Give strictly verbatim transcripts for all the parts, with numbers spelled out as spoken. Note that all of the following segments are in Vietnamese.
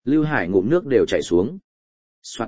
Lưu Hải ngụm nước đều chảy xuống. Soạn.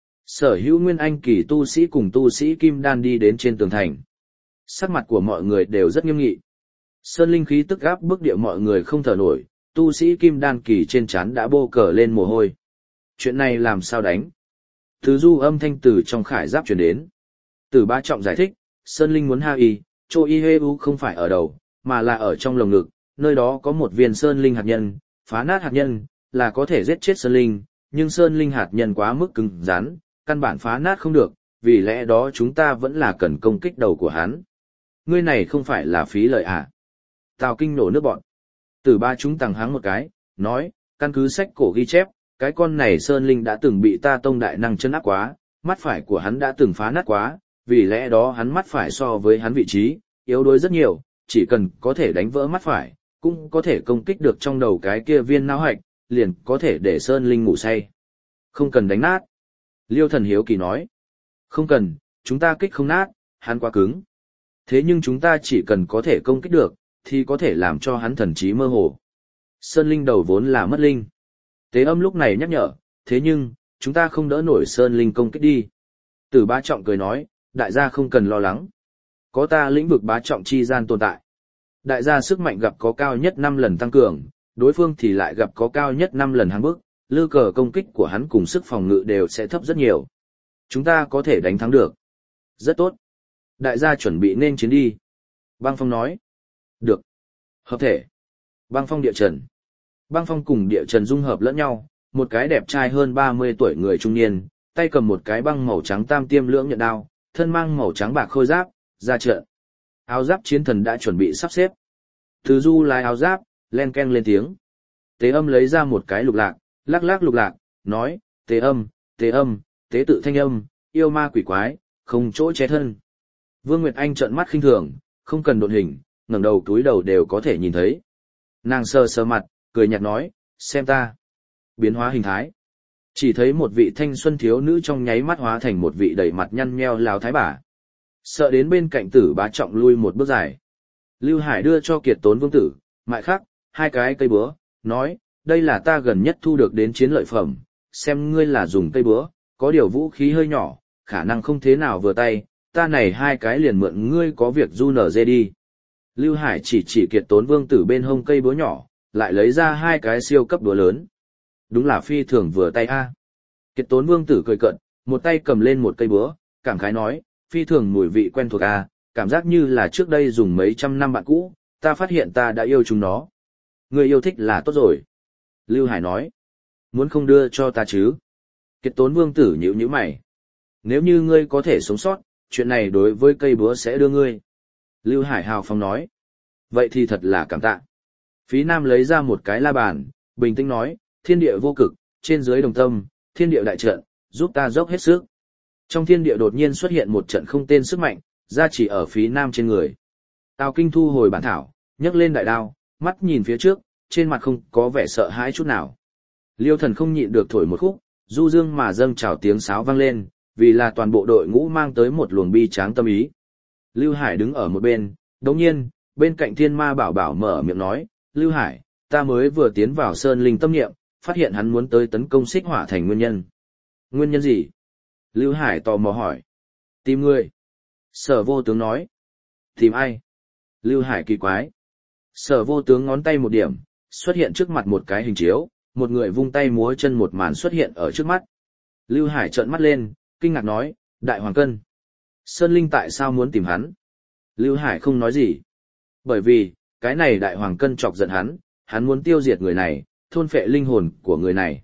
Sở hữu nguyên anh kỳ tu sĩ cùng tu sĩ kim đan đi đến trên tường thành. Sắc mặt của mọi người đều rất nghiêm nghị. Sơn linh khí tức áp bức địa mọi người không thở nổi, tu sĩ kim đan kỳ trên trán đã bô cờ lên mồ hôi. Chuyện này làm sao đánh? Từ du âm thanh từ trong khải giáp truyền đến. Từ Bá Trọng giải thích, Sơn linh muốn ha y, Chô y hê u không phải ở đầu, mà là ở trong lồng ngực, nơi đó có một viên Sơn linh hạt nhân, phá nát hạt nhân, là có thể giết chết Sơn linh, nhưng Sơn linh hạt nhân quá mức cứng rắn, căn bản phá nát không được, vì lẽ đó chúng ta vẫn là cần công kích đầu của hắn. Ngươi này không phải là phí lợi à? Tào Kinh nổ nước bọn. Từ Ba chúng tàng háng một cái, nói, căn cứ sách cổ ghi chép, cái con này Sơn linh đã từng bị ta tông đại năng chân áp quá, mắt phải của hắn đã từng phá nát quá, vì lẽ đó hắn mắt phải so với hắn vị trí, yếu đuối rất nhiều, chỉ cần có thể đánh vỡ mắt phải, cũng có thể công kích được trong đầu cái kia viên não hạch, liền có thể để Sơn linh ngủ say. Không cần đánh nát. Liêu Thần hiếu kỳ nói. Không cần, chúng ta kích không nát, hắn quá cứng. Thế nhưng chúng ta chỉ cần có thể công kích được, thì có thể làm cho hắn thần trí mơ hồ. Sơn linh đầu vốn là mất linh. Tế Âm lúc này nhắc nhở, thế nhưng, chúng ta không đỡ nổi Sơn linh công kích đi. Tử Bá Trọng cười nói, đại gia không cần lo lắng. Có ta lĩnh vực Bá Trọng chi gian tồn tại. Đại gia sức mạnh gặp có cao nhất năm lần tăng cường, đối phương thì lại gặp có cao nhất năm lần hàng bước, lư cờ công kích của hắn cùng sức phòng ngự đều sẽ thấp rất nhiều. Chúng ta có thể đánh thắng được. Rất tốt. Đại gia chuẩn bị nên chiến đi. Băng Phong nói. Được. Hợp thể. Băng Phong địa trần. Băng Phong cùng địa trần dung hợp lẫn nhau, một cái đẹp trai hơn ba mươi tuổi người trung niên, tay cầm một cái băng màu trắng tam tiêm lưỡng nhận đao, thân mang màu trắng bạc khôi giáp, ra trận. Áo giáp chiến thần đã chuẩn bị sắp xếp. Từ du lái áo giáp, len ken lên tiếng. Tế Âm lấy ra một cái lục lạc, lắc lắc lục lạc, nói, tế âm, tế âm, tế tự thanh âm, yêu ma quỷ quái, không chỗ che thân. Vương Nguyệt Anh trợn mắt khinh thường, không cần độn hình, ngẩng đầu túi đầu đều có thể nhìn thấy. Nàng sờ sờ mặt, cười nhạt nói, xem ta. Biến hóa hình thái. Chỉ thấy một vị thanh xuân thiếu nữ trong nháy mắt hóa thành một vị đầy mặt nhăn nheo láo thái bà. Sợ đến bên cạnh Tử Bá Trọng lui một bước dài. Lưu Hải đưa cho Kiệt Tốn Vương Tử, mại khắc, hai cái cây búa, nói, đây là ta gần nhất thu được đến chiến lợi phẩm, xem ngươi là dùng cây búa, có điều vũ khí hơi nhỏ, khả năng không thế nào vừa tay, ta này hai cái liền mượn ngươi có việc du nở dê đi. Lưu Hải chỉ chỉ Kiệt Tốn Vương Tử bên hông cây búa nhỏ, lại lấy ra hai cái siêu cấp búa lớn. Đúng là phi thường vừa tay a. Kiệt Tốn Vương Tử cười cợt, một tay cầm lên một cây búa, cảm khái nói, phi thường mùi vị quen thuộc a, cảm giác như là trước đây dùng mấy trăm năm bạn cũ, ta phát hiện ta đã yêu chúng nó. Ngươi yêu thích là tốt rồi. Lưu Hải nói, muốn không đưa cho ta chứ? Kiệt Tốn Vương Tử nhíu nhíu mày. Nếu như ngươi có thể sống sót, chuyện này đối với cây búa sẽ đưa ngươi. Lưu Hải hào phóng nói. Vậy thì thật là cảm tạ. Phí Nam lấy ra một cái la bàn, bình tĩnh nói, thiên địa vô cực, trên dưới đồng tâm, thiên địa đại trận, giúp ta dốc hết sức. Trong thiên địa đột nhiên xuất hiện một trận không tên sức mạnh, ra chỉ ở Phí Nam trên người. Tào Kinh thu hồi bản thảo, nhấc lên đại đao, mắt nhìn phía trước, trên mặt không có vẻ sợ hãi chút nào. Liêu Thần không nhịn được thổi một khúc, du dương mà dâng trào tiếng sáo vang lên, vì là toàn bộ đội ngũ mang tới một luồng bi tráng tâm ý. Lưu Hải đứng ở một bên, đồng nhiên, bên cạnh Thiên Ma Bảo Bảo mở miệng nói, Lưu Hải, ta mới vừa tiến vào Sơn Linh tâm niệm, phát hiện hắn muốn tới tấn công Xích Hỏa Thành nguyên nhân. Nguyên nhân gì? Lưu Hải tò mò hỏi. Tìm ngươi. Sở Vô Tướng nói. Tìm ai? Lưu Hải kỳ quái. Sở Vô Tướng ngón tay một điểm, xuất hiện trước mặt một cái hình chiếu, một người vung tay múa chân một màn xuất hiện ở trước mắt. Lưu Hải trợn mắt lên, kinh ngạc nói, Đại Hoàng Cân. Sơn Linh tại sao muốn tìm hắn? Lưu Hải không nói gì. Bởi vì, cái này Đại Hoàng Cân chọc giận hắn, hắn muốn tiêu diệt người này, thôn phệ linh hồn của người này.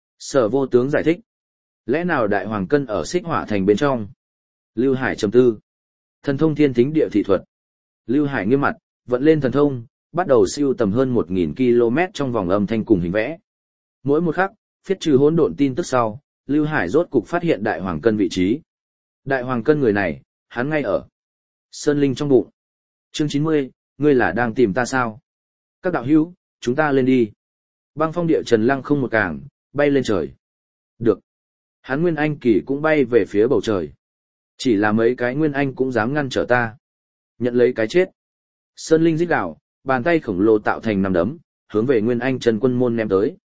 Sở Vô Tướng giải thích. Lẽ nào Đại Hoàng Cân ở Xích Hỏa Thành bên trong? Lưu Hải trầm tư. Thần thông thiên thính địa thị thuật. Lưu Hải nghiêm mặt, vận lên thần thông, bắt đầu siêu tầm hơn một nghìn ki lô mét trong vòng âm thanh cùng hình vẽ. Mỗi một khắc, phiết trừ hỗn độn tin tức sau, Lưu Hải rốt cục phát hiện Đại Hoàng Cân vị trí. Đại Hoàng Cân người này, hắn ngay ở Sơn Linh trong bụng. Chương chín mươi, ngươi là đang tìm ta sao? Các đạo hữu, chúng ta lên đi. Băng Phong địa trần lăng không một càng, bay lên trời. Được. Hắn Nguyên Anh kỳ cũng bay về phía bầu trời. Chỉ là mấy cái Nguyên Anh cũng dám ngăn trở ta. Nhận lấy cái chết. Sơn Linh rít gào, bàn tay khổng lồ tạo thành nắm đấm, hướng về Nguyên Anh Trần Quân Môn ném tới.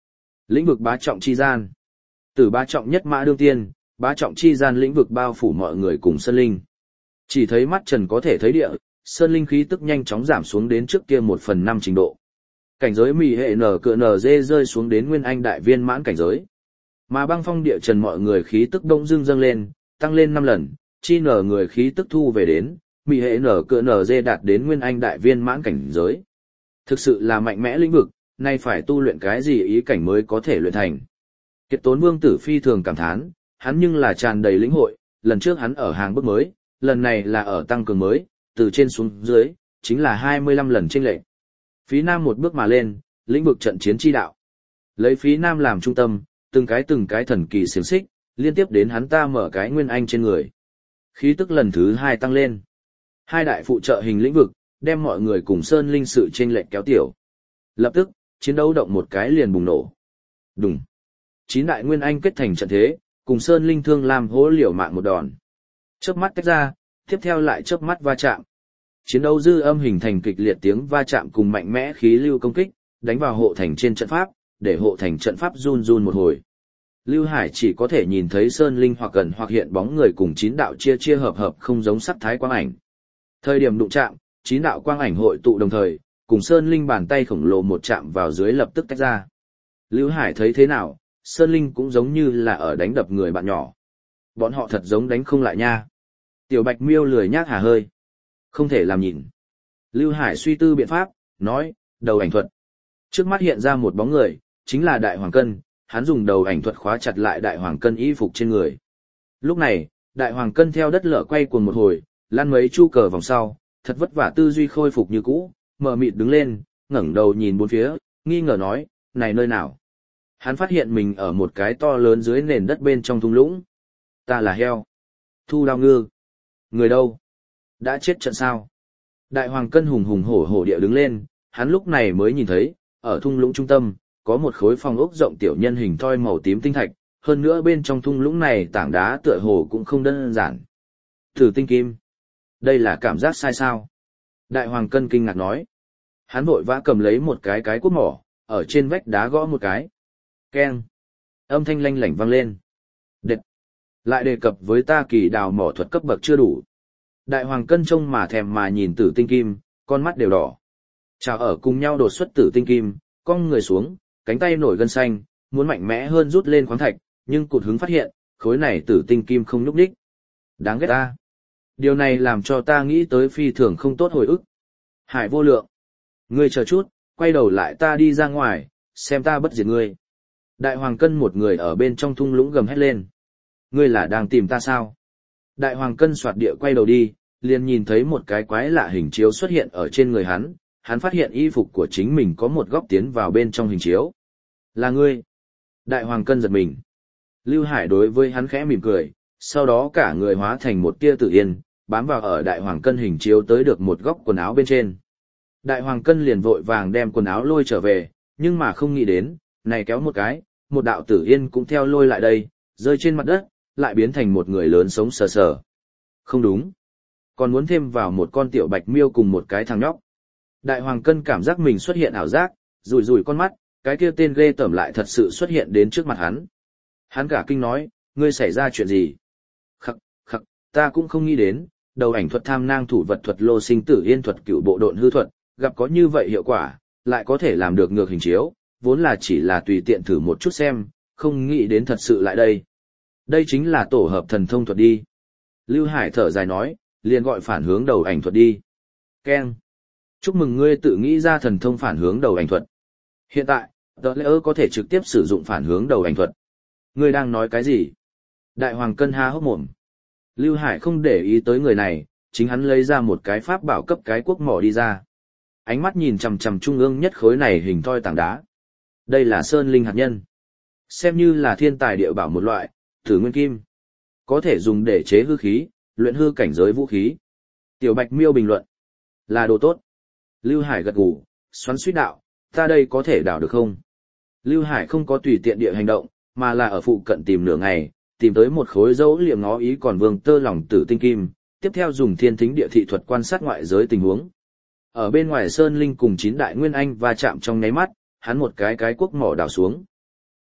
Lĩnh vực bá trọng chi gian. Từ bá trọng nhất mã đương tiên, bá trọng chi gian lĩnh vực bao phủ mọi người cùng sơn linh. Chỉ thấy mắt trần có thể thấy địa, sơn linh khí tức nhanh chóng giảm xuống đến trước kia một phần năm trình độ. Cảnh giới mì hệ nở cựa nở dê rơi xuống đến nguyên anh đại viên mãn cảnh giới. Mà băng phong địa trần mọi người khí tức đông dưng dâng lên, tăng lên năm lần, chi nở người khí tức thu về đến, mì hệ nở cựa nở dê đạt đến nguyên anh đại viên mãn cảnh giới. Thực sự là mạnh mẽ lĩnh vực, nay phải tu luyện cái gì ý cảnh mới có thể luyện thành. Kiệt Tốn Vương tử phi thường cảm thán, hắn nhưng là tràn đầy lĩnh hội, lần trước hắn ở hàng bước mới, lần này là ở tăng cường mới, từ trên xuống dưới, chính là hai mươi lăm lần chênh lệch. Phí Nam một bước mà lên, lĩnh vực trận chiến chi đạo. Lấy Phí Nam làm trung tâm, từng cái từng cái thần kỳ xiềng xích, liên tiếp đến hắn ta mở cái nguyên anh trên người. Khí tức lần thứ hai tăng lên. Hai đại phụ trợ hình lĩnh vực, đem mọi người cùng sơn linh sự chênh lệch kéo tiểu. Lập tức, chiến đấu động một cái liền bùng nổ. Đùng. Chín đại nguyên anh kết thành trận thế, cùng sơn linh thương làm hố liều mạng một đòn. Chớp mắt tách ra, tiếp theo lại chớp mắt va chạm. Chiến đấu dư âm hình thành kịch liệt tiếng va chạm cùng mạnh mẽ khí lưu công kích, đánh vào hộ thành trên trận pháp, để hộ thành trận pháp run run một hồi. Lưu Hải chỉ có thể nhìn thấy sơn linh hoặc gần hoặc hiện bóng người cùng chín đạo chia chia hợp hợp không giống sắc thái quang ảnh. Thời điểm đụng chạm, chín đạo quang ảnh hội tụ đồng thời, cùng sơn linh bàn tay khổng lồ một chạm vào dưới lập tức tách ra. Lưu Hải thấy thế nào, sơn linh cũng giống như là ở đánh đập người bạn nhỏ. Bọn họ thật giống đánh không lại nha. Tiểu Bạch Miêu lười nhác hà hơi. Không thể làm nhìn. Lưu Hải suy tư biện pháp, nói, đầu ảnh thuật. Trước mắt hiện ra một bóng người, chính là Đại Hoàng Cân, hắn dùng đầu ảnh thuật khóa chặt lại Đại Hoàng Cân y phục trên người. Lúc này, Đại Hoàng Cân theo đất lở quay cuồng một hồi, lăn mấy chu cờ vòng sau, thật vất vả tư duy khôi phục như cũ, mờ mịt đứng lên, ngẩng đầu nhìn bốn phía, nghi ngờ nói, này nơi nào? Hắn phát hiện mình ở một cái to lớn dưới nền đất bên trong thung lũng. Ta là heo. Thu Đao Ngư. Người đâu? Đã chết trận sao? Đại Hoàng Cân hùng hùng hổ hổ địa đứng lên, hắn lúc này mới nhìn thấy, ở thung lũng trung tâm, có một khối phong ốc rộng tiểu nhân hình thoi màu tím tinh thạch, hơn nữa bên trong thung lũng này tảng đá tựa hồ cũng không đơn giản. Thử tinh kim. Đây là cảm giác sai sao? Đại Hoàng Cân kinh ngạc nói. Hắn vội vã cầm lấy một cái cái cuốc mỏ, ở trên vách đá gõ một cái. Keng. Âm thanh lanh lảnh vang lên. Đệt. Lại đề cập với ta kỳ đào mỏ thuật cấp bậc chưa đủ. Đại Hoàng Cân trông mà thèm mà nhìn tử tinh kim, con mắt đều đỏ. Chào ở cùng nhau đột xuất tử tinh kim, cong người xuống, cánh tay nổi gân xanh, muốn mạnh mẽ hơn rút lên khoáng thạch, nhưng cụt hứng phát hiện, khối này tử tinh kim không nhúc nhích. Đáng ghét ta. Điều này làm cho ta nghĩ tới phi thường không tốt hồi ức. Hải vô lượng. Ngươi chờ chút, quay đầu lại ta đi ra ngoài, xem ta bất diệt ngươi. Đại Hoàng Cân một người ở bên trong thung lũng gầm hét lên. Ngươi là đang tìm ta sao? Đại Hoàng Cân soạt địa quay đầu đi, liền nhìn thấy một cái quái lạ hình chiếu xuất hiện ở trên người hắn, hắn phát hiện y phục của chính mình có một góc tiến vào bên trong hình chiếu. Là ngươi. Đại Hoàng Cân giật mình. Lưu Hải đối với hắn khẽ mỉm cười, sau đó cả người hóa thành một tia tự yên, bám vào ở Đại Hoàng Cân hình chiếu tới được một góc quần áo bên trên. Đại Hoàng Cân liền vội vàng đem quần áo lôi trở về, nhưng mà không nghĩ đến, này kéo một cái, một đạo tử yên cũng theo lôi lại đây, rơi trên mặt đất, lại biến thành một người lớn sống sờ sờ. Không đúng. Còn muốn thêm vào một con tiểu Bạch Miêu cùng một cái thằng nhóc. Đại Hoàng Cân cảm giác mình xuất hiện ảo giác, rủi rủi con mắt, cái kia tên ghê tởm lại thật sự xuất hiện đến trước mặt hắn. Hắn cả kinh nói, ngươi xảy ra chuyện gì? Khắc, khắc, ta cũng không nghĩ đến, đầu ảnh thuật tham nang thủ vật thuật lô sinh tử yên thuật cửu bộ độn hư thuật, gặp có như vậy hiệu quả, lại có thể làm được ngược hình chiếu, vốn là chỉ là tùy tiện thử một chút xem, không nghĩ đến thật sự lại đây. Đây chính là tổ hợp thần thông thuật đi. Lưu Hải thở dài nói, liền gọi phản hướng đầu ảnh thuật đi. Keng. Chúc mừng ngươi tự nghĩ ra thần thông phản hướng đầu ảnh thuật. Hiện tại, The Layer có thể trực tiếp sử dụng phản hướng đầu ảnh thuật. Ngươi đang nói cái gì? Đại Hoàng Cân há hốc mồm. Lưu Hải không để ý tới người này, chính hắn lấy ra một cái pháp bảo cấp cái cuốc mỏ đi ra. Ánh mắt nhìn chằm chằm trung ương nhất khối này hình thoi tảng đá. Đây là sơn linh hạt nhân. Xem như là thiên tài địa bảo một loại, thử nguyên kim. Có thể dùng để chế hư khí, luyện hư cảnh giới vũ khí. Tiểu Bạch Miêu bình luận. Là đồ tốt. Lưu Hải gật gù, xoắn suýt đạo, ta đây có thể đào được không? Lưu Hải không có tùy tiện địa hành động, mà là ở phụ cận tìm nửa ngày, tìm tới một khối dấu liệm ngó ý còn vương tơ lòng tử tinh kim, tiếp theo dùng thiên thính địa thị thuật quan sát ngoại giới tình huống. Ở bên ngoài sơn linh cùng chín đại nguyên anh va chạm trong nháy mắt, hắn một cái cái cuốc mỏ đào xuống.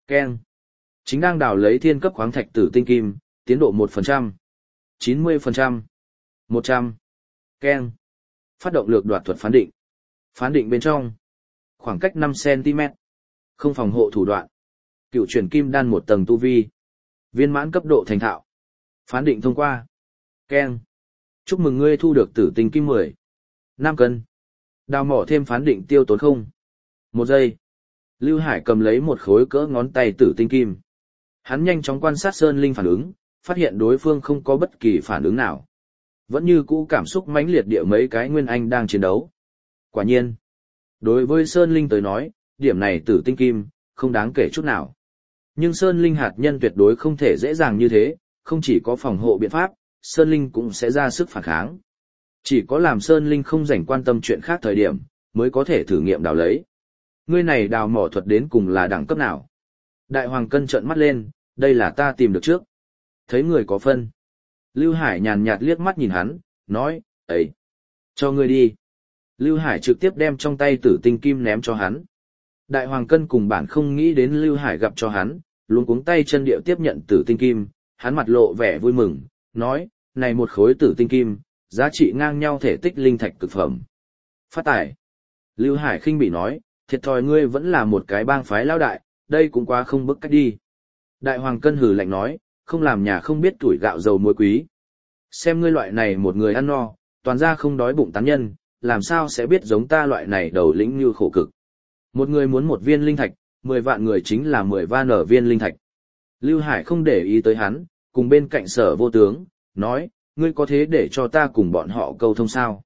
Keng. Chính đang đào lấy thiên cấp khoáng thạch tử tinh kim, tiến độ một phần trăm, chín mươi phần trăm, một trăm. Keng. Phát động lược đoạt thuật phán định. Phán định bên trong. Khoảng cách năm xăng-ti-mét. Không phòng hộ thủ đoạn. Cựu chuyển kim đan một tầng tu vi. Viên mãn cấp độ thành thạo. Phán định thông qua. Keng. Chúc mừng ngươi thu được tử tinh kim mười. năm cân. Đào mỏ thêm phán định tiêu tốn không. Một giây. Lưu Hải cầm lấy một khối cỡ ngón tay tử tinh kim. Hắn nhanh chóng quan sát Sơn Linh phản ứng, phát hiện đối phương không có bất kỳ phản ứng nào. Vẫn như cũ cảm xúc mãnh liệt địa mấy cái nguyên anh đang chiến đấu. Quả nhiên. Đối với Sơn Linh tới nói, điểm này tử tinh kim, không đáng kể chút nào. Nhưng Sơn Linh hạt nhân tuyệt đối không thể dễ dàng như thế, không chỉ có phòng hộ biện pháp, Sơn Linh cũng sẽ ra sức phản kháng. Chỉ có làm Sơn Linh không rảnh quan tâm chuyện khác thời điểm, mới có thể thử nghiệm đào lấy. Ngươi này đào mỏ thuật đến cùng là đẳng cấp nào? Đại Hoàng Cân trợn mắt lên, đây là ta tìm được trước. Thấy người có phân. Lưu Hải nhàn nhạt liếc mắt nhìn hắn, nói, ấy, cho ngươi đi. Lưu Hải trực tiếp đem trong tay tử tinh kim ném cho hắn. Đại Hoàng Cân cùng bản không nghĩ đến Lưu Hải gặp cho hắn, luống cuống tay chân điệu tiếp nhận tử tinh kim, hắn mặt lộ vẻ vui mừng, nói, này một khối tử tinh kim, giá trị ngang nhau thể tích linh thạch cực phẩm. Phát tải. Lưu Hải khinh bị nói, thiệt thòi ngươi vẫn là một cái bang phái lao đại, đây cũng quá không bức cách đi. Đại Hoàng Cân hừ lạnh nói, không làm nhà không biết tuổi gạo dầu muối quý. Xem ngươi loại này một người ăn no, toàn ra không đói bụng tán nhân, làm sao sẽ biết giống ta loại này đầu lĩnh như khổ cực. Một người muốn một viên linh thạch, mười vạn người chính là mười van ở viên linh thạch. Lưu Hải không để ý tới hắn, cùng bên cạnh Sở Vô Tướng, nói, ngươi có thế để cho ta cùng bọn họ câu thông sao?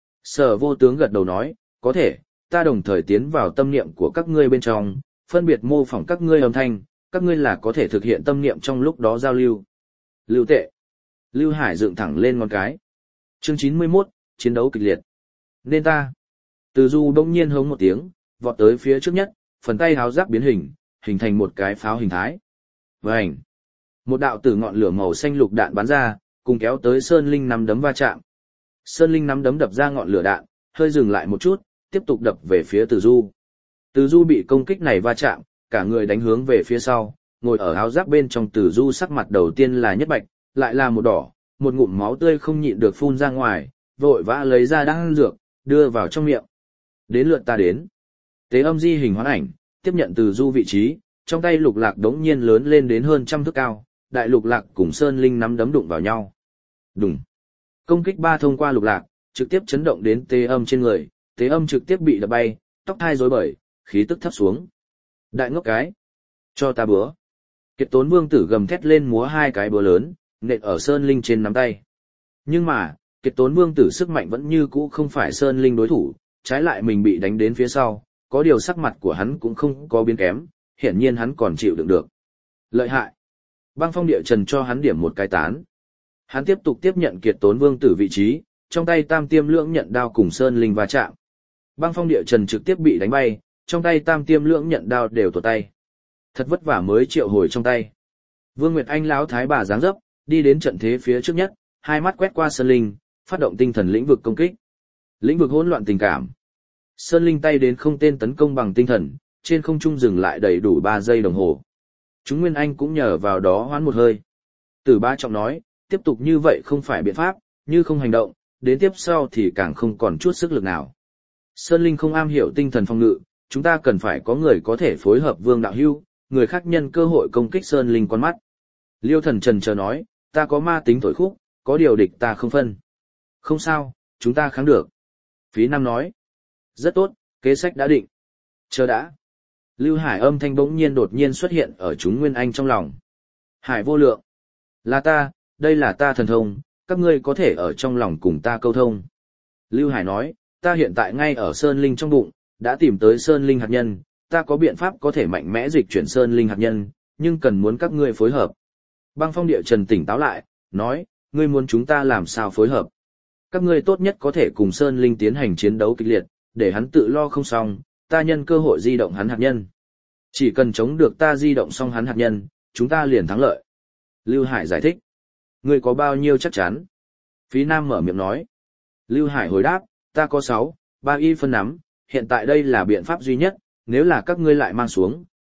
Sở Vô Tướng gật đầu nói, có thể, ta đồng thời tiến vào tâm niệm của các ngươi bên trong, phân biệt mô phỏng các ngươi âm thanh, các ngươi là có thể thực hiện tâm niệm trong lúc đó giao lưu. Lưu tệ. Lưu Hải dựng thẳng lên ngón cái. Chương chín mươi mốt, chiến đấu kịch liệt. Nên ta. Từ Du bỗng nhiên hống một tiếng, vọt tới phía trước nhất, phần tay háo giáp biến hình, hình thành một cái pháo hình thái. Vành. Một đạo tử ngọn lửa màu xanh lục đạn bắn ra, cùng kéo tới Sơn Linh nắm đấm va chạm. Sơn Linh nắm đấm đập ra ngọn lửa đạn, hơi dừng lại một chút, tiếp tục đập về phía Từ Du. Từ Du bị công kích này va chạm, cả người đánh hướng về phía sau, ngồi ở áo giáp bên trong Từ Du sắc mặt đầu tiên là nhất bạch, lại là một đỏ, một ngụm máu tươi không nhịn được phun ra ngoài, vội vã lấy ra đan dược, đưa vào trong miệng. Đến lượt ta đến. Tế âm di hình hoán ảnh, tiếp nhận Từ Du vị trí, trong tay lục lạc đống nhiên lớn lên đến hơn trăm thước cao, đại lục lạc cùng Sơn Linh nắm đấm đụng vào nhau. Đùng. Công kích ba thông qua lục lạc, trực tiếp chấn động đến tế âm trên người, tế âm trực tiếp bị đập bay, tóc hai rối bời, khí tức thấp xuống. Đại ngốc cái. Cho ta búa. Kiệt Tốn Vương tử gầm thét lên múa hai cái búa lớn, nện ở Sơn Linh trên nắm tay. Nhưng mà, Kiệt Tốn Vương tử sức mạnh vẫn như cũ không phải Sơn Linh đối thủ, trái lại mình bị đánh đến phía sau, có điều sắc mặt của hắn cũng không có biến kém, hiển nhiên hắn còn chịu đựng được. Lợi hại. Băng Phong Địa Trần cho hắn điểm một cái tán. Hắn tiếp tục tiếp nhận Kiệt Tốn Vương tử vị trí, trong tay Tam Tiêm Lưỡng nhận đao cùng Sơn Linh va chạm. Băng Phong Địa Trần trực tiếp bị đánh bay, trong tay Tam Tiêm Lưỡng nhận đao đều tuột tay. Thật vất vả mới triệu hồi trong tay. Vương Nguyệt Anh lão thái bà dáng dấp, đi đến trận thế phía trước nhất, hai mắt quét qua Sơn Linh, phát động tinh thần lĩnh vực công kích. Lĩnh vực hỗn loạn tình cảm. Sơn Linh tay đến không tên tấn công bằng tinh thần, trên không trung dừng lại đầy đủ ba giây đồng hồ. Chúng Nguyên Anh cũng nhờ vào đó hoán một hơi. Tử Bá Trọng nói, tiếp tục như vậy không phải biện pháp, như không hành động, đến tiếp sau thì càng không còn chút sức lực nào. Sơn Linh không am hiểu tinh thần phòng ngự, chúng ta cần phải có người có thể phối hợp Vương Đạo Hưu, người khác nhân cơ hội công kích Sơn Linh con mắt. Liêu Thần Trần chờ nói, ta có ma tính thổi khúc, có điều địch ta không phân. Không sao, chúng ta kháng được. Phí Nam nói, rất tốt, kế sách đã định. Chờ đã. Lưu Hải âm thanh bỗng nhiên đột nhiên xuất hiện ở chúng Nguyên Anh trong lòng. Hải vô lượng. Là ta, đây là ta thần thông, các ngươi có thể ở trong lòng cùng ta câu thông. Lưu Hải nói, ta hiện tại ngay ở Sơn Linh trong bụng, đã tìm tới Sơn Linh hạt nhân, ta có biện pháp có thể mạnh mẽ dịch chuyển Sơn Linh hạt nhân, nhưng cần muốn các ngươi phối hợp. Băng Phong Địa Trần tỉnh táo lại, nói, ngươi muốn chúng ta làm sao phối hợp. Các ngươi tốt nhất có thể cùng Sơn Linh tiến hành chiến đấu kịch liệt, để hắn tự lo không xong, ta nhân cơ hội di động hắn hạt nhân. Chỉ cần chống được ta di động xong hắn hạt nhân, chúng ta liền thắng lợi. Lưu Hải giải thích. Ngươi có bao nhiêu chắc chắn? Phí Nam mở miệng nói. Lưu Hải hồi đáp, ta có sáu, ba y phân nắm, hiện tại đây là biện pháp duy nhất, nếu là các ngươi lại mang xuống,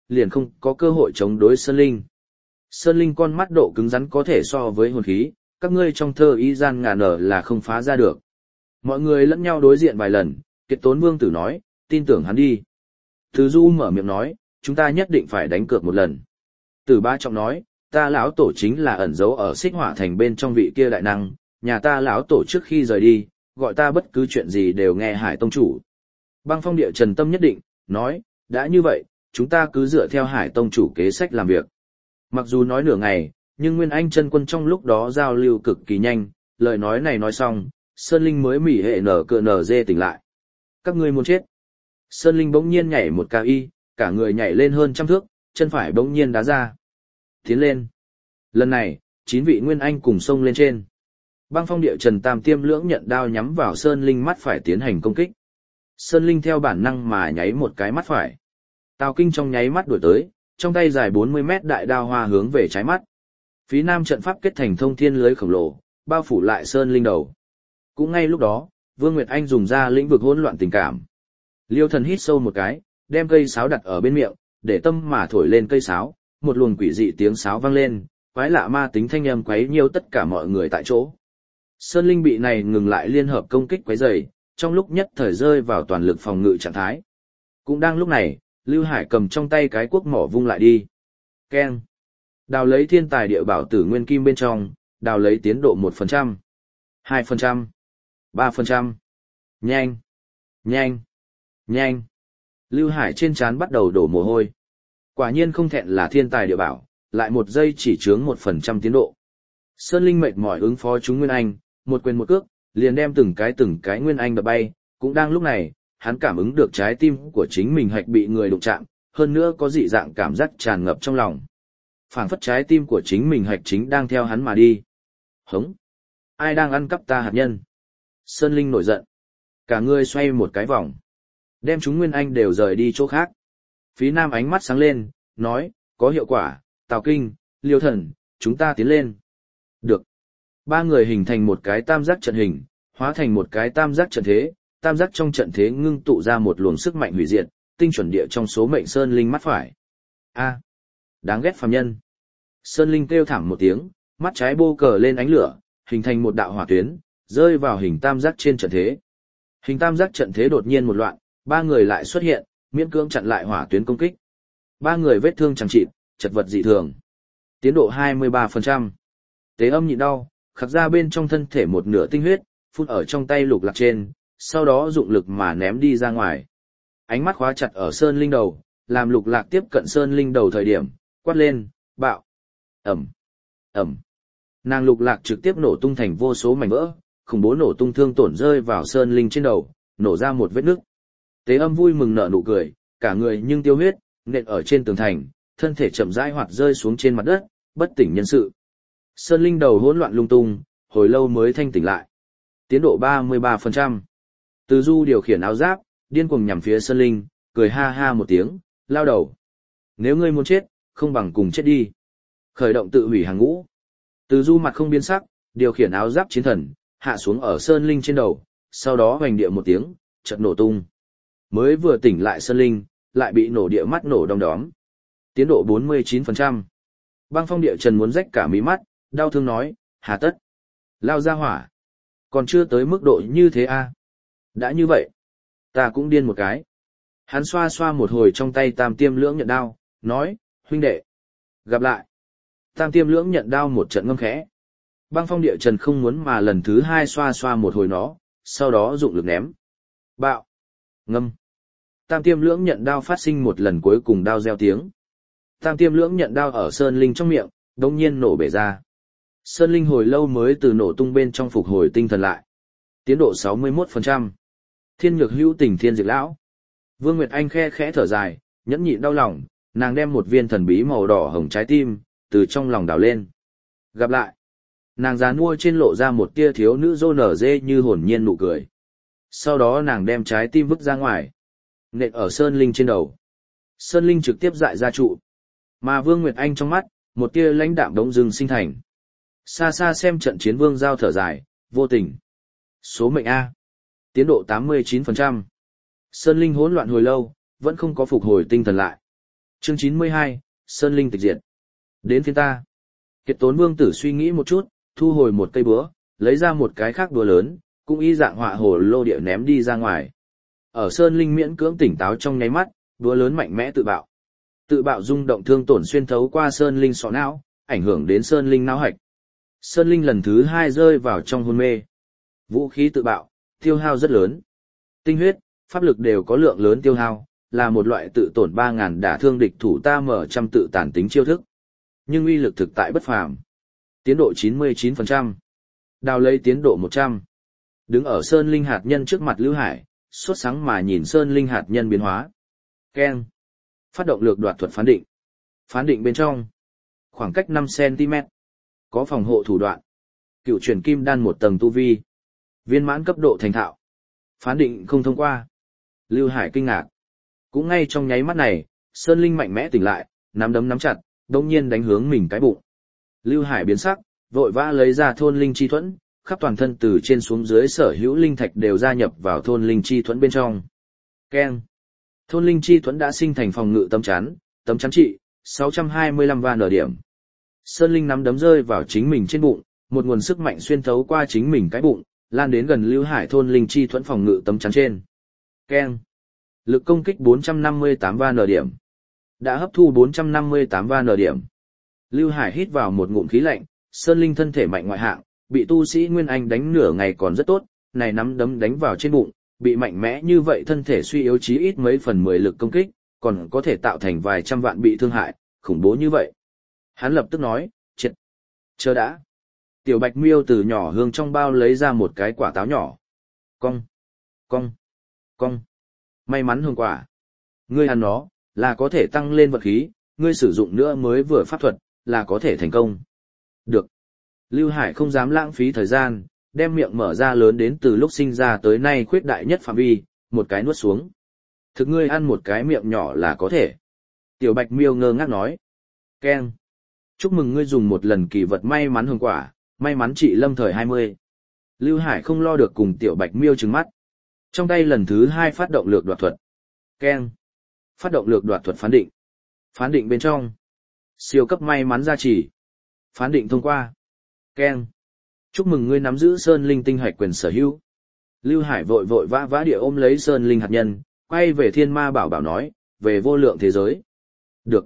liền không có cơ hội chống đối Sơn Linh. Sơn Linh con mắt độ cứng rắn có thể so với hồn khí, các ngươi trong thơ ý gian ngà nở là không phá ra được. Mọi người lẫn nhau đối diện vài lần, Kiệt Tốn Vương tử nói, tin tưởng hắn đi. Từ Du mở miệng nói, chúng ta nhất định phải đánh cược một lần. Tử Bá Trọng nói, ta lão tổ chính là ẩn giấu ở Xích Hỏa Thành bên trong vị kia đại năng, nhà ta lão tổ trước khi rời đi, gọi ta bất cứ chuyện gì đều nghe Hải Tông chủ. Băng Phong Địa Trần tâm nhất định, nói, đã như vậy, chúng ta cứ dựa theo Hải Tông chủ kế sách làm việc. Mặc dù nói nửa ngày, nhưng Nguyên Anh chân quân trong lúc đó giao lưu cực kỳ nhanh, lời nói này nói xong, Sơn Linh mới mỉ hệ nở cựa nở dê tỉnh lại. Các ngươi muốn chết. Sơn Linh bỗng nhiên nhảy một ca y, cả người nhảy lên hơn trăm thước, chân phải bỗng nhiên đá ra. Tiến lên. Lần này, chín vị Nguyên Anh cùng xông lên trên. Băng Phong Địa Trần tam tiêm lưỡng nhận đao nhắm vào Sơn Linh mắt phải tiến hành công kích. Sơn Linh theo bản năng mà nháy một cái mắt phải. Tào Kinh trong nháy mắt đuổi tới, trong tay dài bốn mươi mét đại đao hoa hướng về trái mắt. Phía nam trận pháp kết thành thông thiên lưới khổng lồ, bao phủ lại Sơn Linh đầu. Cũng ngay lúc đó, Vương Nguyệt Anh dùng ra lĩnh vực hỗn loạn tình cảm. Liêu Thần hít sâu một cái, đem cây sáo đặt ở bên miệng, để tâm mà thổi lên cây sáo, một luồng quỷ dị tiếng sáo vang lên, quái lạ ma tính thanh âm quấy nhiễu tất cả mọi người tại chỗ. Sơn Linh bị này ngừng lại liên hợp công kích quấy rầy, trong lúc nhất thời rơi vào toàn lực phòng ngự trạng thái. Cũng đang lúc này, Lưu Hải cầm trong tay cái cuốc mỏ vung lại đi. Keng. Đào lấy thiên tài địa bảo tử nguyên kim bên trong, đào lấy tiến độ một phần trăm, hai phần trăm, ba phần trăm. Nhanh, nhanh, nhanh. Lưu Hải trên trán bắt đầu đổ mồ hôi. Quả nhiên không thẹn là thiên tài địa bảo, lại một giây chỉ chướng một phần trăm tiến độ. Sơn Linh mệt mỏi ứng phó chúng Nguyên Anh, một quyền một cước, liền đem từng cái từng cái Nguyên Anh đập bay. Cũng đang lúc này, hắn cảm ứng được trái tim của chính mình hạch bị người đụng chạm, hơn nữa có dị dạng cảm giác tràn ngập trong lòng. Phảng phất trái tim của chính mình hạch chính đang theo hắn mà đi. Hống! Ai đang ăn cắp ta hạt nhân? Sơn Linh nổi giận. Cả người xoay một cái vòng. Đem chúng Nguyên Anh đều rời đi chỗ khác. Phí Nam ánh mắt sáng lên, nói, có hiệu quả, Tào Kinh, Liêu Thần, chúng ta tiến lên. Được. Ba người hình thành một cái tam giác trận hình, hóa thành một cái tam giác trận thế, tam giác trong trận thế ngưng tụ ra một luồng sức mạnh hủy diệt, tinh chuẩn địa trong số mệnh Sơn Linh mắt phải. A, đáng ghét phàm nhân. Sơn Linh kêu thảm một tiếng, mắt trái bô cờ lên ánh lửa, hình thành một đạo hỏa tuyến, rơi vào hình tam giác trên trận thế. Hình tam giác trận thế đột nhiên một loạn, ba người lại xuất hiện, miễn cưỡng chặn lại hỏa tuyến công kích. Ba người vết thương chẳng chịt, chật vật dị thường. Tiến độ hai mươi ba phần trăm. Tế Âm nhịn đau, khắc ra bên trong thân thể một nửa tinh huyết, phun ở trong tay Lục Lạc trên, sau đó dụng lực mà ném đi ra ngoài. Ánh mắt khóa chặt ở Sơn Linh đầu, làm Lục Lạc tiếp cận Sơn Linh đầu thời điểm, quát lên, bạo. Ẩm, Ẩm. Nàng Lục Lạc trực tiếp nổ tung thành vô số mảnh vỡ, khủng bố nổ tung thương tổn rơi vào Sơn Linh trên đầu, nổ ra một vết nứt. Tế Âm vui mừng nở nụ cười, cả người nhưng tiêu huyết, nện ở trên tường thành, thân thể chậm rãi hoạt rơi xuống trên mặt đất, bất tỉnh nhân sự. Sơn Linh đầu hỗn loạn lung tung, hồi lâu mới thanh tỉnh lại. Tiến độ ba mươi ba phần trăm. Từ Du điều khiển áo giáp, điên cuồng nhằm phía Sơn Linh, cười ha ha một tiếng, lao đầu. Nếu ngươi muốn chết, không bằng cùng chết đi. Khởi động tự hủy hàng ngũ. Từ Du mặt không biến sắc, điều khiển áo giáp chiến thần, hạ xuống ở Sơn Linh trên đầu, sau đó hoành địa một tiếng, chợt nổ tung. Mới vừa tỉnh lại Sơn Linh, lại bị nổ địa mắt nổ đom đóm. Tiến độ bốn mươi chín phần trăm. Băng Phong Địa Trần muốn rách cả mí mắt, đau thương nói, hà tất. Lao ra hỏa. Còn chưa tới mức độ như thế a? Đã như vậy, ta cũng điên một cái. Hắn xoa xoa một hồi trong tay tam tiêm lưỡng nhận đao, nói, huynh đệ. Gặp lại. Tam tiêm lưỡng nhận đao một trận ngâm khẽ. Băng Phong Địa Trần không muốn mà lần thứ hai xoa xoa một hồi nó, sau đó dụng lực ném. Bạo. Ngâm. Tam tiêm lưỡng nhận đao phát sinh một lần cuối cùng đao reo tiếng. Tam tiêm lưỡng nhận đao ở Sơn Linh trong miệng, đống nhiên nổ bể ra. Sơn Linh hồi lâu mới từ nổ tung bên trong phục hồi tinh thần lại. Tiến độ sáu mươi mốt phần trăm. Thiên nhược hữu tình thiên diệt lão. Vương Nguyệt Anh khe khẽ thở dài, nhẫn nhịn đau lòng, nàng đem một viên thần bí màu đỏ hồng trái tim, từ trong lòng đào lên. Gặp lại. Nàng già nua trên lộ ra một tia thiếu nữ rô nở dê như hồn nhiên nụ cười. Sau đó nàng đem trái tim vứt ra ngoài. Nện ở Sơn Linh trên đầu. Sơn Linh trực tiếp dại ra trụ. Mà Vương Nguyệt Anh trong mắt, một tia lãnh đạm đống dưng sinh thành. Xa xa xem trận chiến vương giao thở dài, vô tình. Số mệnh A. Tiến độ tám mươi chín phần trăm. Sơn Linh hỗn loạn hồi lâu, vẫn không có phục hồi tinh thần lại. Chương chín mươi hai, Sơn Linh tịch diệt. Đến phiên ta. Kiệt Tốn Vương tử suy nghĩ một chút, thu hồi một cây búa, lấy ra một cái khác búa lớn, cũng y dạng họa hồ lô địa ném đi ra ngoài. Ở Sơn Linh miễn cưỡng tỉnh táo trong nháy mắt, búa lớn mạnh mẽ tự bạo. Tự bạo rung động thương tổn xuyên thấu qua Sơn Linh sọ não, ảnh hưởng đến Sơn Linh não hạch. Sơn Linh lần thứ hai rơi vào trong hôn mê. Vũ khí tự bạo, tiêu hao rất lớn. Tinh huyết, pháp lực đều có lượng lớn tiêu hao, là một loại tự tổn ba ngàn đả thương địch thủ ta mở trăm tự tản tính chiêu thức. Nhưng uy lực thực tại bất phàm. Tiến độ chín mươi chín phần trăm. Đào lấy tiến độ một trăm. Đứng ở Sơn Linh hạt nhân trước mặt Lưu Hải, sốt sáng mà nhìn Sơn Linh hạt nhân biến hóa. Keng. Phát động lược đoạt thuật phán định. Phán định bên trong. Khoảng cách năm xăng-ti-mét. Có phòng hộ thủ đoạn. Cựu chuyển kim đan một tầng tu vi. Viên mãn cấp độ thành thạo. Phán định không thông qua. Lưu Hải kinh ngạc. Cũng ngay trong nháy mắt này, Sơn Linh mạnh mẽ tỉnh lại, nắm đấm nắm chặt, đồng nhiên đánh hướng mình cái bụng. Lưu Hải biến sắc, vội vã lấy ra thôn linh chi thuẫn, khắp toàn thân từ trên xuống dưới sở hữu linh thạch đều gia nhập vào thôn linh chi thuẫn bên trong. Keng. Thôn linh chi thuẫn đã sinh thành phòng ngự tấm chắn, tấm chắn trị sáu trăm hai mươi lăm van ở điểm. Sơn Linh nắm đấm rơi vào chính mình trên bụng, một nguồn sức mạnh xuyên thấu qua chính mình cái bụng, lan đến gần Lưu Hải thôn linh chi thuẫn phòng ngự tấm chắn trên. Keng. Lực công kích bốn trăm năm mươi tám van ở điểm. Đã hấp thu bốn trăm năm mươi tám van ở điểm. Lưu Hải hít vào một ngụm khí lạnh, Sơn Linh thân thể mạnh ngoại hạng, bị tu sĩ Nguyên Anh đánh nửa ngày còn rất tốt, này nắm đấm đánh vào trên bụng, bị mạnh mẽ như vậy thân thể suy yếu chí ít mấy phần mười lực công kích, còn có thể tạo thành vài trăm vạn bị thương hại, khủng bố như vậy. Hắn lập tức nói, triệt. Chờ đã. Tiểu Bạch Miêu từ nhỏ hương trong bao lấy ra một cái quả táo nhỏ. Cong. Cong. Cong. May mắn hương quả. Ngươi ăn nó, là có thể tăng lên vật khí, ngươi sử dụng nữa mới vừa pháp thuật, là có thể thành công. Được. Lưu Hải không dám lãng phí thời gian, đem miệng mở ra lớn đến từ lúc sinh ra tới nay khuyết đại nhất phạm vi, một cái nuốt xuống. Thực ngươi ăn một cái miệng nhỏ là có thể. Tiểu Bạch Miêu ngơ ngác nói. Keng. Chúc mừng ngươi dùng một lần kỳ vật may mắn hương quả, may mắn trị lâm thời hai mươi. Lưu Hải không lo được cùng Tiểu Bạch Miêu trừng mắt. Trong tay lần thứ hai phát động lược đoạt thuật. Keng. Phát động lược đoạt thuật phán định. Phán định bên trong. Siêu cấp may mắn gia trì. Phán định thông qua. Keng. Chúc mừng ngươi nắm giữ Sơn Linh tinh hạch quyền sở hữu. Lưu Hải vội vội vã vã địa ôm lấy Sơn Linh hạt nhân, quay về Thiên Ma Bảo Bảo nói, về vô lượng thế giới. Được.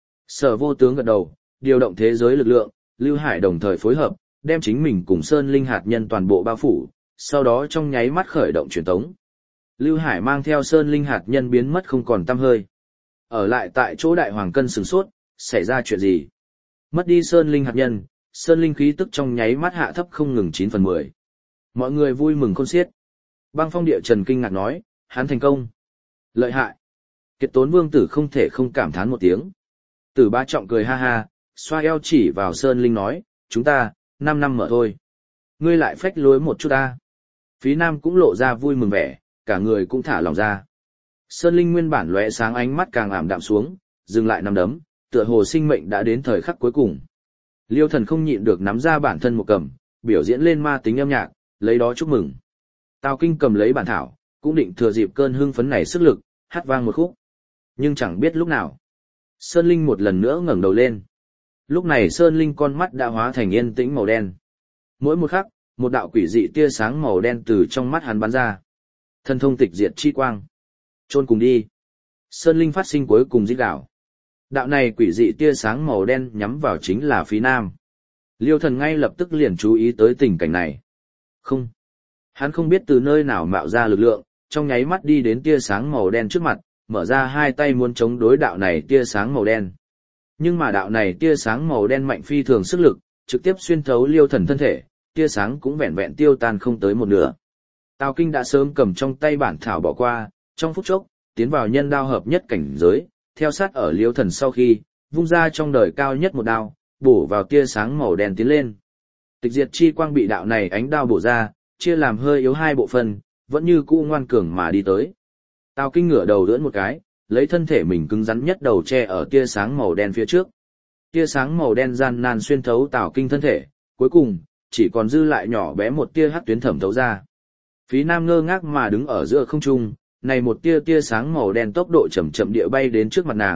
Sở Vô Tướng gật đầu, điều động thế giới lực lượng, Lưu Hải đồng thời phối hợp, đem chính mình cùng Sơn Linh hạt nhân toàn bộ bao phủ, sau đó trong nháy mắt khởi động truyền tống. Lưu Hải mang theo Sơn Linh hạt nhân biến mất không còn tăm hơi. Ở lại tại chỗ Đại Hoàng Cân sửng sốt, xảy ra chuyện gì? Mất đi Sơn Linh hạt nhân, Sơn Linh khí tức trong nháy mắt hạ thấp không ngừng chín phần mười. Mọi người vui mừng khôn xiết. Băng Phong Địa Trần kinh ngạc nói, hắn thành công. Lợi hại. Kiệt Tốn Vương tử không thể không cảm thán một tiếng. Tử Bá Trọng cười ha ha, xoa eo chỉ vào Sơn Linh nói, chúng ta, năm năm mở thôi. Ngươi lại phách lối một chút ta. Phí Nam cũng lộ ra vui mừng vẻ, cả người cũng thả lòng ra. Sơn Linh nguyên bản lóe sáng ánh mắt càng ảm đạm xuống, dừng lại nắm đấm, tựa hồ sinh mệnh đã đến thời khắc cuối cùng. Liêu Thần không nhịn được nắm ra bản thân một cầm, biểu diễn lên ma tính âm nhạc, lấy đó chúc mừng. Tào Kinh cầm lấy bản thảo, cũng định thừa dịp cơn hưng phấn này sức lực, hát vang một khúc. Nhưng chẳng biết lúc nào, Sơn Linh một lần nữa ngẩng đầu lên. Lúc này Sơn Linh con mắt đã hóa thành yên tĩnh màu đen. Mỗi một khắc, một đạo quỷ dị tia sáng màu đen từ trong mắt hắn bắn ra. Thân thông tịch diệt chi quang. Chôn cùng đi. Sơn Linh phát sinh cuối cùng rít gào. Đạo này quỷ dị tia sáng màu đen nhắm vào chính là Phí Nam. Liêu Thần ngay lập tức liền chú ý tới tình cảnh này. Không. Hắn không biết từ nơi nào mạo ra lực lượng, trong nháy mắt đi đến tia sáng màu đen trước mặt, mở ra hai tay muốn chống đối đạo này tia sáng màu đen. Nhưng mà đạo này tia sáng màu đen mạnh phi thường sức lực, trực tiếp xuyên thấu Liêu Thần thân thể, tia sáng cũng vẹn vẹn tiêu tan không tới một nửa. Tào Kinh đã sớm cầm trong tay bản thảo bỏ qua, trong phút chốc, tiến vào nhân đao hợp nhất cảnh giới, theo sát ở Liêu Thần sau khi, vung ra trong đời cao nhất một đao, bổ vào tia sáng màu đen tiến lên. Tịch diệt chi quang bị đạo này ánh đao bổ ra, chia làm hơi yếu hai bộ phận, vẫn như cũ ngoan cường mà đi tới. Tào Kinh ngửa đầu đỡ một cái, lấy thân thể mình cứng rắn nhất đầu che ở tia sáng màu đen phía trước. Tia sáng màu đen gian nan xuyên thấu Tào Kinh thân thể, cuối cùng, chỉ còn dư lại nhỏ bé một tia hắc tuyến thẩm thấu ra. Phí Nam ngơ ngác mà đứng ở giữa không trung, này một tia tia sáng màu đen tốc độ chậm chậm địa bay đến trước mặt nàng,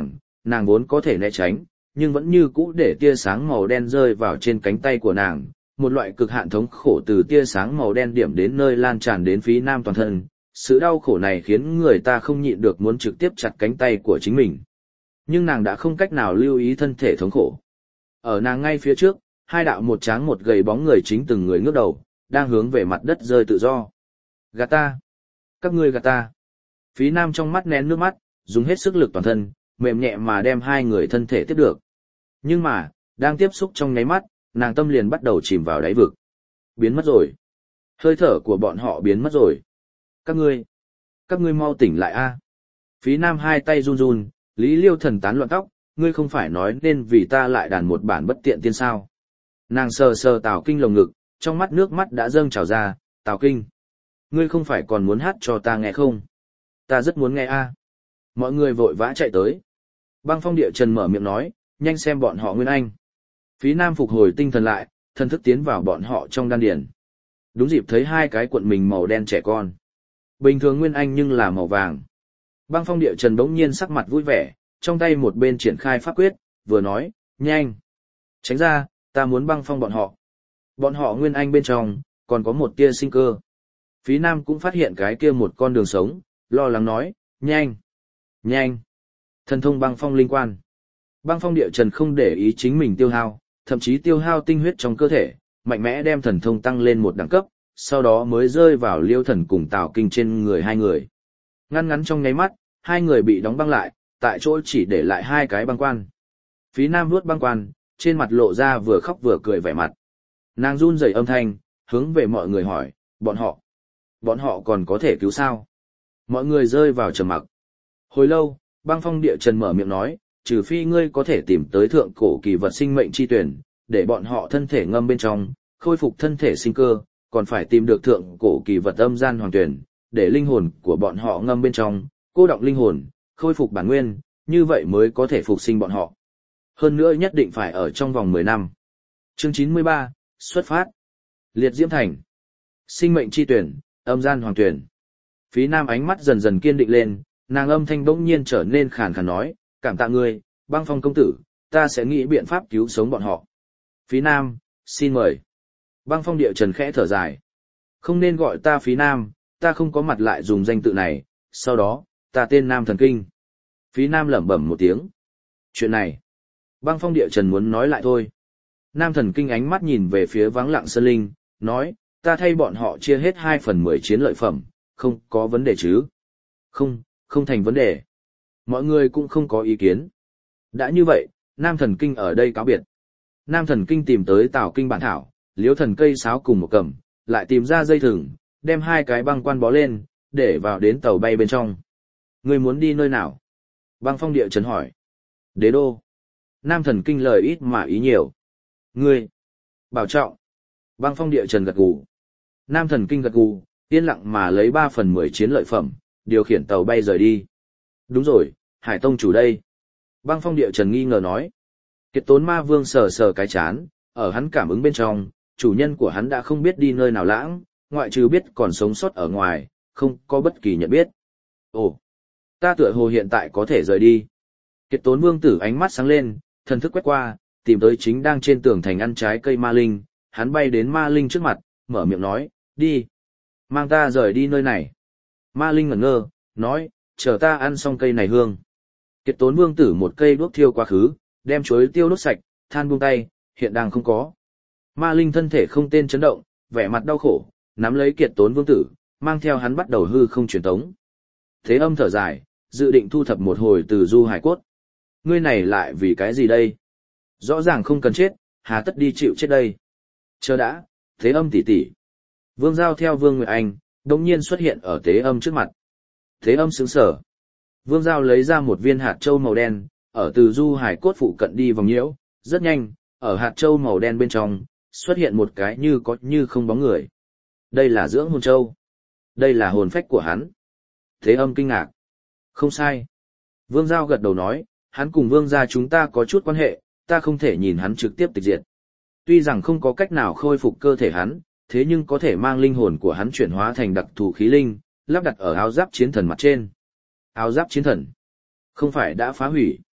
nàng vốn có thể né tránh, nhưng vẫn như cũ để tia sáng màu đen rơi vào trên cánh tay của nàng, một loại cực hạn thống khổ từ tia sáng màu đen điểm đến nơi lan tràn đến phía nam toàn thân. Sự đau khổ này khiến người ta không nhịn được muốn trực tiếp chặt cánh tay của chính mình. Nhưng nàng đã không cách nào lưu ý thân thể thống khổ. Ở nàng ngay phía trước, hai đạo một tráng một gầy bóng người chính từng người ngước đầu, đang hướng về mặt đất rơi tự do. Gạt ta! Các ngươi gạt ta! Phí Nam trong mắt nén nước mắt, dùng hết sức lực toàn thân, mềm nhẹ mà đem hai người thân thể tiếp được. Nhưng mà, đang tiếp xúc trong nháy mắt, nàng tâm liền bắt đầu chìm vào đáy vực. Biến mất rồi. Hơi thở của bọn họ biến mất rồi. Các ngươi, các ngươi mau tỉnh lại a! Phí Nam hai tay run run, Lý Liêu Thần tán loạn tóc, ngươi không phải nói nên vì ta lại đàn một bản bất tiện tiên sao? Nàng sờ sờ Tào Kinh lồng ngực, trong mắt nước mắt đã dâng trào ra, Tào Kinh, ngươi không phải còn muốn hát cho ta nghe không? Ta rất muốn nghe a. Mọi người vội vã chạy tới. Băng Phong Địa Trần mở miệng nói, nhanh xem bọn họ Nguyên Anh. Phí Nam phục hồi tinh thần lại, thần thức tiến vào bọn họ trong đan điền. Đúng dịp thấy hai cái cuộn mình màu đen trẻ con. Bình thường Nguyên Anh nhưng là màu vàng. Băng Phong Địa Trần bỗng nhiên sắc mặt vui vẻ, trong tay một bên triển khai pháp quyết, vừa nói, nhanh. Tránh ra, ta muốn băng phong bọn họ. Bọn họ Nguyên Anh bên trong, còn có một tia sinh cơ. Phí Nam cũng phát hiện cái kia một con đường sống, lo lắng nói, nhanh, nhanh. Thần thông băng phong linh quan. Băng Phong Địa Trần không để ý chính mình tiêu hao, thậm chí tiêu hao tinh huyết trong cơ thể, mạnh mẽ đem thần thông tăng lên một đẳng cấp, sau đó mới rơi vào Liêu Thần cùng Tào Kinh trên người hai người. Ngăn ngắn trong nháy mắt, hai người bị đóng băng lại, tại chỗ chỉ để lại hai cái băng quan. Phí Nam vuốt băng quan, trên mặt lộ ra vừa khóc vừa cười vẻ mặt. Nàng run rẩy âm thanh, hướng về mọi người hỏi, bọn họ, bọn họ còn có thể cứu sao? Mọi người rơi vào trầm mặc. Hồi lâu, Băng Phong Địa Trần mở miệng nói, trừ phi ngươi có thể tìm tới thượng cổ kỳ vật sinh mệnh chi tuyển, để bọn họ thân thể ngâm bên trong, khôi phục thân thể sinh cơ, còn phải tìm được thượng cổ kỳ vật âm gian hoàng tuyển, để linh hồn của bọn họ ngâm bên trong, cô đọng linh hồn, khôi phục bản nguyên, như vậy mới có thể phục sinh bọn họ. Hơn nữa nhất định phải ở trong vòng mười năm. Chương chín mươi ba, xuất phát. Liệt Diễm Thành. Sinh mệnh chi tuyển, âm gian hoàng tuyển. Phí Nam ánh mắt dần dần kiên định lên, nàng âm thanh bỗng nhiên trở nên khàn khàn nói, cảm tạ ngươi, Băng Phong công tử, ta sẽ nghĩ biện pháp cứu sống bọn họ. Phí Nam, xin mời. Băng Phong Địa Trần khẽ thở dài. Không nên gọi ta Phí Nam, ta không có mặt lại dùng danh tự này, sau đó, ta tên Nam Thần Kinh. Phí Nam lẩm bẩm một tiếng. Chuyện này, Băng Phong Địa Trần muốn nói lại thôi. Nam Thần Kinh ánh mắt nhìn về phía vắng lặng sơn linh, nói, ta thay bọn họ chia hết hai phần mười chiến lợi phẩm, không có vấn đề chứ? Không, không thành vấn đề. Mọi người cũng không có ý kiến. Đã như vậy, Nam Thần Kinh ở đây cáo biệt. Nam Thần Kinh tìm tới Tào Kinh bản thảo, liếu thần cây sáo cùng một cầm, lại tìm ra dây thừng, đem hai cái băng quan bó lên, để vào đến tàu bay bên trong. Ngươi muốn đi nơi nào? Băng Phong Địa Trần hỏi. Đế đô. Nam Thần Kinh lời ít mà ý nhiều. Ngươi. Bảo trọng. Băng Phong Địa Trần gật gù. Nam Thần Kinh gật gù, yên lặng mà lấy ba phần mười chiến lợi phẩm, điều khiển tàu bay rời đi. Đúng rồi, Hải Tông chủ đây. Băng Phong Địa Trần nghi ngờ nói. Kiệt Tốn Ma Vương sờ sờ cái chán, ở hắn cảm ứng bên trong, chủ nhân của hắn đã không biết đi nơi nào lãng, ngoại trừ biết còn sống sót ở ngoài, không có bất kỳ nhận biết. Ồ, ta tựa hồ hiện tại có thể rời đi. Kiệt Tốn Vương tử ánh mắt sáng lên, thần thức quét qua, tìm tới chính đang trên tường thành ăn trái cây ma linh, hắn bay đến ma linh trước mặt, mở miệng nói, đi. Mang ta rời đi nơi này. Ma linh ngẩn ngơ, nói, chờ ta ăn xong cây này hương. Kiệt Tốn Vương tử một cây đuốc thiêu quá khứ, đem chuối tiêu đốt sạch, than buông tay, hiện đang không có. Ma linh thân thể không tên chấn động, vẻ mặt đau khổ, nắm lấy Kiệt Tốn Vương tử, mang theo hắn bắt đầu hư không truyền tống. Thế Âm thở dài, dự định thu thập một hồi từ du hải cốt. Ngươi này lại vì cái gì đây? Rõ ràng không cần chết, hà tất đi chịu chết đây. Chờ đã, Thế Âm tỷ tỷ. Vương Giao theo Vương Nguyệt Anh, đột nhiên xuất hiện ở Thế Âm trước mặt. Thế Âm sững sờ. Vương Giao lấy ra một viên hạt châu màu đen, ở từ du hải cốt phụ cận đi vòng nhiễu, rất nhanh, ở hạt châu màu đen bên trong, xuất hiện một cái như có như không bóng người. Đây là dưỡng hồn châu. Đây là hồn phách của hắn. Thế Âm kinh ngạc. Không sai. Vương Giao gật đầu nói, hắn cùng Vương gia chúng ta có chút quan hệ, ta không thể nhìn hắn trực tiếp tịch diệt. Tuy rằng không có cách nào khôi phục cơ thể hắn, thế nhưng có thể mang linh hồn của hắn chuyển hóa thành đặc thù khí linh, lắp đặt ở áo giáp chiến thần mặt trên. Áo giáp chiến thần? Không phải đã phá hủy?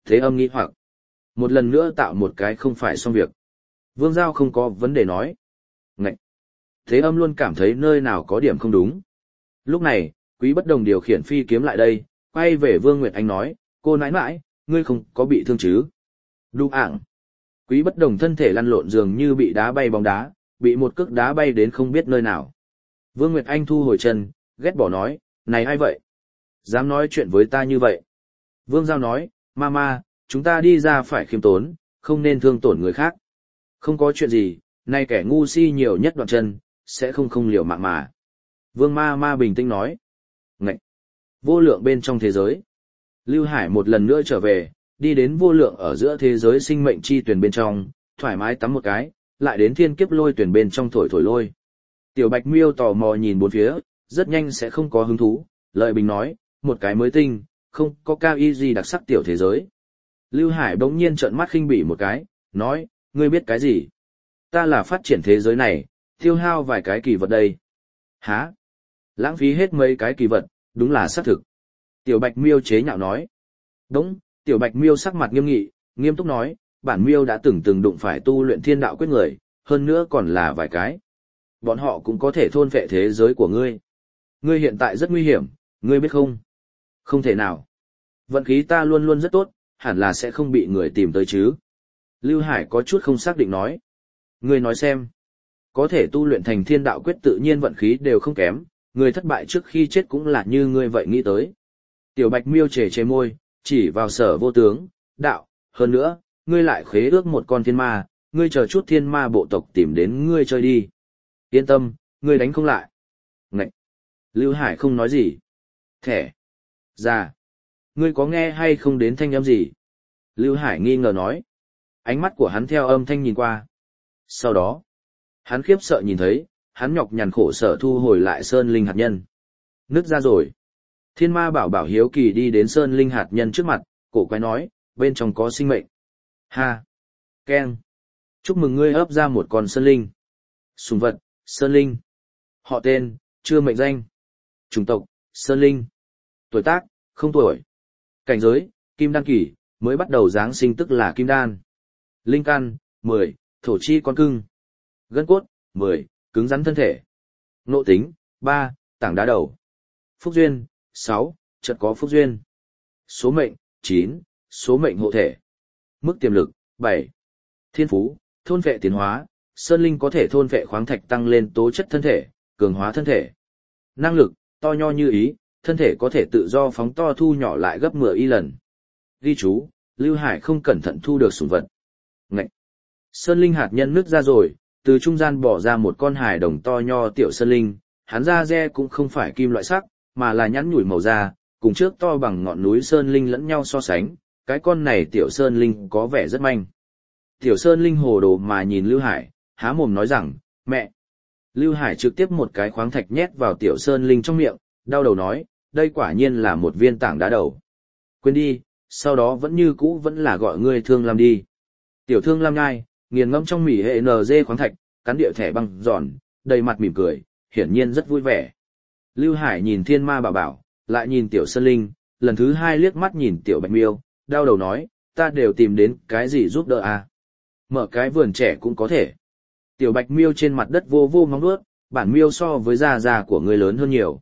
Thế Âm nghĩ hoặc, một lần nữa tạo một cái không phải xong việc. Vương Giao không có vấn đề nói. Ngậy! Thế Âm luôn cảm thấy nơi nào có điểm không đúng. Lúc này, Quý Bất Đồng điều khiển phi kiếm lại đây, quay về Vương Nguyệt Anh nói, cô nãi nãi, ngươi không có bị thương chứ? Đu ảng! Quý Bất Đồng thân thể lăn lộn dường như bị đá bay bóng đá, bị một cước đá bay đến không biết nơi nào. Vương Nguyệt Anh thu hồi chân, ghét bỏ nói, này ai vậy? Dám nói chuyện với ta như vậy? Vương Giao nói, Mama, chúng ta đi ra phải khiêm tốn, không nên thương tổn người khác. Không có chuyện gì, nay kẻ ngu si nhiều nhất đoạn chân, sẽ không không liều mạng mà. Vương Ma Ma bình tĩnh nói. Ngậy! Vô lượng bên trong thế giới. Lưu Hải một lần nữa trở về, đi đến vô lượng ở giữa thế giới sinh mệnh chi tuyển bên trong, thoải mái tắm một cái, lại đến thiên kiếp lôi tuyển bên trong thổi thổi lôi. Tiểu Bạch Miêu tò mò nhìn bốn phía, rất nhanh sẽ không có hứng thú, Lợi Bình nói, một cái mới tinh, không có cao y gì đặc sắc tiểu thế giới. Lưu Hải bỗng nhiên trợn mắt khinh bỉ một cái, nói, ngươi biết cái gì? Ta là phát triển thế giới này, tiêu hao vài cái kỳ vật đây. Hả? Lãng phí hết mấy cái kỳ vật, đúng là xác thực. Tiểu Bạch Miêu chế nhạo nói. Đúng, Tiểu Bạch Miêu sắc mặt nghiêm nghị, nghiêm túc nói, bản Miêu đã từng từng đụng phải tu luyện thiên đạo quyết người, hơn nữa còn là vài cái. Bọn họ cũng có thể thôn phệ thế giới của ngươi. Ngươi hiện tại rất nguy hiểm, ngươi biết không? Không thể nào. Vận khí ta luôn luôn rất tốt, hẳn là sẽ không bị người tìm tới chứ. Lưu Hải có chút không xác định nói. Ngươi nói xem. Có thể tu luyện thành thiên đạo quyết tự nhiên vận khí đều không kém, người thất bại trước khi chết cũng là như ngươi vậy nghĩ tới. Tiểu Bạch Miêu chề chề môi, chỉ vào Sở Vô Tướng, đạo, hơn nữa, ngươi lại khế ước một con thiên ma, ngươi chờ chút thiên ma bộ tộc tìm đến ngươi chơi đi. Yên tâm, ngươi đánh không lại. Ngậy! Lưu Hải không nói gì. Thẻ! Ra! Ngươi có nghe hay không đến thanh âm gì? Lưu Hải nghi ngờ nói. Ánh mắt của hắn theo âm thanh nhìn qua. Sau đó, hắn khiếp sợ nhìn thấy, hắn nhọc nhằn khổ sở thu hồi lại Sơn Linh hạt nhân. Nứt ra rồi. Thiên ma bảo bảo hiếu kỳ đi đến Sơn Linh hạt nhân trước mặt, cổ quái nói, bên trong có sinh mệnh. Ha! Keng! Chúc mừng ngươi ấp ra một con Sơn Linh. Sùng vật, Sơn Linh. Họ tên, chưa mệnh danh. Chủng tộc, Sơn Linh. Tuổi tác, không tuổi. Cảnh giới, Kim Đan kỳ, mới bắt đầu giáng sinh tức là Kim Đan. Linh căn, mười, thổ chi con cưng. Gân cốt, mười, cứng rắn thân thể. Nộ tính, ba, tảng đá đầu. Phúc duyên, sáu, chợt có phúc duyên. Số mệnh, chín, số mệnh hộ thể. Mức tiềm lực, bảy. Thiên phú, thôn vệ tiến hóa, Sơn Linh có thể thôn vệ khoáng thạch tăng lên tố chất thân thể, cường hóa thân thể. Năng lực, to nho như ý, thân thể có thể tự do phóng to thu nhỏ lại gấp mười y lần. Ghi chú, Lưu Hải không cẩn thận thu được sủng vật. Ngậy! Sơn Linh hạt nhân nứt ra rồi, từ trung gian bỏ ra một con hài đồng to nho tiểu Sơn Linh, hắn da re cũng không phải kim loại sắc, mà là nhẵn nhủi màu da, cùng trước to bằng ngọn núi Sơn Linh lẫn nhau so sánh, cái con này tiểu Sơn Linh có vẻ rất manh. Tiểu Sơn Linh hồ đồ mà nhìn Lưu Hải, há mồm nói rằng, mẹ! Lưu Hải trực tiếp một cái khoáng thạch nhét vào tiểu Sơn Linh trong miệng, đau đầu nói, đây quả nhiên là một viên tảng đá đầu. Quên đi, sau đó vẫn như cũ vẫn là gọi ngươi Thương Lam đi. Tiểu Thương Lam nhai, nghiền ngẫm trong mỉ hệ en giê khoáng thạch, cắn địa thẻ băng giòn, đầy mặt mỉm cười, hiển nhiên rất vui vẻ. Lưu Hải nhìn Thiên Ma Bảo Bảo, lại nhìn tiểu Sơn Linh, lần thứ hai liếc mắt nhìn tiểu Bạch Miêu, đau đầu nói, ta đều tìm đến cái gì giúp đỡ à? Mở cái vườn trẻ cũng có thể. Tiểu Bạch Miêu trên mặt đất vô vô ngóng đuốt, bản miêu so với da da của ngươi lớn hơn nhiều.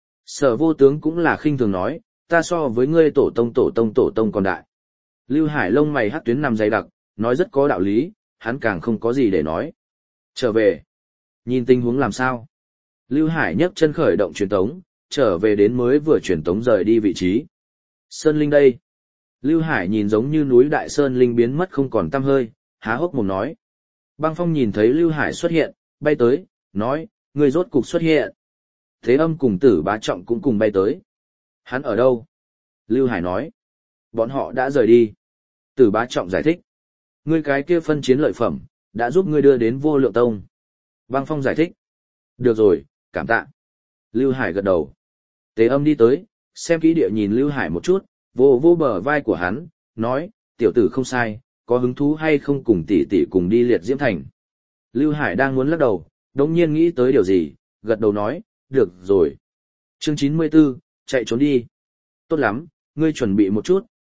Sở Vô Tướng cũng là khinh thường nói, ta so với ngươi tổ tông tổ tông tổ tông còn đại. Lưu Hải lông mày hắc tuyến nằm dày đặc, nói rất có đạo lý, hắn càng không có gì để nói. Trở về. Nhìn tình huống làm sao? Lưu Hải nhấc chân khởi động truyền tống, trở về đến mới vừa truyền tống rời đi vị trí. Sơn Linh đây. Lưu Hải nhìn giống như núi Đại Sơn Linh biến mất không còn tăm hơi, há hốc mồm nói. Băng Phong nhìn thấy Lưu Hải xuất hiện, bay tới, nói, người rốt cục xuất hiện. Thế Âm cùng Tử Bá Trọng cũng cùng bay tới. Hắn ở đâu? Lưu Hải nói. Bọn họ đã rời đi. Tử Bá Trọng giải thích. Ngươi cái kia phân chiến lợi phẩm, đã giúp ngươi đưa đến Vô Lượng Tông. Băng Phong giải thích. Được rồi, cảm tạ. Lưu Hải gật đầu. Tế Âm đi tới, xem kỹ địa nhìn Lưu Hải một chút, vô vô bờ vai của hắn, nói, tiểu tử không sai, có hứng thú hay không cùng tỷ tỷ cùng đi Liệt Diễm Thành. Lưu Hải đang muốn lắc đầu, đống nhiên nghĩ tới điều gì, gật đầu nói, được rồi. Chương chín mươi tư, chạy trốn đi. Tốt lắm, ngươi chuẩn bị một chút,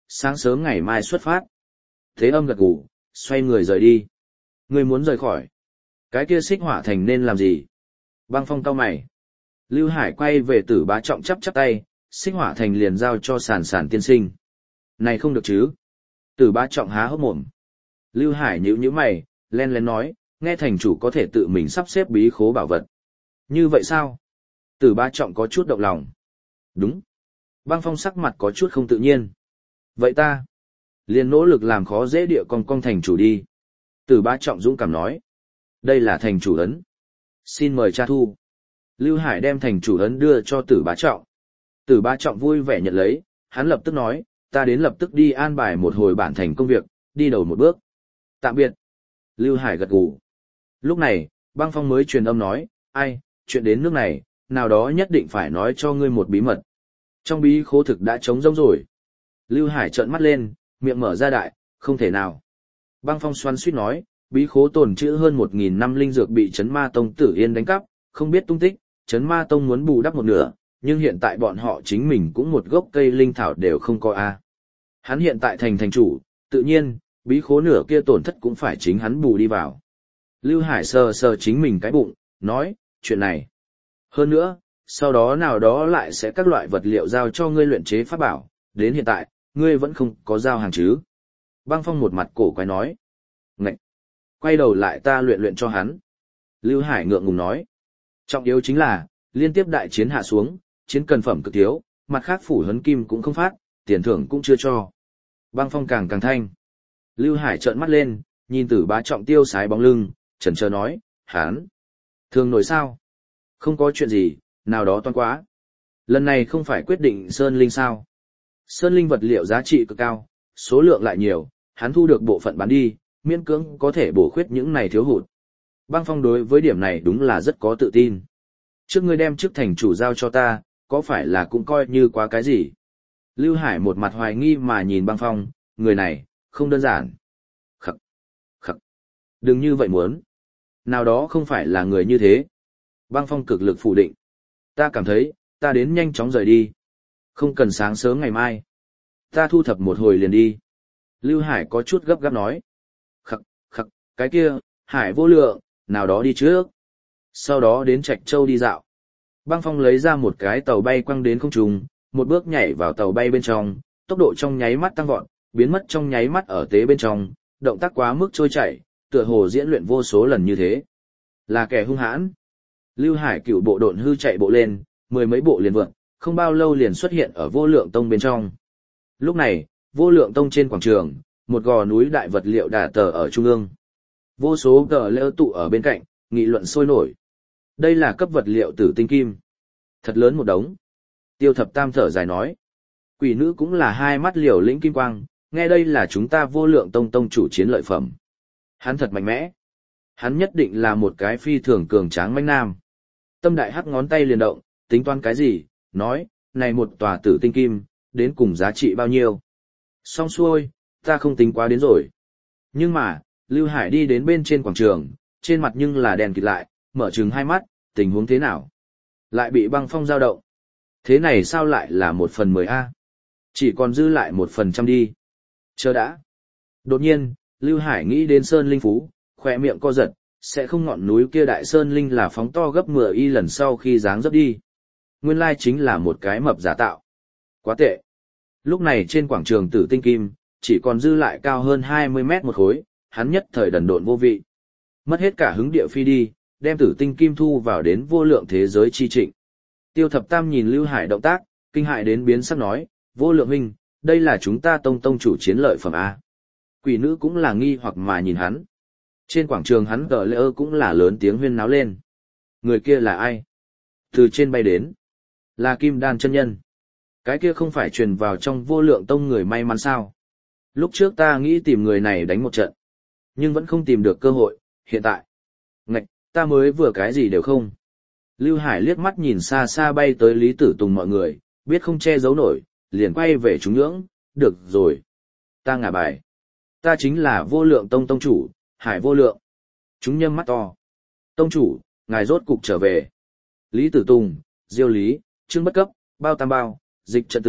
sáng sớm ngày mai xuất phát. Thế Âm gật gù, xoay người rời đi. Ngươi muốn rời khỏi. Cái kia Xích Hỏa Thành nên làm gì? Băng Phong cau mày. Lưu Hải quay về Tử Bá Trọng chắp chắp tay, Xích Hỏa Thành liền giao cho Sàn Sàn tiên sinh. Này không được chứ? Tử Bá Trọng há hốc mồm. Lưu Hải nhíu nhíu mày, len lén nói, nghe thành chủ có thể tự mình sắp xếp bí khố bảo vật. Như vậy sao? Tử Bá Trọng có chút động lòng. Đúng. Băng Phong sắc mặt có chút không tự nhiên. Vậy ta liền nỗ lực làm khó dễ địa con con thành chủ đi. Tử Bá Trọng dũng cảm nói. Đây là thành chủ ấn. Xin mời cha thu. Lưu Hải đem thành chủ ấn đưa cho Tử Bá Trọng. Tử Bá Trọng vui vẻ nhận lấy, hắn lập tức nói, ta đến lập tức đi an bài một hồi bản thành công việc, đi đầu một bước. Tạm biệt. Lưu Hải gật gù. Lúc này, Băng Phong mới truyền âm nói, ai, chuyện đến nước này, nào đó nhất định phải nói cho ngươi một bí mật. Trong bí khố thực đã trống rỗng rồi. Lưu Hải trợn mắt lên, miệng mở ra đại, không thể nào. Băng Phong xoắn suýt nói, bí khố tồn trữ hơn một nghìn năm linh dược bị Chấn Ma Tông Tử Yên đánh cắp, không biết tung tích, Chấn Ma Tông muốn bù đắp một nửa, nhưng hiện tại bọn họ chính mình cũng một gốc cây linh thảo đều không có a. Hắn hiện tại thành thành chủ, tự nhiên, bí khố nửa kia tổn thất cũng phải chính hắn bù đi vào. Lưu Hải sờ sờ chính mình cái bụng, nói, chuyện này. Hơn nữa, sau đó nào đó lại sẽ các loại vật liệu giao cho ngươi luyện chế pháp bảo, đến hiện tại, ngươi vẫn không có giao hàng chứ. Băng Phong một mặt cổ quái nói. Ngậy! Quay đầu lại ta luyện luyện cho hắn. Lưu Hải ngượng ngùng nói. Trọng yếu chính là, liên tiếp đại chiến hạ xuống, chiến cần phẩm cực thiếu, mặt khác phủ huấn kim cũng không phát, tiền thưởng cũng chưa cho. Băng Phong càng càng thanh. Lưu Hải trợn mắt lên, nhìn Tử Bá Trọng tiêu sái bóng lưng, chần chờ nói, hắn thường nổi sao? Không có chuyện gì, nào đó toan quá. Lần này không phải quyết định Sơn Linh sao? Sơn Linh vật liệu giá trị cực cao, số lượng lại nhiều, hắn thu được bộ phận bán đi, miễn cưỡng có thể bổ khuyết những này thiếu hụt. Băng Phong đối với điểm này đúng là rất có tự tin. Trước ngươi đem chức thành chủ giao cho ta, có phải là cũng coi như quá cái gì? Lưu Hải một mặt hoài nghi mà nhìn Băng Phong, người này, không đơn giản. Khắc, khắc, đừng như vậy muốn. Nào đó không phải là người như thế. Băng Phong cực lực phủ định. Ta cảm thấy, ta đến nhanh chóng rời đi. Không cần sáng sớm ngày mai. Ta thu thập một hồi liền đi. Lưu Hải có chút gấp gáp nói. Khắc, khắc, cái kia, Hải vô lượng, nào đó đi trước. Sau đó đến Trạch Châu đi dạo. Băng Phong lấy ra một cái tàu bay quăng đến không trung, một bước nhảy vào tàu bay bên trong, tốc độ trong nháy mắt tăng vọt, biến mất trong nháy mắt ở tế bên trong, động tác quá mức trôi chảy, tựa hồ diễn luyện vô số lần như thế. Là kẻ hung hãn. Lưu Hải cựu bộ độn hư chạy bộ lên, mười mấy bộ liền vượn, không bao lâu liền xuất hiện ở Vô Lượng Tông bên trong. Lúc này, Vô Lượng Tông trên quảng trường, một gò núi đại vật liệu đà tờ ở trung ương. Vô số gờ lơ tụ ở bên cạnh, nghị luận sôi nổi. Đây là cấp vật liệu tử tinh kim. Thật lớn một đống. Tiêu Thập Tam thở dài nói. Quỷ nữ cũng là hai mắt liều lĩnh kim quang, nghe đây là chúng ta Vô Lượng Tông tông chủ chiến lợi phẩm. Hắn thật mạnh mẽ. Hắn nhất định là một cái phi thường cường tráng mãnh nam. Tâm Đại Hắc ngón tay liền động, tính toán cái gì, nói, này một tòa tử tinh kim, đến cùng giá trị bao nhiêu. Xong xuôi, ta không tính quá đến rồi. Nhưng mà, Lưu Hải đi đến bên trên quảng trường, trên mặt nhưng là đèn kịt lại, mở trừng hai mắt, tình huống thế nào? Lại bị Băng Phong dao động. Thế này sao lại là một phần mười a? Chỉ còn dư lại một phần trăm đi. Chờ đã. Đột nhiên, Lưu Hải nghĩ đến Sơn Linh Phú, khỏe miệng co giật, sẽ không ngọn núi kia đại Sơn Linh là phóng to gấp mười y lần sau khi dáng dấp đi. Nguyên lai chính là một cái mập giả tạo. Quá tệ. Lúc này trên quảng trường Tử Tinh Kim, chỉ còn dư lại cao hơn hai mươi mét một khối, hắn nhất thời đần độn vô vị. Mất hết cả hứng địa phi đi, đem Tử Tinh Kim thu vào đến vô lượng thế giới chi trịnh. Tiêu Thập Tam nhìn Lưu Hải động tác, kinh hại đến biến sắc nói, vô lượng huynh, đây là chúng ta tông tông chủ chiến lợi phẩm A. Quỷ nữ cũng là nghi hoặc mà nhìn hắn. Trên quảng trường hắn gờ lỡ cũng là lớn tiếng huyên náo lên. Người kia là ai? Từ trên bay đến. Là Kim Đan chân nhân. Cái kia không phải truyền vào trong vô lượng tông người may mắn sao? Lúc trước ta nghĩ tìm người này đánh một trận. Nhưng vẫn không tìm được cơ hội, hiện tại. Ngạch, ta mới vừa cái gì đều không. Lưu Hải liếc mắt nhìn xa xa bay tới Lý Tử Tùng mọi người, biết không che giấu nổi, liền quay về chúng nhưỡng, được rồi. Ta ngả bài. Ta chính là vô lượng tông tông chủ, Hải vô lượng. Chúng nhâm mắt to. Tông chủ, ngài rốt cục trở về. Lý Tử Tùng, Diêu Lý, Trương Bất Cấp, Bao Tam Bao, Dịch Trận Tử,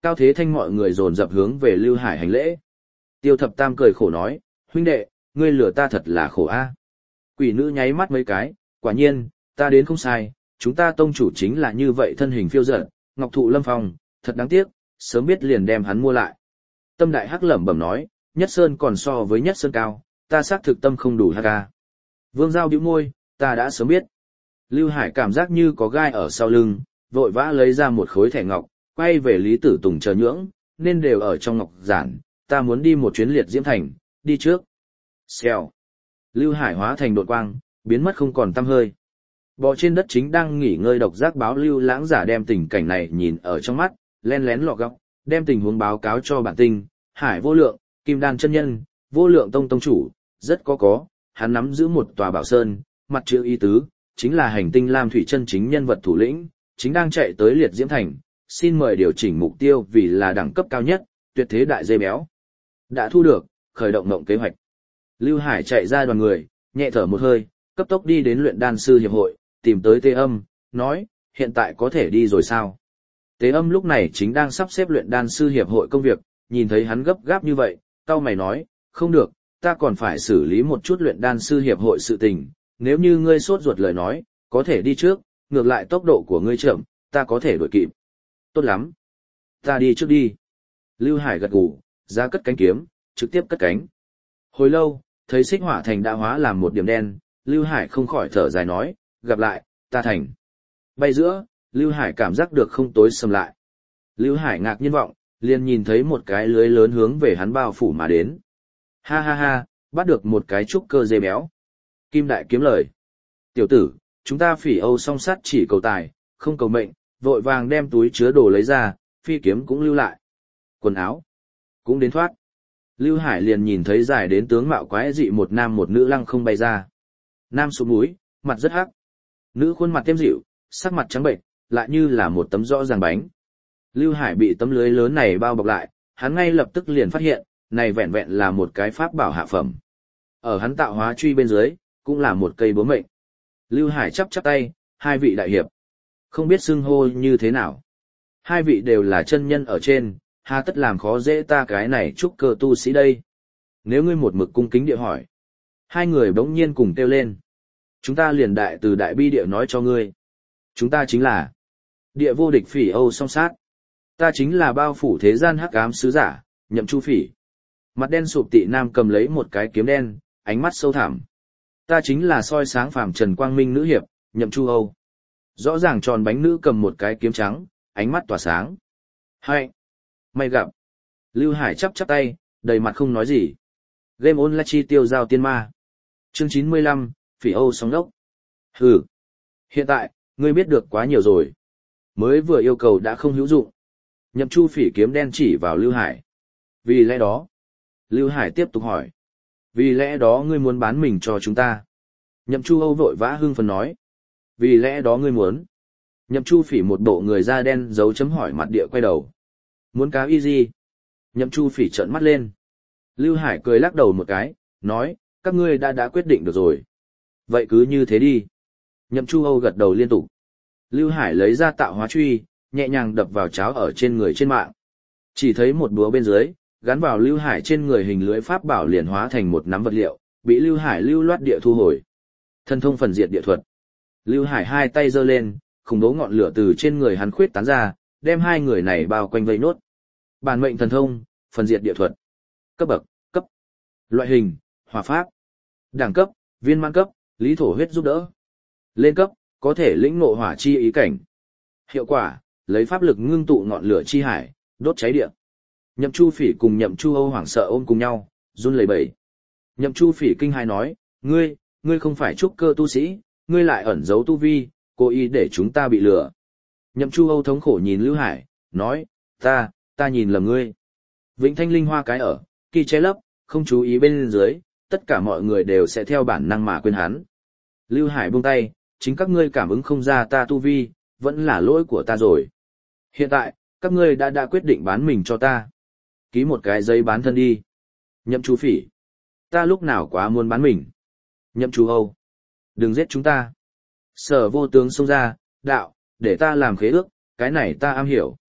Cao Thế Thanh mọi người dồn dập hướng về Lưu Hải hành lễ. Tiêu Thập Tam cười khổ nói, huynh đệ, ngươi lừa ta thật là khổ a. Quỷ nữ nháy mắt mấy cái, quả nhiên, ta đến không sai, chúng ta tông chủ chính là như vậy thân hình phiêu dật, ngọc thụ lâm phong, thật đáng tiếc, sớm biết liền đem hắn mua lại. Tâm Đại Hắc lẩm bẩm nói, Nhất Sơn còn so với Nhất Sơn cao, ta xác thực tâm không đủ hắc ca. Vương Giao bĩu môi, ta đã sớm biết. Lưu Hải cảm giác như có gai ở sau lưng, vội vã lấy ra một khối thẻ ngọc, quay về Lý Tử Tùng chờ nhưỡng, nên đều ở trong ngọc giản, ta muốn đi một chuyến liệt diễm thành, đi trước. Xèo. Lưu Hải hóa thành đột quang, biến mất không còn tăm hơi. Bò trên đất chính đang nghỉ ngơi độc giác báo Lưu Lãng giả đem tình cảnh này nhìn ở trong mắt, len lén lọ góc, đem tình huống báo cáo cho bản tinh, Hải Vô Lượng, Kim Đan chân nhân, Vô Lượng tông tông chủ, rất có có, hắn nắm giữ một tòa bảo sơn, mặt chữ ý tứ, chính là hành tinh Lam Thủy chân chính nhân vật thủ lĩnh, chính đang chạy tới liệt diễm thành, xin mời điều chỉnh mục tiêu vì là đẳng cấp cao nhất, tuyệt thế đại dây béo. Đã thu được, khởi động mộng kế hoạch. Lưu Hải chạy ra đoàn người, nhẹ thở một hơi, cấp tốc đi đến luyện đan sư hiệp hội, tìm tới Tế Âm, nói, hiện tại có thể đi rồi sao? Tế Âm lúc này chính đang sắp xếp luyện đan sư hiệp hội công việc, nhìn thấy hắn gấp gáp như vậy, cau mày nói, không được, ta còn phải xử lý một chút luyện đan sư hiệp hội sự tình, nếu như ngươi sốt ruột lời nói, có thể đi trước, ngược lại tốc độ của ngươi chậm, ta có thể đuổi kịp. Tốt lắm. Ta đi trước đi. Lưu Hải gật gù, ra cất cánh kiếm, trực tiếp cất cánh. Hồi lâu, thấy xích hỏa thành đã hóa làm một điểm đen, Lưu Hải không khỏi thở dài nói, gặp lại, ta thành. Bay giữa, Lưu Hải cảm giác được không tối sầm lại. Lưu Hải ngạc nhiên vọng, liền nhìn thấy một cái lưới lớn hướng về hắn bao phủ mà đến. Ha ha ha, bắt được một cái trúc cơ dê béo. Kim Đại kiếm lời. Tiểu tử, chúng ta Phỉ Âu song sắt chỉ cầu tài, không cầu mệnh, vội vàng đem túi chứa đồ lấy ra, phi kiếm cũng lưu lại. Quần áo cũng đến thoát. Lưu Hải liền nhìn thấy dài đến tướng mạo quái dị một nam một nữ lăng không bay ra. Nam xuống mũi, mặt rất hắc. Nữ khuôn mặt tiêm dịu, sắc mặt trắng bệnh, lại như là một tấm rõ ràng bánh. Lưu Hải bị tấm lưới lớn này bao bọc lại, hắn ngay lập tức liền phát hiện, này vẹn vẹn là một cái pháp bảo hạ phẩm. Ở hắn tạo hóa truy bên dưới, cũng là một cây búa mệnh. Lưu Hải chắp chắp tay, hai vị đại hiệp. Không biết xưng hô như thế nào. Hai vị đều là chân nhân ở trên, hà tất làm khó dễ ta cái này trúc cơ tu sĩ đây. Nếu ngươi một mực cung kính địa hỏi. Hai người bỗng nhiên cùng kêu lên. Chúng ta liền đại từ đại bi địa nói cho ngươi. Chúng ta chính là địa vô địch Phỉ Âu song sát. Ta chính là bao phủ thế gian hắc ám sứ giả, Nhậm Chu Phỉ. Mặt đen sụp tị nam cầm lấy một cái kiếm đen, ánh mắt sâu thẳm. Ta chính là soi sáng phàm trần quang minh nữ hiệp, Nhậm Chu Âu. Rõ ràng tròn bánh nữ cầm một cái kiếm trắng, ánh mắt tỏa sáng. Hay! May gặp! Lưu Hải chắp chắp tay, đầy mặt không nói gì. Game online chi tiêu giao tiên ma. Chương chín mươi lăm, Phỉ Âu sóng đốc. Hừ! Hiện tại, ngươi biết được quá nhiều rồi. Mới vừa yêu cầu đã không hữu dụng. Nhậm Chu Phỉ kiếm đen chỉ vào Lưu Hải. Vì lẽ đó. Lưu Hải tiếp tục hỏi. Vì lẽ đó ngươi muốn bán mình cho chúng ta. Nhậm Chu Âu vội vã hưng phấn nói. Vì lẽ đó ngươi muốn. Nhậm Chu Phỉ một bộ người da đen dấu chấm hỏi mặt địa quay đầu. Muốn cáo y gì? Nhậm Chu Phỉ trợn mắt lên. Lưu Hải cười lắc đầu một cái, nói, các ngươi đã đã quyết định được rồi. Vậy cứ như thế đi. Nhậm Chu Âu gật đầu liên tục. Lưu Hải lấy ra tạo hóa truy, nhẹ nhàng đập vào cháo ở trên người trên mạng. Chỉ thấy một búa bên dưới, gắn vào Lưu Hải trên người hình lưỡi pháp bảo liền hóa thành một nắm vật liệu, bị Lưu Hải lưu loát địa thu hồi. Thần thông phần diệt địa thuật. Lưu Hải hai tay giơ lên, khủng bố ngọn lửa từ trên người hắn khuyết tán ra, đem hai người này bao quanh vây nốt. Bản mệnh thần thông, phần diệt địa thuật. Cấp bậc, cấp. Loại hình, hỏa pháp. Đẳng cấp, viên mãn cấp, lý thổ huyết giúp đỡ. Lên cấp, có thể lĩnh ngộ hỏa chi ý cảnh. Hiệu quả, lấy pháp lực ngưng tụ ngọn lửa chi hải, đốt cháy địa. Nhậm Chu Phỉ cùng Nhậm Chu Âu hoảng sợ ôm cùng nhau, run lẩy bẩy. Nhậm Chu Phỉ kinh hãi nói, ngươi, ngươi không phải trúc cơ tu sĩ, ngươi lại ẩn giấu tu vi, cố ý để chúng ta bị lừa. Nhậm Chu Âu thống khổ nhìn Lưu Hải, nói, ta, ta nhìn lầm ngươi. Vĩnh Thanh Linh Hoa cái ở, kỳ che lấp, không chú ý bên dưới, tất cả mọi người đều sẽ theo bản năng mà quên hắn. Lưu Hải buông tay, chính các ngươi cảm ứng không ra ta tu vi, vẫn là lỗi của ta rồi. Hiện tại, các ngươi đã đã quyết định bán mình cho ta. Ký một cái giấy bán thân đi. Nhậm Chu Phỉ. Ta lúc nào quá muốn bán mình. Nhậm Chu Âu. Đừng giết chúng ta. Sở Vô Tướng xông ra, đạo, để ta làm khế ước, cái này ta am hiểu.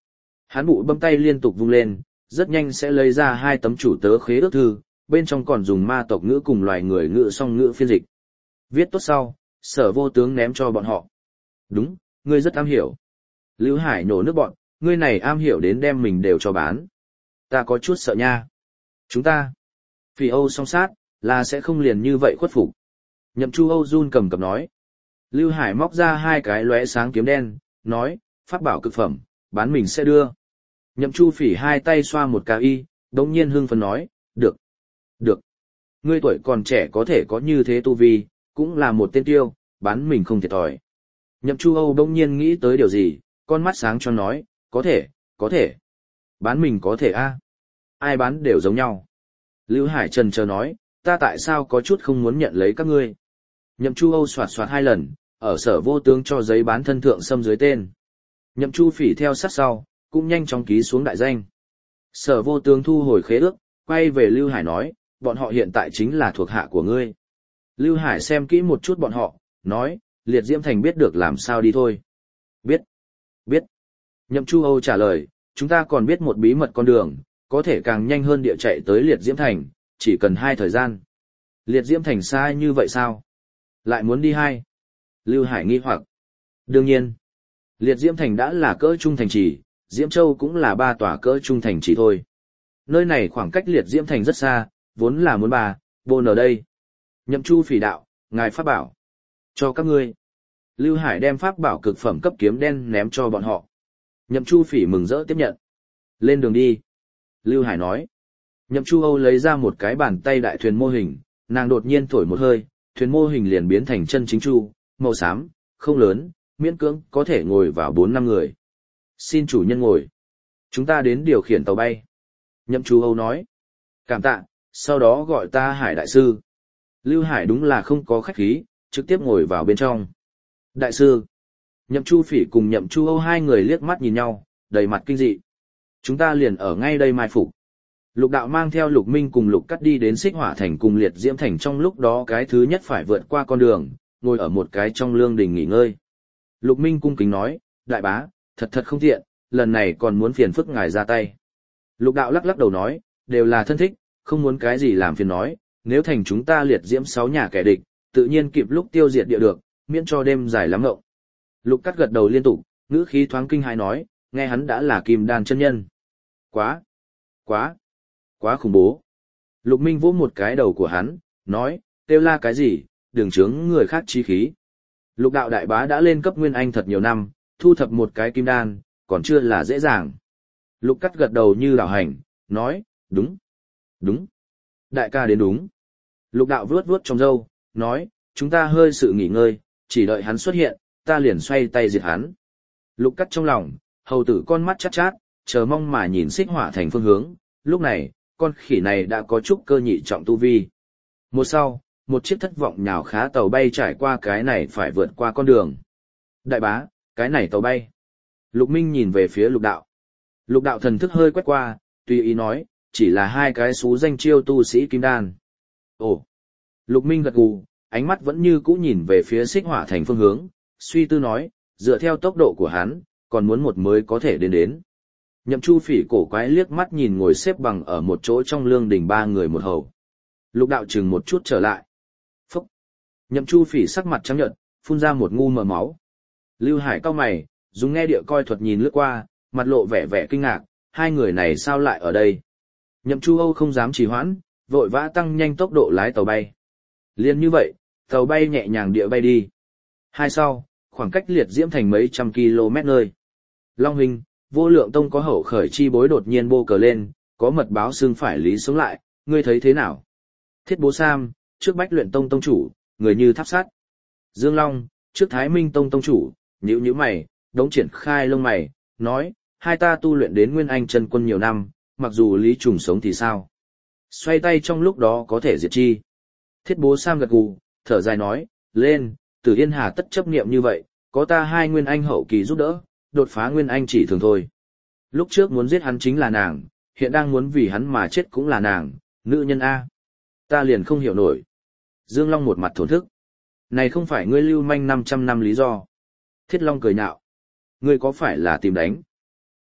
Hắn bụi bấm tay liên tục vung lên, rất nhanh sẽ lấy ra hai tấm chủ tớ khế ước thư, bên trong còn dùng ma tộc ngữ cùng loài người ngữ song ngữ phiên dịch. Viết tốt sau, Sở Vô Tướng ném cho bọn họ. Đúng, ngươi rất am hiểu. Lưu Hải nổ nước bọn, ngươi này am hiểu đến đem mình đều cho bán. Ta có chút sợ nha. Chúng ta, Phỉ Âu song sát, là sẽ không liền như vậy khuất phục. Nhậm Chu Âu run cầm cập nói. Lưu Hải móc ra hai cái lóe sáng kiếm đen, nói, pháp bảo cực phẩm, bán mình sẽ đưa. Nhậm Chu Phỉ hai tay xoa một cái y, đống nhiên hưng phấn nói, được, được. Ngươi tuổi còn trẻ có thể có như thế tu vi, cũng là một tên tiêu, bán mình không thiệt thòi. Nhậm Chu Âu đống nhiên nghĩ tới điều gì, con mắt sáng cho nói, có thể, có thể. Bán mình có thể a, ai bán đều giống nhau. Lưu Hải trần chờ nói, ta tại sao có chút không muốn nhận lấy các ngươi. Nhậm Chu Âu soạt soạt hai lần, ở Sở Vô Tướng cho giấy bán thân thượng xâm dưới tên. Nhậm Chu Phỉ theo sát sau, cũng nhanh chóng ký xuống đại danh. Sở Vô Tướng thu hồi khế ước, quay về Lưu Hải nói, bọn họ hiện tại chính là thuộc hạ của ngươi. Lưu Hải xem kỹ một chút bọn họ, nói, Liệt Diễm Thành biết được làm sao đi thôi. Biết, biết. Nhậm Chu Âu trả lời, chúng ta còn biết một bí mật con đường, có thể càng nhanh hơn địa chạy tới Liệt Diễm Thành, chỉ cần hai thời gian. Liệt Diễm Thành xa như vậy sao? Lại muốn đi hai? Lưu Hải nghi hoặc. Đương nhiên, Liệt Diễm Thành đã là cỡ trung thành trì, Diễm Châu cũng là ba tòa cỡ trung thành trì thôi. Nơi này khoảng cách Liệt Diễm Thành rất xa, vốn là muốn bà, vô ở đây. Nhậm Chu Phỉ đạo, ngài pháp bảo. Cho các ngươi. Lưu Hải đem pháp bảo cực phẩm cấp kiếm đen ném cho bọn họ. Nhậm Chu Phỉ mừng rỡ tiếp nhận. Lên đường đi. Lưu Hải nói. Nhậm Chu Âu lấy ra một cái bàn tay đại thuyền mô hình, nàng đột nhiên thổi một hơi, thuyền mô hình liền biến thành chân chính chu, màu xám, không lớn, miễn cưỡng có thể ngồi vào bốn năm người. Xin chủ nhân ngồi. Chúng ta đến điều khiển tàu bay. Nhậm Chu Âu nói. Cảm tạ, sau đó gọi ta Hải đại sư. Lưu Hải đúng là không có khách khí, trực tiếp ngồi vào bên trong. Đại sư. Nhậm Chu Phỉ cùng Nhậm Chu Âu hai người liếc mắt nhìn nhau, đầy mặt kinh dị. Chúng ta liền ở ngay đây mai phục. Lục Đạo mang theo Lục Minh cùng Lục Cắt đi đến Xích Hỏa Thành cùng Liệt Diễm Thành, trong lúc đó cái thứ nhất phải vượt qua con đường, ngồi ở một cái trong lương đình nghỉ ngơi. Lục Minh cung kính nói, đại bá, thật thật không tiện, lần này còn muốn phiền phức ngài ra tay. Lục Đạo lắc lắc đầu nói, đều là thân thích, không muốn cái gì làm phiền nói, nếu thành chúng ta Liệt Diễm sáu nhà kẻ địch, tự nhiên kịp lúc tiêu diệt địa được, miễn cho đêm dài lắm ngộng. Lục Cắt gật đầu liên tục, ngữ khí thoáng kinh hãi nói, nghe hắn đã là Kim Đan chân nhân. Quá, quá, quá khủng bố. Lục Minh vỗ một cái đầu của hắn, nói, kêu la cái gì, đừng chướng người khác chí khí. Lục Đạo đại bá đã lên cấp Nguyên Anh thật nhiều năm, thu thập một cái Kim Đan, còn chưa là dễ dàng. Lục Cắt gật đầu như đảo hành, nói, đúng, đúng, đại ca đến đúng. Lục Đạo vuốt vuốt trong râu, nói, chúng ta hơi sự nghỉ ngơi, chỉ đợi hắn xuất hiện, ta liền xoay tay diệt hắn. Lục Cắt trong lòng, hầu tử con mắt chát chát, chờ mong mà nhìn Xích Hỏa Thành phương hướng, lúc này, con khỉ này đã có chút cơ nhị trọng tu vi. Một sau, một chiếc thất vọng nhào khá tàu bay trải qua cái này phải vượt qua con đường. Đại bá, cái này tàu bay. Lục Minh nhìn về phía Lục Đạo. Lục Đạo thần thức hơi quét qua, tùy ý nói, chỉ là hai cái xú danh chiêu tu sĩ kim đan. Ồ. Lục Minh gật gù, ánh mắt vẫn như cũ nhìn về phía Xích Hỏa Thành phương hướng, suy tư nói, dựa theo tốc độ của hắn, còn muốn một mới có thể đến đến. Nhậm Chu Phỉ cổ quái liếc mắt nhìn ngồi xếp bằng ở một chỗ trong lương đình ba người một hầu. Lục Đạo chừng một chút trở lại. Phúc. Nhậm Chu Phỉ sắc mặt trắng nhợt, phun ra một ngu mờ máu. Lưu Hải cau mày, dùng nghe địa coi thuật nhìn lướt qua, mặt lộ vẻ vẻ kinh ngạc, hai người này sao lại ở đây? Nhậm Chu Âu không dám trì hoãn, vội vã tăng nhanh tốc độ lái tàu bay. Liên như vậy, tàu bay nhẹ nhàng địa bay đi. Hai sau, khoảng cách Liệt Diễm Thành mấy trăm km nơi. Long Huynh, Vô Lượng Tông có hậu khởi chi bối đột nhiên bô cờ lên, có mật báo xương phải lý sống lại, ngươi thấy thế nào? Thiết Bố Sam, trước Bách Luyện Tông tông chủ, người như tháp sắt. Dương Long, trước Thái Minh Tông tông chủ, nhíu nhíu mày, đống triển khai lông mày, nói, hai ta tu luyện đến Nguyên Anh chân quân nhiều năm, mặc dù Lý Trùng sống thì sao? Xoay tay trong lúc đó có thể diệt chi. Thiết Bố Sam gật gù, thở dài nói, lên, Tử Yên Hà tất chấp niệm như vậy, có ta hai Nguyên Anh hậu kỳ giúp đỡ, đột phá Nguyên Anh chỉ thường thôi. Lúc trước muốn giết hắn chính là nàng, hiện đang muốn vì hắn mà chết cũng là nàng, nữ nhân A. Ta liền không hiểu nổi. Dương Long một mặt thổn thức. Này không phải ngươi lưu manh năm trăm năm lý do. Thiết Long cười nhạo. Ngươi có phải là tìm đánh?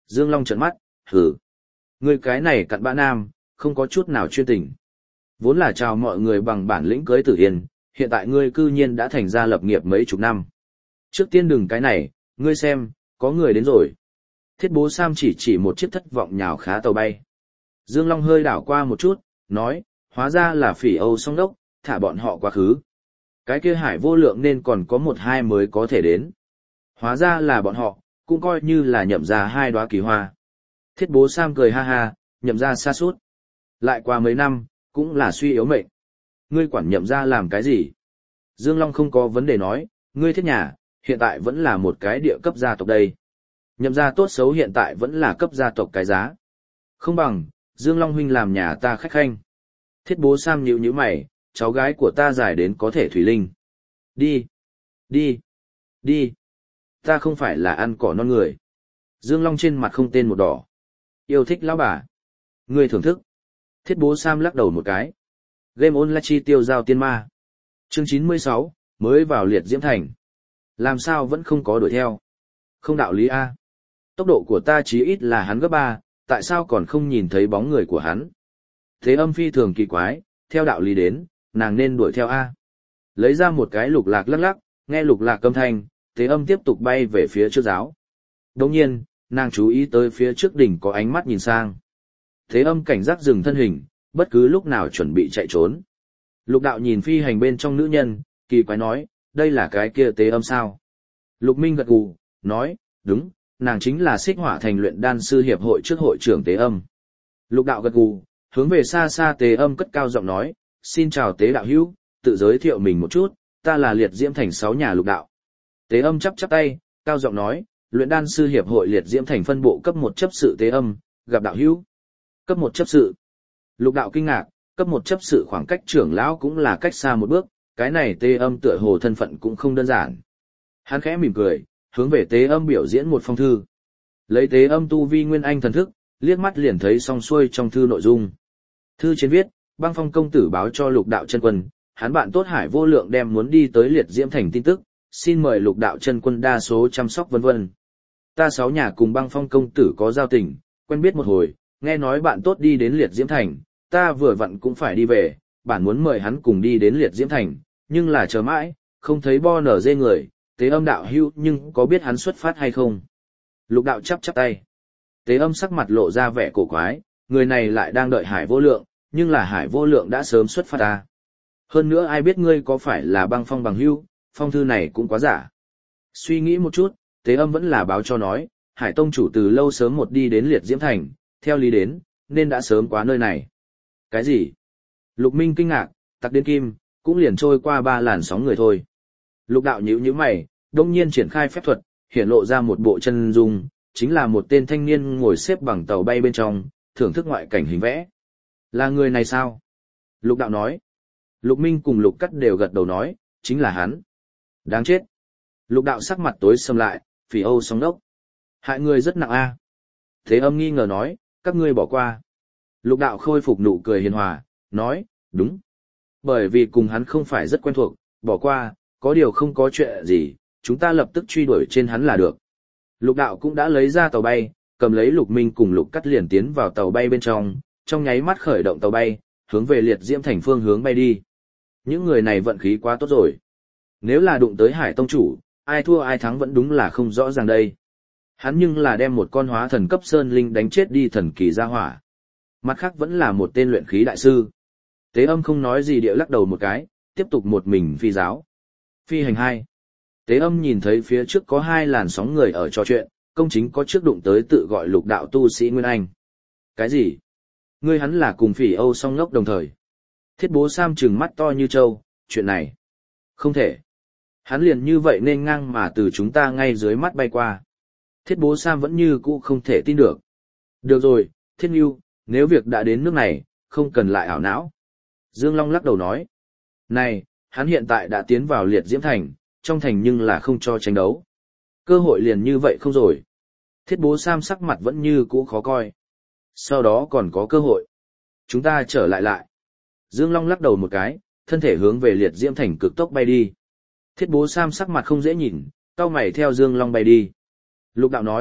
Dương Long trợn mắt, hừ. Ngươi cái này cặn bã nam, không có chút nào chuyên tình. Vốn là chào mọi người bằng bản lĩnh cưới Tử Yên, hiện tại ngươi cư nhiên đã thành ra lập nghiệp mấy chục năm. Trước tiên đừng cái này, ngươi xem, có người đến rồi. Thiết Bố Sam chỉ chỉ một chiếc thất vọng nhào khá tàu bay. Dương Long hơi đảo qua một chút, nói, hóa ra là Phỉ Âu Song Đốc, thả bọn họ quá khứ. Cái kia Hải Vô Lượng nên còn có một hai mới có thể đến. Hóa ra là bọn họ, cũng coi như là nhậm ra hai đóa kỳ hoa. Thiết Bố Sam cười ha ha, nhậm ra xa suốt. Lại qua mấy năm, cũng là suy yếu mệnh. Ngươi quản nhậm ra làm cái gì? Dương Long không có vấn đề nói, ngươi Thiết nhà, hiện tại vẫn là một cái địa cấp gia tộc đây. Nhậm ra tốt xấu hiện tại vẫn là cấp gia tộc cái giá. Không bằng, Dương Long huynh làm nhà ta khách khanh. Thiết Bố Sam nhíu nhíu mày, cháu gái của ta giải đến có thể thủy linh. Đi, đi, đi. Ta không phải là ăn cỏ non người. Dương Long trên mặt không tên một đỏ. Yêu thích lão bà. Ngươi thưởng thức. Thiết Bố Sam lắc đầu một cái. Game online chi tiêu giao tiên ma. Chương chín mươi sáu, mới vào liệt diễm thành. Làm sao vẫn không có đuổi theo? Không đạo lý A. Tốc độ của ta chí ít là hắn gấp ba, tại sao còn không nhìn thấy bóng người của hắn? Thế âm phi thường kỳ quái, theo đạo lý đến, nàng nên đuổi theo A. Lấy ra một cái lục lạc lắc lắc, nghe lục lạc âm thanh, thế âm tiếp tục bay về phía trước giáo. Đồng nhiên, nàng chú ý tới phía trước đỉnh có ánh mắt nhìn sang. Thế âm cảnh giác dừng thân hình, bất cứ lúc nào chuẩn bị chạy trốn. Lục đạo nhìn phi hành bên trong nữ nhân, kỳ quái nói, đây là cái kia tế âm sao? Lục Minh gật gù, nói, đúng, nàng chính là Xích Hỏa Thành luyện đan sư hiệp hội trước hội trưởng tế âm. Lục đạo gật gù, hướng về xa xa tế âm cất cao giọng nói, xin chào tế đạo hữu, tự giới thiệu mình một chút, ta là liệt diễm thành sáu nhà lục đạo. Tế âm chắp chắp tay, cao giọng nói, luyện đan sư hiệp hội liệt diễm thành phân bộ cấp một chấp sự tế âm, gặp đạo hữu. Cấp một chấp sự. Lục đạo kinh ngạc, cấp một chấp sự khoảng cách trưởng lão cũng là cách xa một bước, cái này tế âm tựa hồ thân phận cũng không đơn giản. Hắn khẽ mỉm cười, hướng về tế âm biểu diễn một phong thư. Lấy tế âm tu vi nguyên anh thần thức, liếc mắt liền thấy xong xuôi trong thư nội dung. Thư trên viết, Băng Phong công tử báo cho lục đạo chân quân, hắn bạn tốt Hải Vô Lượng đem muốn đi tới liệt diễm thành tin tức, xin mời lục đạo chân quân đa số chăm sóc vân vân. Ta sáu nhà cùng Băng Phong công tử có giao tình, quen biết một hồi, nghe nói bạn tốt đi đến liệt diễm thành, ta vừa vặn cũng phải đi về, bản muốn mời hắn cùng đi đến liệt diễm thành, nhưng là chờ mãi, không thấy bo nở dê người, tế âm đạo hữu nhưng có biết hắn xuất phát hay không? Lục đạo chắp chắp tay. Tế âm sắc mặt lộ ra vẻ cổ quái, người này lại đang đợi Hải Vô Lượng, nhưng là Hải Vô Lượng đã sớm xuất phát ta. Hơn nữa ai biết ngươi có phải là Băng Phong bằng hữu, phong thư này cũng quá giả. Suy nghĩ một chút, tế âm vẫn là báo cho nói, Hải Tông chủ từ lâu sớm một đi đến liệt diễm thành, theo lý đến, nên đã sớm quá nơi này. Cái gì? Lục Minh kinh ngạc, tặc đến kim, cũng liền trôi qua ba làn sóng người thôi. Lục đạo nhíu nhíu mày, đông nhiên triển khai phép thuật, hiện lộ ra một bộ chân dung, chính là một tên thanh niên ngồi xếp bằng tàu bay bên trong, thưởng thức ngoại cảnh hình vẽ. Là người này sao? Lục đạo nói. Lục Minh cùng Lục Cắt đều gật đầu nói, chính là hắn. Đáng chết. Lục đạo sắc mặt tối sầm lại, Phỉ Âu Song Đốc. Hại người rất nặng a. Thế âm nghi ngờ nói, các ngươi bỏ qua. Lục đạo khôi phục nụ cười hiền hòa, nói, đúng. Bởi vì cùng hắn không phải rất quen thuộc, bỏ qua, có điều không có chuyện gì, chúng ta lập tức truy đuổi trên hắn là được. Lục đạo cũng đã lấy ra tàu bay, cầm lấy Lục Minh cùng Lục Cắt liền tiến vào tàu bay bên trong, trong nháy mắt khởi động tàu bay, hướng về liệt diễm thành phương hướng bay đi. Những người này vận khí quá tốt rồi. Nếu là đụng tới Hải Tông chủ, ai thua ai thắng vẫn đúng là không rõ ràng đây. Hắn nhưng là đem một con hóa thần cấp sơn linh đánh chết đi thần kỳ ra hỏa. Mặt khác vẫn là một tên luyện khí đại sư. Tế âm không nói gì địa lắc đầu một cái, tiếp tục một mình phi giáo. Phi hành hai. Tế âm nhìn thấy phía trước có hai làn sóng người ở trò chuyện, công chính có trước đụng tới tự gọi lục đạo tu sĩ Nguyên Anh. Cái gì? Ngươi hắn là cùng Phỉ Âu Song Ngốc đồng thời. Thiết Bố Sam trừng mắt to như trâu, chuyện này. Không thể. Hắn liền như vậy nên ngang mà từ chúng ta ngay dưới mắt bay qua. Thiết Bố Sam vẫn như cũ không thể tin được. Được rồi, Thiết Nhu, nếu việc đã đến nước này, không cần lại ảo não. Dương Long lắc đầu nói. Này, hắn hiện tại đã tiến vào liệt diễm thành, trong thành nhưng là không cho tranh đấu. Cơ hội liền như vậy không rồi. Thiết Bố Sam sắc mặt vẫn như cũ khó coi. Sau đó còn có cơ hội. Chúng ta trở lại lại. Dương Long lắc đầu một cái, thân thể hướng về liệt diễm thành cực tốc bay đi. Thiết Bố Sam sắc mặt không dễ nhìn, cau mày theo Dương Long bay đi. Lục đạo nói,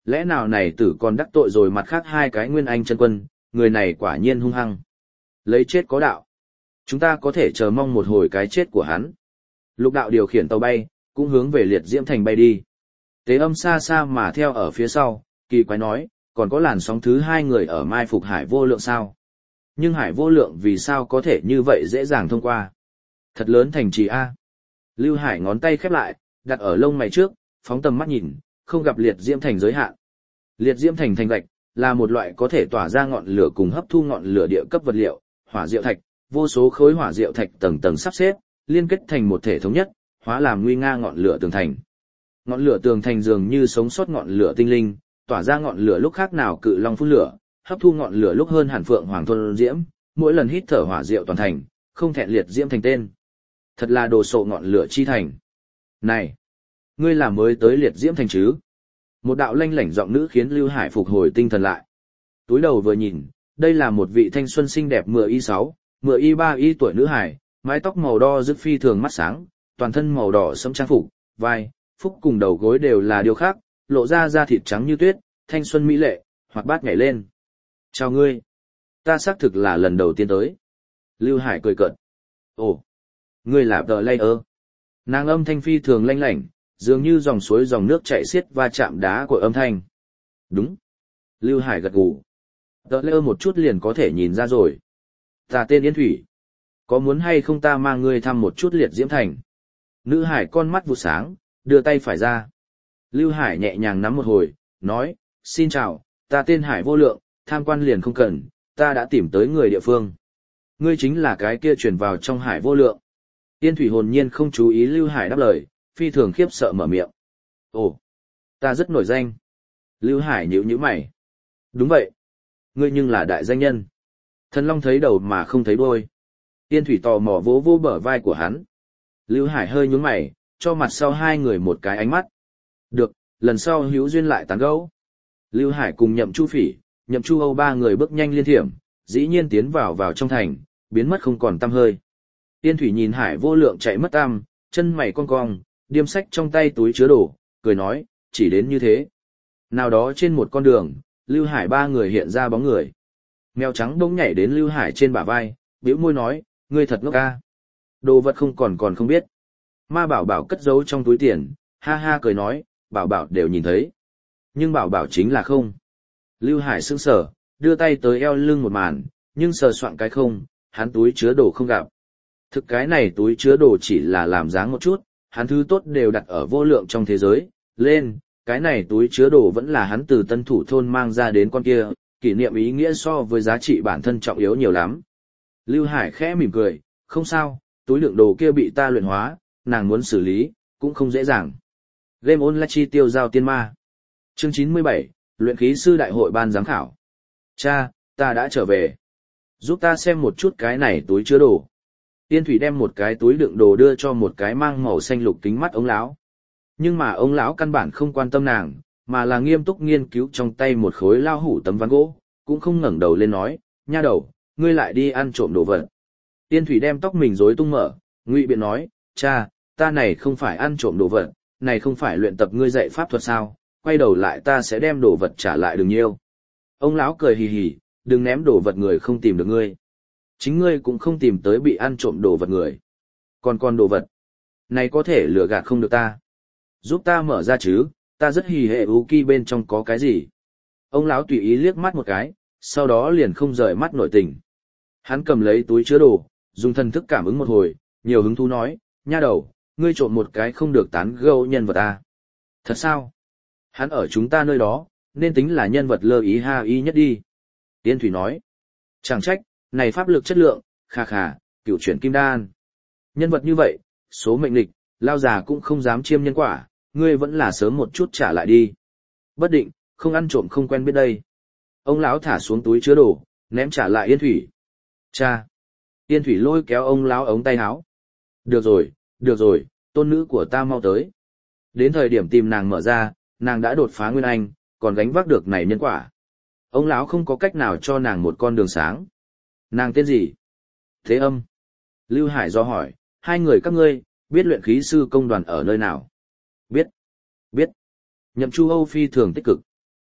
Lẽ nào này tử còn đắc tội rồi mặt khác hai cái nguyên anh chân quân, người này quả nhiên hung hăng. Lấy chết có đạo. Chúng ta có thể chờ mong một hồi cái chết của hắn. Lục đạo điều khiển tàu bay, cũng hướng về liệt diễm thành bay đi. Tế âm xa xa mà theo ở phía sau, kỳ quái nói, còn có làn sóng thứ hai người ở mai phục hải vô lượng sao? Nhưng hải vô lượng vì sao có thể như vậy dễ dàng thông qua? Thật lớn thành trì A. Lưu Hải ngón tay khép lại, đặt ở lông mày trước, phóng tầm mắt nhìn, không gặp liệt diễm thành giới hạn. Liệt diễm thành thành gạch, là một loại có thể tỏa ra ngọn lửa cùng hấp thu ngọn lửa địa cấp vật liệu, hỏa diệu thạch, vô số khối hỏa diệu thạch tầng tầng sắp xếp, liên kết thành một thể thống nhất, hóa làm nguy nga ngọn lửa tường thành. Ngọn lửa tường thành dường như sống sót ngọn lửa tinh linh, tỏa ra ngọn lửa lúc khác nào cự long phun lửa, hấp thu ngọn lửa lúc hơn hàn phượng hoàng thôn diễm, mỗi lần hít thở hỏa diệu toàn thành, không thẹn liệt diễm thành tên. Thật là đồ sộ ngọn lửa chi thành. Này, ngươi là mới tới liệt diễm thành chứ? Một đạo lanh lảnh giọng nữ khiến Lưu Hải phục hồi tinh thần lại. Túi đầu vừa nhìn, đây là một vị thanh xuân xinh đẹp mười y sáu, mười y ba y tuổi nữ hải, mái tóc màu đo rực phi thường mắt sáng, toàn thân màu đỏ sẫm trang phục, vai, phúc cùng đầu gối đều là điều khác, lộ ra da thịt trắng như tuyết, thanh xuân mỹ lệ, hoạt bát nhảy lên. Chào ngươi. Ta xác thực là lần đầu tiên tới. Lưu Hải cười cợt. Ồ, ngươi là The Layer. Nàng âm thanh phi thường lanh lảnh, dường như dòng suối dòng nước chảy xiết va chạm đá của âm thanh. Đúng. Lưu Hải gật gù. The Layer một chút liền có thể nhìn ra rồi. Ta tên Yên Thủy. Có muốn hay không ta mang ngươi thăm một chút liệt diễm thành? Nữ Hải con mắt vụ sáng, đưa tay phải ra. Lưu Hải nhẹ nhàng nắm một hồi, nói, xin chào, ta tên Hải Vô Lượng, tham quan liền không cần, ta đã tìm tới người địa phương. Ngươi chính là cái kia truyền vào trong Hải Vô Lượng. Yên Thủy hồn nhiên không chú ý Lưu Hải đáp lời, phi thường khiếp sợ mở miệng. Ồ, ta rất nổi danh. Lưu Hải nhíu nhíu mày. Đúng vậy. Ngươi nhưng là đại danh nhân. Thần Long thấy đầu mà không thấy đuôi. Yên Thủy tò mò vỗ vỗ bờ vai của hắn. Lưu Hải hơi nhướng mày, cho mặt sau hai người một cái ánh mắt. Được, lần sau hữu duyên lại tán gẫu. Lưu Hải cùng Nhậm Chu Phỉ, Nhậm Chu Âu ba người bước nhanh liên thiểm, dĩ nhiên tiến vào vào trong thành, biến mất không còn tăm hơi. Tiên Thủy nhìn Hải Vô Lượng chạy mất tăm, chân mày cong cong, điềm sách trong tay túi chứa đồ, cười nói, chỉ đến như thế. Nào đó trên một con đường, Lưu Hải ba người hiện ra bóng người. Mèo trắng bỗng nhảy đến Lưu Hải trên bả vai, bĩu môi nói, ngươi thật ngốc ca. Đồ vật không còn còn không biết. Ma Bảo Bảo cất giấu trong túi tiền, ha ha cười nói, Bảo Bảo đều nhìn thấy. Nhưng Bảo Bảo chính là không. Lưu Hải sững sờ, đưa tay tới eo lưng một màn, nhưng sờ soạn cái không, hắn túi chứa đồ không gặp. Thực cái này túi chứa đồ chỉ là làm dáng một chút, hắn thứ tốt đều đặt ở vô lượng trong thế giới, lên, cái này túi chứa đồ vẫn là hắn từ Tân Thủ thôn mang ra đến con kia, kỷ niệm ý nghĩa so với giá trị bản thân trọng yếu nhiều lắm. Lưu Hải khẽ mỉm cười, không sao, túi lượng đồ kia bị ta luyện hóa, nàng muốn xử lý, cũng không dễ dàng. Game Online chi tiêu giao tiên ma. Chương chín mươi bảy, luyện khí sư đại hội ban giám khảo. Cha, ta đã trở về. Giúp ta xem một chút cái này túi chứa đồ. Tiên Thủy đem một cái túi đựng đồ đưa cho một cái mang màu xanh lục kính mắt ông lão. Nhưng mà ông lão căn bản không quan tâm nàng, mà là nghiêm túc nghiên cứu trong tay một khối lao hủ tấm ván gỗ, cũng không ngẩng đầu lên nói, nha đầu, ngươi lại đi ăn trộm đồ vật. Tiên Thủy đem tóc mình rối tung mở, ngụy biện nói, cha, ta này không phải ăn trộm đồ vật, này không phải luyện tập ngươi dạy pháp thuật sao, quay đầu lại ta sẽ đem đồ vật trả lại đừng nhiêu. Ông lão cười hì hì, đừng ném đồ vật người không tìm được ngươi. Chính ngươi cũng không tìm tới bị ăn trộm đồ vật người. Còn con đồ vật, này có thể lừa gạt không được ta. Giúp ta mở ra chứ, ta rất hì hệ u ki bên trong có cái gì. Ông lão tùy ý liếc mắt một cái, sau đó liền không rời mắt nội tình. Hắn cầm lấy túi chứa đồ, dùng thần thức cảm ứng một hồi, nhiều hứng thú nói, nha đầu, ngươi trộm một cái không được tán gẫu nhân vật ta. Thật sao? Hắn ở chúng ta nơi đó, nên tính là nhân vật lơ ý ha y nhất đi. Tiên Thủy nói, chẳng trách, này pháp lực chất lượng, khà khà, cửu chuyển kim đan. Nhân vật như vậy, số mệnh lịch, lao già cũng không dám chiêm nhân quả, ngươi vẫn là sớm một chút trả lại đi. Bất định, không ăn trộm không quen biết đây. Ông lão thả xuống túi chứa đồ, ném trả lại Yên Thủy. Cha! Yên Thủy lôi kéo ông lão ống tay áo. Được rồi, được rồi, tôn nữ của ta mau tới. Đến thời điểm tìm nàng mở ra, nàng đã đột phá nguyên anh, còn gánh vác được này nhân quả. Ông lão không có cách nào cho nàng một con đường sáng. Nàng tên gì? Thế Âm. Lưu Hải do hỏi, hai người các ngươi, biết luyện khí sư công đoàn ở nơi nào? Biết. Biết. Nhậm Chu Âu phi thường tích cực.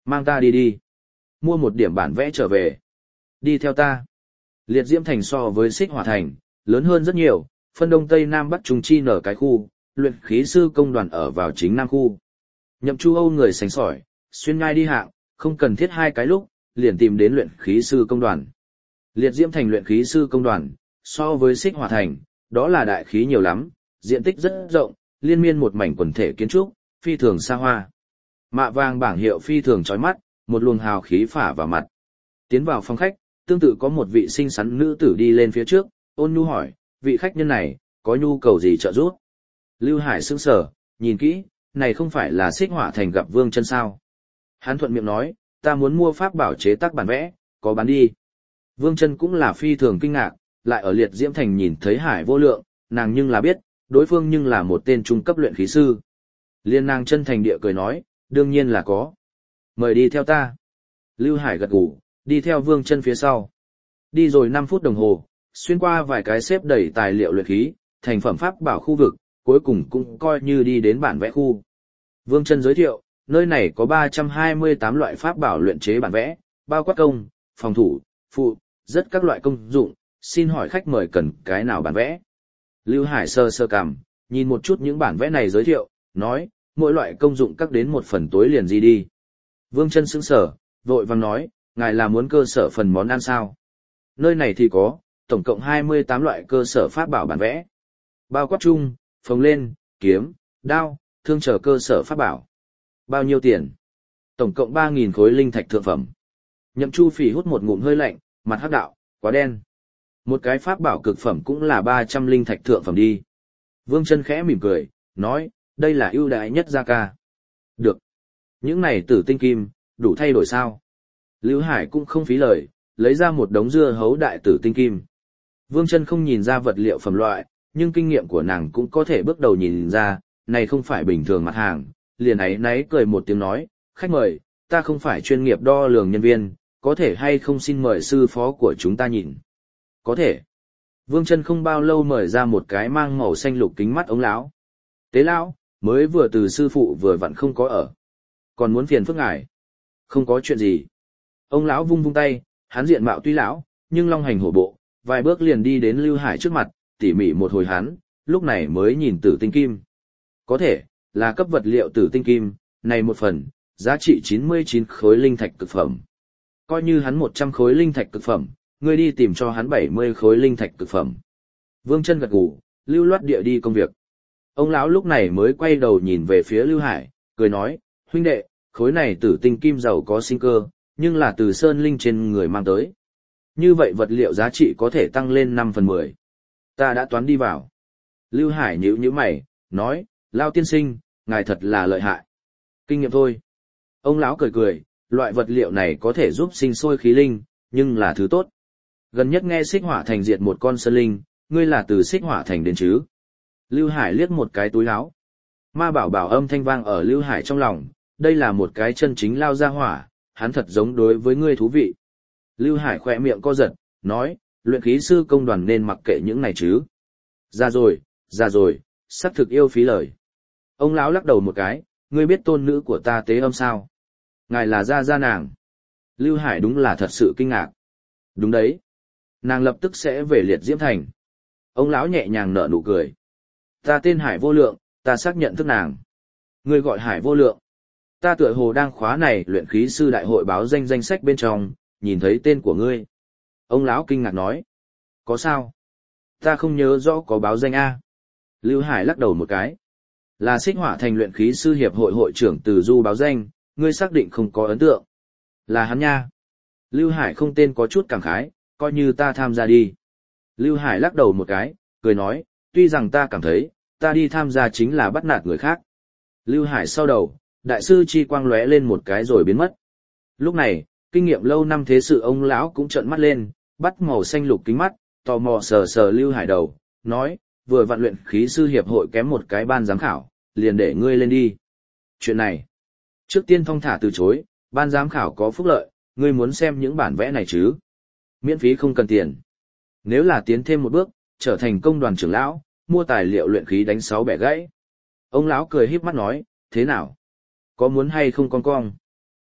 Mang ta đi đi. Mua một điểm bản vẽ trở về. Đi theo ta. Liệt Diễm Thành so với Xích Hỏa Thành, lớn hơn rất nhiều, phân đông tây nam bắc trung chi nở cái khu, luyện khí sư công đoàn ở vào chính nam khu. Nhậm Chu Âu người sành sỏi, xuyên ngai đi hạng, không cần thiết hai cái lúc, liền tìm đến luyện khí sư công đoàn. Liệt Diễm Thành luyện khí sư công đoàn, so với Xích Hỏa Thành, đó là đại khí nhiều lắm, diện tích rất rộng, liên miên một mảnh quần thể kiến trúc, phi thường xa hoa. Mạ vàng bảng hiệu phi thường chói mắt, một luồng hào khí phả vào mặt. Tiến vào phòng khách, tương tự có một vị xinh xắn nữ tử đi lên phía trước, ôn nhu hỏi, vị khách nhân này, có nhu cầu gì trợ giúp? Lưu Hải sững sờ, nhìn kỹ, này không phải là Xích Hỏa Thành gặp Vương Chân sao? Hắn thuận miệng nói, ta muốn mua pháp bảo chế tác bản vẽ, có bán đi. Vương Chân cũng là phi thường kinh ngạc, lại ở Liệt Diễm Thành nhìn thấy Hải Vô Lượng, nàng nhưng là biết, đối phương nhưng là một tên trung cấp luyện khí sư. Liên nàng chân thành địa cười nói, đương nhiên là có. Mời đi theo ta. Lưu Hải gật gù, đi theo Vương Chân phía sau. Đi rồi năm phút đồng hồ, xuyên qua vài cái xếp đầy tài liệu luyện khí, thành phẩm pháp bảo khu vực, cuối cùng cũng coi như đi đến bản vẽ khu. Vương Chân giới thiệu, nơi này có ba trăm hai mươi tám loại pháp bảo luyện chế bản vẽ, bao quát công, phòng thủ, phụ, rất các loại công dụng, xin hỏi khách mời cần cái nào bản vẽ. Lưu Hải sơ sơ cằm, nhìn một chút những bản vẽ này giới thiệu, nói, mỗi loại công dụng các đến một phần tối liền gì đi. Vương Chân sững sờ, vội vàng nói, ngài là muốn cơ sở phần món ăn sao? Nơi này thì có, tổng cộng hai mươi tám loại cơ sở pháp bảo bản vẽ. Bao quát chung, phồng lên, kiếm, đao, thương trở cơ sở pháp bảo. Bao nhiêu tiền? Tổng cộng ba nghìn khối linh thạch thượng phẩm. Nhậm Chu Phỉ hút một ngụm hơi lạnh, mặt hắc đạo, quá đen. Một cái pháp bảo cực phẩm cũng là ba trăm linh thạch thượng phẩm đi. Vương Chân khẽ mỉm cười, nói, đây là ưu đãi nhất gia ca. Được. Những này tử tinh kim, đủ thay đổi sao? Lưu Hải cũng không phí lời, lấy ra một đống dưa hấu đại tử tinh kim. Vương Chân không nhìn ra vật liệu phẩm loại, nhưng kinh nghiệm của nàng cũng có thể bước đầu nhìn ra, này không phải bình thường mặt hàng, liền ấy náy cười một tiếng nói, khách mời, ta không phải chuyên nghiệp đo lường nhân viên, có thể hay không xin mời sư phó của chúng ta nhìn. Có thể. Vương Chân không bao lâu mời ra một cái mang màu xanh lục kính mắt ống lão. Tế lão, mới vừa từ sư phụ vừa vặn không có ở. Còn muốn phiền phức ngài. Không có chuyện gì. Ông lão vung vung tay, hắn diện mạo tuy lão, nhưng long hành hổ bộ, vài bước liền đi đến Lưu Hải trước mặt, tỉ mỉ một hồi hắn, lúc này mới nhìn tử tinh kim. Có thể, là cấp vật liệu tử tinh kim, này một phần, giá trị chín mươi chín khối linh thạch cực phẩm. Coi như hắn một trăm khối linh thạch cực phẩm, ngươi đi tìm cho hắn bảy mươi khối linh thạch cực phẩm. Vương Chân gật gù, lưu loát địa đi công việc. Ông lão lúc này mới quay đầu nhìn về phía Lưu Hải, cười nói, huynh đệ, khối này tử tinh kim giàu có sinh cơ, nhưng là từ sơn linh trên người mang tới. Như vậy vật liệu giá trị có thể tăng lên năm phần mười. Ta đã toán đi vào. Lưu Hải nhíu nhíu mày, nói, Lao tiên sinh, ngài thật là lợi hại. Kinh nghiệm thôi. Ông lão cười cười, loại vật liệu này có thể giúp sinh sôi khí linh, nhưng là thứ tốt. Gần nhất nghe Xích Hỏa Thành diệt một con sơn linh, ngươi là từ Xích Hỏa Thành đến chứ? Lưu Hải liếc một cái túi áo. Ma bảo bảo âm thanh vang ở Lưu Hải trong lòng, đây là một cái chân chính lao ra hỏa, hắn thật giống đối với ngươi thú vị. Lưu Hải khỏe miệng co giật, nói, luyện khí sư công đoàn nên mặc kệ những này chứ. Ra rồi, ra rồi, sắp thực yêu phí lời. Ông lão lắc đầu một cái, ngươi biết tôn nữ của ta tế âm sao? Ngài là gia gia nàng. Lưu Hải đúng là thật sự kinh ngạc. Đúng đấy. Nàng lập tức sẽ về Liệt Diễm Thành. Ông lão nhẹ nhàng nở nụ cười. Ta tên Hải Vô Lượng, ta xác nhận thức nàng. Ngươi gọi Hải Vô Lượng. Ta tựa hồ đang khóa này luyện khí sư đại hội báo danh danh sách bên trong, nhìn thấy tên của ngươi. Ông lão kinh ngạc nói. Có sao? Ta không nhớ rõ có báo danh A. Lưu Hải lắc đầu một cái. Là Xích Hỏa Thành luyện khí sư hiệp hội hội trưởng Từ Du báo danh, ngươi xác định không có ấn tượng. Là hắn nha. Lưu Hải không tên có chút cảm khái, coi như ta tham gia đi. Lưu Hải lắc đầu một cái, cười nói, tuy rằng ta cảm thấy, ta đi tham gia chính là bắt nạt người khác. Lưu Hải sau đầu, đại sư chi quang lóe lên một cái rồi biến mất. Lúc này, kinh nghiệm lâu năm thế sự ông lão cũng trợn mắt lên, bắt màu xanh lục kính mắt, tò mò sờ sờ Lưu Hải đầu, nói, vừa vặn luyện khí sư hiệp hội kém một cái ban giám khảo, liền để ngươi lên đi. Chuyện này, trước tiên thong thả từ chối, ban giám khảo có phúc lợi, ngươi muốn xem những bản vẽ này chứ? Miễn phí không cần tiền. Nếu là tiến thêm một bước, trở thành công đoàn trưởng lão, mua tài liệu luyện khí đánh sáu bẻ gãy. Ông lão cười híp mắt nói, thế nào? Có muốn hay không con cong?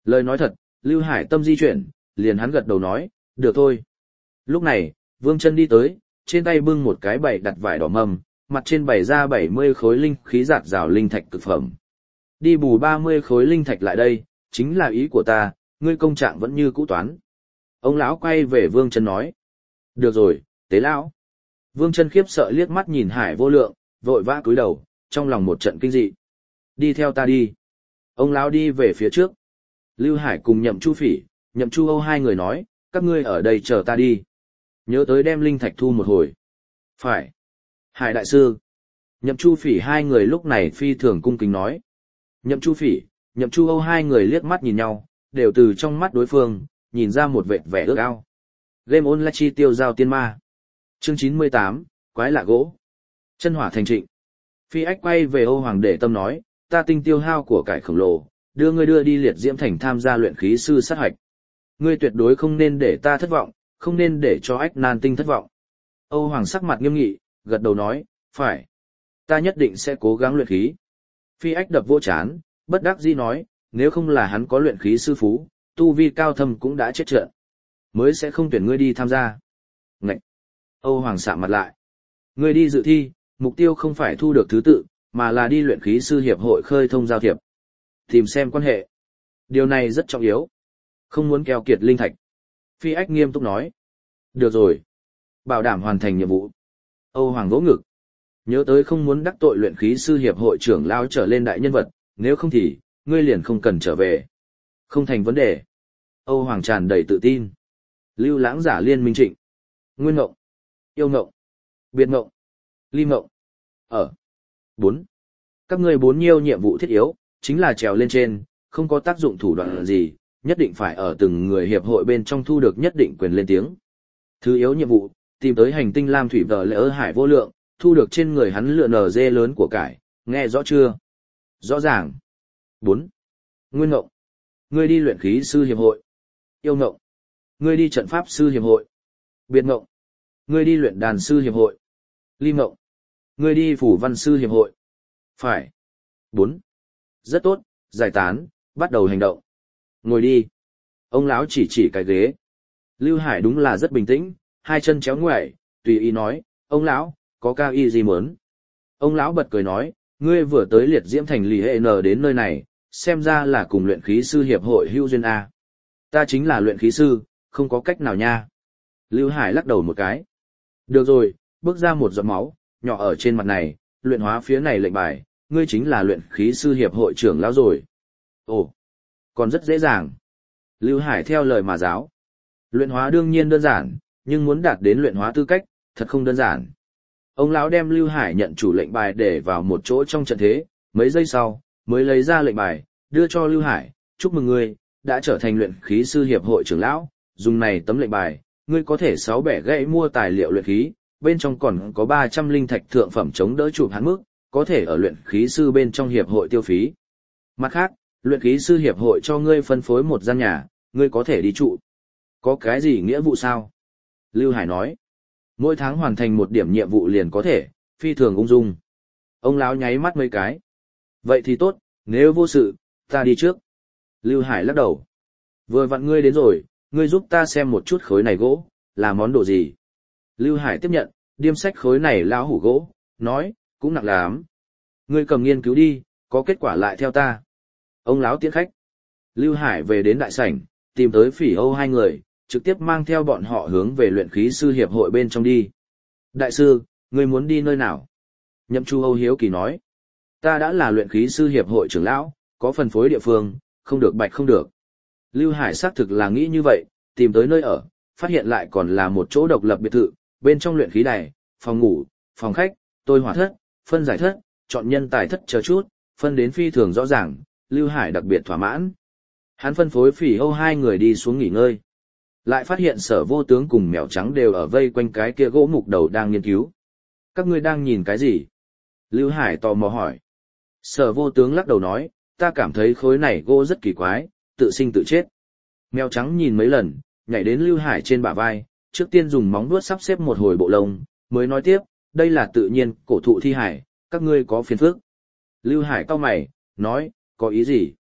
Lời nói thật, Lưu Hải tâm di chuyển, liền hắn gật đầu nói, được thôi. Lúc này, Vương Chân đi tới, trên tay bưng một cái bày đặt vải đỏ mầm, mặt trên bày ra bảy mươi khối linh khí giạt rào linh thạch cực phẩm. Đi bù ba mươi khối linh thạch lại đây, chính là ý của ta, ngươi công trạng vẫn như cũ toán. Ông lão quay về Vương Chân nói. Được rồi, tế lão. Vương Chân khiếp sợ liếc mắt nhìn Hải Vô Lượng, vội vã cúi đầu, trong lòng một trận kinh dị. Đi theo ta đi. Ông lão đi về phía trước. Lưu Hải cùng Nhậm Chu Phỉ, Nhậm Chu Âu hai người nói, các ngươi ở đây chờ ta đi. Nhớ tới đem linh thạch thu một hồi. Phải. Hải đại sư. Nhậm Chu Phỉ hai người lúc này phi thường cung kính nói. Nhậm Chu Phỉ, Nhậm Chu Âu hai người liếc mắt nhìn nhau, đều từ trong mắt đối phương, nhìn ra một vệt vẻ ước ao. Game online chi tiêu giao tiên ma. Chương chín mươi tám, quái lạ gỗ. Chân hỏa thành trịnh. Phi Ách quay về Âu Hoàng để tâm nói, ta tinh tiêu hao của cải khổng lồ, đưa ngươi đưa đi liệt diễm thành tham gia luyện khí sư sát hạch. Ngươi tuyệt đối không nên để ta thất vọng, không nên để cho Ách Nan Tinh thất vọng. Âu Hoàng sắc mặt nghiêm nghị, gật đầu nói, phải. Ta nhất định sẽ cố gắng luyện khí. Phi Ách đập vỗ chán, bất đắc dĩ nói, nếu không là hắn có luyện khí sư phú, tu vi cao thâm cũng đã chết trận. Mới sẽ không tuyển ngươi đi tham gia. Ngậy! Âu Hoàng sạm mặt lại. Ngươi đi dự thi, mục tiêu không phải thu được thứ tự, mà là đi luyện khí sư hiệp hội khơi thông giao thiệp. Tìm xem quan hệ. Điều này rất trọng yếu. Không muốn keo kiệt linh thạch. Phi Ách nghiêm túc nói. Được rồi. Bảo đảm hoàn thành nhiệm vụ. Âu Hoàng vỗ ngực. Nhớ tới không muốn đắc tội luyện khí sư hiệp hội trưởng lao trở lên đại nhân vật, nếu không thì, ngươi liền không cần trở về. Không thành vấn đề. Âu Hoàng tràn đầy tự tin. Lưu Lãng giả liên minh trịnh. Nguyên ngộng. Yêu ngộng. Biệt ngộng. Ly ngộng. Ở. bốn. Các ngươi bốn nhiêu nhiệm vụ thiết yếu, chính là trèo lên trên, không có tác dụng thủ đoạn gì, nhất định phải ở từng người hiệp hội bên trong thu được nhất định quyền lên tiếng. Thứ yếu nhiệm vụ, tìm tới hành tinh Lam Thủy Vợ Lỡ Hải Vô Lượng, thu được trên người hắn lựa nờ dê lớn của cải, nghe rõ chưa? Rõ ràng. bốn. Nguyên ngộng. Ngươi đi luyện khí sư hiệp hội. Yêu ngộng. Ngươi đi trận pháp sư hiệp hội. Biệt ngộng. Ngươi đi luyện đàn sư hiệp hội. Ly ngộng. Ngươi đi phủ văn sư hiệp hội. Phải. bốn. Rất tốt, giải tán, bắt đầu hành động. Ngồi đi. Ông lão chỉ chỉ cái ghế. Lưu Hải đúng là rất bình tĩnh, hai chân chéo ngoại, tùy ý nói, ông lão, có cao y gì muốn? Ông lão bật cười nói, ngươi vừa tới liệt diễm thành lì hệ nờ đến nơi này, xem ra là cùng luyện khí sư hiệp hội hữu duyên A. Ta chính là luyện khí sư, không có cách nào nha. Lưu Hải lắc đầu một cái. Được rồi, bước ra một giọt máu, nhỏ ở trên mặt này, luyện hóa phía này lệnh bài, ngươi chính là luyện khí sư hiệp hội trưởng lão rồi. Ồ, còn rất dễ dàng. Lưu Hải theo lời mà giáo. Luyện hóa đương nhiên đơn giản, nhưng muốn đạt đến luyện hóa tư cách, thật không đơn giản. Ông lão đem Lưu Hải nhận chủ lệnh bài để vào một chỗ trong trận thế, mấy giây sau, mới lấy ra lệnh bài, đưa cho Lưu Hải, chúc mừng ngươi, đã trở thành luyện khí sư hiệp hội trưởng lão, dùng này tấm lệnh bài, ngươi có thể sáu bẻ gãy mua tài liệu luyện khí, bên trong còn có ba trăm linh thạch thượng phẩm chống đỡ chụp hạn mức, có thể ở luyện khí sư bên trong hiệp hội tiêu phí. Mặt khác, luyện khí sư hiệp hội cho ngươi phân phối một gian nhà, ngươi có thể đi trụ. Có cái gì nghĩa vụ sao? Lưu Hải nói. Mỗi tháng hoàn thành một điểm nhiệm vụ liền có thể, phi thường ung dung. Ông lão nháy mắt mấy cái. Vậy thì tốt, nếu vô sự, ta đi trước. Lưu Hải lắc đầu. Vừa vặn ngươi đến rồi, ngươi giúp ta xem một chút khối này gỗ, là món đồ gì? Lưu Hải tiếp nhận, điêm sách khối này lão hủ gỗ, nói, cũng nặng lắm. Ngươi cầm nghiên cứu đi, có kết quả lại theo ta. Ông lão tiễn khách. Lưu Hải về đến đại sảnh, tìm tới Phỉ Âu hai người, trực tiếp mang theo bọn họ hướng về luyện khí sư hiệp hội bên trong đi. Đại sư, ngươi muốn đi nơi nào? Nhậm Chu Âu hiếu kỳ nói. Ta đã là luyện khí sư hiệp hội trưởng lão, có phân phối địa phương, không được bạch không được. Lưu Hải xác thực là nghĩ như vậy, tìm tới nơi ở, phát hiện lại còn là một chỗ độc lập biệt thự, bên trong luyện khí đài, phòng ngủ, phòng khách, tôi hỏa thất, phân giải thất, chọn nhân tài thất chờ chút, phân đến phi thường rõ ràng, Lưu Hải đặc biệt thỏa mãn. Hắn phân phối Phỉ Âu hai người đi xuống nghỉ ngơi. Lại phát hiện Sở Vô Tướng cùng Mèo Trắng đều ở vây quanh cái kia gỗ mục đầu đang nghiên cứu. Các ngươi đang nhìn cái gì? Lưu Hải tò mò hỏi. Sở Vô Tướng lắc đầu nói, ta cảm thấy khối này gỗ rất kỳ quái, tự sinh tự chết. Mèo Trắng nhìn mấy lần, nhảy đến Lưu Hải trên bả vai, trước tiên dùng móng vuốt sắp xếp một hồi bộ lông, mới nói tiếp, đây là tự nhiên cổ thụ thi hải, các ngươi có phiền phức. Lưu Hải cau mày, nói, có ý gì?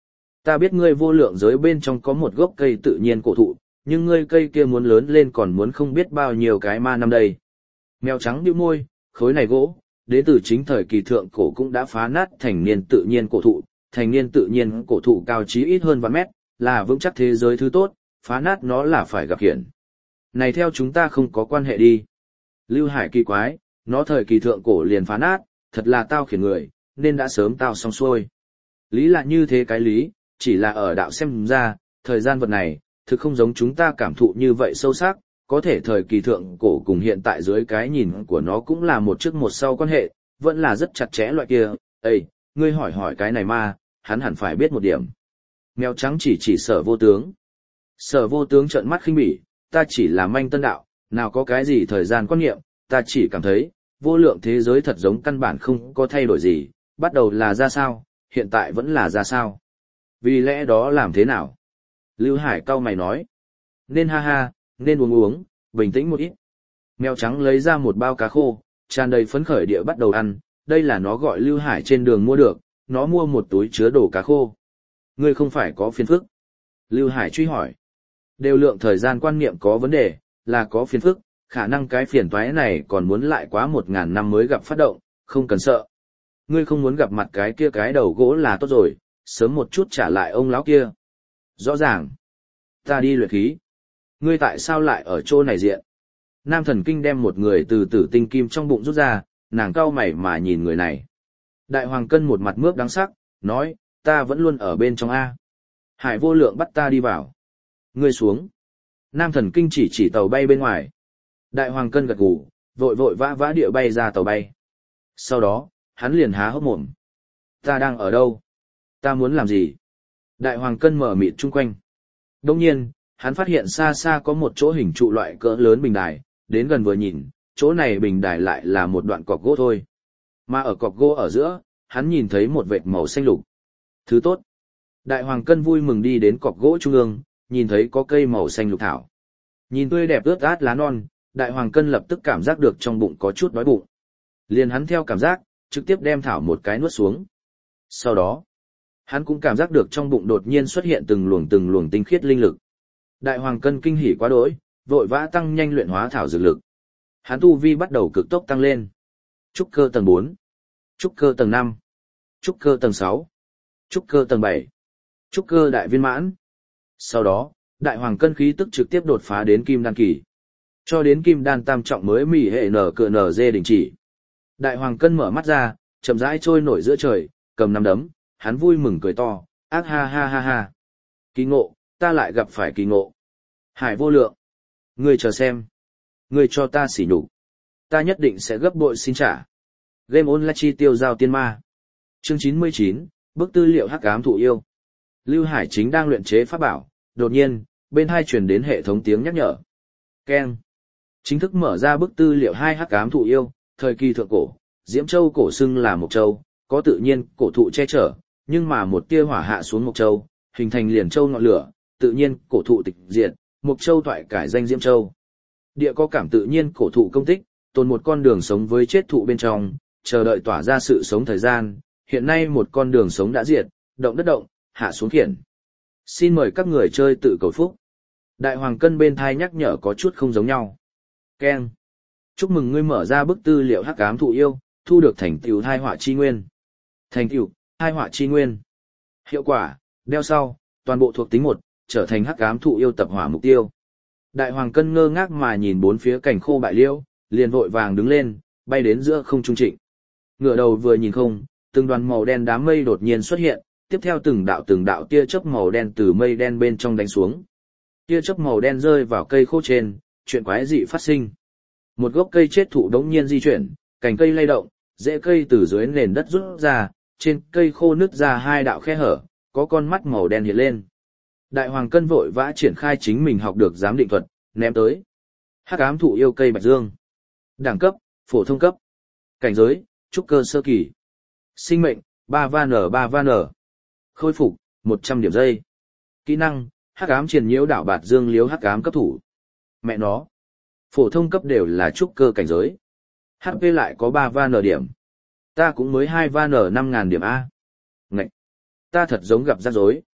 Ta biết ngươi vô lượng giới bên trong có một gốc cây tự nhiên cổ thụ, nhưng ngươi cây kia muốn lớn lên còn muốn không biết bao nhiêu cái ma năm đây. Mèo trắng bĩu môi, khối này gỗ, đến từ chính thời kỳ thượng cổ cũng đã phá nát thành niên tự nhiên cổ thụ, thành niên tự nhiên cổ thụ cao chí ít hơn vạn mét, là vững chắc thế giới thứ tốt, phá nát nó là phải gặp hiển. Này theo chúng ta không có quan hệ đi. Lưu Hải kỳ quái, nó thời kỳ thượng cổ liền phá nát, thật là tao khiển người, nên đã sớm tao xong xuôi. Lý là như thế cái lý, chỉ là ở đạo xem ra, thời gian vật này, thực không giống chúng ta cảm thụ như vậy sâu sắc, có thể thời kỳ thượng cổ cùng hiện tại dưới cái nhìn của nó cũng là một trước một sau quan hệ, vẫn là rất chặt chẽ loại kia. Ê, ngươi hỏi hỏi cái này mà, hắn hẳn phải biết một điểm. Mèo trắng chỉ chỉ Sở Vô Tướng. Sở Vô Tướng trợn mắt khinh bỉ, ta chỉ là manh tân đạo, nào có cái gì thời gian quan niệm, ta chỉ cảm thấy, vô lượng thế giới thật giống căn bản không có thay đổi gì, bắt đầu là ra sao, hiện tại vẫn là ra sao. Vì lẽ đó làm thế nào? Lưu Hải cau mày nói. Nên ha ha, nên uống uống, bình tĩnh một ít. Mèo trắng lấy ra một bao cá khô, tràn đầy phấn khởi địa bắt đầu ăn, đây là nó gọi Lưu Hải trên đường mua được, nó mua một túi chứa đồ cá khô. Ngươi không phải có phiền phức? Lưu Hải truy hỏi. Đều lượng thời gian quan niệm có vấn đề, là có phiền phức, khả năng cái phiền toái này còn muốn lại quá một ngàn năm mới gặp phát động, không cần sợ. Ngươi không muốn gặp mặt cái kia cái đầu gỗ là tốt rồi, sớm một chút trả lại ông lão kia. Rõ ràng. Ta đi luyện khí. Ngươi tại sao lại ở chỗ này diện? Nam Thần Kinh đem một người từ tử tinh kim trong bụng rút ra, nàng cau mày mà nhìn người này. Đại Hoàng Cân một mặt mướp đáng sắc, nói, ta vẫn luôn ở bên trong A. Hải Vô Lượng bắt ta đi vào. Ngươi xuống. Nam Thần Kinh chỉ chỉ tàu bay bên ngoài. Đại Hoàng Cân gật gù, vội vội vã vã địa bay ra tàu bay. Sau đó, hắn liền há hốc mồm. Ta đang ở đâu? Ta muốn làm gì? Đại Hoàng Cân mở mịt chung quanh. Đông nhiên, hắn phát hiện xa xa có một chỗ hình trụ loại cỡ lớn bình đài, đến gần vừa nhìn, chỗ này bình đài lại là một đoạn cọc gỗ thôi. Mà ở cọc gỗ ở giữa, hắn nhìn thấy một vệt màu xanh lục. Thứ tốt. Đại Hoàng Cân vui mừng đi đến cọc gỗ trung ương, nhìn thấy có cây màu xanh lục thảo. Nhìn tươi đẹp ướt át lá non, Đại Hoàng Cân lập tức cảm giác được trong bụng có chút đói bụng. Liền hắn theo cảm giác, trực tiếp đem thảo một cái nuốt xuống. Sau đó, hắn cũng cảm giác được trong bụng đột nhiên xuất hiện từng luồng từng luồng tinh khiết linh lực. Đại Hoàng Cân kinh hỉ quá đỗi, vội vã tăng nhanh luyện hóa thảo dược lực. Hắn tu vi bắt đầu cực tốc tăng lên. Trúc cơ tầng bốn, trúc cơ tầng năm, trúc cơ tầng sáu, trúc cơ tầng bảy, trúc cơ đại viên mãn. Sau đó, Đại Hoàng Cân khí tức trực tiếp đột phá đến kim đan kỳ. Cho đến kim đan tam trọng mới mỉ hệ nở cờ nở dê đình chỉ. Đại Hoàng Cân mở mắt ra, chậm rãi trôi nổi giữa trời, cầm nắm đấm, hắn vui mừng cười to, ác ha ha ha ha. Kỳ ngộ, ta lại gặp phải kỳ ngộ. Hải Vô Lượng, ngươi chờ xem. Ngươi cho ta xỉ nhục, ta nhất định sẽ gấp bội xin trả. Game online chi tiêu giao tiên ma. Chương chín mươi chín, bức tư liệu hắc ám thụ yêu. Lưu Hải chính đang luyện chế pháp bảo, đột nhiên, bên hai truyền đến hệ thống tiếng nhắc nhở. Keng. Chính thức mở ra bức tư liệu hai hắc ám thụ yêu, thời kỳ thượng cổ, Diễm Châu cổ xưng là Mộc Châu, có tự nhiên cổ thụ che chở, nhưng mà một tia hỏa hạ xuống Mộc Châu, hình thành liền châu ngọn lửa, tự nhiên cổ thụ tịch diệt, Mộc Châu toại cải danh Diễm Châu. Địa có cảm tự nhiên cổ thụ công tích, tồn một con đường sống với chết thụ bên trong, chờ đợi tỏa ra sự sống thời gian, hiện nay một con đường sống đã diệt, động đất động, hạ xuống khiển. Xin mời các người chơi tự cầu phúc. Đại Hoàng Cân bên thai nhắc nhở có chút không giống nhau. Keng. Chúc mừng ngươi mở ra bức tư liệu hắc ám thụ yêu, thu được thành tựu thai họa chi nguyên. Thành tựu, thai họa chi nguyên. Hiệu quả, đeo sau, toàn bộ thuộc tính một, trở thành hắc ám thụ yêu tập hỏa mục tiêu. Đại Hoàng Cân ngơ ngác mà nhìn bốn phía cảnh khô bại liễu, liền vội vàng đứng lên, bay đến giữa không trung trịnh. Ngửa đầu vừa nhìn không, từng đoàn màu đen đám mây đột nhiên xuất hiện, tiếp theo từng đạo từng đạo tia chớp màu đen từ mây đen bên trong đánh xuống. Tia chớp màu đen rơi vào cây khô trên, chuyện quái dị phát sinh. Một gốc cây chết thụ đống nhiên di chuyển, cành cây lay động, rễ cây từ dưới nền đất rút ra, trên cây khô nứt ra hai đạo khe hở, có con mắt màu đen hiện lên. Đại Hoàng Cân vội vã triển khai chính mình học được giám định thuật, ném tới. Hắc ám thụ yêu cây bạch dương. Đẳng cấp, phổ thông cấp. Cảnh giới, trúc cơ sơ kỳ. Sinh mệnh, ba van ở ba van ở. Khôi phục, một trăm điểm giây. Kỹ năng, hắc ám triền nhiễu đảo bạt dương liếu hắc ám cấp thủ. Mẹ nó. Phổ thông cấp đều là trúc cơ cảnh giới. hát pê lại có ba van ở điểm. Ta cũng mới hai van ở năm ngàn điểm A. Ngậy. Ta thật giống gặp rắc rối.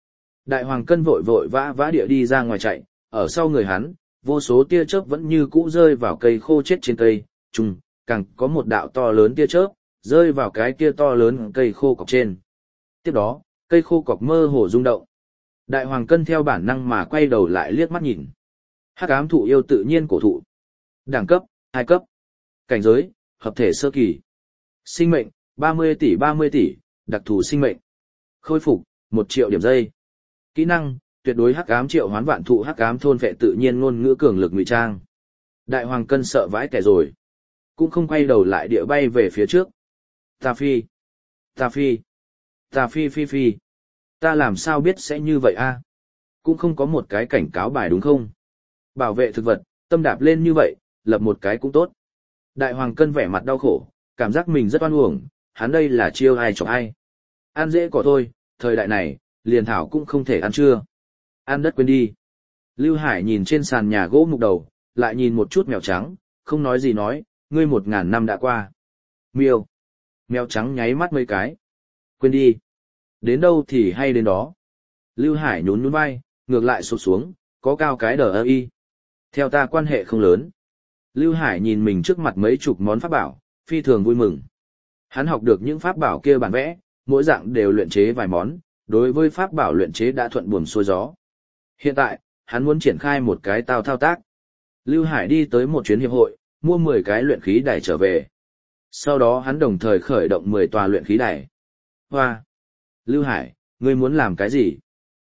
Đại hoàng cân vội vội vã vã địa đi ra ngoài chạy, ở sau người hắn, vô số tia chớp vẫn như cũ rơi vào cây khô chết trên cây, trùng, càng có một đạo to lớn tia chớp, rơi vào cái kia to lớn cây khô cọc trên. Tiếp đó, cây khô cọc mơ hồ rung động. Đại hoàng cân theo bản năng mà quay đầu lại liếc mắt nhìn. Hắc ám thụ yêu tự nhiên cổ thụ. Đẳng cấp, hai cấp. Cảnh giới, hợp thể sơ kỳ. Sinh mệnh, ba mươi tỷ ba mươi tỷ, đặc thù sinh mệnh. Khôi phục, một triệu điểm giây. Kỹ năng, tuyệt đối hắc ám triệu hoán vạn thụ hắc ám thôn vệ tự nhiên ngôn ngữ cường lực ngụy trang. Đại hoàng cân sợ vãi tẻ rồi. Cũng không quay đầu lại địa bay về phía trước. Ta phi. Ta phi. Ta phi phi phi. Ta làm sao biết sẽ như vậy a? Cũng không có một cái cảnh cáo bài đúng không? Bảo vệ thực vật, tâm đạp lên như vậy, lập một cái cũng tốt. Đại hoàng cân vẻ mặt đau khổ, cảm giác mình rất oan uổng, hắn đây là chiêu ai chọc ai. Ăn dễ cỏ thôi, thời đại này, liền thảo cũng không thể ăn chưa. Ăn đất quên đi. Lưu Hải nhìn trên sàn nhà gỗ mục đầu, lại nhìn một chút mèo trắng, không nói gì nói, ngươi một ngàn năm đã qua. Miêu. Mèo trắng nháy mắt mấy cái. Quên đi. Đến đâu thì hay đến đó. Lưu Hải nhún nhún vai, ngược lại sụt xuống, có cao cái đờ ơ y. Theo ta quan hệ không lớn. Lưu Hải nhìn mình trước mặt mấy chục món pháp bảo, phi thường vui mừng. Hắn học được những pháp bảo kia bản vẽ, mỗi dạng đều luyện chế vài món, đối với pháp bảo luyện chế đã thuận buồm xuôi gió. Hiện tại, hắn muốn triển khai một cái tao thao tác. Lưu Hải đi tới một chuyến hiệp hội, mua mười cái luyện khí đài trở về. Sau đó hắn đồng thời khởi động mười tòa luyện khí đài. Hoa! Lưu Hải, ngươi muốn làm cái gì?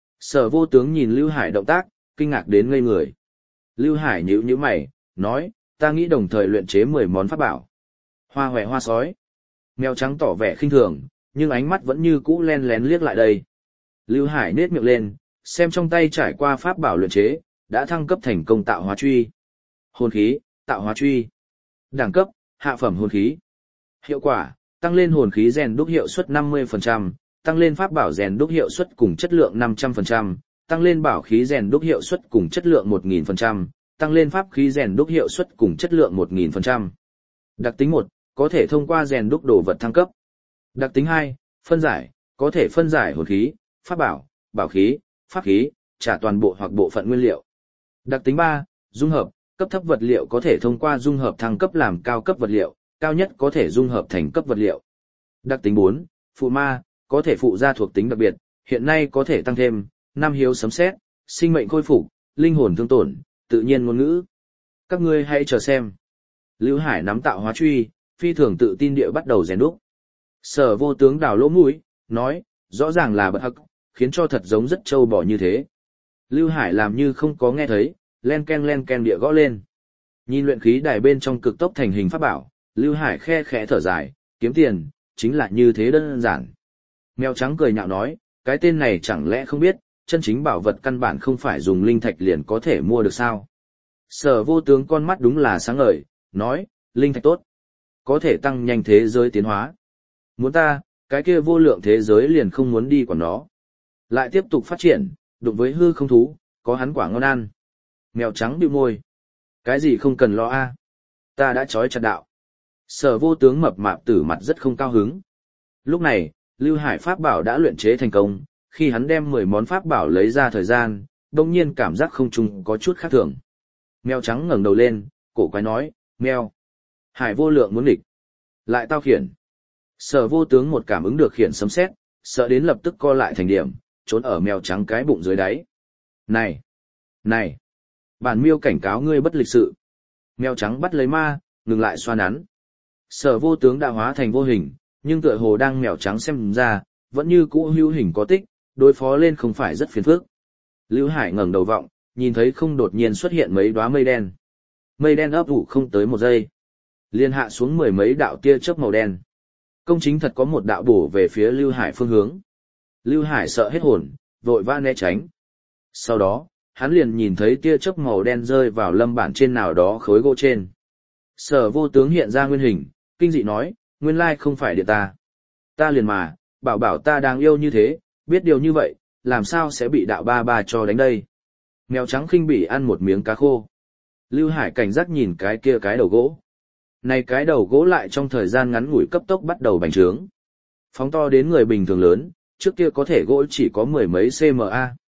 Sở Vô Tướng nhìn Lưu Hải động tác, kinh ngạc đến ngây người. Lưu Hải nhíu nhíu mày, nói, ta nghĩ đồng thời luyện chế mười món pháp bảo. Hoa hoè hoa sói. Mèo trắng tỏ vẻ khinh thường, nhưng ánh mắt vẫn như cũ len lén liếc lại đây. Lưu Hải nết miệng lên, xem trong tay trải qua pháp bảo luyện chế, đã thăng cấp thành công tạo hóa truy. Hồn khí, tạo hóa truy. Đẳng cấp, hạ phẩm hồn khí. Hiệu quả, tăng lên hồn khí rèn đúc hiệu suất năm mươi phần trăm, tăng lên pháp bảo rèn đúc hiệu suất cùng chất lượng năm trăm phần trăm, tăng lên bảo khí rèn đúc hiệu suất cùng chất lượng một nghìn phần trăm, tăng lên pháp khí rèn đúc hiệu suất cùng chất lượng một nghìn phần trăm. Đặc tính một, có thể thông qua rèn đúc đồ vật thăng cấp. Đặc tính hai, phân giải, có thể phân giải hồn khí, pháp bảo, bảo khí, pháp khí, trả toàn bộ hoặc bộ phận nguyên liệu. Đặc tính ba, dung hợp, cấp thấp vật liệu có thể thông qua dung hợp thăng cấp làm cao cấp vật liệu, cao nhất có thể dung hợp thành cấp vật liệu. Đặc tính bốn, phụ ma, có thể phụ ra thuộc tính đặc biệt, hiện nay có thể tăng thêm năm hiếu sấm sét, sinh mệnh khôi phục, linh hồn thương tổn, tự nhiên ngôn ngữ. Các ngươi hãy chờ xem. Lưu Hải nắm tạo hóa truy, phi thường tự tin địa bắt đầu rèn đúc. Sở Vô Tướng đào lỗ mũi, nói, rõ ràng là bật hắc, khiến cho thật giống rất trâu bò như thế. Lưu Hải làm như không có nghe thấy, len ken len ken địa gõ lên. Nhìn luyện khí đài bên trong cực tốc thành hình pháp bảo, Lưu Hải khe khẽ thở dài, kiếm tiền, chính là như thế đơn giản. Mèo trắng cười nhạo nói, cái tên này chẳng lẽ không biết, chân chính bảo vật căn bản không phải dùng linh thạch liền có thể mua được sao. Sở Vô Tướng con mắt đúng là sáng ngời, nói, linh thạch tốt, có thể tăng nhanh thế giới tiến hóa. Muốn ta, cái kia vô lượng thế giới liền không muốn đi quản nó. Lại tiếp tục phát triển, đụng với hư không thú, có hắn quả ngon ăn. Mèo trắng bĩu môi. Cái gì không cần lo a, ta đã trói chặt đạo. Sở Vô Tướng mập mạp tử mặt rất không cao hứng. Lúc này, Lưu Hải pháp bảo đã luyện chế thành công, khi hắn đem mười món pháp bảo lấy ra thời gian, đông nhiên cảm giác không trung có chút khác thường. Mèo trắng ngẩng đầu lên, cổ quái nói, mèo. Hải vô lượng muốn nghịch. Lại tao khiển. Sở Vô Tướng một cảm ứng được khiển sấm sét, sợ đến lập tức co lại thành điểm, trốn ở mèo trắng cái bụng dưới đáy. Này! Này! Bản miêu cảnh cáo ngươi bất lịch sự. Mèo trắng bắt lấy ma, ngừng lại xoa nắn. Sở Vô Tướng đã hóa thành vô hình, nhưng tựa hồ đang mèo trắng xem ra, vẫn như cũ hữu hình có tích, đối phó lên không phải rất phiền phức. Lưu Hải ngẩng đầu vọng, nhìn thấy không đột nhiên xuất hiện mấy đóa mây đen. Mây đen ấp ủ không tới một giây, liền hạ xuống mười mấy đạo tia chớp màu đen. Công chính thật có một đạo bổ về phía Lưu Hải phương hướng. Lưu Hải sợ hết hồn, vội vã né tránh. Sau đó, hắn liền nhìn thấy tia chớp màu đen rơi vào lâm bản trên nào đó khối gỗ trên. Sở Vô Tướng hiện ra nguyên hình, kinh dị nói, nguyên lai không phải điện ta. Ta liền mà, bảo bảo ta đáng yêu như thế, biết điều như vậy, làm sao sẽ bị đạo ba ba cho đánh đây. Mèo trắng khinh bỉ ăn một miếng cá khô. Lưu Hải cảnh giác nhìn cái kia cái đầu gỗ. Này cái đầu gỗ lại trong thời gian ngắn ngủi cấp tốc bắt đầu bành trướng. Phóng to đến người bình thường lớn, trước kia có thể gỗ chỉ có mười mấy cm.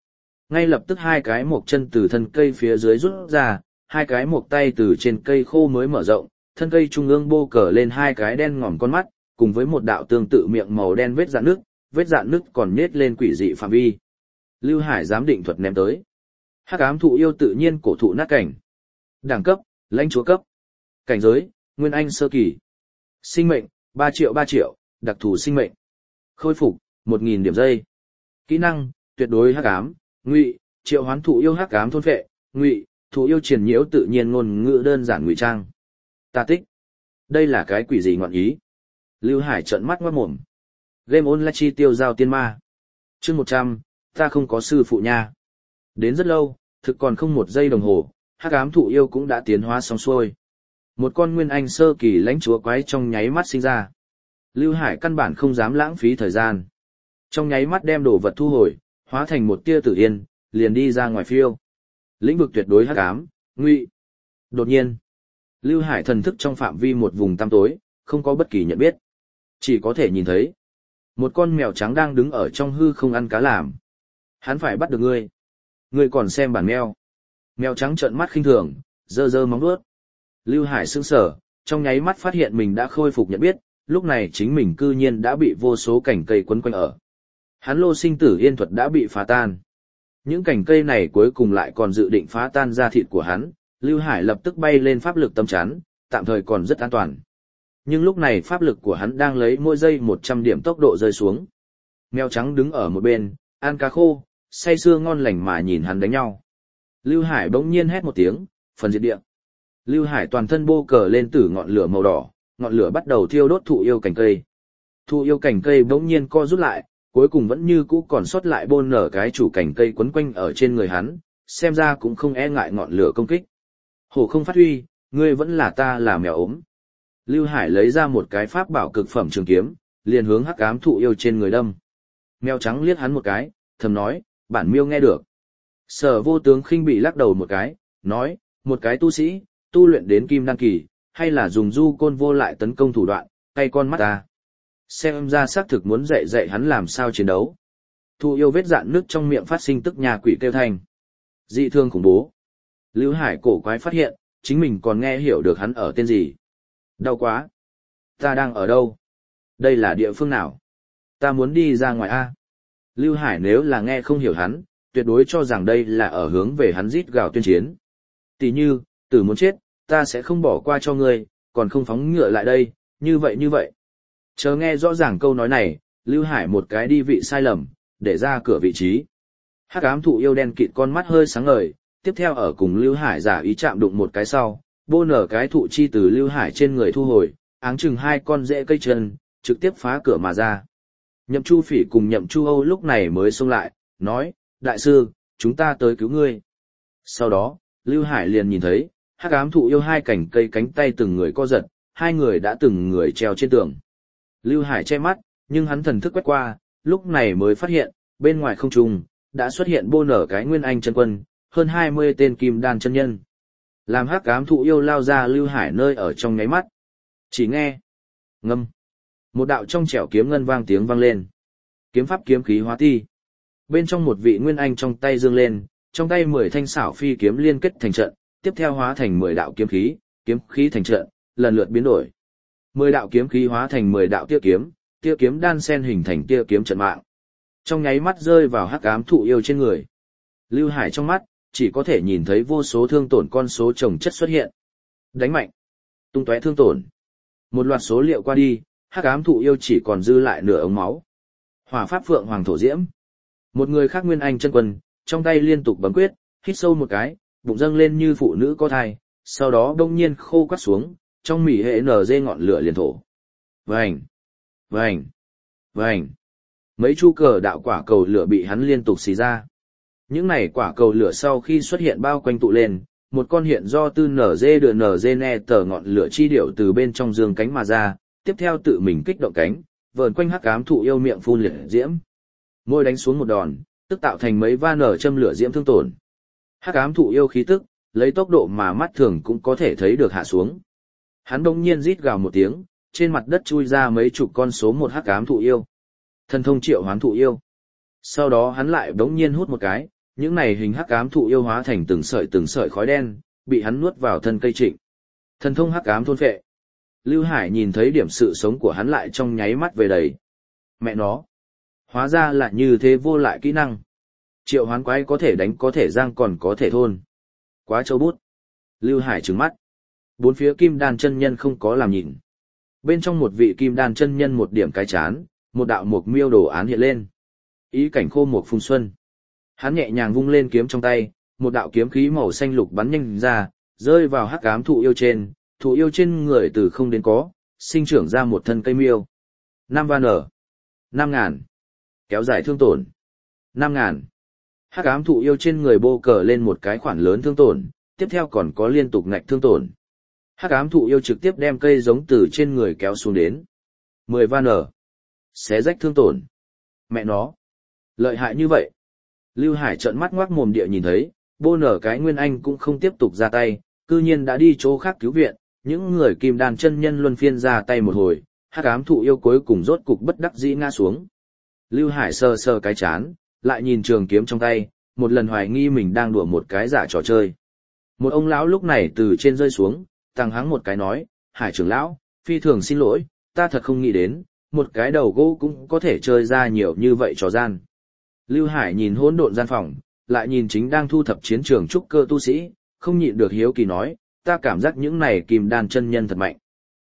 Ngay lập tức hai cái mộc chân từ thân cây phía dưới rút ra, hai cái mộc tay từ trên cây khô mới mở rộng, thân cây trung ương bô cờ lên hai cái đen ngòm con mắt, cùng với một đạo tương tự miệng màu đen vết dạn nước, vết dạn nước còn nhết lên quỷ dị phạm vi. Lưu Hải giám định thuật ném tới. Hắc ám thụ yêu tự nhiên cổ thụ nát cảnh. Đẳng cấp, lãnh chúa cấp. Cảnh giới, nguyên anh sơ kỳ. Sinh mệnh, ba triệu ba triệu, đặc thù sinh mệnh. Khôi phục, một nghìn điểm giây. Kỹ năng, tuyệt đối hắc ám, ngụy, triệu hoán thụ yêu hắc ám thôn phệ, ngụy, thụ yêu triền nhiễu tự nhiên ngôn ngữ đơn giản ngụy trang. Ta tích. Đây là cái quỷ gì ngọn ý? Lưu Hải trợn mắt ngoát mồm. Game online chi tiêu giao tiên ma. Chương một trăm, ta không có sư phụ nha. Đến rất lâu, thực còn không một giây đồng hồ, hắc ám thụ yêu cũng đã tiến hóa xong xuôi. Một con nguyên anh sơ kỳ lãnh chúa quái trong nháy mắt sinh ra. Lưu Hải căn bản không dám lãng phí thời gian. Trong nháy mắt đem đồ vật thu hồi, hóa thành một tia tử yên, liền đi ra ngoài phiêu. Lĩnh vực tuyệt đối hắc ám, ngụy. Đột nhiên, Lưu Hải thần thức trong phạm vi một vùng tăm tối, không có bất kỳ nhận biết. Chỉ có thể nhìn thấy một con mèo trắng đang đứng ở trong hư không ăn cá làm. Hắn phải bắt được ngươi. Ngươi còn xem bản mèo. Mèo trắng trợn mắt khinh thường, giơ giơ móng vuốt. Lưu Hải sững sờ, trong nháy mắt phát hiện mình đã khôi phục nhận biết, lúc này chính mình cư nhiên đã bị vô số cành cây quấn quanh ở. Hắn lô sinh tử yên thuật đã bị phá tan. Những cành cây này cuối cùng lại còn dự định phá tan da thịt của hắn, Lưu Hải lập tức bay lên pháp lực tâm chắn, tạm thời còn rất an toàn. Nhưng lúc này pháp lực của hắn đang lấy mỗi giây một trăm điểm tốc độ rơi xuống. Mèo trắng đứng ở một bên, ăn cá khô, say sưa ngon lành mà nhìn hắn đánh nhau. Lưu Hải bỗng nhiên hét một tiếng, phần diệt địa. Lưu Hải toàn thân bô cờ lên tử ngọn lửa màu đỏ, ngọn lửa bắt đầu thiêu đốt thụ yêu cành cây. Thụ yêu cành cây bỗng nhiên co rút lại, cuối cùng vẫn như cũ còn sót lại bôn nở cái chủ cành cây quấn quanh ở trên người hắn, xem ra cũng không e ngại ngọn lửa công kích. Hổ không phát huy, ngươi vẫn là ta là mèo ốm. Lưu Hải lấy ra một cái pháp bảo cực phẩm trường kiếm, liền hướng hắc ám thụ yêu trên người đâm. Mèo trắng liếc hắn một cái, thầm nói, bản miêu nghe được. Sở Vô Tướng khinh bị lắc đầu một cái, nói, một cái tu sĩ, tu luyện đến kim đan kỳ, hay là dùng du côn vô lại tấn công thủ đoạn, cay con mắt ta. Xem ra xác thực muốn dạy dạy hắn làm sao chiến đấu. Thụ yêu vết dạn nước trong miệng phát sinh tức nhà quỷ kêu thành. Dị thương khủng bố. Lưu Hải cổ quái phát hiện, chính mình còn nghe hiểu được hắn ở tên gì. Đau quá. Ta đang ở đâu? Đây là địa phương nào? Ta muốn đi ra ngoài A. Lưu Hải nếu là nghe không hiểu hắn, tuyệt đối cho rằng đây là ở hướng về hắn rít gào tuyên chiến. Tỷ như, tử muốn chết, ta sẽ không bỏ qua cho ngươi, còn không phóng ngựa lại đây, như vậy như vậy. Chờ nghe rõ ràng câu nói này, Lưu Hải một cái đi vị sai lầm, để ra cửa vị trí. Hắc ám thụ yêu đen kịt con mắt hơi sáng ngời, tiếp theo ở cùng Lưu Hải giả ý chạm đụng một cái sau, bô nở cái thụ chi từ Lưu Hải trên người thu hồi, áng chừng hai con rễ cây chân, trực tiếp phá cửa mà ra. Nhậm Chu Phỉ cùng Nhậm Chu Âu lúc này mới xông lại, nói, đại sư, chúng ta tới cứu ngươi. Sau đó, Lưu Hải liền nhìn thấy, hắc ám thụ yêu hai cành cây cánh tay từng người co giật, hai người đã từng người treo trên tường. Lưu Hải che mắt, nhưng hắn thần thức quét qua, lúc này mới phát hiện, bên ngoài không trung đã xuất hiện bô nở cái nguyên anh chân quân, hơn hai mươi tên kim đan chân nhân. Làm hắc ám thụ yêu lao ra Lưu Hải nơi ở trong nháy mắt. Chỉ nghe, ngâm, một đạo trong trẻo kiếm ngân vang tiếng vang lên. Kiếm pháp kiếm khí hóa ti. Bên trong một vị nguyên anh trong tay dương lên, trong tay mười thanh xảo phi kiếm liên kết thành trận, tiếp theo hóa thành mười đạo kiếm khí, kiếm khí thành trận, lần lượt biến đổi. Mười đạo kiếm khí hóa thành mười đạo tia kiếm, tia kiếm đan sen hình thành tia kiếm trận mạng. Trong nháy mắt rơi vào hắc ám thụ yêu trên người. Lưu Hải trong mắt, chỉ có thể nhìn thấy vô số thương tổn con số chồng chất xuất hiện. Đánh mạnh, tung tóe thương tổn. Một loạt số liệu qua đi, hắc ám thụ yêu chỉ còn dư lại nửa ống máu. Hỏa pháp phượng hoàng thổ diễm. Một người khác nguyên anh chân quân, trong tay liên tục bấm quyết, hít sâu một cái, bụng dâng lên như phụ nữ có thai, sau đó đông nhiên khô quắt xuống, trong mỉ hệ nở dê ngọn lửa liền thổ. Vành, vành, vành. Mấy chu cờ đạo quả cầu lửa bị hắn liên tục xì ra. Những này quả cầu lửa sau khi xuất hiện bao quanh tụ lên, một con hiện do tư nở dê đưa nở dê ne tờ ngọn lửa chi điệu từ bên trong dương cánh mà ra, tiếp theo tự mình kích động cánh, vờn quanh hắc ám thụ yêu miệng phun liệt diễm. Môi đánh xuống một đòn, tức tạo thành mấy va nở châm lửa diễm thương tổn. Hắc ám thụ yêu khí tức, lấy tốc độ mà mắt thường cũng có thể thấy được hạ xuống. Hắn đông nhiên rít gào một tiếng, trên mặt đất chui ra mấy chục con số một hắc ám thụ yêu. Thần thông triệu hoán thụ yêu. Sau đó hắn lại đống nhiên hút một cái, Những này hình hắc ám thụ yêu hóa thành từng sợi từng sợi khói đen, bị hắn nuốt vào thân cây trịnh. Thần thông hắc ám thôn phệ. Lưu Hải nhìn thấy điểm sự sống của hắn lại trong nháy mắt về đầy. Mẹ nó. Hóa ra là như thế vô lại kỹ năng. Triệu hoán quái có thể đánh có thể giang còn có thể thôn. Quá châu bút. Lưu Hải trừng mắt. Bốn phía kim đan chân nhân không có làm nhìn. Bên trong một vị kim đan chân nhân một điểm cái chán, một đạo mục miêu đồ án hiện lên. Ý cảnh khô mục phùng xuân. Hắn nhẹ nhàng vung lên kiếm trong tay, một đạo kiếm khí màu xanh lục bắn nhanh ra, rơi vào hắc ám thụ yêu trên, thụ yêu trên người từ không đến có, sinh trưởng ra một thân cây miêu. Năm van ở. Năm ngàn. Kéo dài thương tổn. Năm ngàn. Hắc ám thụ yêu trên người bô cờ lên một cái khoản lớn thương tổn, tiếp theo còn có liên tục ngạch thương tổn. Hắc ám thụ yêu trực tiếp đem cây giống từ trên người kéo xuống đến. Mười van ở. Xé rách thương tổn. Mẹ nó. Lợi hại như vậy. Lưu Hải trợn mắt ngoác mồm địa nhìn thấy, bô nở cái Nguyên Anh cũng không tiếp tục ra tay, cư nhiên đã đi chỗ khác cứu viện, những người kim đan chân nhân luân phiên ra tay một hồi, hắc ám thụ yêu cuối cùng rốt cục bất đắc dĩ ngã xuống. Lưu Hải sờ sờ cái chán, lại nhìn trường kiếm trong tay, một lần hoài nghi mình đang đùa một cái giả trò chơi. Một ông lão lúc này từ trên rơi xuống, tăng hắng một cái nói, Hải trưởng lão, phi thường xin lỗi, ta thật không nghĩ đến, một cái đầu gỗ cũng có thể chơi ra nhiều như vậy trò gian. Lưu Hải nhìn hỗn độn gian phòng, lại nhìn chính đang thu thập chiến trường trúc cơ tu sĩ, không nhịn được hiếu kỳ nói, ta cảm giác những này kim đan chân nhân thật mạnh.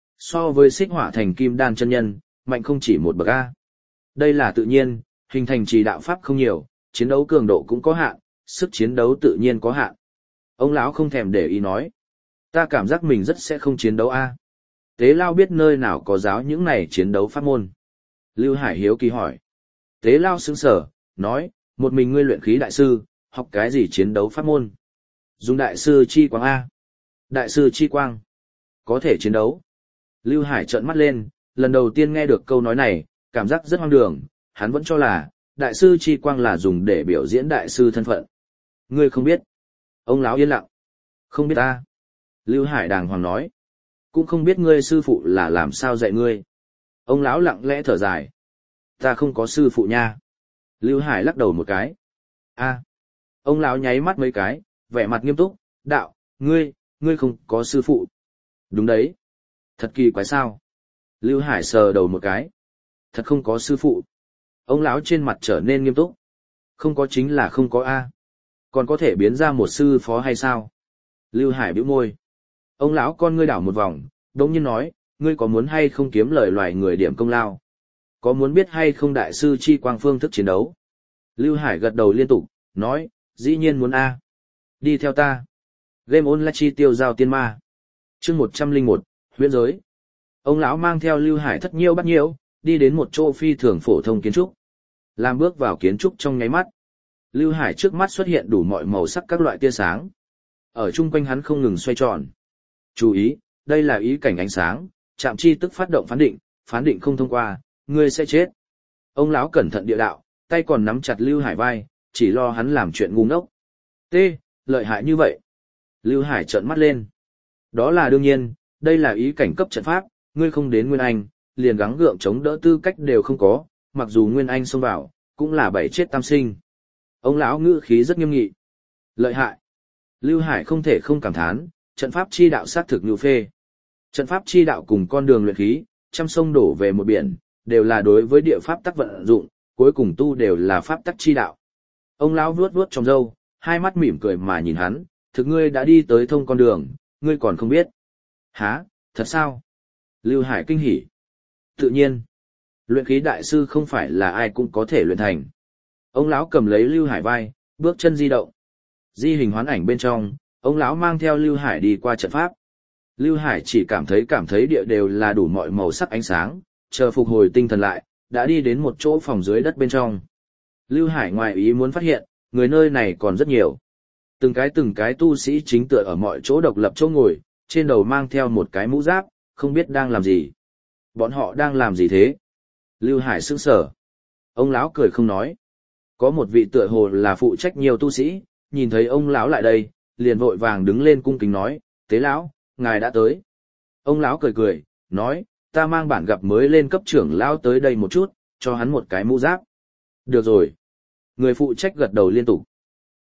So với xích hỏa thành kim đan chân nhân, mạnh không chỉ một bậc A. Đây là tự nhiên, hình thành trì đạo pháp không nhiều, chiến đấu cường độ cũng có hạn, sức chiến đấu tự nhiên có hạn. Ông lão không thèm để ý nói, ta cảm giác mình rất sẽ không chiến đấu A. Tế Lao biết nơi nào có giáo những này chiến đấu pháp môn. Lưu Hải hiếu kỳ hỏi. Tế Lao sững sở, nói, một mình ngươi luyện khí đại sư, học cái gì chiến đấu pháp môn? Dùng đại sư chi quang A. Đại sư chi quang. Có thể chiến đấu. Lưu Hải trợn mắt lên, lần đầu tiên nghe được câu nói này, cảm giác rất hoang đường, hắn vẫn cho là, đại sư chi quang là dùng để biểu diễn đại sư thân phận. Ngươi không biết. Ông lão yên lặng. Không biết ta. Lưu Hải đàng hoàng nói. Cũng không biết ngươi sư phụ là làm sao dạy ngươi. Ông lão lặng lẽ thở dài. Ta không có sư phụ nha. Lưu Hải lắc đầu một cái. A. Ông lão nháy mắt mấy cái, vẻ mặt nghiêm túc, đạo, ngươi, ngươi không có sư phụ. Đúng đấy. Thật kỳ quái sao. Lưu Hải sờ đầu một cái. Thật không có sư phụ. Ông lão trên mặt trở nên nghiêm túc. Không có chính là không có A. Còn có thể biến ra một sư phó hay sao? Lưu Hải bĩu môi. Ông lão con ngươi đảo một vòng, đống nhiên nói, ngươi có muốn hay không kiếm lời loài người điểm công lao? Có muốn biết hay không đại sư chi quang phương thức chiến đấu? Lưu Hải gật đầu liên tục, nói, dĩ nhiên muốn A. Đi theo ta. Game online chi tiêu giao tiên ma. Chương một trăm lẻ một, huyễn giới. Ông lão mang theo Lưu Hải thất nhiêu bắt nhiêu, đi đến một chỗ phi thường phổ thông kiến trúc. Làm bước vào kiến trúc trong nháy mắt. Lưu Hải trước mắt xuất hiện đủ mọi màu sắc các loại tia sáng. Ở chung quanh hắn không ngừng xoay tròn. Chú ý, đây là ý cảnh ánh sáng, chạm chi tức phát động phán định, phán định không thông qua, ngươi sẽ chết. Ông lão cẩn thận địa đạo, tay còn nắm chặt Lưu Hải vai, chỉ lo hắn làm chuyện ngu ngốc. T, lợi hại như vậy. Lưu Hải trợn mắt lên. Đó là đương nhiên, đây là ý cảnh cấp trận pháp, ngươi không đến Nguyên Anh, liền gắng gượng chống đỡ tư cách đều không có, mặc dù Nguyên Anh xông vào, cũng là bảy chết tam sinh. Ông lão ngữ khí rất nghiêm nghị. Lợi hại. Lưu Hải không thể không cảm thán, trận pháp chi đạo sát thực như phê. Trận pháp chi đạo cùng con đường luyện khí, trăm sông đổ về một biển, đều là đối với địa pháp tắc vận dụng, cuối cùng tu đều là pháp tắc chi đạo. Ông lão vuốt vuốt trong râu, hai mắt mỉm cười mà nhìn hắn, thực ngươi đã đi tới thông con đường, ngươi còn không biết. Hả, thật sao? Lưu Hải kinh hỉ. Tự nhiên, luyện khí đại sư không phải là ai cũng có thể luyện thành. Ông lão cầm lấy Lưu Hải vai, bước chân di động. Di hình hoán ảnh bên trong, ông lão mang theo Lưu Hải đi qua trận pháp. Lưu Hải chỉ cảm thấy cảm thấy địa đều là đủ mọi màu sắc ánh sáng, chờ phục hồi tinh thần lại, đã đi đến một chỗ phòng dưới đất bên trong. Lưu Hải ngoài ý muốn phát hiện, người nơi này còn rất nhiều. Từng cái từng cái tu sĩ chính tựa ở mọi chỗ độc lập chỗ ngồi, trên đầu mang theo một cái mũ giáp, không biết đang làm gì. Bọn họ đang làm gì thế? Lưu Hải sững sờ. Ông lão cười không nói. Có một vị tựa hồ là phụ trách nhiều tu sĩ, nhìn thấy ông lão lại đây, liền vội vàng đứng lên cung kính nói, tế lão, ngài đã tới. Ông lão cười cười, nói, ta mang bản gặp mới lên cấp trưởng lão tới đây một chút, cho hắn một cái mũ giáp. Được rồi. Người phụ trách gật đầu liên tục.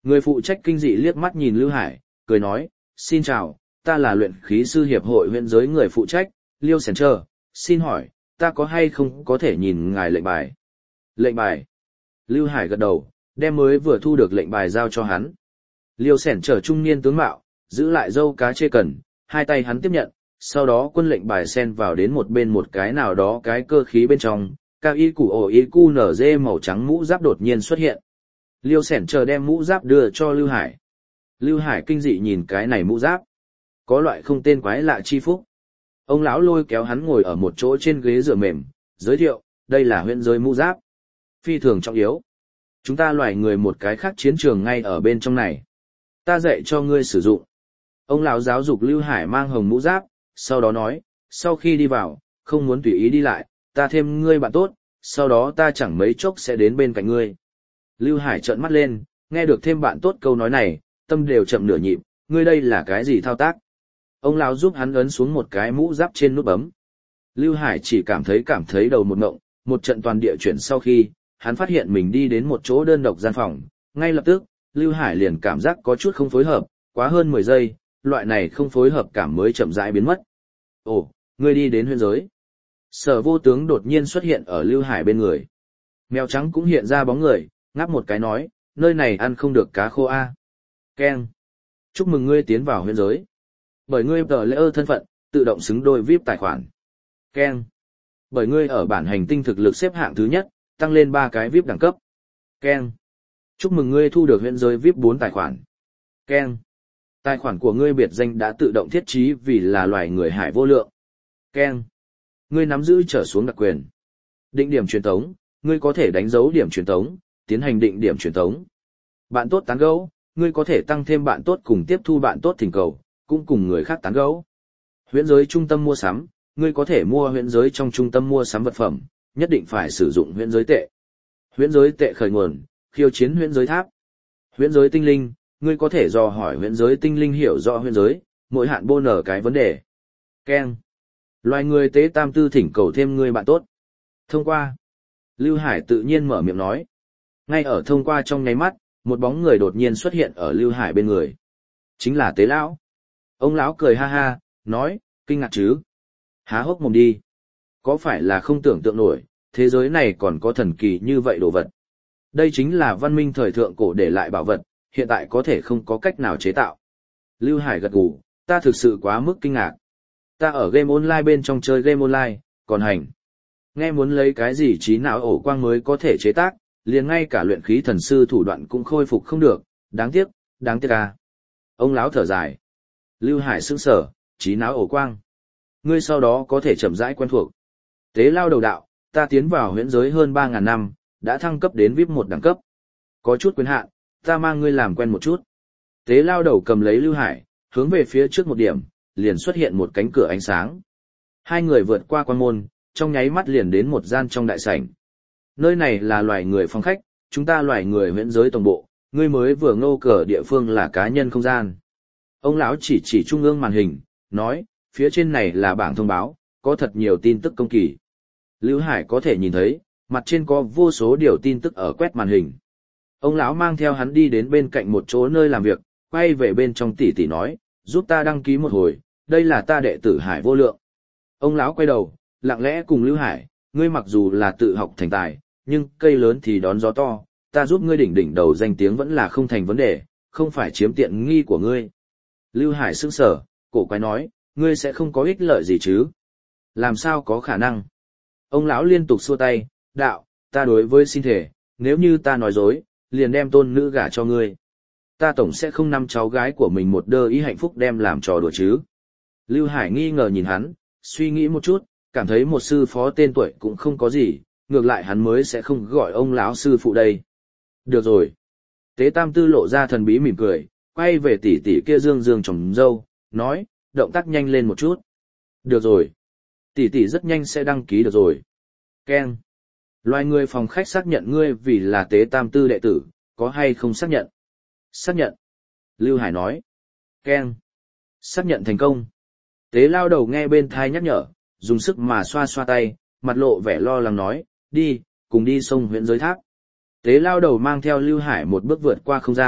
Người phụ trách kinh dị liếc mắt nhìn Lưu Hải, cười nói, xin chào, ta là luyện khí sư hiệp hội huyện giới người phụ trách, Liêu Sẻn Trơ, xin hỏi, ta có hay không có thể nhìn ngài lệnh bài? Lệnh bài. Lưu Hải gật đầu, đem mới vừa thu được lệnh bài giao cho hắn. Liêu Sẻn Trơ trung niên tướng mạo, giữ lại dâu cá chê cần, hai tay hắn tiếp nhận, sau đó quân lệnh bài xen vào đến một bên một cái nào đó cái cơ khí bên trong, cao y củ ổ y cu nở dê màu trắng mũ giáp đột nhiên xuất hiện. Liêu Sẻn Trơ đem mũ giáp đưa cho Lưu Hải. Lưu Hải kinh dị nhìn cái này mũ giáp. Có loại không tên quái lạ chi phúc. Ông lão lôi kéo hắn ngồi ở một chỗ trên ghế dựa mềm, giới thiệu, đây là huyện giới mũ giáp. Phi thường trọng yếu. Chúng ta loài người một cái khác chiến trường ngay ở bên trong này. Ta dạy cho ngươi sử dụng. Ông lão giáo dục Lưu Hải mang hồng mũ giáp, sau đó nói, sau khi đi vào, không muốn tùy ý đi lại, ta thêm ngươi bạn tốt, sau đó ta chẳng mấy chốc sẽ đến bên cạnh ngươi. Lưu Hải trợn mắt lên, nghe được thêm bạn tốt câu nói này, tâm đều chậm nửa nhịp, ngươi đây là cái gì thao tác? Ông lão giúp hắn ấn xuống một cái mũ giáp trên nút bấm. Lưu Hải chỉ cảm thấy cảm thấy đầu một ngộng, một trận toàn địa chuyển sau khi, hắn phát hiện mình đi đến một chỗ đơn độc gian phòng, ngay lập tức, Lưu Hải liền cảm giác có chút không phối hợp, quá hơn mười giây, loại này không phối hợp cảm mới chậm rãi biến mất. Ồ, ngươi đi đến huyễn giới. Sở Vô Tướng đột nhiên xuất hiện ở Lưu Hải bên người. Mèo trắng cũng hiện ra bóng người, ngáp một cái nói, nơi này ăn không được cá khô a. Keng. Chúc mừng ngươi tiến vào huyễn giới. Bởi ngươi tờ lễ ơ thân phận, tự động xứng đôi vi ai pi tài khoản. Keng. Bởi ngươi ở bản hành tinh thực lực xếp hạng thứ nhất, tăng lên ba cái vi ai pi đẳng cấp. Keng. Chúc mừng ngươi thu được huyễn giới vi ai pi bốn tài khoản. Keng. Tài khoản của ngươi biệt danh đã tự động thiết trí vì là loài người hải vô lượng. Keng. Ngươi nắm giữ trở xuống đặc quyền. Định điểm truyền tống, ngươi có thể đánh dấu điểm truyền tống, tiến hành định điểm truyền tống. Bạn tốt tán gẫu, ngươi có thể tăng thêm bạn tốt cùng tiếp thu bạn tốt thỉnh cầu, cũng cùng người khác tán gẫu. Huyễn giới trung tâm mua sắm, ngươi có thể mua huyễn giới trong trung tâm mua sắm vật phẩm, nhất định phải sử dụng huyễn giới tệ. Huyễn giới tệ khởi nguồn, khiêu chiến huyễn giới tháp. Huyễn giới tinh linh, ngươi có thể dò hỏi huyễn giới tinh linh hiểu rõ huyễn giới, mỗi hạn bô nở cái vấn đề. Keng. Loài người tế tam tư thỉnh cầu thêm ngươi bạn tốt. Thông qua. Lưu Hải tự nhiên mở miệng nói. Ngay ở thông qua trong nháy mắt, một bóng người đột nhiên xuất hiện ở Lưu Hải bên người. Chính là Tế lão. Ông lão cười ha ha, nói, kinh ngạc chứ? Há hốc mồm đi. Có phải là không tưởng tượng nổi, thế giới này còn có thần kỳ như vậy đồ vật. Đây chính là văn minh thời thượng cổ để lại bảo vật, hiện tại có thể không có cách nào chế tạo. Lưu Hải gật gù, ta thực sự quá mức kinh ngạc. Ta ở game online bên trong chơi game online, còn hành. Nghe muốn lấy cái gì trí não ổ quang mới có thể chế tác, liền ngay cả luyện khí thần sư thủ đoạn cũng khôi phục không được, đáng tiếc, đáng tiếc à. Ông lão thở dài. Lưu Hải sững sờ, trí não ổ quang. Ngươi sau đó có thể chậm rãi quen thuộc. Tế lao đầu đạo, ta tiến vào huyễn giới hơn ba ngàn năm, đã thăng cấp đến vi ai pi một đẳng cấp. Có chút quyền hạn, ta mang ngươi làm quen một chút. Tế lao đầu cầm lấy Lưu Hải, hướng về phía trước một điểm, liền xuất hiện một cánh cửa ánh sáng. Hai người vượt qua quan môn, trong nháy mắt liền đến một gian trong đại sảnh. Nơi này là loài người phòng khách, chúng ta loài người huyễn giới tổng bộ, ngươi mới vừa ngô cờ địa phương là cá nhân không gian. Ông lão chỉ chỉ trung ương màn hình, nói, phía trên này là bảng thông báo, có thật nhiều tin tức công kỳ. Lưu Hải có thể nhìn thấy, mặt trên có vô số điều tin tức ở quét màn hình. Ông lão mang theo hắn đi đến bên cạnh một chỗ nơi làm việc, quay về bên trong tỉ tỉ nói, giúp ta đăng ký một hồi, đây là ta đệ tử Hải vô lượng. Ông lão quay đầu, lặng lẽ cùng Lưu Hải, ngươi mặc dù là tự học thành tài, nhưng cây lớn thì đón gió to, ta giúp ngươi đỉnh đỉnh đầu danh tiếng vẫn là không thành vấn đề, không phải chiếm tiện nghi của ngươi. Lưu Hải sững sờ, cổ quái nói, ngươi sẽ không có ích lợi gì chứ? Làm sao có khả năng? Ông lão liên tục xua tay, đạo, ta đối với xin thể, nếu như ta nói dối, liền đem tôn nữ gả cho ngươi. Ta tổng sẽ không nắm cháu gái của mình một đơ ý hạnh phúc đem làm trò đùa chứ. Lưu Hải nghi ngờ nhìn hắn, suy nghĩ một chút, cảm thấy một sư phó tên tuổi cũng không có gì, ngược lại hắn mới sẽ không gọi ông lão sư phụ đây. Được rồi. Tế Tam Tư lộ ra thần bí mỉm cười, quay về tỷ tỷ kia dương dương trồng dâu, nói, động tác nhanh lên một chút. Được rồi. Tỷ tỷ rất nhanh sẽ đăng ký được rồi. Keng. Loài người phòng khách xác nhận ngươi vì là Tế Tam Tư đệ tử, có hay không xác nhận? Xác nhận. Lưu Hải nói. Keng. Xác nhận thành công. Tế lao đầu nghe bên thai nhắc nhở, dùng sức mà xoa xoa tay, mặt lộ vẻ lo lắng nói, đi, cùng đi sông huyện giới tháp. Tế lao đầu mang theo Lưu Hải một bước vượt qua không gian,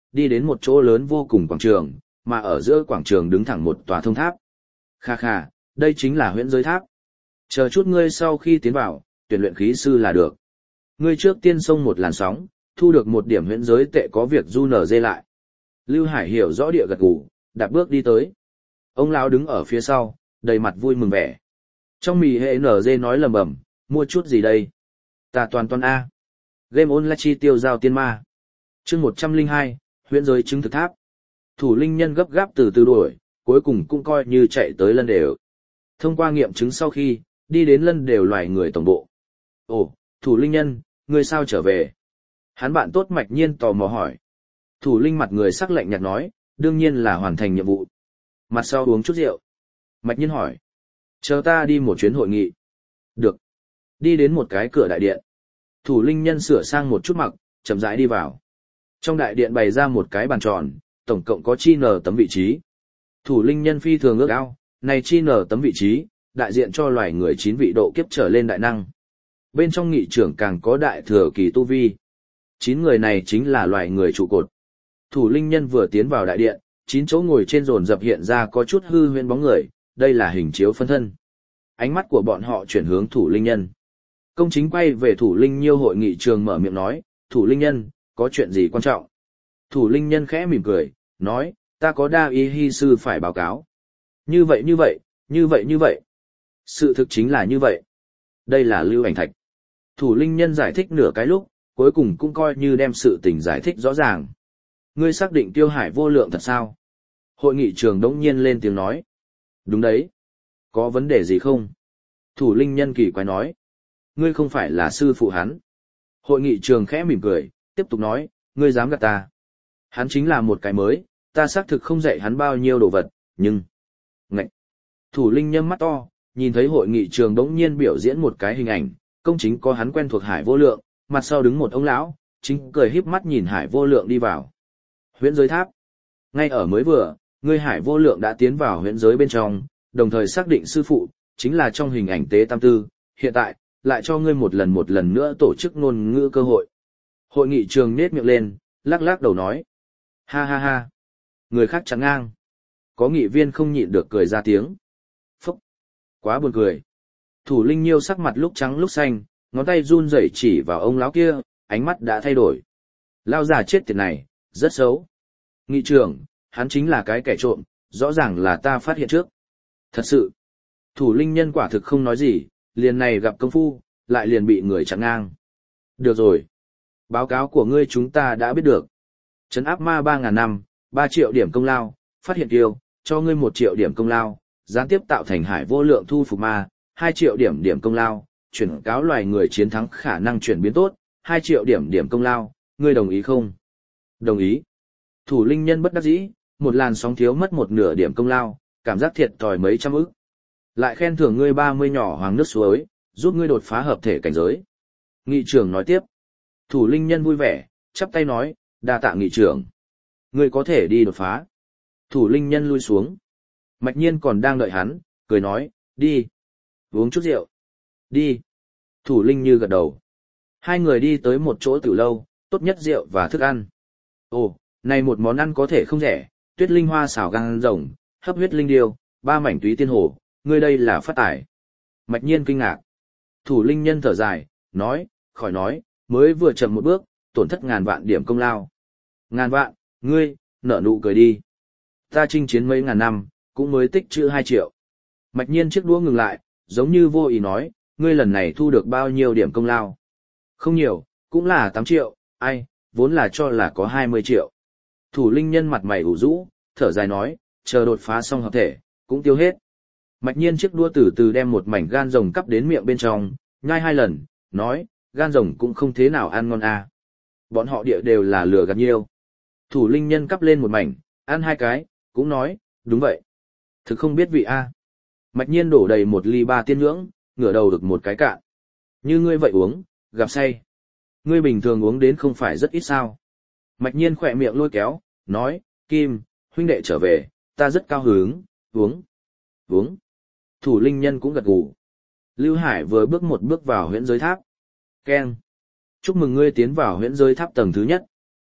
đi đến một chỗ lớn vô cùng quảng trường, mà ở giữa quảng trường đứng thẳng một tòa thông tháp. Kha kha, đây chính là huyễn giới tháp. Chờ chút ngươi sau khi tiến vào, tuyển luyện khí sư là được. Ngươi trước tiên xông một làn sóng, thu được một điểm huyễn giới tệ có việc du nở dê lại. Lưu Hải hiểu rõ địa gật gù, đạp bước đi tới. Ông lão đứng ở phía sau, đầy mặt vui mừng vẻ. Trong mì hệ nở dê nói lầm bầm, mua chút gì đây? Ta toàn toàn A. Game online chi tiêu giao tiên ma. chương một trăm linh hai, huyễn giới chứng thực tháp. Thủ linh nhân gấp gáp từ từ đuổi, cuối cùng cũng coi như chạy tới lân đều. Thông qua nghiệm chứng sau khi, đi đến lân đều loài người tổng bộ. Ồ, thủ linh nhân, ngươi sao trở về? Hắn bạn tốt Mạch Nhiên tò mò hỏi. Thủ linh mặt người sắc lạnh nhạt nói, đương nhiên là hoàn thành nhiệm vụ. Mặt sau uống chút rượu. Mạch Nhiên hỏi. Chờ ta đi một chuyến hội nghị. Được. Đi đến một cái cửa đại điện. Thủ linh nhân sửa sang một chút mặc, chậm rãi đi vào. Trong đại điện bày ra một cái bàn tròn, tổng cộng có chi nở tấm vị trí. Thủ linh nhân phi thường ước ao, này chi nở tấm vị trí, đại diện cho loài người chín vị độ kiếp trở lên đại năng. Bên trong nghị trưởng càng có đại thừa kỳ tu vi. Chín người này chính là loài người trụ cột. Thủ linh nhân vừa tiến vào đại điện, chín chỗ ngồi trên dồn dập hiện ra có chút hư huyễn bóng người, đây là hình chiếu phân thân. Ánh mắt của bọn họ chuyển hướng thủ linh nhân. Công chính quay về thủ linh nhiêu hội nghị trường mở miệng nói, thủ linh nhân, có chuyện gì quan trọng? Thủ linh nhân khẽ mỉm cười, nói, ta có đa y hy sư phải báo cáo. Như vậy như vậy, như vậy như vậy. Sự thực chính là như vậy. Đây là lưu ảnh thạch. Thủ linh nhân giải thích nửa cái lúc, cuối cùng cũng coi như đem sự tình giải thích rõ ràng. Ngươi xác định Tiêu Hải vô lượng thật sao? Hội nghị trường đống nhiên lên tiếng nói. Đúng đấy. Có vấn đề gì không? Thủ linh nhân kỳ quái nói. Ngươi không phải là sư phụ hắn. Hội nghị trường khẽ mỉm cười, tiếp tục nói, ngươi dám gạt ta. Hắn chính là một cái mới, ta xác thực không dạy hắn bao nhiêu đồ vật, nhưng... Ngậy! Thủ linh nhâm mắt to, nhìn thấy hội nghị trường đống nhiên biểu diễn một cái hình ảnh, công chính có hắn quen thuộc Hải vô lượng, mặt sau đứng một ông lão, chính cười híp mắt nhìn Hải vô lượng đi vào. Huyễn giới tháp. Ngay ở mới vừa, ngươi Hải vô lượng đã tiến vào huyễn giới bên trong, đồng thời xác định sư phụ, chính là trong hình ảnh tế tam tư, hiện tại, lại cho ngươi một lần một lần nữa tổ chức ngôn ngữ cơ hội. Hội nghị trường nết miệng lên, lắc lắc đầu nói. Ha ha ha. Người khác chắn ngang. Có nghị viên không nhịn được cười ra tiếng. Phúc. Quá buồn cười. Thủ linh nhiêu sắc mặt lúc trắng lúc xanh, ngón tay run rẩy chỉ vào ông lão kia, ánh mắt đã thay đổi. Lao già chết tiệt này, rất xấu. Nghị trưởng, hắn chính là cái kẻ trộm, rõ ràng là ta phát hiện trước. Thật sự. Thủ linh nhân quả thực không nói gì, liền này gặp công phu, lại liền bị người chặn ngang. Được rồi. Báo cáo của ngươi chúng ta đã biết được. Trấn áp ma ba ngàn năm, ba triệu điểm công lao, phát hiện tiêu, cho ngươi một triệu điểm công lao, gián tiếp tạo thành Hải vô lượng thu phục ma, hai triệu điểm điểm công lao, chuyển cáo loài người chiến thắng khả năng chuyển biến tốt, hai triệu điểm điểm công lao, ngươi đồng ý không? Đồng ý. Thủ linh nhân bất đắc dĩ, một làn sóng thiếu mất một nửa điểm công lao, cảm giác thiệt thòi mấy trăm ức. Lại khen thưởng ngươi ba mươi nhỏ hoàng nước suối, giúp ngươi đột phá hợp thể cảnh giới. Nghị trưởng nói tiếp. Thủ linh nhân vui vẻ, chắp tay nói, đa tạ nghị trưởng. Ngươi có thể đi đột phá. Thủ linh nhân lui xuống. Mạch Nhiên còn đang đợi hắn, cười nói, đi. Uống chút rượu. Đi. Thủ linh như gật đầu. Hai người đi tới một chỗ tiểu lâu, tốt nhất rượu và thức ăn. Ồ, này một món ăn có thể không rẻ, tuyết linh hoa xào gan rồng, hấp huyết linh điêu, ba mảnh túy tiên hồ, ngươi đây là phát tài. Mạch Nhiên kinh ngạc. Thủ linh nhân thở dài, nói, khỏi nói, mới vừa chậm một bước, tổn thất ngàn vạn điểm công lao. Ngàn vạn, ngươi, nở nụ cười đi. Ta chinh chiến mấy ngàn năm, cũng mới tích trữ hai triệu. Mạch Nhiên chiếc đũa ngừng lại, giống như vô ý nói, ngươi lần này thu được bao nhiêu điểm công lao? Không nhiều, cũng là tám triệu, ai, vốn là cho là có hai mươi triệu. Thủ linh nhân mặt mày ủ rũ, thở dài nói, chờ đột phá xong hợp thể, cũng tiêu hết. Mạch Nhiên chiếc đũa từ từ đem một mảnh gan rồng cắp đến miệng bên trong, nhai hai lần, nói, gan rồng cũng không thế nào ăn ngon à. Bọn họ địa đều là lừa gạt nhiêu. Thủ linh nhân cắp lên một mảnh, ăn hai cái, cũng nói, đúng vậy. Thực không biết vị a. À. Mạch Nhiên đổ đầy một ly ba tiên nhưỡng, ngửa đầu được một cái cạn. Như ngươi vậy uống, gặp say. Ngươi bình thường uống đến không phải rất ít sao. Mạch Nhiên khỏe miệng lôi kéo, nói, Kim, huynh đệ trở về, ta rất cao hứng, uống, uống. Thủ linh nhân cũng gật gù. Lưu Hải vừa bước một bước vào huyễn giới tháp. Keng. Chúc mừng ngươi tiến vào huyễn giới tháp tầng thứ nhất.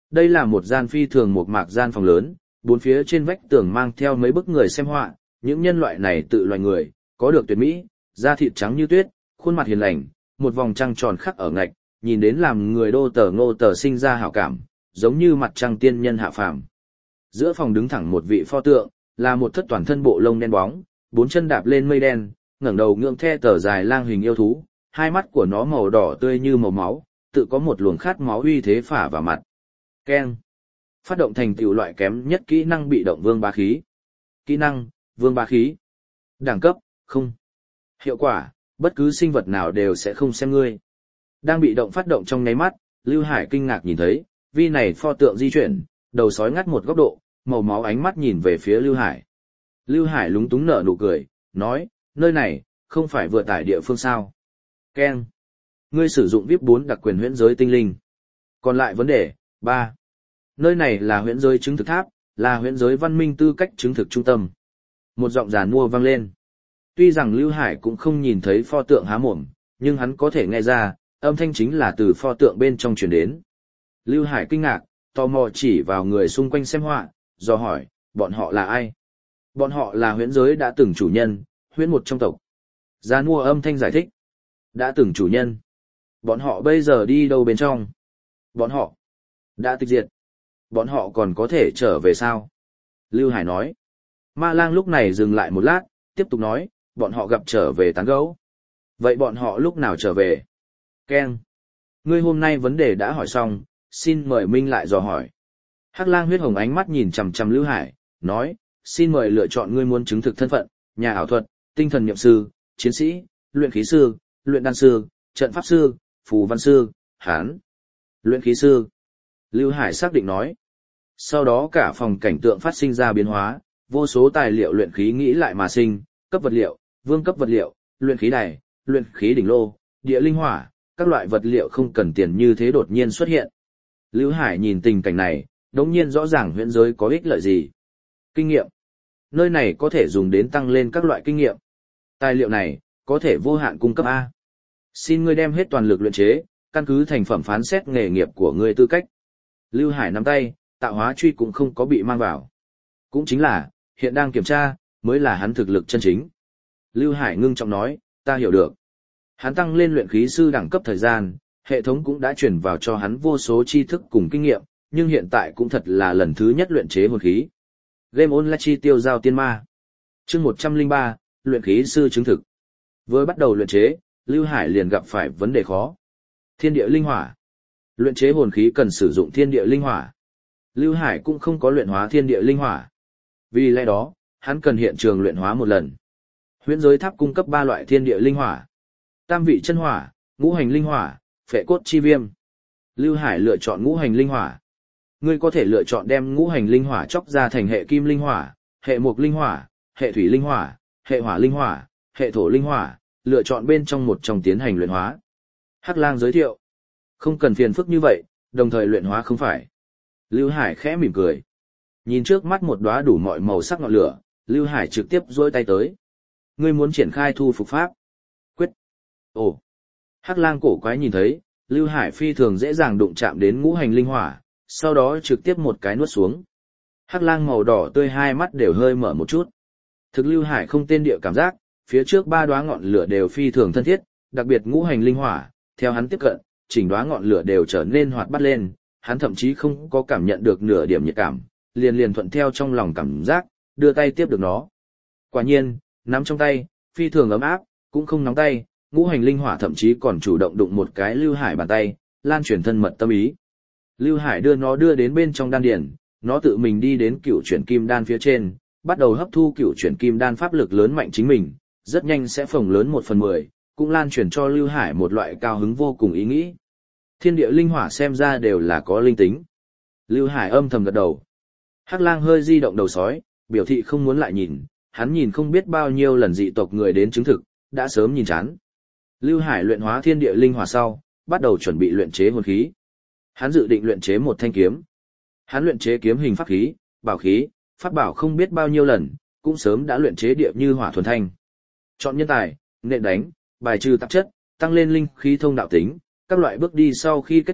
Đây là một gian phi thường một mạc gian phòng lớn, bốn phía trên vách tường mang theo mấy bức người xem họa, những nhân loại này tự loài người, có được tuyệt mỹ, da thịt trắng như tuyết, khuôn mặt hiền lành, một vòng trăng tròn khắc ở ngạch, nhìn đến làm người đô tờ ngô tờ sinh ra hảo cảm, giống như mặt trăng tiên nhân hạ phàm. Giữa phòng đứng thẳng một vị pho tượng, là một thất toàn thân bộ lông đen bóng, bốn chân đạp lên mây đen, ngẩng đầu ngưỡng the tờ dài lang hình yêu thú, hai mắt của nó màu đỏ tươi như màu máu, tự có một luồng khát máu uy thế phả vào mặt. Keng. Phát động thành tựu loại kém nhất kỹ năng bị động vương bá khí. Kỹ năng, vương bá khí. Đẳng cấp, không. Hiệu quả, bất cứ sinh vật nào đều sẽ không xem ngươi. Đang bị động phát động trong nháy mắt, Lưu Hải kinh ngạc nhìn thấy, vi này pho tượng di chuyển, đầu sói ngắt một góc độ, màu máu ánh mắt nhìn về phía Lưu Hải. Lưu Hải lúng túng nở nụ cười, nói, nơi này, không phải vừa tải địa phương sao. Keng. Ngươi sử dụng vê i pê bốn đặc quyền huyễn giới tinh linh. Còn lại vấn đề, ba. Nơi này là huyễn giới chứng thực tháp, là huyễn giới văn minh tư cách chứng thực trung tâm. Một giọng giàn mua vang lên. Tuy rằng Lưu Hải cũng không nhìn thấy pho tượng há mồm, nhưng hắn có thể nghe ra, âm thanh chính là từ pho tượng bên trong truyền đến. Lưu Hải kinh ngạc, tò mò chỉ vào người xung quanh xem họa, do hỏi, bọn họ là ai? Bọn họ là huyễn giới đã từng chủ nhân, huyễn một trong tộc. Giàn mua âm thanh giải thích. Đã từng chủ nhân. Bọn họ bây giờ đi đâu bên trong? Bọn họ đã tịch diệt. Bọn họ còn có thể trở về sao? Lưu Hải nói. Ma Lang lúc này dừng lại một lát, tiếp tục nói, bọn họ gặp trở về tán gẫu. Vậy bọn họ lúc nào trở về? Ken. Ngươi hôm nay vấn đề đã hỏi xong, xin mời Minh lại dò hỏi. Hắc Lang huyết hồng ánh mắt nhìn chằm chằm Lưu Hải, nói, xin mời lựa chọn ngươi muốn chứng thực thân phận, nhà ảo thuật, tinh thần niệm sư, chiến sĩ, luyện khí sư, luyện đan sư, trận pháp sư, phù văn sư, hán. Luyện khí sư. Lưu Hải xác định nói. Sau đó cả phòng cảnh tượng phát sinh ra biến hóa, vô số tài liệu luyện khí nghĩ lại mà sinh, cấp vật liệu, vương cấp vật liệu, luyện khí đài, luyện khí đỉnh lô, địa linh hỏa, các loại vật liệu không cần tiền như thế đột nhiên xuất hiện. Lưu Hải nhìn tình cảnh này, đống nhiên rõ ràng huyễn giới có ích lợi gì. Kinh nghiệm. Nơi này có thể dùng đến tăng lên các loại kinh nghiệm. Tài liệu này, có thể vô hạn cung cấp A. Xin ngươi đem hết toàn lực luyện chế, căn cứ thành phẩm phán xét nghề nghiệp của ngươi tư cách. Lưu Hải nắm tay, tạo hóa truy cũng không có bị mang vào. Cũng chính là, hiện đang kiểm tra, mới là hắn thực lực chân chính. Lưu Hải ngưng trọng nói, ta hiểu được. Hắn tăng lên luyện khí sư đẳng cấp thời gian, hệ thống cũng đã truyền vào cho hắn vô số tri thức cùng kinh nghiệm, nhưng hiện tại cũng thật là lần thứ nhất luyện chế hồn khí. Game Online chi tiêu giao tiên ma. Chương một trăm lẻ ba, luyện khí sư chứng thực. Vừa bắt đầu luyện chế, Lưu Hải liền gặp phải vấn đề khó. Thiên địa linh hỏa. Luyện chế hồn khí cần sử dụng thiên địa linh hỏa. Lưu Hải cũng không có luyện hóa thiên địa linh hỏa. Vì lẽ đó, hắn cần hiện trường luyện hóa một lần. Huyễn giới tháp cung cấp ba loại thiên địa linh hỏa. Tam vị chân hỏa, ngũ hành linh hỏa, phệ cốt chi viêm. Lưu Hải lựa chọn ngũ hành linh hỏa. Ngươi có thể lựa chọn đem ngũ hành linh hỏa chóc ra thành hệ kim linh hỏa, hệ mộc linh hỏa, hệ thủy linh hỏa, hệ hỏa linh hỏa, hệ thổ linh hỏa, lựa chọn bên trong một trong tiến hành luyện hóa. Hắc Lang giới thiệu. Không cần phiền phức như vậy, đồng thời luyện hóa không phải. Lưu Hải khẽ mỉm cười. Nhìn trước mắt một đóa đủ mọi màu sắc ngọn lửa, Lưu Hải trực tiếp duỗi tay tới. Ngươi muốn triển khai thu phục pháp. Quyết. Ồ. Hắc Lang cổ quái nhìn thấy, Lưu Hải phi thường dễ dàng đụng chạm đến ngũ hành linh hỏa, sau đó trực tiếp một cái nuốt xuống. Hắc Lang màu đỏ tươi hai mắt đều hơi mở một chút. Thực Lưu Hải không tên địa cảm giác, phía trước ba đóa ngọn lửa đều phi thường thân thiết, đặc biệt ngũ hành linh hỏa, theo hắn tiếp cận, chỉnh đóa ngọn lửa đều trở nên hoạt bát lên, hắn thậm chí không có cảm nhận được nửa điểm nhiệt cảm, liền liền thuận theo trong lòng cảm giác, đưa tay tiếp được nó. Quả nhiên, nắm trong tay, phi thường ấm áp, cũng không nóng tay, ngũ hành linh hỏa thậm chí còn chủ động đụng một cái Lưu Hải bàn tay, lan truyền thân mật tâm ý. Lưu Hải đưa nó đưa đến bên trong đan điển, nó tự mình đi đến cựu chuyển kim đan phía trên, bắt đầu hấp thu cựu chuyển kim đan pháp lực lớn mạnh chính mình, rất nhanh sẽ phồng lớn một phần mười, cũng lan truyền cho Lưu Hải một loại cao hứng vô cùng ý nghĩ. Thiên địa linh hỏa xem ra đều là có linh tính. Lưu Hải âm thầm gật đầu. Hắc Lang hơi di động đầu sói, biểu thị không muốn lại nhìn, hắn nhìn không biết bao nhiêu lần dị tộc người đến chứng thực, đã sớm nhìn chán. Lưu Hải luyện hóa thiên địa linh hỏa sau, bắt đầu chuẩn bị luyện chế hồn khí. Hắn dự định luyện chế một thanh kiếm. Hắn luyện chế kiếm hình pháp khí, bảo khí, pháp bảo không biết bao nhiêu lần, cũng sớm đã luyện chế địa như hỏa thuần thanh. Chọn nhân tài, nện đánh, bài trừ tạp chất, tăng lên linh khí thông đạo tính, các loại bước đi sau khi kết thúc,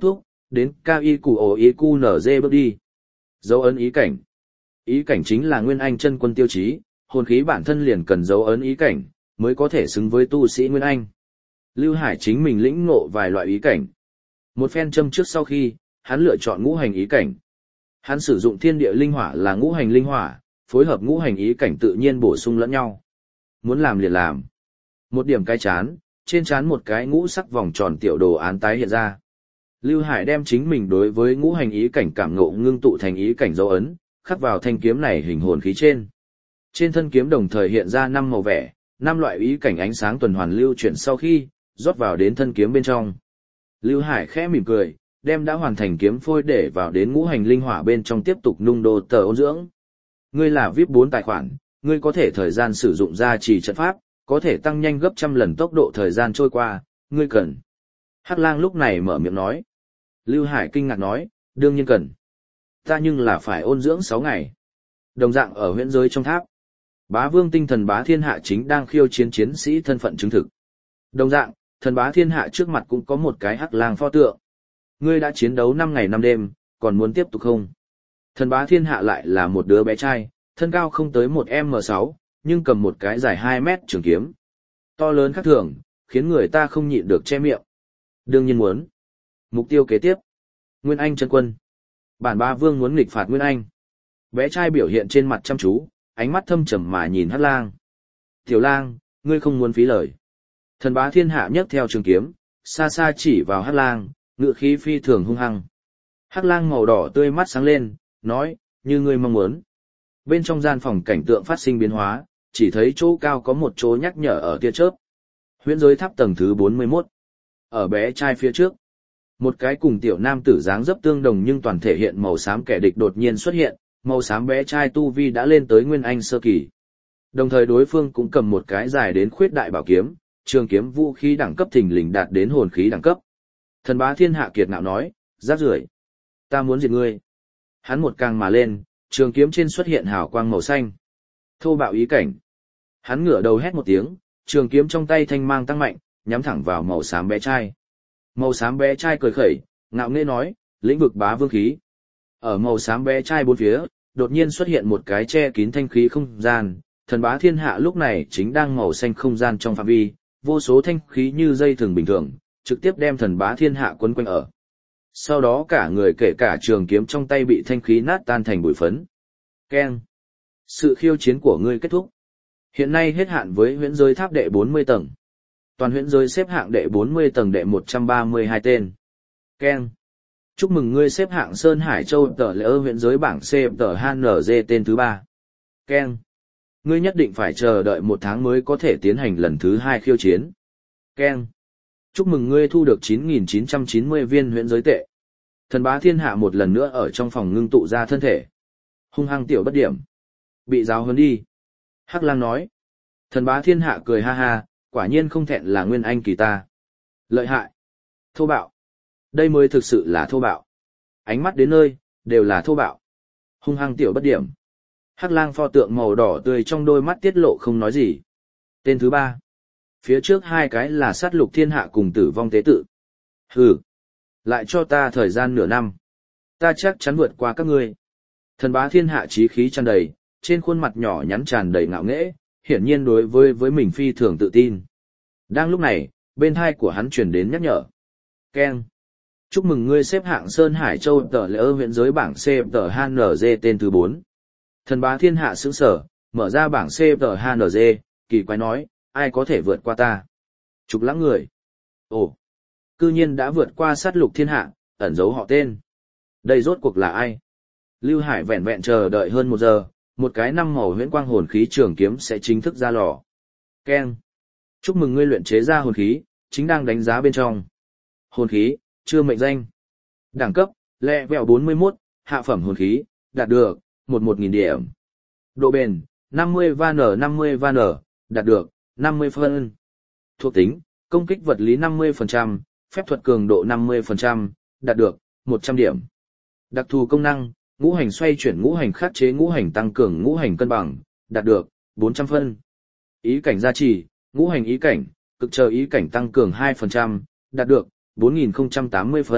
đến cao y cụ ổ y cu nở dê bước đi. Dấu ấn ý cảnh. Ý cảnh chính là nguyên anh chân quân tiêu chí, hồn khí bản thân liền cần dấu ấn ý cảnh, mới có thể xứng với tu sĩ nguyên anh. Lưu Hải chính mình lĩnh ngộ vài loại ý cảnh. Một phen châm trước sau khi, hắn lựa chọn ngũ hành ý cảnh. Hắn sử dụng thiên địa linh hỏa là ngũ hành linh hỏa, phối hợp ngũ hành ý cảnh tự nhiên bổ sung lẫn nhau. Muốn làm liền làm. Một điểm cái chán, trên chán một cái ngũ sắc vòng tròn tiểu đồ án tái hiện ra. Lưu Hải đem chính mình đối với ngũ hành ý cảnh cảm ngộ ngưng tụ thành ý cảnh dấu ấn, khắc vào thanh kiếm này hình hồn khí trên. Trên thân kiếm đồng thời hiện ra năm màu vẻ, năm loại ý cảnh ánh sáng tuần hoàn lưu chuyển sau khi rót vào đến thân kiếm bên trong. Lưu Hải khẽ mỉm cười, đem đã hoàn thành kiếm phôi để vào đến ngũ hành linh hỏa bên trong tiếp tục nung đô tờ ôn dưỡng. Ngươi là vi ai pi bốn tài khoản, ngươi có thể thời gian sử dụng gia trì trận pháp, có thể tăng nhanh gấp trăm lần tốc độ thời gian trôi qua, ngươi cần. Hắc Lang lúc này mở miệng nói. Lưu Hải kinh ngạc nói, đương nhiên cần. Ta nhưng là phải ôn dưỡng sáu ngày. Đồng dạng ở huyễn giới trong tháp. Bá Vương tinh thần bá thiên hạ chính đang khiêu chiến chiến sĩ thân phận chứng thực. Đồng dạng, thần bá thiên hạ trước mặt cũng có một cái Hắc Lang pho tượng. Ngươi đã chiến đấu năm ngày năm đêm, còn muốn tiếp tục không? Thần bá thiên hạ lại là một đứa bé trai, thân cao không tới một mét sáu, nhưng cầm một cái dài hai mét trường kiếm. To lớn khác thường, khiến người ta không nhịn được che miệng. Đương nhiên muốn. Mục tiêu kế tiếp. Nguyên Anh chân quân. Bản Bá Vương muốn nghịch phạt Nguyên Anh. Bé trai biểu hiện trên mặt chăm chú, ánh mắt thâm trầm mà nhìn Hắc Lang. Tiểu Lang, ngươi không muốn phí lời. Thần bá thiên hạ nhấc theo trường kiếm, xa xa chỉ vào Hắc Lang, ngựa khí phi thường hung hăng. Hắc Lang màu đỏ tươi mắt sáng lên, nói, như ngươi mong muốn. Bên trong gian phòng cảnh tượng phát sinh biến hóa, chỉ thấy chỗ cao có một chỗ nhắc nhở ở tia chớp. Huyễn giới tháp tầng thứ bốn mươi mốt. Ở bé trai phía trước, một cái cùng tiểu nam tử dáng dấp tương đồng nhưng toàn thể hiện màu xám kẻ địch đột nhiên xuất hiện, màu xám bé trai tu vi đã lên tới nguyên anh sơ kỳ. Đồng thời đối phương cũng cầm một cái dài đến khuyết đại bảo kiếm, trường kiếm vũ khí đẳng cấp thình lình đạt đến hồn khí đẳng cấp. Thần bá thiên hạ kiệt ngạo nói, rác rưởi, ta muốn diệt ngươi. Hắn một càng mà lên, trường kiếm trên xuất hiện hào quang màu xanh. Thô bạo ý cảnh. Hắn ngửa đầu hét một tiếng, trường kiếm trong tay thanh mang tăng mạnh, nhắm thẳng vào màu xám bé trai. Màu xám bé trai cười khẩy, ngạo nghễ nói, lĩnh vực bá vương khí. Ở màu xám bé trai bốn phía, đột nhiên xuất hiện một cái che kín thanh khí không gian, thần bá thiên hạ lúc này chính đang màu xanh không gian trong phạm vi, vô số thanh khí như dây thừng bình thường, trực tiếp đem thần bá thiên hạ quấn quanh ở. Sau đó cả người kể cả trường kiếm trong tay bị thanh khí nát tan thành bụi phấn. Keng. Sự khiêu chiến của ngươi kết thúc. Hiện nay hết hạn với huyễn giới tháp đệ bốn mươi tầng. Toàn huyễn giới xếp hạng đệ bốn mươi tầng đệ một trăm ba mươi hai tên. Keng. Chúc mừng ngươi xếp hạng Sơn Hải Châu tờ lỡ huyễn giới bảng C tờ hát en giê tên thứ ba. Keng. Ngươi nhất định phải chờ đợi một tháng mới có thể tiến hành lần thứ hai khiêu chiến. Keng. Chúc mừng ngươi thu được chín nghìn chín trăm chín mươi viên huyễn giới tệ. Thần bá thiên hạ một lần nữa ở trong phòng ngưng tụ ra thân thể. Hung hăng tiểu bất điểm. Bị giáo huấn đi. Hắc Lang nói. Thần bá thiên hạ cười ha ha, quả nhiên không thẹn là nguyên anh kỳ ta. Lợi hại. Thô bạo. Đây mới thực sự là thô bạo. Ánh mắt đến nơi, đều là thô bạo. Hung hăng tiểu bất điểm. Hắc Lang pho tượng màu đỏ tươi trong đôi mắt tiết lộ không nói gì. Tên thứ ba. Phía trước hai cái là sát lục thiên hạ cùng tử vong tế tự. Hừ. Lại cho ta thời gian nửa năm. Ta chắc chắn vượt qua các ngươi. Thần bá thiên hạ chí khí tràn đầy, trên khuôn mặt nhỏ nhắn tràn đầy ngạo nghễ, hiển nhiên đối với với mình phi thường tự tin. Đang lúc này, bên hai của hắn truyền đến nhắc nhở. Keng. Chúc mừng ngươi xếp hạng Sơn Hải Châu tờ lỡ huyện giới bảng C tờ hát en giê tên thứ bốn. Thần bá thiên hạ sững sở, mở ra bảng C tờ hát en giê, kỳ quái nói, ai có thể vượt qua ta? Trục lãng người. Ồ, cư nhiên đã vượt qua sát lục thiên hạ, ẩn giấu họ tên. Đây rốt cuộc là ai? Lưu Hải vẹn vẹn chờ đợi hơn một giờ, một cái năm màu huyễn quang hồn khí trường kiếm sẽ chính thức ra lò. Keng. Chúc mừng ngươi luyện chế ra hồn khí, chính đang đánh giá bên trong. Hồn khí, chưa mệnh danh. Đẳng cấp, lẹ vẹo bốn mươi mốt, hạ phẩm hồn khí, đạt được, một một nghìn điểm. Độ bền, năm mươi van năm mươi van, đạt được, năm mươi phân. Thuộc tính, công kích vật lý năm mươi phần trăm, phép thuật cường độ năm mươi phần trăm, đạt được, một trăm điểm. Đặc thù công năng, ngũ hành xoay chuyển ngũ hành khắc chế ngũ hành tăng cường ngũ hành cân bằng, đạt được, bốn trăm phân. Ý cảnh gia trì, ngũ hành ý cảnh, cực chờ ý cảnh tăng cường hai phần trăm, đạt được, bốn nghìn không trăm tám mươi phân,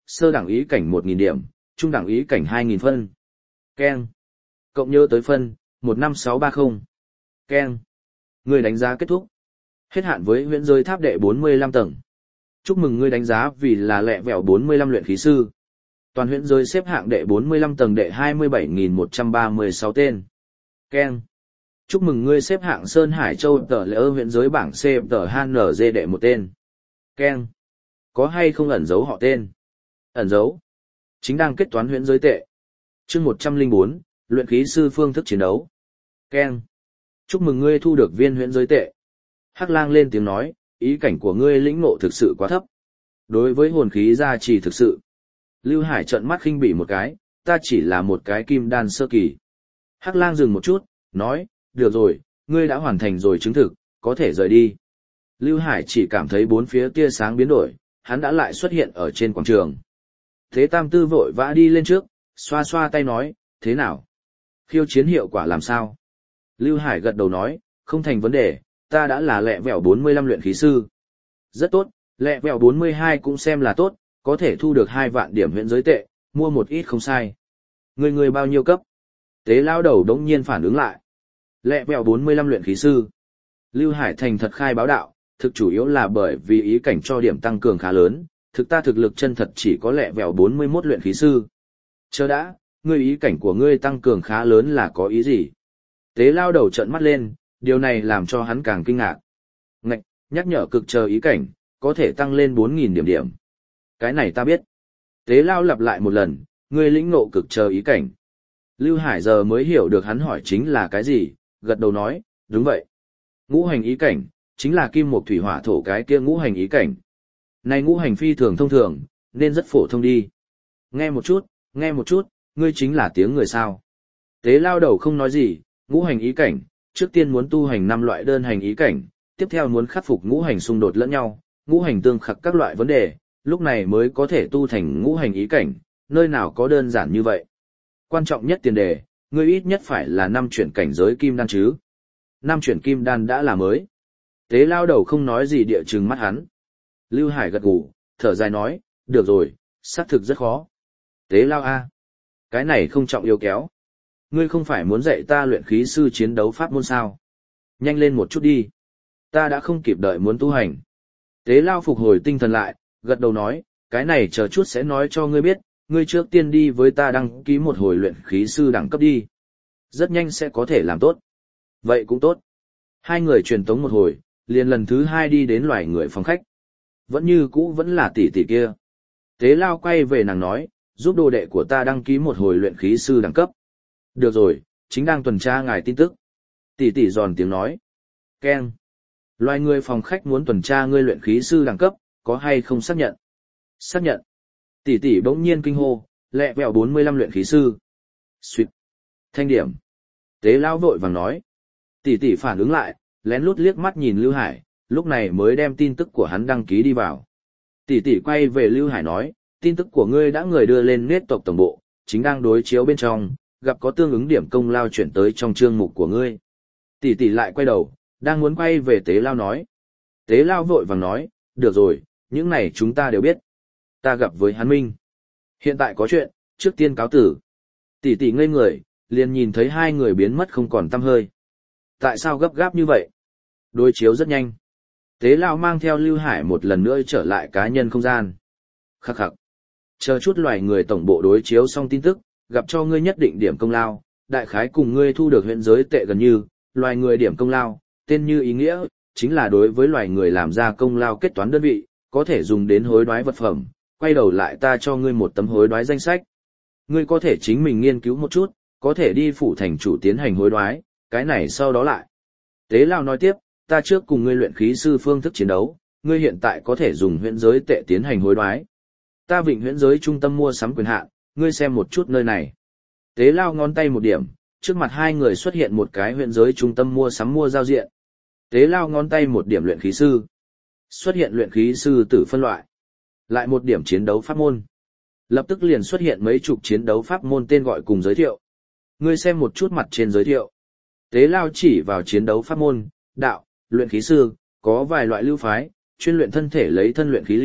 sơ đẳng ý cảnh một nghìn điểm, trung đẳng ý cảnh hai nghìn phân. Ken. Cộng nhớ tới phân, một năm sáu ba không. Ken. Người đánh giá kết thúc. Hết hạn với huyễn giới tháp đệ bốn mươi lăm tầng. Chúc mừng ngươi đánh giá vì là lẹ vẹo bốn mươi lăm luyện khí sư. Toàn huyễn giới xếp hạng đệ bốn mươi lăm tầng đệ hai mươi bảy nghìn một trăm ba mươi sáu tên. Ken. Chúc mừng ngươi xếp hạng Sơn Hải Châu tờ lễ huyễn giới bảng C tờ hát en giê đệ một tên. Ken. Có hay không ẩn dấu họ tên? Ẩn dấu. Chính đang kết toán huyễn giới tệ. Chương một trăm lẻ bốn, luyện khí sư phương thức chiến đấu. Ken. Chúc mừng ngươi thu được viên huyễn giới tệ. Hắc Lang lên tiếng nói, ý cảnh của ngươi lĩnh ngộ thực sự quá thấp. Đối với hồn khí gia trì thực sự. Lưu Hải trợn mắt khinh bỉ một cái, ta chỉ là một cái kim đan sơ kỳ. Hắc Lang dừng một chút, nói, được rồi, ngươi đã hoàn thành rồi chứng thực, có thể rời đi. Lưu Hải chỉ cảm thấy bốn phía tia sáng biến đổi, hắn đã lại xuất hiện ở trên quảng trường. Thế Tam Tư vội vã đi lên trước, xoa xoa tay nói, thế nào? Khiêu chiến hiệu quả làm sao? Lưu Hải gật đầu nói, không thành vấn đề, ta đã là lẹ vẹo bốn mươi lăm luyện khí sư. Rất tốt, lẹ vẹo bốn mươi hai cũng xem là tốt, có thể thu được hai vạn điểm huyễn giới tệ, mua một ít không sai. Người người bao nhiêu cấp? Tế lao đầu đống nhiên phản ứng lại. Lẹ vẹo bốn mươi lăm luyện khí sư. Lưu Hải thành thật khai báo đạo, thực chủ yếu là bởi vì ý cảnh cho điểm tăng cường khá lớn, thực ta thực lực chân thật chỉ có lẹ vẹo bốn mươi mốt luyện khí sư. Chờ đã, ngươi ý cảnh của ngươi tăng cường khá lớn là có ý gì? Tế lao đầu trợn mắt lên, điều này làm cho hắn càng kinh ngạc. Ngạch, nhắc nhở cực chờ ý cảnh, có thể tăng lên bốn nghìn điểm điểm. Cái này ta biết. Tế lao lặp lại một lần, ngươi lĩnh ngộ cực chờ ý cảnh. Lưu Hải giờ mới hiểu được hắn hỏi chính là cái gì, gật đầu nói, đúng vậy. Ngũ hành ý cảnh, chính là kim mộc thủy hỏa thổ cái kia ngũ hành ý cảnh. Này ngũ hành phi thường thông thường, nên rất phổ thông đi. Nghe một chút, nghe một chút, ngươi chính là tiếng người sao. Tế lao đầu không nói gì, ngũ hành ý cảnh, trước tiên muốn tu hành năm loại đơn hành ý cảnh, tiếp theo muốn khắc phục ngũ hành xung đột lẫn nhau, ngũ hành tương khắc các loại vấn đề, lúc này mới có thể tu thành ngũ hành ý cảnh, nơi nào có đơn giản như vậy. Quan trọng nhất tiền đề, ngươi ít nhất phải là năm chuyển cảnh giới kim đan chứ. Năm chuyển kim đan đã là mới. Tế lao đầu không nói gì địa chừng mắt hắn. Lưu Hải gật gù, thở dài nói, được rồi, xác thực rất khó. Tế lao a, cái này không trọng yêu kéo. Ngươi không phải muốn dạy ta luyện khí sư chiến đấu pháp môn sao? Nhanh lên một chút đi. Ta đã không kịp đợi muốn tu hành. Tế lao phục hồi tinh thần lại, gật đầu nói, cái này chờ chút sẽ nói cho ngươi biết, ngươi trước tiên đi với ta đăng ký một hồi luyện khí sư đẳng cấp đi. Rất nhanh sẽ có thể làm tốt. Vậy cũng tốt. Hai người truyền tống một hồi, liền lần thứ hai đi đến loài người phòng khách. Vẫn như cũ vẫn là tỷ tỷ kia. Tế lao quay về nàng nói, giúp đồ đệ của ta đăng ký một hồi luyện khí sư đẳng cấp. Được rồi, chính đang tuần tra ngài tin tức. Tỷ tỷ giòn tiếng nói. Ken. Loài người phòng khách muốn tuần tra ngươi luyện khí sư đẳng cấp, có hay không xác nhận? Xác nhận. Tỷ tỷ bỗng nhiên kinh hô, lẹ vẹo bốn mươi lăm luyện khí sư. Xuyệt. Thanh điểm. Tế lao vội vàng nói. Tỷ tỷ phản ứng lại, lén lút liếc mắt nhìn Lưu Hải, lúc này mới đem tin tức của hắn đăng ký đi vào. Tỷ tỷ quay về Lưu Hải nói, tin tức của ngươi đã người đưa lên nết tộc tổng bộ, chính đang đối chiếu bên trong, gặp có tương ứng điểm công lao chuyển tới trong chương mục của ngươi. Tỷ tỷ lại quay đầu, đang muốn quay về Tế lao nói. Tế lao vội vàng nói, được rồi, những này chúng ta đều biết. Ta gặp với hắn Minh. Hiện tại có chuyện, trước tiên cáo tử. Tỷ tỷ ngây người, liền nhìn thấy hai người biến mất không còn tăm hơi. Tại sao gấp gáp như vậy? Đối chiếu rất nhanh. Tế lao mang theo Lưu Hải một lần nữa trở lại cá nhân không gian. Khắc khắc. Chờ chút loài người tổng bộ đối chiếu xong tin tức, gặp cho ngươi nhất định điểm công lao, đại khái cùng ngươi thu được huyện giới tệ gần như, loài người điểm công lao, tên như ý nghĩa, chính là đối với loài người làm ra công lao kết toán đơn vị, có thể dùng đến hối đoái vật phẩm, quay đầu lại ta cho ngươi một tấm hối đoái danh sách. Ngươi có thể chính mình nghiên cứu một chút, có thể đi phủ thành chủ tiến hành hối đoái, cái này sau đó lại. Tế lao nói tiếp, ta trước cùng ngươi luyện khí sư phương thức chiến đấu, ngươi hiện tại có thể dùng huyễn giới tệ tiến hành hối đoái. Ta vịnh huyễn giới trung tâm mua sắm quyền hạn, ngươi xem một chút nơi này. Tế lao ngón tay một điểm, trước mặt hai người xuất hiện một cái huyễn giới trung tâm mua sắm mua giao diện. Tế lao ngón tay một điểm luyện khí sư. Xuất hiện luyện khí sư tử phân loại. Lại một điểm chiến đấu pháp môn. Lập tức liền xuất hiện mấy chục chiến đấu pháp môn tên gọi cùng giới thiệu. Ngươi xem một chút mặt trên giới thiệu. Tế lao chỉ vào chiến đấu pháp môn, đạo, luyện khí sư, có vài loại lưu phái, chuyên luyện thân thể lấy thân luyện khí lưu,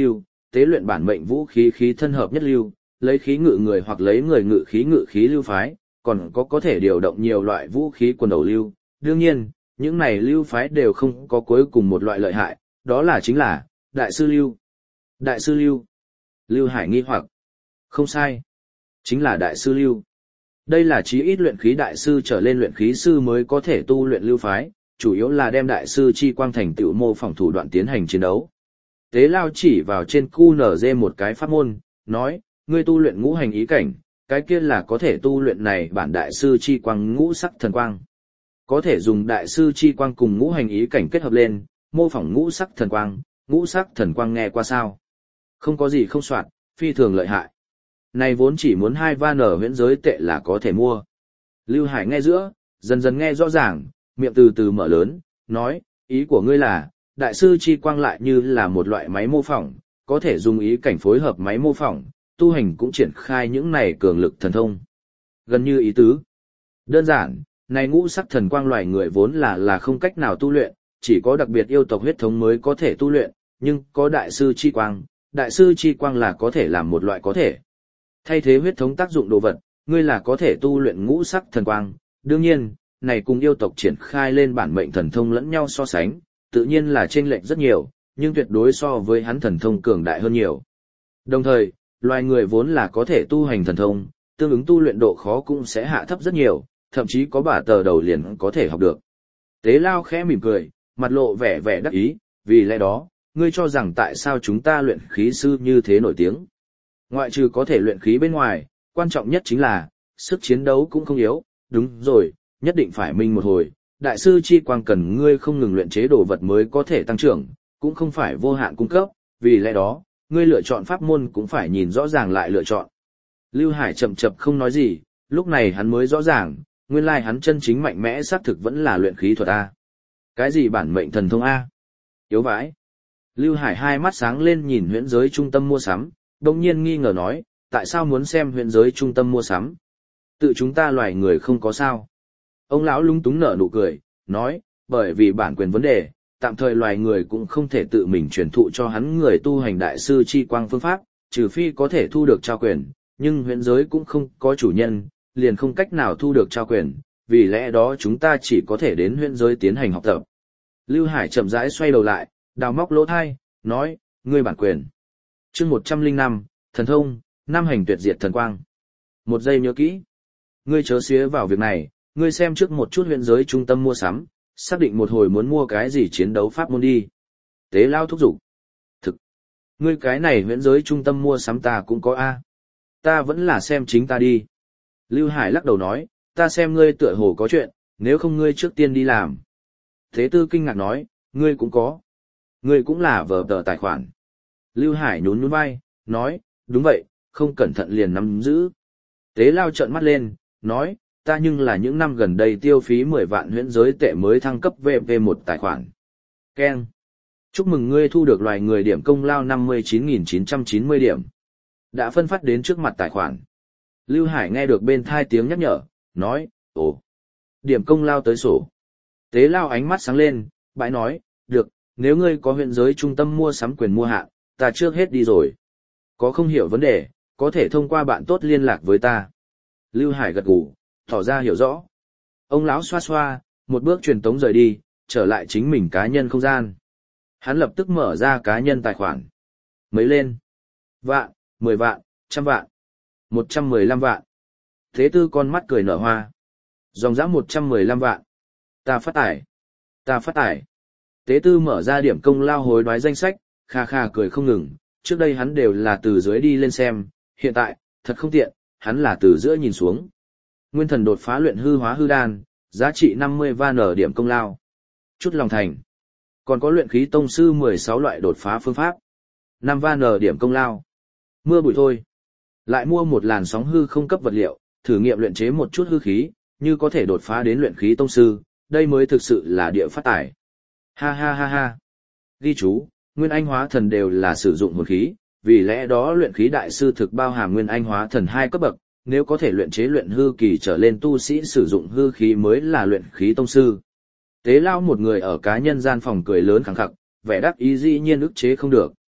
tế luyện bản mệnh vũ khí khí thân hợp nhất lưu, lấy khí ngự người hoặc lấy người ngự khí ngự khí lưu phái, còn có có thể điều động nhiều loại vũ khí quần đầu lưu. Đương nhiên, những này lưu phái đều không có cuối cùng một loại lợi hại, đó là chính là đại sư lưu. Đại sư lưu. Lưu Hải nghi hoặc. Không sai. Chính là đại sư lưu. Đây là chí ít luyện khí đại sư trở lên luyện khí sư mới có thể tu luyện lưu phái, chủ yếu là đem đại sư chi quang thành tựu mô phỏng thủ đoạn tiến hành chiến đấu. Tế Lao chỉ vào trên cu nở dê một cái pháp môn, nói, ngươi tu luyện ngũ hành ý cảnh, cái kia là có thể tu luyện này bản đại sư chi quang ngũ sắc thần quang. Có thể dùng đại sư chi quang cùng ngũ hành ý cảnh kết hợp lên, mô phỏng ngũ sắc thần quang, ngũ sắc thần quang nghe qua sao? Không có gì không soạn, phi thường lợi hại. Này vốn chỉ muốn hai va nở huyễn giới tệ là có thể mua. Lưu Hải nghe giữa, dần dần nghe rõ ràng, miệng từ từ mở lớn, nói, ý của ngươi là, đại sư chi quang lại như là một loại máy mô phỏng, có thể dùng ý cảnh phối hợp máy mô phỏng, tu hành cũng triển khai những này cường lực thần thông. Gần như ý tứ. Đơn giản, này ngũ sắc thần quang loài người vốn là là không cách nào tu luyện, chỉ có đặc biệt yêu tộc huyết thống mới có thể tu luyện, nhưng có đại sư chi quang, đại sư chi quang là có thể làm một loại có thể. Thay thế huyết thống tác dụng đồ vật, ngươi là có thể tu luyện ngũ sắc thần quang, đương nhiên, này cùng yêu tộc triển khai lên bản mệnh thần thông lẫn nhau so sánh, tự nhiên là chênh lệch rất nhiều, nhưng tuyệt đối so với hắn thần thông cường đại hơn nhiều. Đồng thời, loài người vốn là có thể tu hành thần thông, tương ứng tu luyện độ khó cũng sẽ hạ thấp rất nhiều, thậm chí có bả tờ đầu liền có thể học được. Tế Lao khẽ mỉm cười, mặt lộ vẻ vẻ đắc ý, vì lẽ đó, ngươi cho rằng tại sao chúng ta luyện khí sư như thế nổi tiếng. Ngoại trừ có thể luyện khí bên ngoài, quan trọng nhất chính là, sức chiến đấu cũng không yếu, đúng rồi, nhất định phải minh một hồi, đại sư chi quang cần ngươi không ngừng luyện chế đồ vật mới có thể tăng trưởng, cũng không phải vô hạn cung cấp, vì lẽ đó, ngươi lựa chọn pháp môn cũng phải nhìn rõ ràng lại lựa chọn. Lưu Hải chậm chậm không nói gì, lúc này hắn mới rõ ràng, nguyên lai hắn chân chính mạnh mẽ xác thực vẫn là luyện khí thuật A. Cái gì bản mệnh thần thông A? Yếu vãi. Lưu Hải hai mắt sáng lên nhìn huyễn giới trung tâm mua sắm, đồng nhiên nghi ngờ nói, tại sao muốn xem huyễn giới trung tâm mua sắm? Tự chúng ta loài người không có sao. Ông lão lúng túng nở nụ cười, nói, bởi vì bản quyền vấn đề, tạm thời loài người cũng không thể tự mình truyền thụ cho hắn người tu hành đại sư chi quang phương pháp, trừ phi có thể thu được trao quyền, nhưng huyễn giới cũng không có chủ nhân, liền không cách nào thu được trao quyền, vì lẽ đó chúng ta chỉ có thể đến huyễn giới tiến hành học tập. Lưu Hải chậm rãi xoay đầu lại, đào móc lỗ thai, nói, ngươi bản quyền. Chương một trăm linh năm, thần thông, năm hành tuyệt diệt thần quang. Một giây nhớ kỹ. Ngươi chớ xía vào việc này, ngươi xem trước một chút huyễn giới trung tâm mua sắm, xác định một hồi muốn mua cái gì chiến đấu pháp môn đi. Tế Lao thúc giục. Thực. Ngươi cái này huyễn giới trung tâm mua sắm ta cũng có A. Ta vẫn là xem chính ta đi. Lưu Hải lắc đầu nói, ta xem ngươi tựa hồ có chuyện, nếu không ngươi trước tiên đi làm. Thế Tư kinh ngạc nói, ngươi cũng có. Ngươi cũng là vờ tờ tài khoản. Lưu Hải nhún nhún vai, nói, đúng vậy, không cẩn thận liền nắm giữ. Tế Lao trợn mắt lên, nói, ta nhưng là những năm gần đây tiêu phí mười vạn huyễn giới tệ mới thăng cấp vê pê một tài khoản. Ken. Chúc mừng ngươi thu được loài người điểm công lao năm mươi chín nghìn chín trăm chín mươi điểm. Đã phân phát đến trước mặt tài khoản. Lưu Hải nghe được bên thai tiếng nhắc nhở, nói, ồ, điểm công lao tới sổ. Tế Lao ánh mắt sáng lên, bãi nói, được, nếu ngươi có huyện giới trung tâm mua sắm quyền mua hạn, ta trước hết đi rồi. Có không hiểu vấn đề, có thể thông qua bạn tốt liên lạc với ta. Lưu Hải gật gù, tỏ ra hiểu rõ. Ông lão xoa xoa, một bước truyền tống rời đi, trở lại chính mình cá nhân không gian. Hắn lập tức mở ra cá nhân tài khoản. Mấy lên. Vạn, mười vạn, trăm vạn. Một trăm mười lăm vạn. Thế Tư con mắt cười nở hoa. Dòng dã một trăm mười lăm vạn. Ta phát tải. Ta phát tải. Tế Tư mở ra điểm công lao hối đoái danh sách, kha kha cười không ngừng. Trước đây hắn đều là từ dưới đi lên xem, hiện tại, thật không tiện, hắn là từ giữa nhìn xuống. Nguyên thần đột phá luyện hư hóa hư đan, giá trị năm mươi van ở điểm công lao. Chút lòng thành. Còn có luyện khí tông sư mười sáu loại đột phá phương pháp. năm van ở điểm công lao. Mưa bụi thôi. Lại mua một làn sóng hư không cấp vật liệu, thử nghiệm luyện chế một chút hư khí, như có thể đột phá đến luyện khí tông sư, đây mới thực sự là địa phát tải. Ha ha ha ha. Ghi chú, nguyên anh hóa thần đều là sử dụng hồn khí, vì lẽ đó luyện khí đại sư thực bao hàm nguyên anh hóa thần hai cấp bậc, nếu có thể luyện chế luyện hư kỳ trở lên tu sĩ sử dụng hư khí mới là luyện khí tông sư. Tế Lao một người ở cá nhân gian phòng cười lớn khẳng khặc, vẻ đắc ý dĩ nhiên ức chế không được.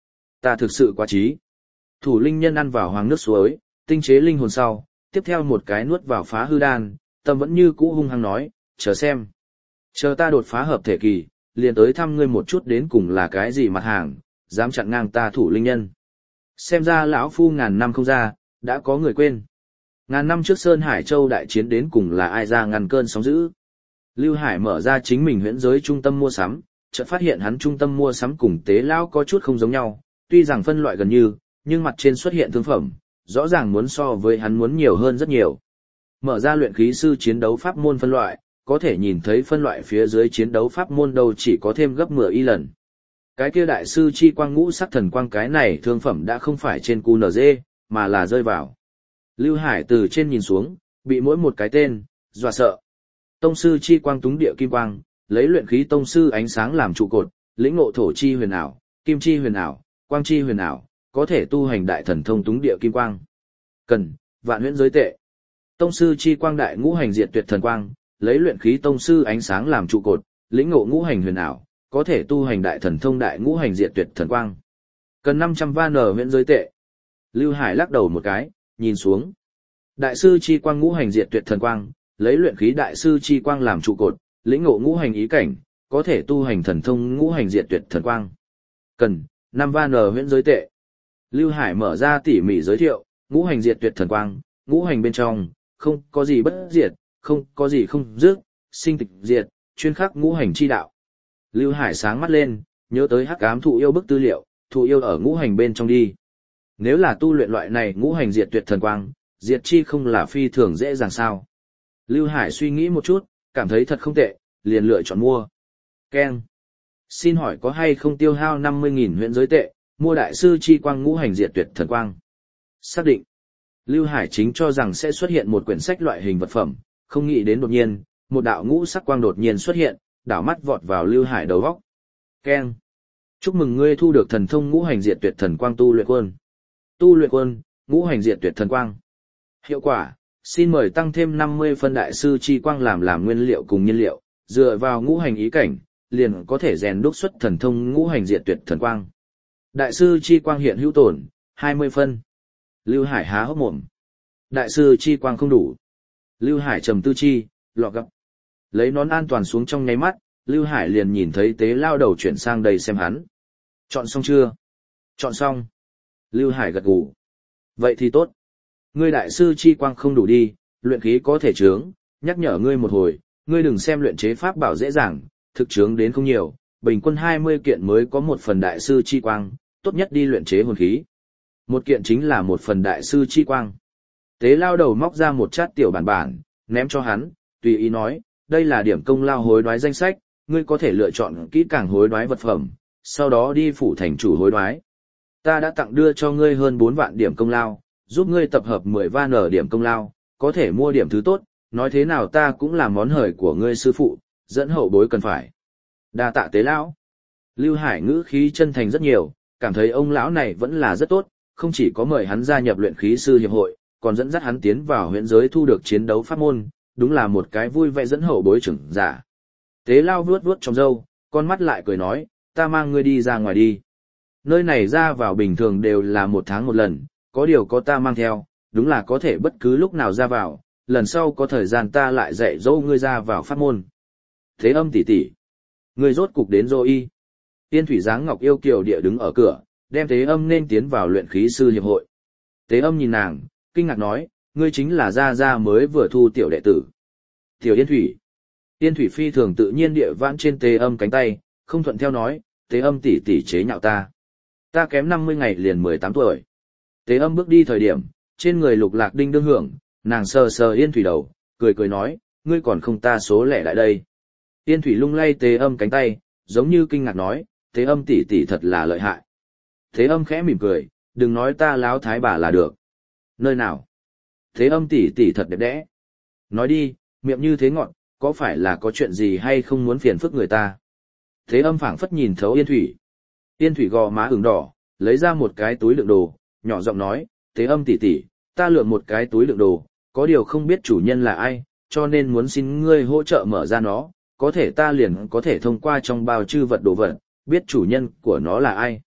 Ta thực sự quá trí. Thủ linh nhân ăn vào hoàng nước suối, tinh chế linh hồn sau, tiếp theo một cái nuốt vào phá hư đan, tâm vẫn như cũ hung hăng nói, chờ xem. Chờ ta đột phá hợp thể kỳ, liền tới thăm ngươi một chút đến cùng là cái gì mặt hàng, dám chặn ngang ta thủ linh nhân. Xem ra lão phu ngàn năm không ra, đã có người quên. Ngàn năm trước Sơn Hải Châu đại chiến đến cùng là ai ra ngăn cơn sóng dữ. Lưu Hải mở ra chính mình huyễn giới trung tâm mua sắm, chợt phát hiện hắn trung tâm mua sắm cùng tế lão có chút không giống nhau, tuy rằng phân loại gần như, nhưng mặt trên xuất hiện thương phẩm, rõ ràng muốn so với hắn muốn nhiều hơn rất nhiều. Mở ra luyện khí sư chiến đấu pháp môn phân loại, có thể nhìn thấy phân loại phía dưới chiến đấu pháp môn đâu chỉ có thêm gấp mười y lần. Cái kia đại sư chi quang ngũ sắc thần quang cái này thương phẩm đã không phải trên cu nờ dê, mà là rơi vào. Lưu Hải từ trên nhìn xuống, bị mỗi một cái tên, dọa sợ. Tông sư chi quang túng địa kim quang, lấy luyện khí tông sư ánh sáng làm trụ cột, lĩnh ngộ thổ chi huyền ảo, kim chi huyền ảo, quang chi huyền ảo, có thể tu hành đại thần thông túng địa kim quang. Cần, vạn huyễn giới tệ. Tông sư chi quang đại ngũ hành diệt tuyệt thần quang, lấy luyện khí tông sư ánh sáng làm trụ cột, lĩnh ngộ ngũ hành huyền ảo, có thể tu hành đại thần thông đại ngũ hành diệt tuyệt thần quang. Cần năm trăm van ở huyễn giới tệ. Lưu Hải lắc đầu một cái, nhìn xuống. Đại sư chi quang ngũ hành diệt tuyệt thần quang, lấy luyện khí đại sư chi quang làm trụ cột, lĩnh ngộ ngũ hành ý cảnh, có thể tu hành thần thông ngũ hành diệt tuyệt thần quang. Cần năm van ở huyễn giới tệ. Lưu Hải mở ra tỉ mỉ giới thiệu, ngũ hành diệt tuyệt thần quang, ngũ hành bên trong, không có gì bất diệt, không có gì không dứt, sinh tịch diệt, chuyên khắc ngũ hành chi đạo. Lưu Hải sáng mắt lên, nhớ tới hắc ám thụ yêu bức tư liệu, thụ yêu ở ngũ hành bên trong đi. Nếu là tu luyện loại này ngũ hành diệt tuyệt thần quang, diệt chi không là phi thường dễ dàng sao. Lưu Hải suy nghĩ một chút, cảm thấy thật không tệ, liền lựa chọn mua. Ken. Xin hỏi có hay không tiêu hao năm mươi nghìn huyễn giới tệ, mua đại sư chi quang ngũ hành diệt tuyệt thần quang. Xác định. Lưu Hải chính cho rằng sẽ xuất hiện một quyển sách loại hình vật phẩm, không nghĩ đến đột nhiên, một đạo ngũ sắc quang đột nhiên xuất hiện, đảo mắt vọt vào Lưu Hải đầu góc. Ken. Chúc mừng ngươi thu được thần thông ngũ hành diệt tuyệt thần quang tu luyện quân. Tu luyện quân, ngũ hành diệt tuyệt thần quang. Hiệu quả, xin mời tăng thêm năm mươi phân đại sư chi quang làm làm nguyên liệu cùng nhiên liệu, dựa vào ngũ hành ý cảnh, liền có thể rèn đúc xuất thần thông ngũ hành diệt tuyệt thần quang. Đại sư chi quang hiện hữu tổn, hai mươi phân. Lưu Hải há hốc mồm. Đại sư chi quang không đủ. Lưu Hải trầm tư chi, lọ gấp. Lấy nón an toàn xuống trong nháy mắt, Lưu Hải liền nhìn thấy tế lao đầu chuyển sang đây xem hắn. Chọn xong chưa? Chọn xong. Lưu Hải gật gù. Vậy thì tốt. Ngươi đại sư chi quang không đủ đi, luyện khí có thể trướng, nhắc nhở ngươi một hồi, ngươi đừng xem luyện chế pháp bảo dễ dàng, thực trướng đến không nhiều, bình quân hai mươi kiện mới có một phần đại sư chi quang, tốt nhất đi luyện chế hồn khí. Một kiện chính là một phần đại sư chi quang. Tế lao đầu móc ra một chát tiểu bản bản, ném cho hắn, tùy ý nói, đây là điểm công lao hối đoái danh sách, ngươi có thể lựa chọn kỹ càng hối đoái vật phẩm, sau đó đi phủ thành chủ hối đoái. Ta đã tặng đưa cho ngươi hơn bốn vạn điểm công lao, giúp ngươi tập hợp mười van ở điểm công lao, có thể mua điểm thứ tốt, nói thế nào ta cũng là món hời của ngươi sư phụ, dẫn hậu bối cần phải. Đa tạ tế lão. Lưu Hải ngữ khí chân thành rất nhiều, cảm thấy ông lão này vẫn là rất tốt, không chỉ có mời hắn gia nhập luyện khí sư hiệp hội, còn dẫn dắt hắn tiến vào huyễn giới thu được chiến đấu pháp môn, đúng là một cái vui vẻ dẫn hậu bối trưởng giả. Tế lao vuốt vuốt trong râu, con mắt lại cười nói, ta mang ngươi đi ra ngoài đi. Nơi này ra vào bình thường đều là một tháng một lần, có điều có ta mang theo, đúng là có thể bất cứ lúc nào ra vào, lần sau có thời gian ta lại dạy dỗ ngươi ra vào pháp môn. Thế âm tỷ tỷ, ngươi rốt cục đến rồi y. Tiên thủy dáng ngọc yêu kiều địa đứng ở cửa, đem Tế Âm nên tiến vào luyện khí sư hiệp hội. Tế Âm nhìn nàng, kinh ngạc nói, ngươi chính là gia gia mới vừa thu tiểu đệ tử. Tiểu Yên Thủy. Yên Thủy phi thường tự nhiên địa vãn trên Tế Âm cánh tay, không thuận theo nói, Tế Âm tỷ tỷ chế nhạo ta. Ta kém năm mươi ngày liền mười tám tuổi. Tế Âm bước đi thời điểm, trên người lục lạc đinh đương hưởng, nàng sờ sờ Yên Thủy đầu, cười cười nói, ngươi còn không ta số lẻ lại đây. Yên Thủy lung lay Tế Âm cánh tay, giống như kinh ngạc nói, Tế Âm tỷ tỷ thật là lợi hại. Tế Âm khẽ mỉm cười, đừng nói ta láo thái bà là được. Nơi nào? Tế Âm tỷ tỷ thật đẹp đẽ. Nói đi, miệng như thế ngọn, có phải là có chuyện gì hay không muốn phiền phức người ta? Tế Âm phảng phất nhìn thấu Yên Thủy. Yên Thủy gò má ửng đỏ, lấy ra một cái túi đựng đồ, nhỏ giọng nói, Tế Âm tỷ tỷ, ta lượm một cái túi đựng đồ, có điều không biết chủ nhân là ai, cho nên muốn xin ngươi hỗ trợ mở ra nó, có thể ta liền có thể thông qua trong bao chư vật đồ vật, biết chủ nhân của nó là ai.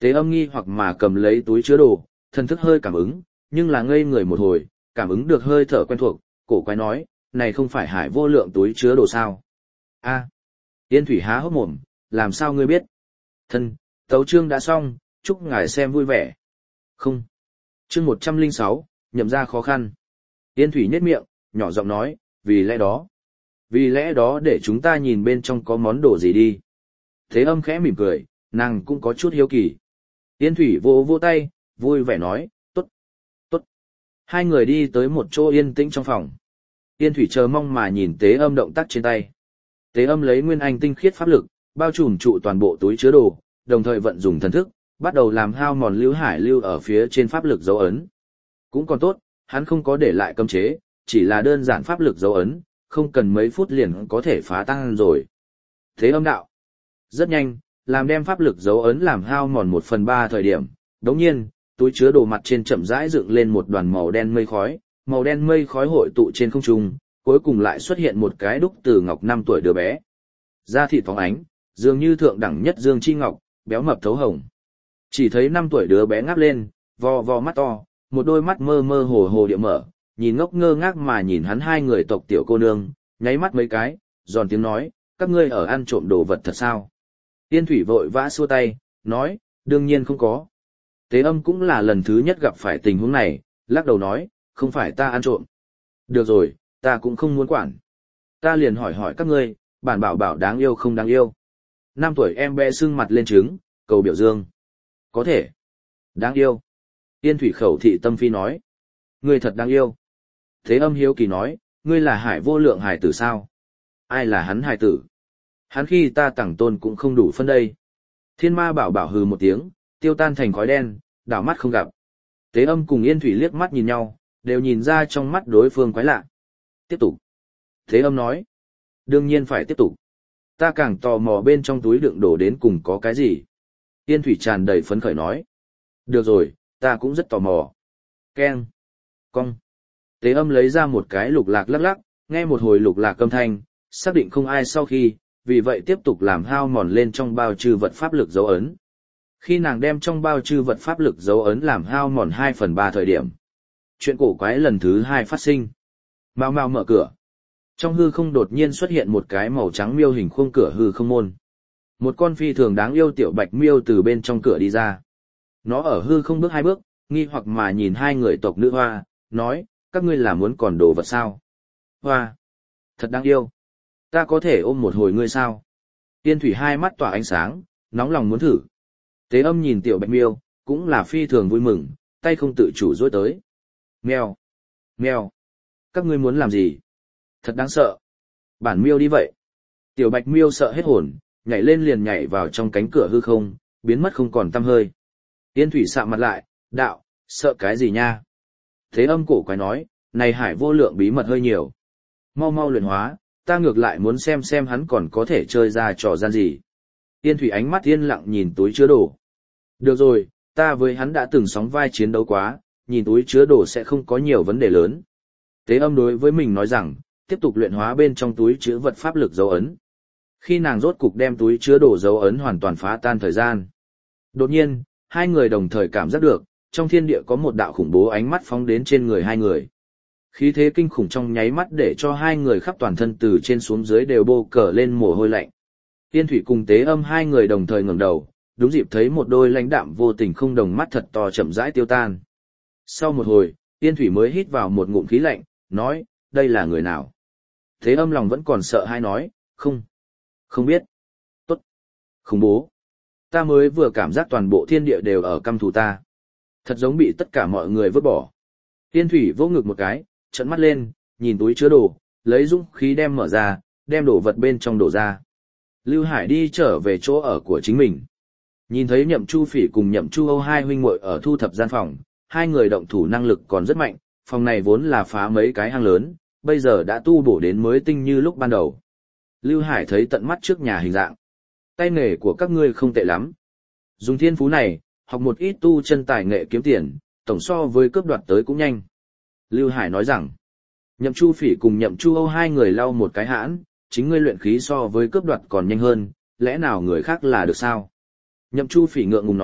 Tế Âm nghi hoặc mà cầm lấy túi chứa đồ, thần thức hơi cảm ứng, nhưng là ngây người một hồi, cảm ứng được hơi thở quen thuộc, cổ quái nói, này không phải Hải Vô Lượng túi chứa đồ sao? A. Yên Thủy há hốc mồm, làm sao ngươi biết? Thân, tấu chương đã xong, chúc ngài xem vui vẻ. Không. Chương một trăm lẻ sáu, nhậm ra khó khăn. Yên Thủy nhếch miệng, nhỏ giọng nói, vì lẽ đó. Vì lẽ đó để chúng ta nhìn bên trong có món đồ gì đi. Thế Âm khẽ mỉm cười, nàng cũng có chút hiếu kỳ. Yên Thủy vỗ vỗ tay, vui vẻ nói, tốt, tốt. Hai người đi tới một chỗ yên tĩnh trong phòng. Yên Thủy chờ mong mà nhìn Tế Âm động tác trên tay. Tế Âm lấy nguyên anh tinh khiết pháp lực, bao trùm trụ toàn bộ túi chứa đồ, đồng thời vận dụng thần thức, bắt đầu làm hao mòn lưu hải lưu ở phía trên pháp lực dấu ấn. Cũng còn tốt, hắn không có để lại cấm chế, chỉ là đơn giản pháp lực dấu ấn, không cần mấy phút liền có thể phá tan rồi. Thế Âm đạo. Rất nhanh, làm đem pháp lực dấu ấn làm hao mòn một phần ba thời điểm, đống nhiên, túi chứa đồ mặt trên chậm rãi dựng lên một đoàn màu đen mây khói, màu đen mây khói hội tụ trên không trung, cuối cùng lại xuất hiện một cái đúc từ ngọc năm tuổi đứa bé. Da thịt phóng ánh, dường như thượng đẳng nhất dương chi ngọc, béo mập thấu hồng. Chỉ thấy năm tuổi đứa bé ngáp lên, vò vò mắt to, một đôi mắt mơ mơ hồ hồ địa mở, nhìn ngốc ngơ ngác mà nhìn hắn hai người tộc tiểu cô nương, nháy mắt mấy cái, giòn tiếng nói, các ngươi ở ăn trộm đồ vật thật sao? Yên Thủy vội vã xua tay, nói, đương nhiên không có. Tế Âm cũng là lần thứ nhất gặp phải tình huống này, lắc đầu nói, không phải ta ăn trộm. Được rồi, ta cũng không muốn quản. Ta liền hỏi hỏi các ngươi, bản bảo bảo đáng yêu không đáng yêu. Năm tuổi em bé sưng mặt lên trứng, cầu biểu dương. Có thể. Đáng yêu. Yên Thủy khẩu thị tâm phi nói. Ngươi thật đáng yêu. Tế Âm hiếu kỳ nói, ngươi là Hải Vô Lượng hải tử sao? Ai là hắn hải tử? Hắn khi ta tặng tôn cũng không đủ phân đây. Thiên ma bảo bảo hừ một tiếng, tiêu tan thành khói đen, đảo mắt không gặp. Tế Âm cùng Yên Thủy liếc mắt nhìn nhau, đều nhìn ra trong mắt đối phương quái lạ. Tiếp tục. Tế Âm nói. Đương nhiên phải tiếp tục. Ta càng tò mò bên trong túi đựng đồ đến cùng có cái gì. Yên Thủy tràn đầy phấn khởi nói. Được rồi, ta cũng rất tò mò. Keng. Cong. Tế Âm lấy ra một cái lục lạc lắc lắc, nghe một hồi lục lạc âm thanh, xác định không ai sau khi, vì vậy tiếp tục làm hao mòn lên trong bao chư vật pháp lực dấu ấn. Khi nàng đem trong bao chư vật pháp lực dấu ấn làm hao mòn hai phần ba thời điểm. Chuyện cổ quái lần thứ hai phát sinh. Mau mau mở cửa. Trong hư không đột nhiên xuất hiện một cái màu trắng miêu hình khuôn cửa hư không môn. Một con phi thường đáng yêu tiểu bạch miêu từ bên trong cửa đi ra. Nó ở hư không bước hai bước, nghi hoặc mà nhìn hai người tộc nữ hoa, nói, các ngươi là muốn còn đồ vật sao? Hoa! Thật đáng yêu! Ta có thể ôm một hồi ngươi sao? Yên Thủy hai mắt tỏa ánh sáng, nóng lòng muốn thử. Tế Âm nhìn tiểu bạch miêu, cũng là phi thường vui mừng, tay không tự chủ dối tới. Mèo! Mèo! Các ngươi muốn làm gì? Thật đáng sợ! Bản miêu đi vậy! Tiểu bạch miêu sợ hết hồn, nhảy lên liền nhảy vào trong cánh cửa hư không, biến mất không còn tăm hơi. Yên Thủy sạm mặt lại, đạo, sợ cái gì nha? Thế Âm cổ quái nói, này Hải Vô Lượng bí mật hơi nhiều. Mau mau luyện hóa, ta ngược lại muốn xem xem hắn còn có thể chơi ra trò gian gì. Yên Thủy ánh mắt yên lặng nhìn túi chứa đồ. Được rồi, ta với hắn đã từng sóng vai chiến đấu quá, nhìn túi chứa đồ sẽ không có nhiều vấn đề lớn. Tế Âm đối với mình nói rằng, tiếp tục luyện hóa bên trong túi chứa vật pháp lực dấu ấn. Khi nàng rốt cục đem túi chứa đồ dấu ấn hoàn toàn phá tan thời gian. Đột nhiên, hai người đồng thời cảm giác được, trong thiên địa có một đạo khủng bố ánh mắt phóng đến trên người hai người. Khí thế kinh khủng trong nháy mắt để cho hai người khắp toàn thân từ trên xuống dưới đều bô cờ lên mồ hôi lạnh. Yên Thủy cùng Tế Âm hai người đồng thời ngẩng đầu, đúng dịp thấy một đôi lãnh đạm vô tình không đồng mắt thật to chậm rãi tiêu tan. Sau một hồi, Yên Thủy mới hít vào một ngụm khí lạnh, nói, đây là người nào? Tế Âm lòng vẫn còn sợ hãi nói, không, không biết. Tốt, khủng bố. Ta mới vừa cảm giác toàn bộ thiên địa đều ở căm thù ta. Thật giống bị tất cả mọi người vứt bỏ. Yên Thủy vỗ ngực một cái, trợn mắt lên, nhìn túi chứa đồ, lấy dũng khí đem mở ra, đem đồ vật bên trong đổ ra. Lưu Hải đi trở về chỗ ở của chính mình. Nhìn thấy Nhậm Chu Phỉ cùng Nhậm Chu Âu hai huynh muội ở thu thập gian phòng, hai người động thủ năng lực còn rất mạnh, phòng này vốn là phá mấy cái hang lớn, bây giờ đã tu bổ đến mới tinh như lúc ban đầu. Lưu Hải thấy tận mắt trước nhà hình dạng. Tay nghề của các ngươi không tệ lắm. Dùng thiên phú này, học một ít tu chân tài nghệ kiếm tiền, tổng so với cướp đoạt tới cũng nhanh. Lưu Hải nói rằng, Nhậm Chu Phỉ cùng Nhậm Chu Âu hai người lau một cái hãn, chính ngươi luyện khí so với cướp đoạt còn nhanh hơn, lẽ nào người khác là được sao? Nhậm Chu Phỉ ngượng ngùng nói,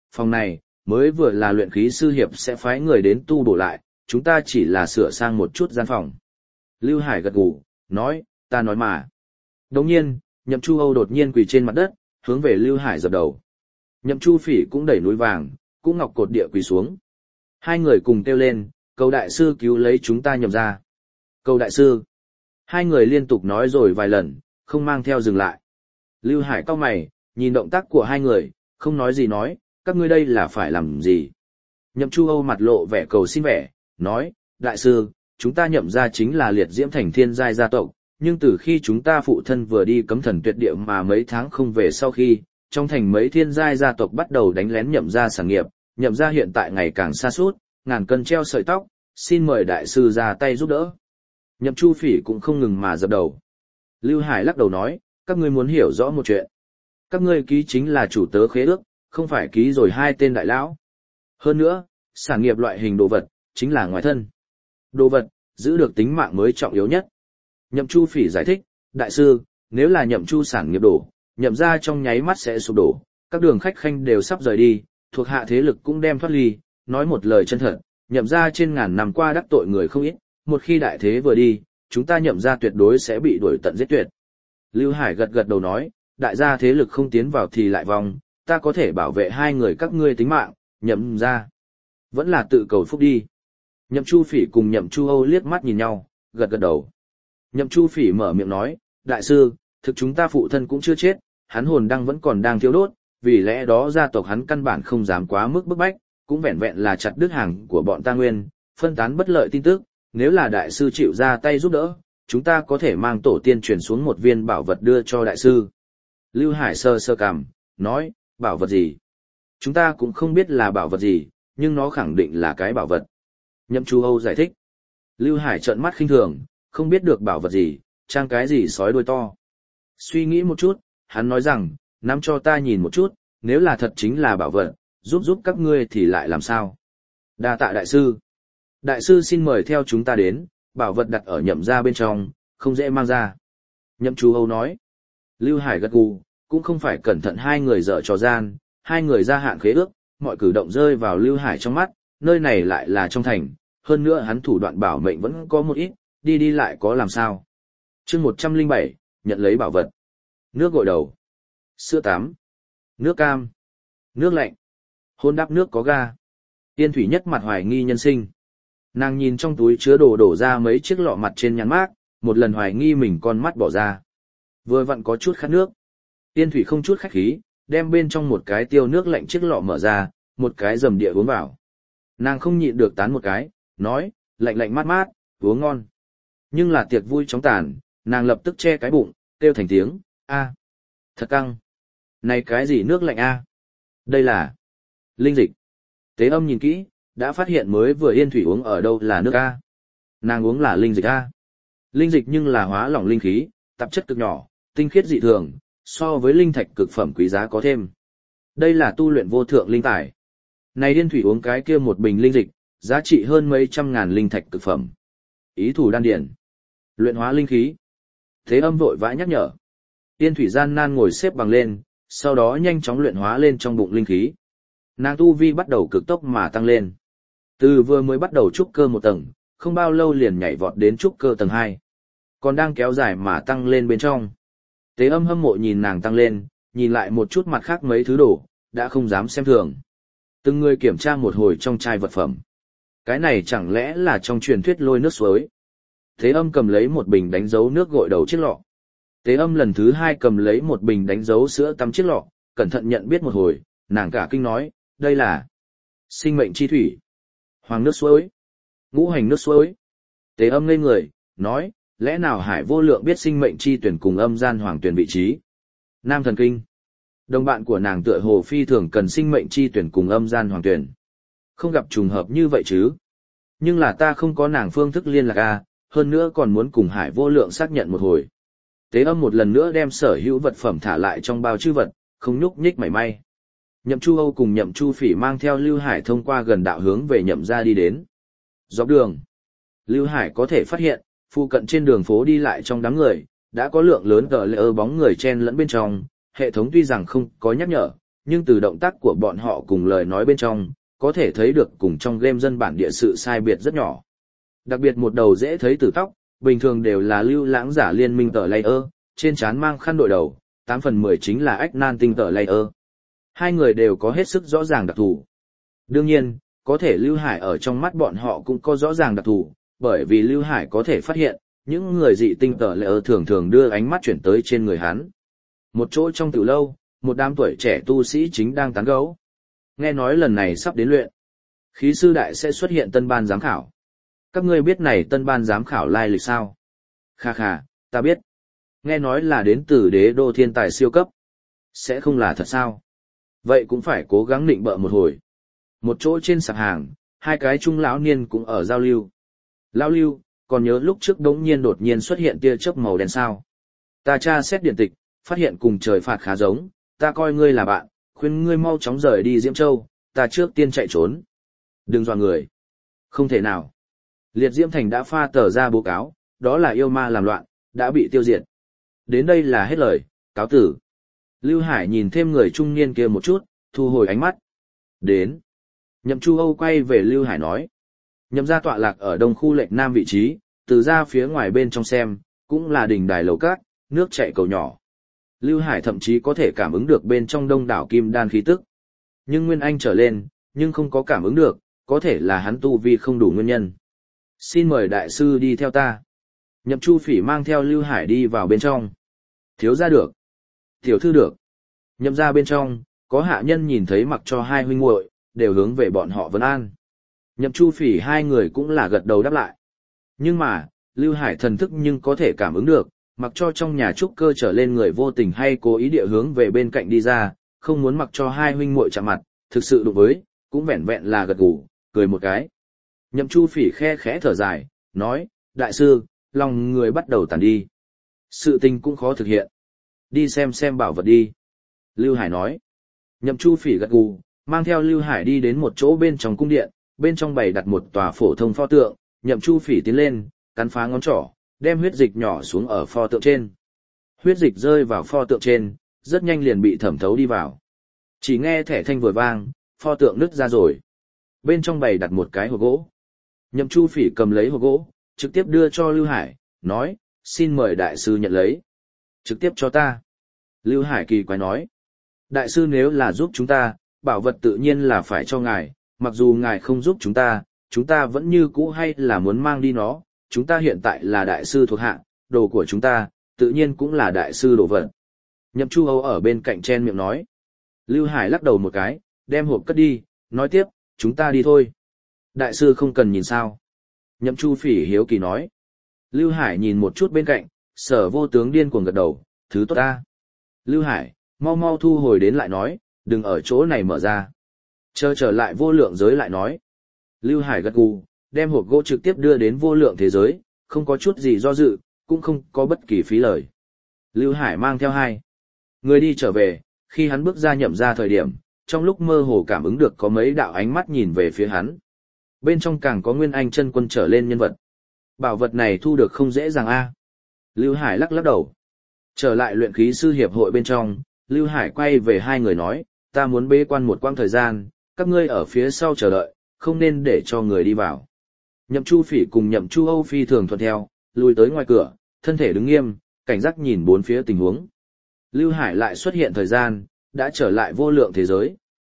phòng này, mới vừa là luyện khí sư hiệp sẽ phái người đến tu bổ lại, chúng ta chỉ là sửa sang một chút gian phòng. Lưu Hải gật gù, nói, ta nói mà. Đồng nhiên, Nhậm Chu Âu đột nhiên quỳ trên mặt đất, hướng về Lưu Hải dập đầu. Nhậm Chu Phỉ cũng đẩy núi vàng, cũng ngọc cột địa quỳ xuống. Hai người cùng kêu lên, cầu đại sư cứu lấy chúng ta Nhậm ra. Cầu đại sư. Hai người liên tục nói rồi vài lần, không mang theo dừng lại. Lưu Hải cau mày, nhìn động tác của hai người, không nói gì nói, các ngươi đây là phải làm gì. Nhậm Chu Âu mặt lộ vẻ cầu xin vẻ, nói, đại sư, chúng ta Nhậm ra chính là liệt diễm thành thiên giai gia tộc, nhưng từ khi chúng ta phụ thân vừa đi cấm thần tuyệt địa mà mấy tháng không về sau khi, trong thành mấy thiên giai gia tộc bắt đầu đánh lén Nhậm ra sản nghiệp, Nhậm ra hiện tại ngày càng sa sút, ngàn cân treo sợi tóc, xin mời đại sư ra tay giúp đỡ. Nhậm Chu Phỉ cũng không ngừng mà dập đầu. Lưu Hải lắc đầu nói, các ngươi muốn hiểu rõ một chuyện. Các ngươi ký chính là chủ tớ khế ước, không phải ký rồi hai tên đại lão. Hơn nữa, sản nghiệp loại hình đồ vật, chính là ngoài thân. Đồ vật, giữ được tính mạng mới trọng yếu nhất. Nhậm Chu Phỉ giải thích, đại sư, nếu là Nhậm Chu sản nghiệp đổ, Nhậm ra trong nháy mắt sẽ sụp đổ, các đường khách khanh đều sắp rời đi, thuộc hạ thế lực cũng đem thoát ly, nói một lời chân thật, Nhậm ra trên ngàn năm qua đắc tội người không ít, một khi đại thế vừa đi, chúng ta Nhậm ra tuyệt đối sẽ bị đuổi tận giết tuyệt. Lưu Hải gật gật đầu nói, đại gia thế lực không tiến vào thì lại vong, ta có thể bảo vệ hai người các ngươi tính mạng, Nhậm ra. Vẫn là tự cầu phúc đi. Nhậm Chu Phỉ cùng Nhậm Chu Âu liếc mắt nhìn nhau, gật gật đầu. Nhậm Chu Phỉ mở miệng nói, đại sư, thực chúng ta phụ thân cũng chưa chết, hắn hồn đang vẫn còn đang thiêu đốt, vì lẽ đó gia tộc hắn căn bản không dám quá mức bức bách, cũng vẹn vẹn là chặt đứt hàng của bọn ta nguyên, phân tán bất lợi tin tức, nếu là đại sư chịu ra tay giúp đỡ, chúng ta có thể mang tổ tiên truyền xuống một viên bảo vật đưa cho đại sư. Lưu Hải sơ sơ cằm, nói, bảo vật gì? Chúng ta cũng không biết là bảo vật gì, nhưng nó khẳng định là cái bảo vật. Nhậm Chu Âu giải thích. Lưu Hải trợn mắt khinh thường, không biết được bảo vật gì, trang cái gì sói đuôi to. Suy nghĩ một chút, hắn nói rằng, nắm cho ta nhìn một chút, nếu là thật chính là bảo vật, giúp giúp các ngươi thì lại làm sao? Đa tạ đại sư. Đại sư xin mời theo chúng ta đến, bảo vật đặt ở Nhậm ra bên trong, không dễ mang ra. Nhậm Chu Âu nói. Lưu Hải gật gù, cũng không phải cẩn thận hai người dở trò gian, hai người gia hạn khế ước, mọi cử động rơi vào Lưu Hải trong mắt, nơi này lại là trong thành, hơn nữa hắn thủ đoạn bảo mệnh vẫn có một ít, đi đi lại có làm sao. Chương một trăm lẻ bảy, nhận lấy bảo vật. Nước gội đầu, sữa tắm, nước cam, nước lạnh, hôn đắp nước có ga. Tiên Thủy Nhất mặt hoài nghi nhân sinh. Nàng nhìn trong túi chứa đồ đổ ra mấy chiếc lọ mặt trên nhãn mác, một lần hoài nghi mình con mắt bỏ ra. Vừa vặn có chút khát nước. Tiên Thủy không chút khách khí, đem bên trong một cái tiêu nước lạnh chiếc lọ mở ra, một cái dầm địa uống vào. Nàng không nhịn được tán một cái, nói, lạnh lạnh mát mát, uống ngon. Nhưng là tiệc vui chóng tàn, nàng lập tức che cái bụng, kêu thành tiếng, a, thật căng. Này cái gì nước lạnh a? Đây là linh dịch. Tế Âm nhìn kỹ, đã phát hiện mới vừa Yên Thủy uống ở đâu là nước a. Nàng uống là linh dịch a. Linh dịch nhưng là hóa lỏng linh khí, tạp chất cực nhỏ, tinh khiết dị thường, so với linh thạch cực phẩm quý giá có thêm. Đây là tu luyện vô thượng linh tài. Này Yên Thủy uống cái kia một bình linh dịch, giá trị hơn mấy trăm ngàn linh thạch cực phẩm. Ý thủ đan điển, luyện hóa linh khí. Thế Âm vội vã nhắc nhở. Yên Thủy gian nan ngồi xếp bằng lên, sau đó nhanh chóng luyện hóa lên trong bụng linh khí. Nàng tu vi bắt đầu cực tốc mà tăng lên. Từ vừa mới bắt đầu trúc cơ một tầng, không bao lâu liền nhảy vọt đến trúc cơ tầng hai. Còn đang kéo dài mà tăng lên bên trong. Tế Âm hâm mộ nhìn nàng tăng lên, nhìn lại một chút mặt khác mấy thứ đồ, đã không dám xem thường. Từng người kiểm tra một hồi trong chai vật phẩm. Cái này chẳng lẽ là trong truyền thuyết lôi nước suối. Tế Âm cầm lấy một bình đánh dấu nước gội đầu chiếc lọ. Tế Âm lần thứ hai cầm lấy một bình đánh dấu sữa tắm chiếc lọ, cẩn thận nhận biết một hồi, nàng cả kinh nói, đây là sinh mệnh chi thủy, hoàng nước suối, ngũ hành nước suối. Tế Âm ngây người, nói, lẽ nào Hải Vô Lượng biết sinh mệnh chi tuyển cùng âm gian hoàng tuyển vị trí? Nam thần kinh. Đồng bạn của nàng tựa hồ phi thường cần sinh mệnh chi tuyển cùng âm gian hoàng tuyển. Không gặp trùng hợp như vậy chứ. Nhưng là ta không có nàng phương thức liên lạc a, hơn nữa còn muốn cùng Hải Vô Lượng xác nhận một hồi. Tế Âm một lần nữa đem sở hữu vật phẩm thả lại trong bao trữ vật, không nhúc nhích mảy may. Nhậm Chu Âu cùng Nhậm Chu Phỉ mang theo Lưu Hải thông qua gần đạo hướng về Nhậm gia đi đến. Dọc đường, Lưu Hải có thể phát hiện, phụ cận trên đường phố đi lại trong đám người, đã có lượng lớn gờ lệ bóng người chen lẫn bên trong, hệ thống tuy rằng không có nhắc nhở, nhưng từ động tác của bọn họ cùng lời nói bên trong, có thể thấy được cùng trong game dân bản địa sự sai biệt rất nhỏ. Đặc biệt một đầu dễ thấy từ tóc, bình thường đều là lưu lãng giả liên minh tờ layer, trên trán mang khăn đội đầu, tám phần mười chính là ách nan tinh tờ layer. Hai người đều có hết sức rõ ràng đặc thù. Đương nhiên, có thể Lưu Hải ở trong mắt bọn họ cũng có rõ ràng đặc thù, bởi vì Lưu Hải có thể phát hiện, những người dị tinh tờ layer thường thường đưa ánh mắt chuyển tới trên người hắn. Một chỗ trong tiểu lâu, một đám tuổi trẻ tu sĩ chính đang tán gẫu. Nghe nói lần này sắp đến luyện khí sư đại sẽ xuất hiện tân ban giám khảo. Các ngươi biết này tân ban giám khảo lai lịch sao? Kha kha, ta biết. Nghe nói là đến từ đế đô thiên tài siêu cấp. Sẽ không là thật sao? Vậy cũng phải cố gắng định bợ một hồi. Một chỗ trên sạp hàng, hai cái trung lão niên cũng ở giao lưu. Lão lưu, còn nhớ lúc trước đống nhiên đột nhiên xuất hiện tia chớp màu đen sao? Ta tra xét điện tịch, phát hiện cùng trời phạt khá giống, ta coi ngươi là bạn, khuyên ngươi mau chóng rời đi Diễm Châu, ta trước tiên chạy trốn. Đừng dọa người. Không thể nào. Liệt Diễm Thành đã pha tờ ra báo cáo, đó là yêu ma làm loạn, đã bị tiêu diệt. Đến đây là hết lời, cáo tử. Lưu Hải nhìn thêm người trung niên kia một chút, thu hồi ánh mắt. Đến. Nhậm Chu Âu quay về Lưu Hải nói. Nhậm gia tọa lạc ở đông khu lệch nam vị trí, từ ra phía ngoài bên trong xem, cũng là đỉnh đài lầu cát, nước chảy cầu nhỏ. Lưu Hải thậm chí có thể cảm ứng được bên trong đông đảo kim đan khí tức. Nhưng Nguyên Anh trở lên, nhưng không có cảm ứng được, có thể là hắn tu vi không đủ nguyên nhân. Xin mời đại sư đi theo ta. Nhậm Chu Phỉ mang theo Lưu Hải đi vào bên trong. Thiếu gia được. Tiểu thư được. Nhậm ra bên trong, có hạ nhân nhìn thấy mặc cho hai huynh muội đều hướng về bọn họ vấn an. Nhậm Chu Phỉ hai người cũng là gật đầu đáp lại. Nhưng mà, Lưu Hải thần thức nhưng có thể cảm ứng được, mặc cho trong nhà trúc cơ trở lên người vô tình hay cố ý địa hướng về bên cạnh đi ra, không muốn mặc cho hai huynh muội chạm mặt, thực sự đụng với, cũng vẹn vẹn là gật gù, cười một cái. Nhậm Chu Phỉ khe khẽ thở dài, nói, đại sư, lòng người bắt đầu tàn đi. Sự tình cũng khó thực hiện. Đi xem xem bảo vật đi. Lưu Hải nói. Nhậm Chu Phỉ gật gù, mang theo Lưu Hải đi đến một chỗ bên trong cung điện, bên trong bày đặt một tòa phổ thông pho tượng, Nhậm Chu Phỉ tiến lên, cắn phá ngón trỏ, đem huyết dịch nhỏ xuống ở pho tượng trên. Huyết dịch rơi vào pho tượng trên, rất nhanh liền bị thẩm thấu đi vào. Chỉ nghe thẻ thanh vừa vang, pho tượng nứt ra rồi. Bên trong bày đặt một cái hộp gỗ. Nhậm Chu Phỉ cầm lấy hộp gỗ, trực tiếp đưa cho Lưu Hải, nói, xin mời đại sư nhận lấy. Trực tiếp cho ta. Lưu Hải kỳ quái nói, đại sư nếu là giúp chúng ta, bảo vật tự nhiên là phải cho ngài, mặc dù ngài không giúp chúng ta, chúng ta vẫn như cũ hay là muốn mang đi nó, chúng ta hiện tại là đại sư thuộc hạ, đồ của chúng ta, tự nhiên cũng là đại sư đồ vật. Nhậm Chu Âu ở bên cạnh chen miệng nói. Lưu Hải lắc đầu một cái, đem hộp cất đi, nói tiếp, chúng ta đi thôi. Đại sư không cần nhìn sao. Nhậm Chu Phỉ hiếu kỳ nói. Lưu Hải nhìn một chút bên cạnh, Sở Vô Tướng điên cuồng gật đầu, thứ tốt ta. Lưu Hải, mau mau thu hồi đến lại nói, đừng ở chỗ này mở ra. Chờ trở lại vô lượng giới lại nói. Lưu Hải gật gù, đem hộp gỗ trực tiếp đưa đến vô lượng thế giới, không có chút gì do dự, cũng không có bất kỳ phí lời. Lưu Hải mang theo hai người đi trở về, khi hắn bước ra Nhậm ra thời điểm, trong lúc mơ hồ cảm ứng được có mấy đạo ánh mắt nhìn về phía hắn. Bên trong càng có Nguyên Anh chân quân trở lên nhân vật. Bảo vật này thu được không dễ dàng a. Lưu Hải lắc lắc đầu. Trở lại luyện khí sư hiệp hội bên trong, Lưu Hải quay về hai người nói, ta muốn bế quan một quãng thời gian, các ngươi ở phía sau chờ đợi, không nên để cho người đi vào. Nhậm Chu Phỉ cùng Nhậm Chu Âu phi thường thuận theo, lùi tới ngoài cửa, thân thể đứng nghiêm, cảnh giác nhìn bốn phía tình huống. Lưu Hải lại xuất hiện thời gian, đã trở lại vô lượng thế giới.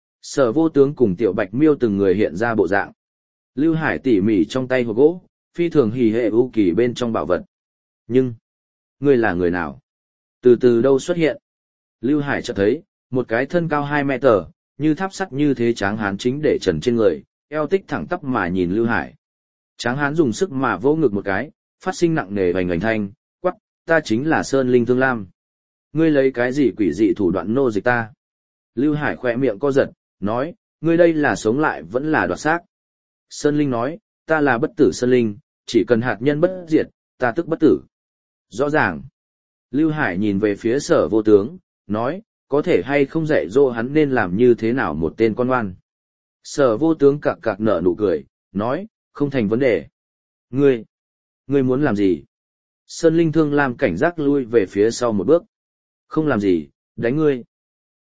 Sở Vô Tướng cùng Tiểu Bạch Miêu từng người hiện ra bộ dạng. Lưu Hải tỉ mỉ trong tay hộp gỗ, phi thường hỉ hệ ưu kỳ bên trong bảo vật. Nhưng, ngươi là người nào? Từ từ đâu xuất hiện? Lưu Hải chợt thấy, một cái thân cao hai mét, như tháp sắt như thế tráng hán chính để trần trên người, eo tích thẳng tắp mà nhìn Lưu Hải. Tráng hán dùng sức mà vỗ ngực một cái, phát sinh nặng nề vành ảnh thanh, quắc, ta chính là Sơn Linh Thương Lam. Ngươi lấy cái gì quỷ dị thủ đoạn nô dịch ta? Lưu Hải khỏe miệng co giật, nói, ngươi đây là sống lại vẫn là đoạt xác. Sơn Linh nói, ta là bất tử Sơn Linh, chỉ cần hạt nhân bất diệt, ta tức bất tử. Rõ ràng. Lưu Hải nhìn về phía Sở Vô Tướng, nói, có thể hay không dạy dỗ hắn nên làm như thế nào một tên con ngoan. Sở Vô Tướng cặc cặc nở nụ cười, nói, không thành vấn đề. Ngươi, ngươi muốn làm gì? Sơn Linh Thương Lam cảnh giác lui về phía sau một bước. Không làm gì, đánh ngươi.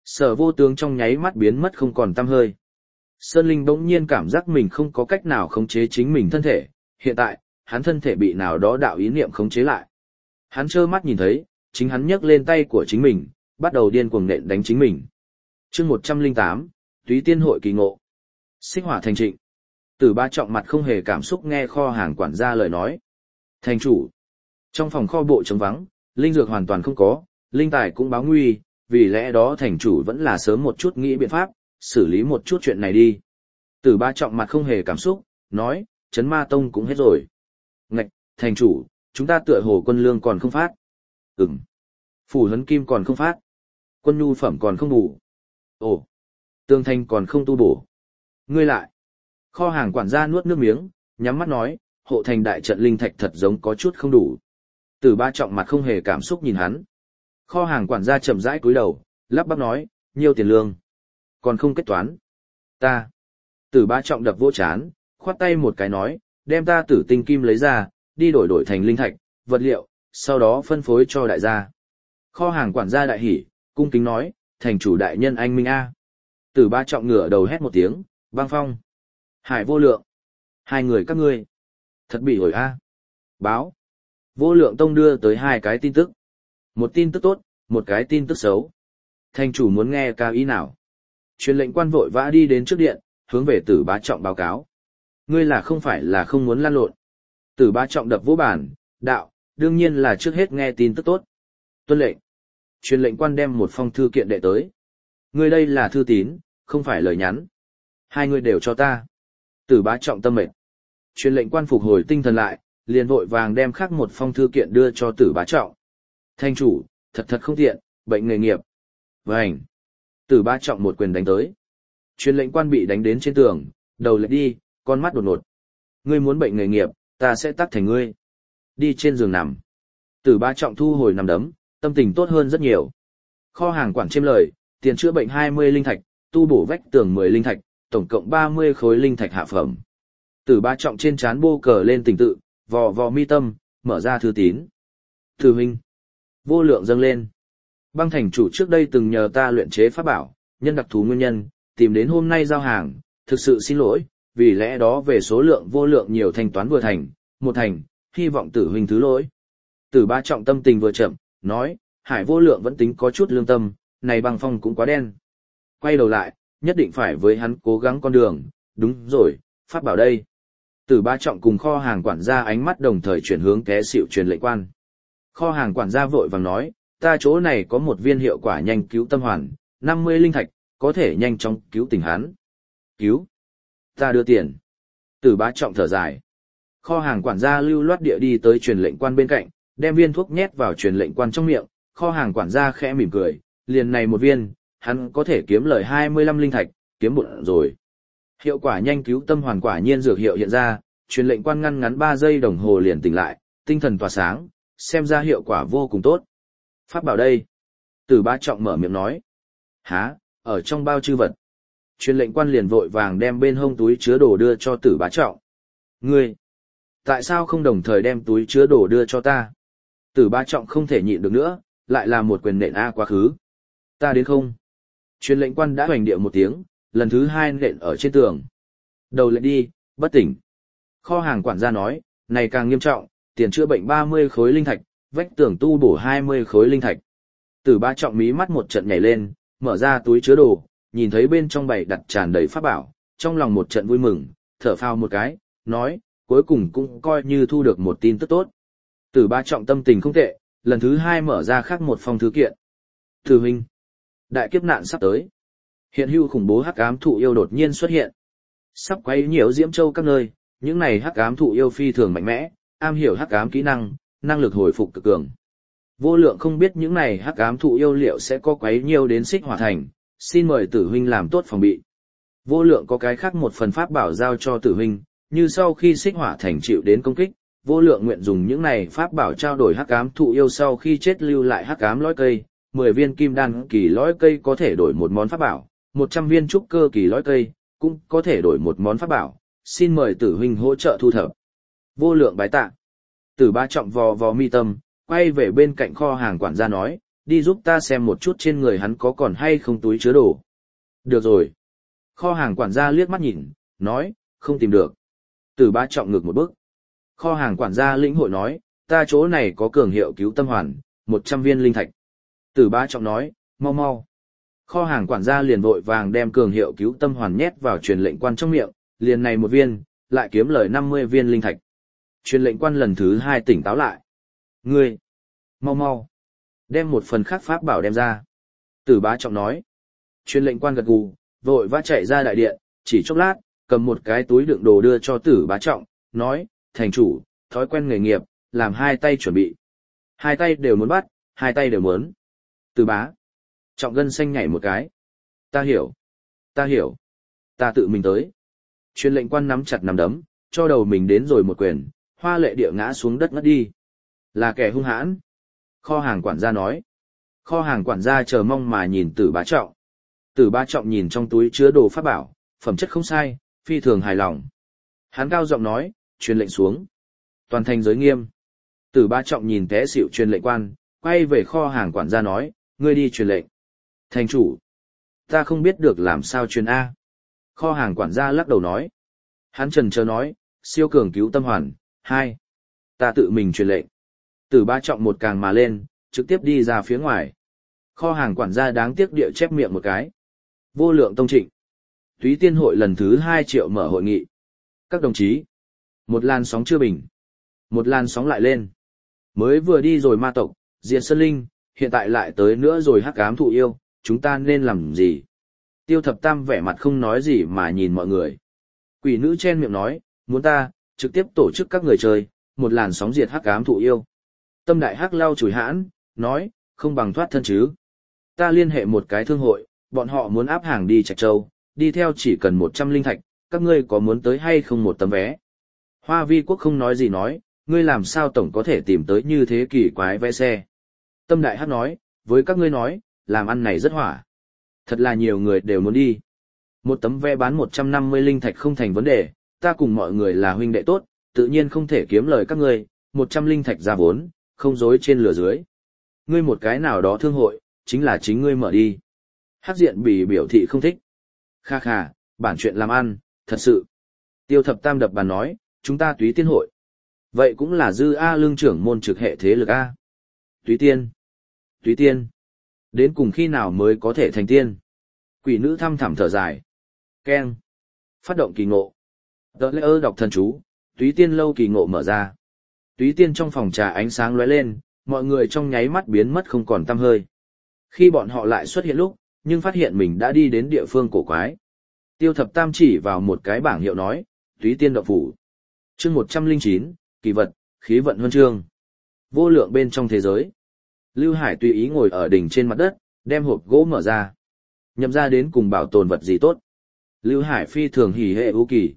Sở Vô Tướng trong nháy mắt biến mất không còn tăm hơi. Sơn Linh bỗng nhiên cảm giác mình không có cách nào khống chế chính mình thân thể, hiện tại, hắn thân thể bị nào đó đạo ý niệm khống chế lại. Hắn trơ mắt nhìn thấy, chính hắn nhấc lên tay của chính mình, bắt đầu điên cuồng nện đánh chính mình. Chương một trăm lẻ tám, Túy Tiên hội kỳ ngộ. Xích Hỏa thành trịnh. Tử Bá Trọng mặt không hề cảm xúc nghe kho hàng quản gia lời nói. Thành chủ. Trong phòng kho bộ trống vắng, linh dược hoàn toàn không có, linh tài cũng báo nguy, vì lẽ đó thành chủ vẫn là sớm một chút nghĩ biện pháp, xử lý một chút chuyện này đi. Tử Bá Trọng mặt không hề cảm xúc, nói, Trấn Ma Tông cũng hết rồi. Ngạch, thành chủ, chúng ta tựa hồ quân lương còn không phát. Ừm. Phủ huấn kim còn không phát. Quân nhu phẩm còn không đủ. Ồ. Tương thanh còn không tu bổ. Ngươi lại. Kho hàng quản gia nuốt nước miếng, nhắm mắt nói, hộ thành đại trận linh thạch thật giống có chút không đủ. Tử Bá Trọng mặt không hề cảm xúc nhìn hắn. Kho hàng quản gia chậm rãi cúi đầu, lắp bắp nói, nhiêu tiền lương. Còn không kết toán. Ta. Tử Bá Trọng đập vỗ chán, khoát tay một cái nói, đem ta tử tinh kim lấy ra, đi đổi đổi thành linh thạch, vật liệu, sau đó phân phối cho đại gia. Kho hàng quản gia đại hỉ, cung kính nói, thành chủ đại nhân anh minh a. Tử Bá Trọng ngửa đầu hét một tiếng, băng phong. Hải Vô Lượng. Hai người các ngươi. Thật bị ổi a. Báo. Vô Lượng Tông đưa tới hai cái tin tức. Một tin tức tốt, một cái tin tức xấu. Thành chủ muốn nghe cao ý nào. Truyền lệnh quan vội vã đi đến trước điện, hướng về Tử Bá Trọng báo cáo. Ngươi là không phải là không muốn lan lộn. Tử Bá Trọng đập vỗ bàn, đạo, đương nhiên là trước hết nghe tin tức tốt. Tuân lệnh. Truyền lệnh quan đem một phong thư kiện đệ tới. Ngươi đây là thư tín, không phải lời nhắn. Hai người đều cho ta. Tử Bá Trọng tâm mệt. Truyền lệnh quan phục hồi tinh thần lại, liền vội vàng đem khác một phong thư kiện đưa cho Tử Bá Trọng. Thành chủ, thật thật không tiện, bệnh nghề nghiệp. Vânh. Tử Bá Trọng một quyền đánh tới. Truyền lệnh quan bị đánh đến trên tường, đầu lệch đi, con mắt đột ngột. Ngươi muốn bệnh nghề nghiệp, ta sẽ tắt thành ngươi. Đi trên giường nằm. Tử Bá Trọng thu hồi nằm đấm, tâm tình tốt hơn rất nhiều. Kho hàng quản chiêm lời, tiền chữa bệnh hai mươi linh thạch, tu bổ vách tường mười linh thạch, tổng cộng ba mươi khối linh thạch hạ phẩm. Tử Bá Trọng trên trán bô cờ lên tình tự, vò vò mi tâm, mở ra thư tín. Thư huynh. Vô Lượng dâng lên. Băng thành chủ trước đây từng nhờ ta luyện chế pháp bảo, nhân đặc thù nguyên nhân, tìm đến hôm nay giao hàng, thực sự xin lỗi, vì lẽ đó về số lượng vô lượng nhiều thanh toán vừa thành, một thành, hy vọng tử huynh thứ lỗi. Tử Bá Trọng tâm tình vừa chậm, nói, Hải Vô Lượng vẫn tính có chút lương tâm, này băng phong cũng quá đen. Quay đầu lại, nhất định phải với hắn cố gắng con đường, đúng rồi, pháp bảo đây. Tử Bá Trọng cùng kho hàng quản gia ánh mắt đồng thời chuyển hướng té xịu truyền lệnh quan. Kho hàng quản gia vội vàng nói, ta chỗ này có một viên hiệu quả nhanh cứu tâm hoàn, năm mươi linh thạch, có thể nhanh chóng cứu tỉnh hắn. Cứu? Ta đưa tiền. Tử Bá Trọng thở dài. Kho hàng quản gia lưu loát địa đi tới truyền lệnh quan bên cạnh, đem viên thuốc nhét vào truyền lệnh quan trong miệng, kho hàng quản gia khẽ mỉm cười, liền này một viên, hắn có thể kiếm lời hai mươi lăm linh thạch, kiếm bụng rồi. Hiệu quả nhanh cứu tâm hoàn quả nhiên dược hiệu hiện ra, truyền lệnh quan ngăn ngắn ba giây đồng hồ liền tỉnh lại, tinh thần tỏa sáng, xem ra hiệu quả vô cùng tốt. Pháp bảo đây. Tử Bá Trọng mở miệng nói. Hả, ở trong bao chư vật. Truyền lệnh quan liền vội vàng đem bên hông túi chứa đồ đưa cho Tử Bá Trọng. Ngươi, tại sao không đồng thời đem túi chứa đồ đưa cho ta? Tử Bá Trọng không thể nhịn được nữa, lại là một quyền nện A quá khứ. Ta đến không? Truyền lệnh quan đã hoành điệu một tiếng, lần thứ hai nện ở trên tường. Đầu lệnh đi, bất tỉnh. Kho hàng quản gia nói, này càng nghiêm trọng, tiền chữa bệnh ba mươi khối linh thạch, vách tường tu bổ hai mươi khối linh thạch. Tử Bá Trọng mí mắt một trận nhảy lên, mở ra túi chứa đồ, nhìn thấy bên trong bày đặt tràn đầy pháp bảo, trong lòng một trận vui mừng, thở phào một cái, nói, cuối cùng cũng coi như thu được một tin tức tốt. Tử Bá Trọng tâm tình không tệ, lần thứ hai mở ra khác một phong thư kiện. Tử huynh, đại kiếp nạn sắp tới. Hiện hữu khủng bố hắc ám thụ yêu đột nhiên xuất hiện. Sắp quấy nhiễu Diễm Châu các nơi, những này hắc ám thụ yêu phi thường mạnh mẽ, am hiểu hắc ám kỹ năng, năng lực hồi phục cực cường. Vô Lượng không biết những này hắc ám thụ yêu liệu sẽ có quấy nhiễu đến Xích Hỏa thành, xin mời Tử huynh làm tốt phòng bị. Vô Lượng có cái khác một phần pháp bảo giao cho Tử huynh, như sau khi Xích Hỏa thành chịu đến công kích, Vô Lượng nguyện dùng những này pháp bảo trao đổi hắc ám thụ yêu sau khi chết lưu lại hắc ám lõi cây, mười viên kim đan kỳ lõi cây có thể đổi một món pháp bảo, một trăm viên trúc cơ kỳ lõi cây cũng có thể đổi một món pháp bảo, xin mời Tử huynh hỗ trợ thu thập. Vô Lượng bái tạ. Tử Bá Trọng vò vò mi tâm, quay về bên cạnh kho hàng quản gia nói, đi giúp ta xem một chút trên người hắn có còn hay không túi chứa đồ. Được rồi. Kho hàng quản gia liếc mắt nhìn, nói, không tìm được. Tử Bá Trọng ngược một bước. Kho hàng quản gia lĩnh hội nói, ta chỗ này có cường hiệu cứu tâm hoàn, một trăm viên linh thạch. Tử Bá Trọng nói, mau mau. Kho hàng quản gia liền vội vàng đem cường hiệu cứu tâm hoàn nhét vào truyền lệnh quan trong miệng, liền này một viên, lại kiếm lời năm mươi viên linh thạch. Truyền lệnh quan lần thứ hai tỉnh táo lại. Ngươi, mau mau, đem một phần khác pháp bảo đem ra. Tử Bá Trọng nói. Truyền lệnh quan gật gù, vội vã chạy ra đại điện, chỉ chốc lát, cầm một cái túi đựng đồ đưa cho Tử Bá Trọng, nói, thành chủ, thói quen nghề nghiệp, làm hai tay chuẩn bị. Hai tay đều muốn bắt, hai tay đều muốn. Tử Bá Trọng gân xanh nhảy một cái. Ta hiểu, ta hiểu, ta tự mình tới. Truyền lệnh quan nắm chặt nắm đấm, cho đầu mình đến rồi một quyền, hoa lệ địa ngã xuống đất ngất đi. Là kẻ hung hãn. Kho hàng quản gia nói. Kho hàng quản gia chờ mong mà nhìn Tử Bá Trọng. Tử Bá Trọng nhìn trong túi chứa đồ pháp bảo, phẩm chất không sai, phi thường hài lòng. Hắn cao giọng nói, truyền lệnh xuống. Toàn thành giới nghiêm. Tử Bá Trọng nhìn té xỉu truyền lệnh quan, quay về kho hàng quản gia nói, ngươi đi truyền lệnh. Thành chủ, ta không biết được làm sao truyền A. Kho hàng quản gia lắc đầu nói. Hắn trần chờ nói, siêu cường cứu tâm hoàn, hai. Ta tự mình truyền lệnh. Tử Bá Trọng một càng mà lên, trực tiếp đi ra phía ngoài. Kho hàng quản gia đáng tiếc địa chép miệng một cái. Vô Lượng Tông Trịnh. Túy Tiên hội lần thứ hai triệu mở hội nghị. Các đồng chí. Một làn sóng chưa bình. Một làn sóng lại lên. Mới vừa đi rồi ma tộc, diệt Sơn Linh, hiện tại lại tới nữa rồi hắc ám thụ yêu, chúng ta nên làm gì? Tiêu Thập Tam vẻ mặt không nói gì mà nhìn mọi người. Quỷ nữ chen miệng nói, muốn ta, trực tiếp tổ chức các người chơi, một làn sóng diệt hắc ám thụ yêu. Tâm Đại Hắc lau chùi hãn, nói, không bằng thoát thân chứ. Ta liên hệ một cái thương hội, bọn họ muốn áp hàng đi Trạch Châu, đi theo chỉ cần một trăm linh thạch, các ngươi có muốn tới hay không một tấm vé? Hoa Vi Quốc không nói gì nói, ngươi làm sao tổng có thể tìm tới như thế kỳ quái vé xe. Tâm Đại Hắc nói, với các ngươi nói, làm ăn này rất hỏa. Thật là nhiều người đều muốn đi. Một tấm vé bán một trăm năm mươi linh thạch không thành vấn đề, ta cùng mọi người là huynh đệ tốt, tự nhiên không thể kiếm lời các ngươi, một trăm linh thạch ra vốn, không dối trên lửa dưới. Ngươi một cái nào đó thương hội, chính là chính ngươi mở đi. Hắc Diện Bỉ biểu thị không thích. Kha kha, bản chuyện làm ăn, thật sự. Tiêu Thập Tam đập bàn nói, chúng ta Túy Tiên hội. Vậy cũng là dư A lương trưởng môn trực hệ thế lực A. Túy Tiên. Túy Tiên. Đến cùng khi nào mới có thể thành tiên? Quỷ nữ thăm thẳm thở dài. Keng. Phát động kỳ ngộ. Tờ lễ ơ đọc thần chú, Túy Tiên lâu kỳ ngộ mở ra. Túy Tiên trong phòng trà ánh sáng lóe lên, mọi người trong nháy mắt biến mất không còn tăm hơi. Khi bọn họ lại xuất hiện lúc, nhưng phát hiện mình đã đi đến địa phương cổ quái. Tiêu Thập Tam chỉ vào một cái bảng hiệu nói, Túy Tiên động phủ. Chương một trăm lẻ chín, kỳ vật, khí vận huân chương. Vô lượng bên trong thế giới. Lưu Hải tùy ý ngồi ở đỉnh trên mặt đất, đem hộp gỗ mở ra. Nhậm ra đến cùng bảo tồn vật gì tốt. Lưu Hải phi thường hỉ hệ ưu kỳ.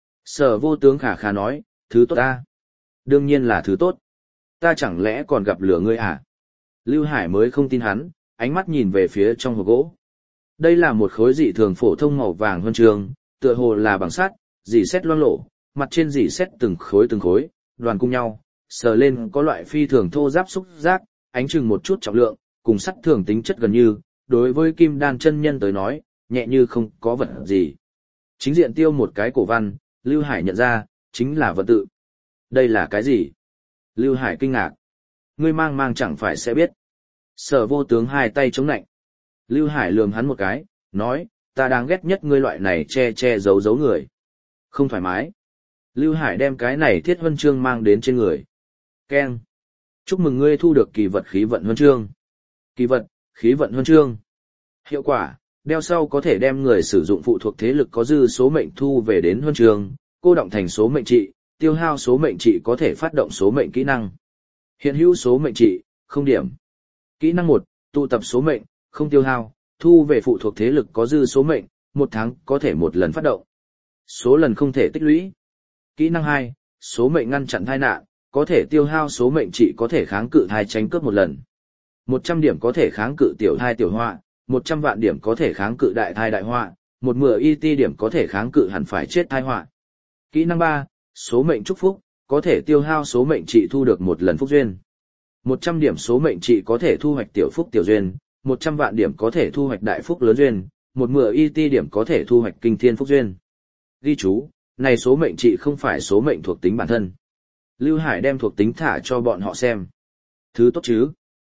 Sở Vô Tướng khả khả nói, thứ tốt ta. Đương nhiên là thứ tốt. Ta chẳng lẽ còn gặp lửa ngươi à? Lưu Hải mới không tin hắn, ánh mắt nhìn về phía trong hộp gỗ. Đây là một khối dị thường phổ thông màu vàng huân chương, tựa hồ là bằng sắt, dỉ sét loang lổ, mặt trên dỉ sét từng khối từng khối, đoàn cùng nhau, sờ lên có loại phi thường thô ráp xúc giác, ánh chừng một chút trọng lượng, cùng sắt thường tính chất gần như, đối với kim đan chân nhân tới nói, nhẹ như không có vật gì. Chính diện tiêu một cái cổ văn, Lưu Hải nhận ra, chính là vật tự. Đây là cái gì? Lưu Hải kinh ngạc. Ngươi mang mang chẳng phải sẽ biết. Sở Vô Tướng hai tay chống nạnh. Lưu Hải lườm hắn một cái, nói, ta đáng ghét nhất ngươi loại này che che giấu giấu người. Không thoải mái. Lưu Hải đem cái này thiết huân chương mang đến trên người. Keng. Chúc mừng ngươi thu được kỳ vật khí vận huân chương. Kỳ vật, khí vận huân chương. Hiệu quả, đeo sau có thể đem người sử dụng phụ thuộc thế lực có dư số mệnh thu về đến huân chương, cô động thành số mệnh trị, tiêu hao số mệnh trị có thể phát động số mệnh kỹ năng. Hiện hữu số mệnh trị, không điểm. Kỹ năng một, tụ tập số mệnh, không tiêu hao, thu về phụ thuộc thế lực có dư số mệnh, một tháng có thể một lần phát động. Số lần không thể tích lũy. Kỹ năng hai, số mệnh ngăn chặn tai nạn, có thể tiêu hao số mệnh trị có thể kháng cự thai tránh cướp một lần. một trăm điểm có thể kháng cự tiểu thai tiểu họa, một trăm vạn điểm có thể kháng cự đại thai đại họa, một mười i tê điểm có thể kháng cự hẳn phải chết thai họa. Kỹ năng ba, số mệnh chúc phúc, có thể tiêu hao số mệnh trị thu được một lần phúc duyên. một trăm điểm số mệnh trị có thể thu hoạch tiểu phúc tiểu duyên, một trăm vạn điểm có thể thu hoạch đại phúc lớn duyên, một mười y ti điểm có thể thu hoạch kinh thiên phúc duyên. Ghi chú, này số mệnh trị không phải số mệnh thuộc tính bản thân. Lưu Hải đem thuộc tính thả cho bọn họ xem. Thứ tốt chứ.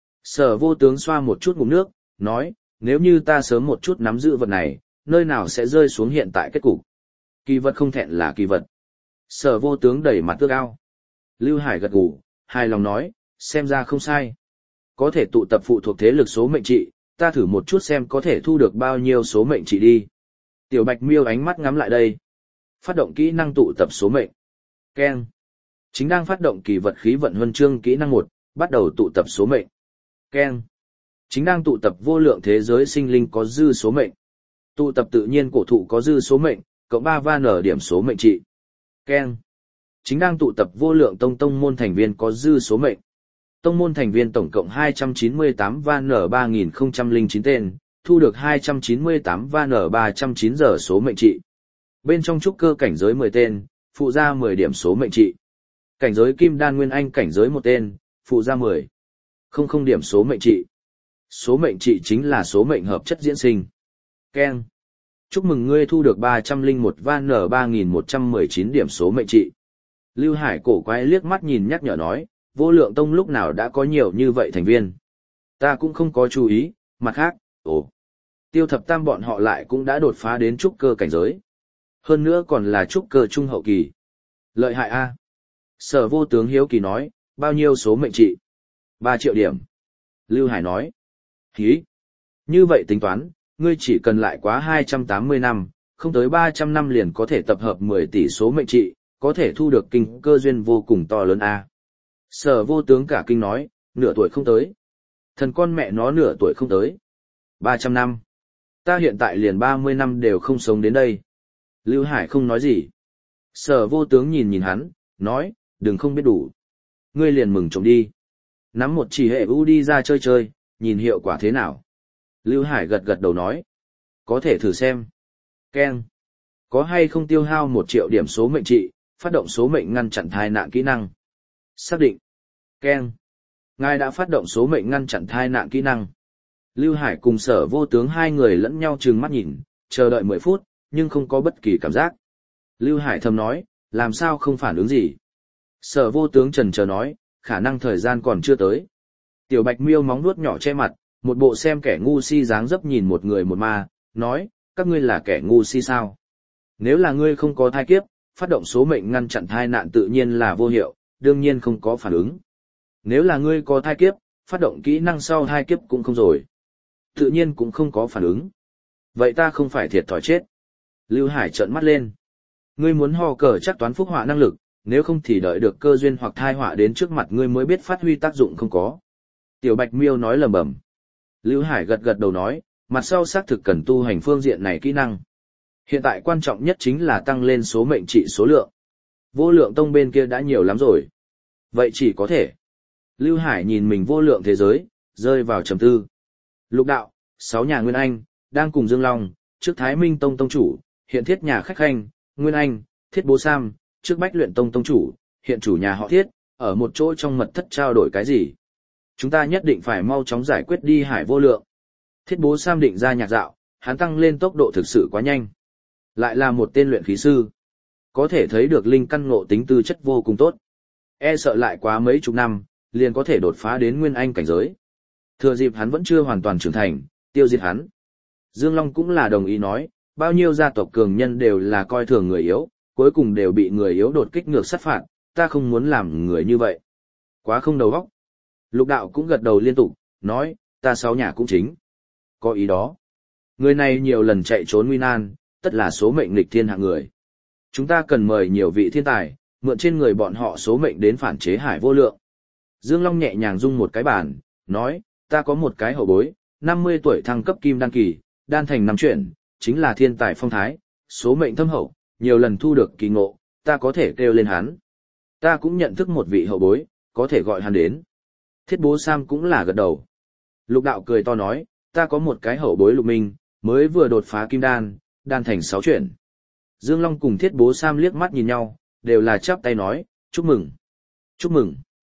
Sở Vô Tướng xoa một chút ngụm nước, nói, nếu như ta sớm một chút nắm giữ vật này, nơi nào sẽ rơi xuống hiện tại kết cục. Kỳ vật không thẹn là kỳ vật. Sở Vô Tướng đẩy mặt ước ao. Lưu Hải gật gù, hài lòng nói, xem ra không sai. Có thể tụ tập phụ thuộc thế lực số mệnh trị, ta thử một chút xem có thể thu được bao nhiêu số mệnh trị đi. Tiểu Bạch Miêu ánh mắt ngắm lại đây. Phát động kỹ năng tụ tập số mệnh. Keng. Chính đang phát động kỳ vật khí vận huân chương kỹ năng một, bắt đầu tụ tập số mệnh. Keng. Chính đang tụ tập vô lượng thế giới sinh linh có dư số mệnh. Tụ tập tự nhiên cổ thụ có dư số mệnh, cộng ba van ở điểm số mệnh trị. Keng. Chính đang tụ tập vô lượng tông tông môn thành viên có dư số mệnh. Tông môn thành viên tổng cộng hai trăm chín mươi tám van ở ba nghìn không trăm lẻ chín tên, thu được hai trăm chín mươi tám van ở ba trăm chín giờ số mệnh trị. Bên trong trúc cơ cảnh giới mười tên, phụ ra mười điểm số mệnh trị. Cảnh giới kim đan nguyên anh cảnh giới một tên, phụ ra mười. Không không điểm số mệnh trị. Số mệnh trị chính là số mệnh hợp chất diễn sinh. Keng. Chúc mừng ngươi thu được ba trăm lẻ một van ở ba nghìn một trăm mười chín điểm số mệnh trị. Lưu Hải cổ quái liếc mắt nhìn nhắc nhở nói, vô lượng tông lúc nào đã có nhiều như vậy thành viên. Ta cũng không có chú ý, mặt khác, ồ. Tiêu thập tam bọn họ lại cũng đã đột phá đến trúc cơ cảnh giới. Hơn nữa còn là trúc cơ trung hậu kỳ. Lợi hại a. Sở Vô Tướng hiếu kỳ nói, bao nhiêu số mệnh trị? Ba triệu điểm. Lưu Hải nói. Hí. Như vậy tính toán, ngươi chỉ cần lại quá hai trăm tám mươi năm, không tới ba trăm năm liền có thể tập hợp mười tỷ số mệnh trị, có thể thu được kinh cơ duyên vô cùng to lớn a. Sở Vô Tướng cả kinh nói, nửa tuổi không tới. Thần con mẹ nó nửa tuổi không tới. ba trăm năm. Ta hiện tại liền ba mươi năm đều không sống đến đây. Lưu Hải không nói gì. Sở Vô Tướng nhìn nhìn hắn, nói, đừng không biết đủ. Ngươi liền mừng trộm đi. Nắm một chỉ hệ u đi ra chơi chơi, nhìn hiệu quả thế nào. Lưu Hải gật gật đầu nói. Có thể thử xem. Keng. Có hay không tiêu hao một triệu điểm số mệnh trị, phát động số mệnh ngăn chặn thai nạn kỹ năng. Xác định. Keng. Ngài đã phát động số mệnh ngăn chặn thai nạn kỹ năng. Lưu Hải cùng Sở Vô Tướng hai người lẫn nhau trừng mắt nhìn, chờ đợi mười phút, nhưng không có bất kỳ cảm giác. Lưu Hải thầm nói, làm sao không phản ứng gì. Sở Vô Tướng trần chờ nói, khả năng thời gian còn chưa tới. Tiểu Bạch Miêu móng nuốt nhỏ che mặt, một bộ xem kẻ ngu si dáng dấp nhìn một người một ma, nói, các ngươi là kẻ ngu si sao? Nếu là ngươi không có thai kiếp, phát động số mệnh ngăn chặn thai nạn tự nhiên là vô hiệu, đương nhiên không có phản ứng. Nếu là ngươi có thai kiếp, phát động kỹ năng sau thai kiếp cũng không rồi. Tự nhiên cũng không có phản ứng. Vậy ta không phải thiệt thòi chết. Lưu Hải trợn mắt lên. Ngươi muốn hò cờ chắc toán phúc họa năng lực, nếu không thì đợi được cơ duyên hoặc thai họa đến trước mặt ngươi mới biết phát huy tác dụng không có. Tiểu Bạch Miêu nói lầm bầm. Lưu Hải gật gật đầu nói, mặt sau xác thực cần tu hành phương diện này kỹ năng. Hiện tại quan trọng nhất chính là tăng lên số mệnh trị số lượng. Vô lượng tông bên kia đã nhiều lắm rồi. Vậy chỉ có thể. Lưu Hải nhìn mình vô lượng thế giới, rơi vào trầm tư. Lục đạo, sáu nhà Nguyên Anh, đang cùng Dương Long, trước Thái Minh Tông Tông Chủ, hiện thiết nhà khách khanh, Nguyên Anh, thiết bố Sam, trước Bách Luyện Tông Tông Chủ, hiện chủ nhà họ thiết, ở một chỗ trong mật thất trao đổi cái gì. Chúng ta nhất định phải mau chóng giải quyết đi Hải vô lượng. Thiết bố Sam định ra nhạc dạo, hắn tăng lên tốc độ thực sự quá nhanh. Lại là một tên luyện khí sư. Có thể thấy được linh căn ngộ tính tư chất vô cùng tốt. E sợ lại quá mấy chục năm, liền có thể đột phá đến Nguyên Anh cảnh giới. Thừa dịp hắn vẫn chưa hoàn toàn trưởng thành, tiêu diệt hắn. Dương Long cũng là đồng ý nói, bao nhiêu gia tộc cường nhân đều là coi thường người yếu, cuối cùng đều bị người yếu đột kích ngược sát phạt, ta không muốn làm người như vậy. Quá không đầu óc. Lục đạo cũng gật đầu liên tục, nói, ta sáu nhà cũng chính. Có ý đó. Người này nhiều lần chạy trốn nguy nan, tất là số mệnh nghịch thiên hạng người. Chúng ta cần mời nhiều vị thiên tài, mượn trên người bọn họ số mệnh đến phản chế Hải vô lượng. Dương Long nhẹ nhàng rung một cái bàn, nói, ta có một cái hậu bối, năm mươi tuổi thăng cấp kim đan kỳ, đan thành năm chuyển, chính là thiên tài phong thái, số mệnh thâm hậu, nhiều lần thu được kỳ ngộ, ta có thể kêu lên hắn. Ta cũng nhận thức một vị hậu bối, có thể gọi hắn đến. Thiết bố Sam cũng là gật đầu. Lục đạo cười to nói, ta có một cái hậu bối Lục Minh, mới vừa đột phá kim đan, đan thành sáu chuyển. Dương Long cùng thiết bố Sam liếc mắt nhìn nhau, đều là chắp tay nói, chúc mừng, chúc mừng.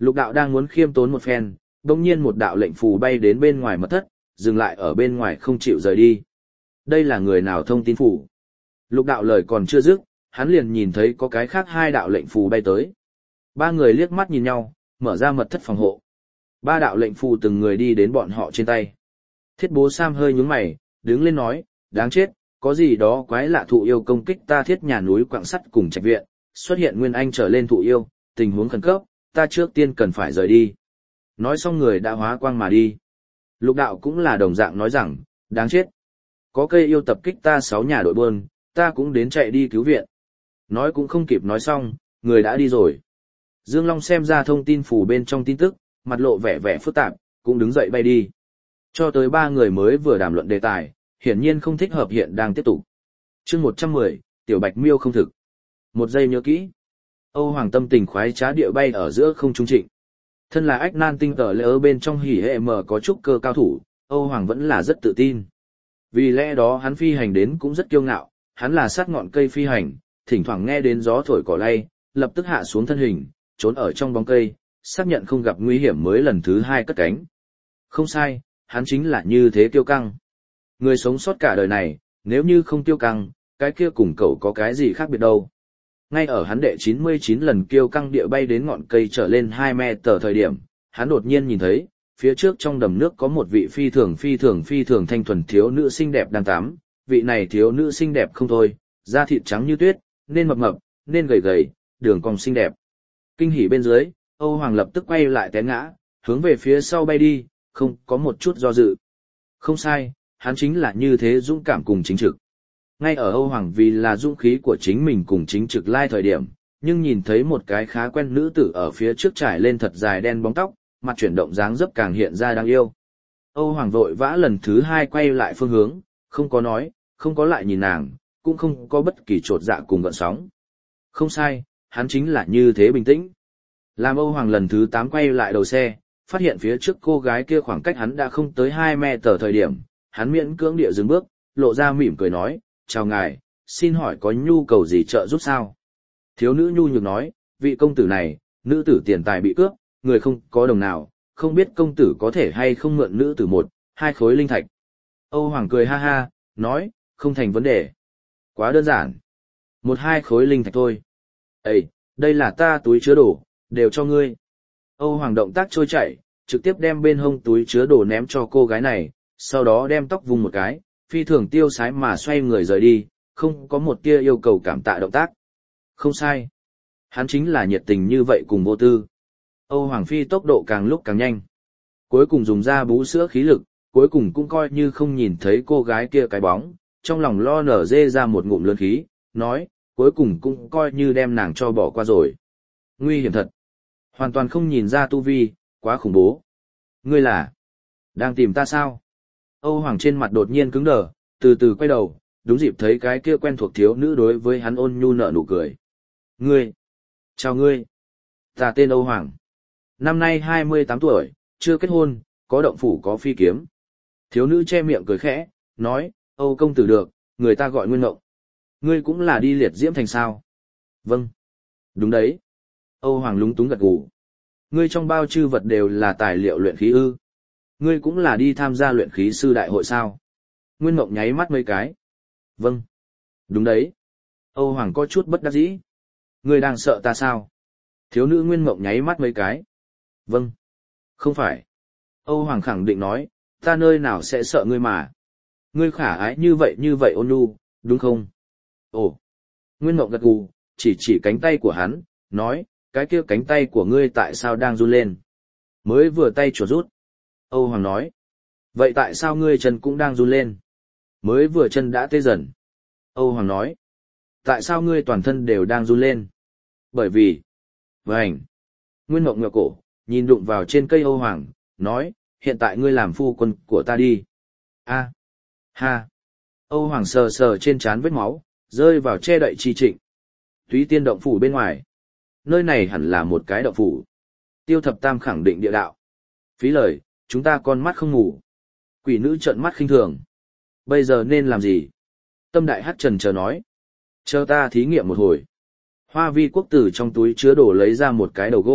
Lục đạo đang muốn khiêm tốn một phen, đồng nhiên một đạo lệnh phù bay đến bên ngoài mật thất, dừng lại ở bên ngoài không chịu rời đi. Đây là người nào thông tin phủ? Lục đạo lời còn chưa dứt, hắn liền nhìn thấy có cái khác hai đạo lệnh phù bay tới. Ba người liếc mắt nhìn nhau, mở ra mật thất phòng hộ. Ba đạo lệnh phù từng người đi đến bọn họ trên tay. Thiết Bố Sam hơi nhướng mày, đứng lên nói, đáng chết, có gì đó quái lạ thụ yêu công kích ta thiết nhà núi quặng sắt cùng trạch viện, xuất hiện nguyên anh trở lên thụ yêu, tình huống khẩn cấp, ta trước tiên cần phải rời đi. Nói xong người đã hóa quang mà đi. Lục đạo cũng là đồng dạng nói rằng, đáng chết. Có cây yêu tập kích ta sáu nhà đội buôn, ta cũng đến chạy đi cứu viện. Nói cũng không kịp nói xong, người đã đi rồi. Dương Long xem ra thông tin phủ bên trong tin tức, mặt lộ vẻ vẻ phức tạp, cũng đứng dậy bay đi. Cho tới ba người mới vừa đàm luận đề tài, hiển nhiên không thích hợp hiện đang tiếp tục. Chương một trăm mười, Tiểu Bạch Miêu không thực. Một giây nhớ kỹ. Âu Hoàng tâm tình khoái trá địa bay ở giữa không trung trịnh. Thân là ách nan tinh tờ lệ ở bên trong hỉ hệ mở có trúc cơ cao thủ, Âu Hoàng vẫn là rất tự tin. Vì lẽ đó hắn phi hành đến cũng rất kiêu ngạo, hắn là sát ngọn cây phi hành, thỉnh thoảng nghe đến gió thổi cỏ lay, lập tức hạ xuống thân hình, trốn ở trong bóng cây, xác nhận không gặp nguy hiểm mới lần thứ hai cất cánh. Không sai, hắn chính là như thế kiêu căng. Người sống sót cả đời này, nếu như không kiêu căng, cái kia cùng cậu có cái gì khác biệt đâu. Ngay ở hắn đệ chín mươi chín lần kiêu căng địa bay đến ngọn cây trở lên hai mét tờ thời điểm, hắn đột nhiên nhìn thấy, phía trước trong đầm nước có một vị phi thường phi thường phi thường thanh thuần thiếu nữ xinh đẹp đang tắm, vị này thiếu nữ xinh đẹp không thôi, da thịt trắng như tuyết, nên mập mập, nên gầy gầy, đường cong xinh đẹp. Kinh hỉ bên dưới, Âu Hoàng lập tức quay lại té ngã, hướng về phía sau bay đi, không có một chút do dự. Không sai, hắn chính là như thế dũng cảm cùng chính trực. Ngay ở Âu Hoàng vì là dũng khí của chính mình cùng chính trực lai thời điểm, nhưng nhìn thấy một cái khá quen nữ tử ở phía trước trải lên thật dài đen bóng tóc, mặt chuyển động dáng dấp càng hiện ra đáng yêu. Âu Hoàng vội vã lần thứ hai quay lại phương hướng, không có nói, không có lại nhìn nàng, cũng không có bất kỳ trột dạ cùng gợn sóng. Không sai, hắn chính là như thế bình tĩnh. Làm Âu Hoàng lần thứ tám quay lại đầu xe, phát hiện phía trước cô gái kia khoảng cách hắn đã không tới hai mét tờ thời điểm, hắn miễn cưỡng địa dừng bước, lộ ra mỉm cười nói, chào ngài, xin hỏi có nhu cầu gì trợ giúp sao? Thiếu nữ nhu nhược nói, vị công tử này, nữ tử tiền tài bị cướp, người không có đồng nào, không biết công tử có thể hay không mượn nữ tử một, hai khối linh thạch. Âu Hoàng cười ha ha, nói, không thành vấn đề. Quá đơn giản. Một hai khối linh thạch thôi. Ê, đây là ta túi chứa đồ, đều cho ngươi. Âu Hoàng động tác trôi chảy, trực tiếp đem bên hông túi chứa đồ ném cho cô gái này, sau đó đem tóc vùng một cái, phi thường tiêu sái mà xoay người rời đi, không có một tia yêu cầu cảm tạ động tác. Không sai. Hắn chính là nhiệt tình như vậy cùng vô tư. Âu Hoàng Phi tốc độ càng lúc càng nhanh. Cuối cùng dùng ra bú sữa khí lực, cuối cùng cũng coi như không nhìn thấy cô gái kia cái bóng, trong lòng lo nở dê ra một ngụm lớn khí, nói, cuối cùng cũng coi như đem nàng cho bỏ qua rồi. Nguy hiểm thật. Hoàn toàn không nhìn ra tu vi, quá khủng bố. Ngươi là, đang tìm ta sao? Âu Hoàng trên mặt đột nhiên cứng đờ, từ từ quay đầu, đúng dịp thấy cái kia quen thuộc thiếu nữ đối với hắn ôn nhu nở nụ cười. Ngươi, chào ngươi, ta tên Âu Hoàng. Năm nay hai mươi tám tuổi, chưa kết hôn, có động phủ có phi kiếm. Thiếu nữ che miệng cười khẽ, nói, Âu công tử được, người ta gọi Nguyên Ngộng. Ngươi cũng là đi liệt diễm thành sao? Vâng. Đúng đấy. Âu Hoàng lúng túng gật gù. Ngươi trong bao chư vật đều là tài liệu luyện khí ư? Ngươi cũng là đi tham gia luyện khí sư đại hội sao? Nguyên Ngộng nháy mắt mấy cái. Vâng. Đúng đấy. Âu Hoàng có chút bất đắc dĩ. Ngươi đang sợ ta sao? Thiếu nữ Nguyên Ngộng nháy mắt mấy cái. Vâng. Không phải. Âu Hoàng khẳng định nói, ta nơi nào sẽ sợ ngươi mà. Ngươi khả ái như vậy như vậy ôn nhu, đúng không? Ồ. Nguyên Ngộng gật gù, chỉ chỉ cánh tay của hắn, nói, cái kia cánh tay của ngươi tại sao đang run lên? Mới vừa tay chuột rút. Âu Hoàng nói, vậy tại sao ngươi chân cũng đang run lên? Mới vừa chân đã tê dần. Âu Hoàng nói, tại sao ngươi toàn thân đều đang run lên? Bởi vì, vảnh. Nguyên Ngộng ngửa cổ, nhìn đụng vào trên cây Âu Hoàng, nói, hiện tại ngươi làm phu quân của ta đi. A, ha. Âu Hoàng sờ sờ trên trán vết máu, rơi vào che đậy chi trịnh. Túy Tiên động phủ bên ngoài. Nơi này hẳn là một cái động phủ. Tiêu Thập Tam khẳng định địa đạo. Phí lời, chúng ta con mắt không ngủ. Quỷ nữ trợn mắt khinh thường. Bây giờ nên làm gì? Tâm Đại Hắc trần chờ nói. Chờ ta thí nghiệm một hồi. Hoa Vi quốc tử trong túi chứa đồ lấy ra một cái đầu gỗ,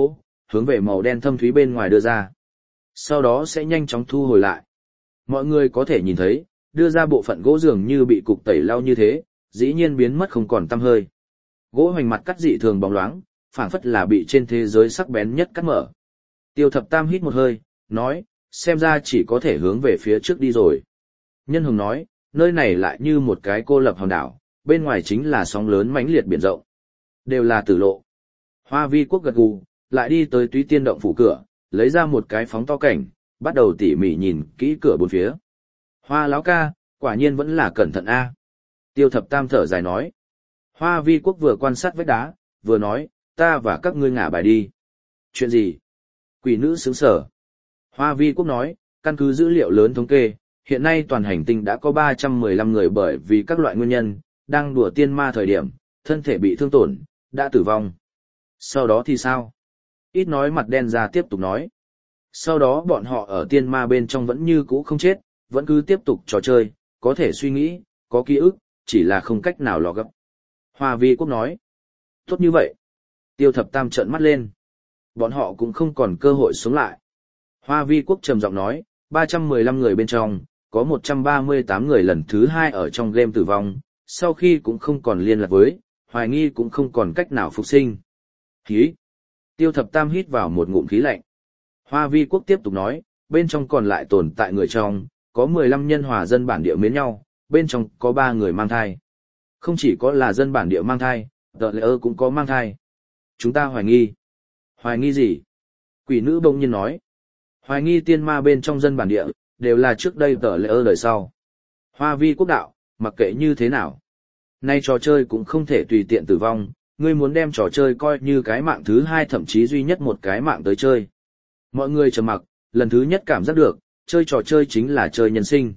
hướng về màu đen thâm thúy bên ngoài đưa ra. Sau đó sẽ nhanh chóng thu hồi lại. Mọi người có thể nhìn thấy, đưa ra bộ phận gỗ dường như bị cục tẩy lau như thế, dĩ nhiên biến mất không còn tăm hơi. Gỗ hoành mặt cắt dị thường bóng loáng, phảng phất là bị trên thế giới sắc bén nhất cắt mở. Tiêu Thập Tam hít một hơi, nói, xem ra chỉ có thể hướng về phía trước đi rồi. Nhân Hồng nói, nơi này lại như một cái cô lập hòn đảo, bên ngoài chính là sóng lớn mãnh liệt biển rộng. Đều là tử lộ. Hoa Vi Quốc gật gù, lại đi tới Túy Tiên động phủ cửa, lấy ra một cái phóng to cảnh, bắt đầu tỉ mỉ nhìn kỹ cửa bốn phía. Hoa lão ca, quả nhiên vẫn là cẩn thận a. Tiêu Thập Tam thở dài nói. Hoa Vi Quốc vừa quan sát vách đá, vừa nói, ta và các ngươi ngả bài đi. Chuyện gì? Quỷ nữ sướng sở. Hoa Vi Quốc nói, căn cứ dữ liệu lớn thống kê, hiện nay toàn hành tinh đã có ba trăm mười lăm người bởi vì các loại nguyên nhân, đang đùa tiên ma thời điểm, thân thể bị thương tổn, đã tử vong. Sau đó thì sao? Ít nói mặt đen ra tiếp tục nói. Sau đó bọn họ ở tiên ma bên trong vẫn như cũ không chết, vẫn cứ tiếp tục trò chơi, có thể suy nghĩ, có ký ức, chỉ là không cách nào lò gấp. Hoa Vi Quốc nói. Tốt như vậy. Tiêu Thập Tam trợn mắt lên. Bọn họ cũng không còn cơ hội sống lại. Hoa Vi Quốc trầm giọng nói, ba trăm mười lăm người bên trong, có một trăm ba mươi tám người lần thứ hai ở trong game tử vong, sau khi cũng không còn liên lạc với, hoài nghi cũng không còn cách nào phục sinh. Khí. Tiêu Thập Tam hít vào một ngụm khí lạnh. Hoa Vi Quốc tiếp tục nói, bên trong còn lại tồn tại người trong, có mười lăm nhân hòa dân bản địa miến nhau, bên trong có ba người mang thai. Không chỉ có là dân bản địa mang thai, tờ lệ ơ cũng có mang thai. Chúng ta hoài nghi. Hoài nghi gì? Quỷ nữ bỗng nhiên nói. Hoài nghi tiên ma bên trong dân bản địa, đều là trước đây tờ lệ ơ đời sau. Hoa Vi Quốc đạo, mặc kệ như thế nào. Nay trò chơi cũng không thể tùy tiện tử vong, ngươi muốn đem trò chơi coi như cái mạng thứ hai thậm chí duy nhất một cái mạng tới chơi. Mọi người trầm mặc, lần thứ nhất cảm giác được, chơi trò chơi chính là chơi nhân sinh.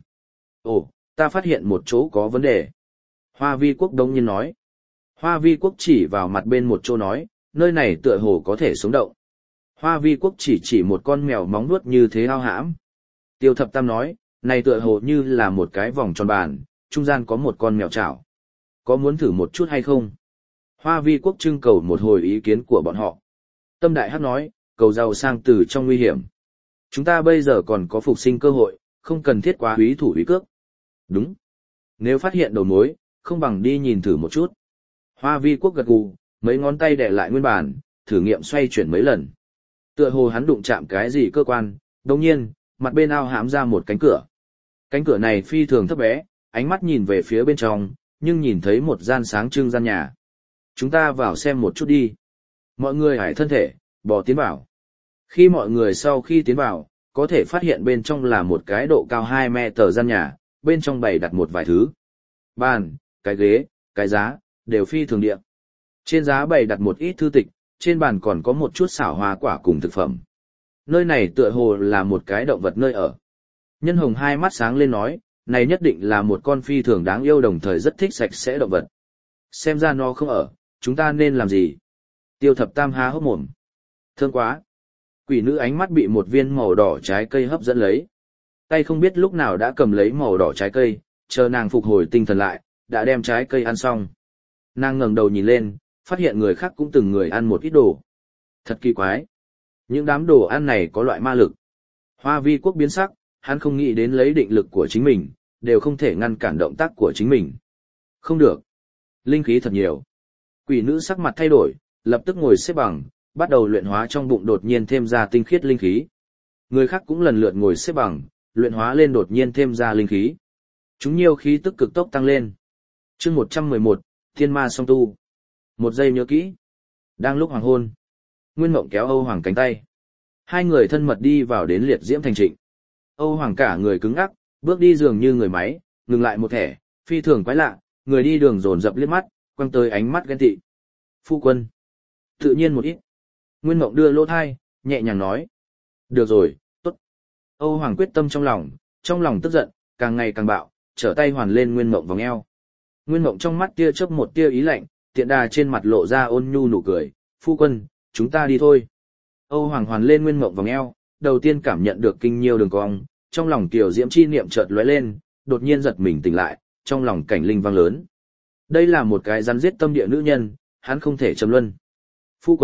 Ồ, ta phát hiện một chỗ có vấn đề. Hoa Vi Quốc đông nhiên nói. Hoa Vi Quốc chỉ vào mặt bên một chỗ nói, nơi này tựa hồ có thể sống động. Hoa Vi Quốc chỉ chỉ một con mèo móng vuốt như thế ao hãm. Tiêu Thập Tam nói, này tựa hồ như là một cái vòng tròn bàn, trung gian có một con mèo chảo. Có muốn thử một chút hay không? Hoa Vi Quốc trưng cầu một hồi ý kiến của bọn họ. Tâm Đại Hắc nói, cầu giàu sang từ trong nguy hiểm. Chúng ta bây giờ còn có phục sinh cơ hội, không cần thiết quá úy thủ úy cước. Đúng. Nếu phát hiện đầu mối, không bằng đi nhìn thử một chút. Hoa Vi Quốc gật gù, mấy ngón tay đè lại nguyên bản, thử nghiệm xoay chuyển mấy lần. Tựa hồ hắn đụng chạm cái gì cơ quan, đồng nhiên, mặt bên ao hãm ra một cánh cửa. Cánh cửa này phi thường thấp bé, ánh mắt nhìn về phía bên trong, nhưng nhìn thấy một gian sáng trưng gian nhà. Chúng ta vào xem một chút đi. Mọi người hãy thân thể, bò tiến vào. Khi mọi người sau khi tiến vào, có thể phát hiện bên trong là một cái độ cao hai mét tờ gian nhà, bên trong bày đặt một vài thứ. Bàn, cái ghế, cái giá, đều phi thường địa. Trên giá bày đặt một ít thư tịch, trên bàn còn có một chút xảo hoa quả cùng thực phẩm. Nơi này tựa hồ là một cái động vật nơi ở. Nhân Hồng hai mắt sáng lên nói, này nhất định là một con phi thường đáng yêu đồng thời rất thích sạch sẽ động vật. Xem ra nó không ở, chúng ta nên làm gì? Tiêu Thập Tam há hốc mồm. Thương quá. Quỷ nữ ánh mắt bị một viên màu đỏ trái cây hấp dẫn lấy. Tay không biết lúc nào đã cầm lấy màu đỏ trái cây, chờ nàng phục hồi tinh thần lại, đã đem trái cây ăn xong. Nàng ngẩng đầu nhìn lên, phát hiện người khác cũng từng người ăn một ít đồ. Thật kỳ quái. Những đám đồ ăn này có loại ma lực. Hoa Vi Quốc biến sắc, hắn không nghĩ đến lấy định lực của chính mình, đều không thể ngăn cản động tác của chính mình. Không được. Linh khí thật nhiều. Quỷ nữ sắc mặt thay đổi, lập tức ngồi xếp bằng, bắt đầu luyện hóa trong bụng đột nhiên thêm ra tinh khiết linh khí. Người khác cũng lần lượt ngồi xếp bằng, luyện hóa lên đột nhiên thêm ra linh khí. Chúng nhiều khí tức cực tốc tăng lên. Chương một trăm mười một, Thiên Ma song tu. Một giây nhớ kỹ. Đang lúc hoàng hôn, Nguyên Mộng kéo Âu Hoàng cánh tay. Hai người thân mật đi vào đến liệt diễm thành trịnh. Âu Hoàng cả người cứng ngắc, bước đi dường như người máy, ngừng lại một thẻ, phi thường quái lạ, người đi đường dồn dập liếc mắt, quăng tới ánh mắt ghen tị. Phu quân. Tự nhiên một ít. Nguyên Mộng đưa lỗ thai, nhẹ nhàng nói. Được rồi, tốt. Âu Hoàng quyết tâm trong lòng, trong lòng tức giận, càng ngày càng bạo, trở tay hoàn lên Nguyên Mộng vòng eo. Nguyên Mộng trong mắt tia chớp một tia ý lạnh, tiện đà trên mặt lộ ra ôn nhu nụ cười. Phu quân, chúng ta đi thôi. Âu Hoàng hoàn lên Nguyên Mộng vòng eo, đầu tiên cảm nhận được kinh nhiêu đường cong, trong lòng tiểu diễm chi niệm chợt lóe lên, đột nhiên giật mình tỉnh lại, trong lòng cảnh linh vang lớn. Đây là một cái rắn giết tâm địa nữ nhân, hắn không thể châm luân. Phu quân,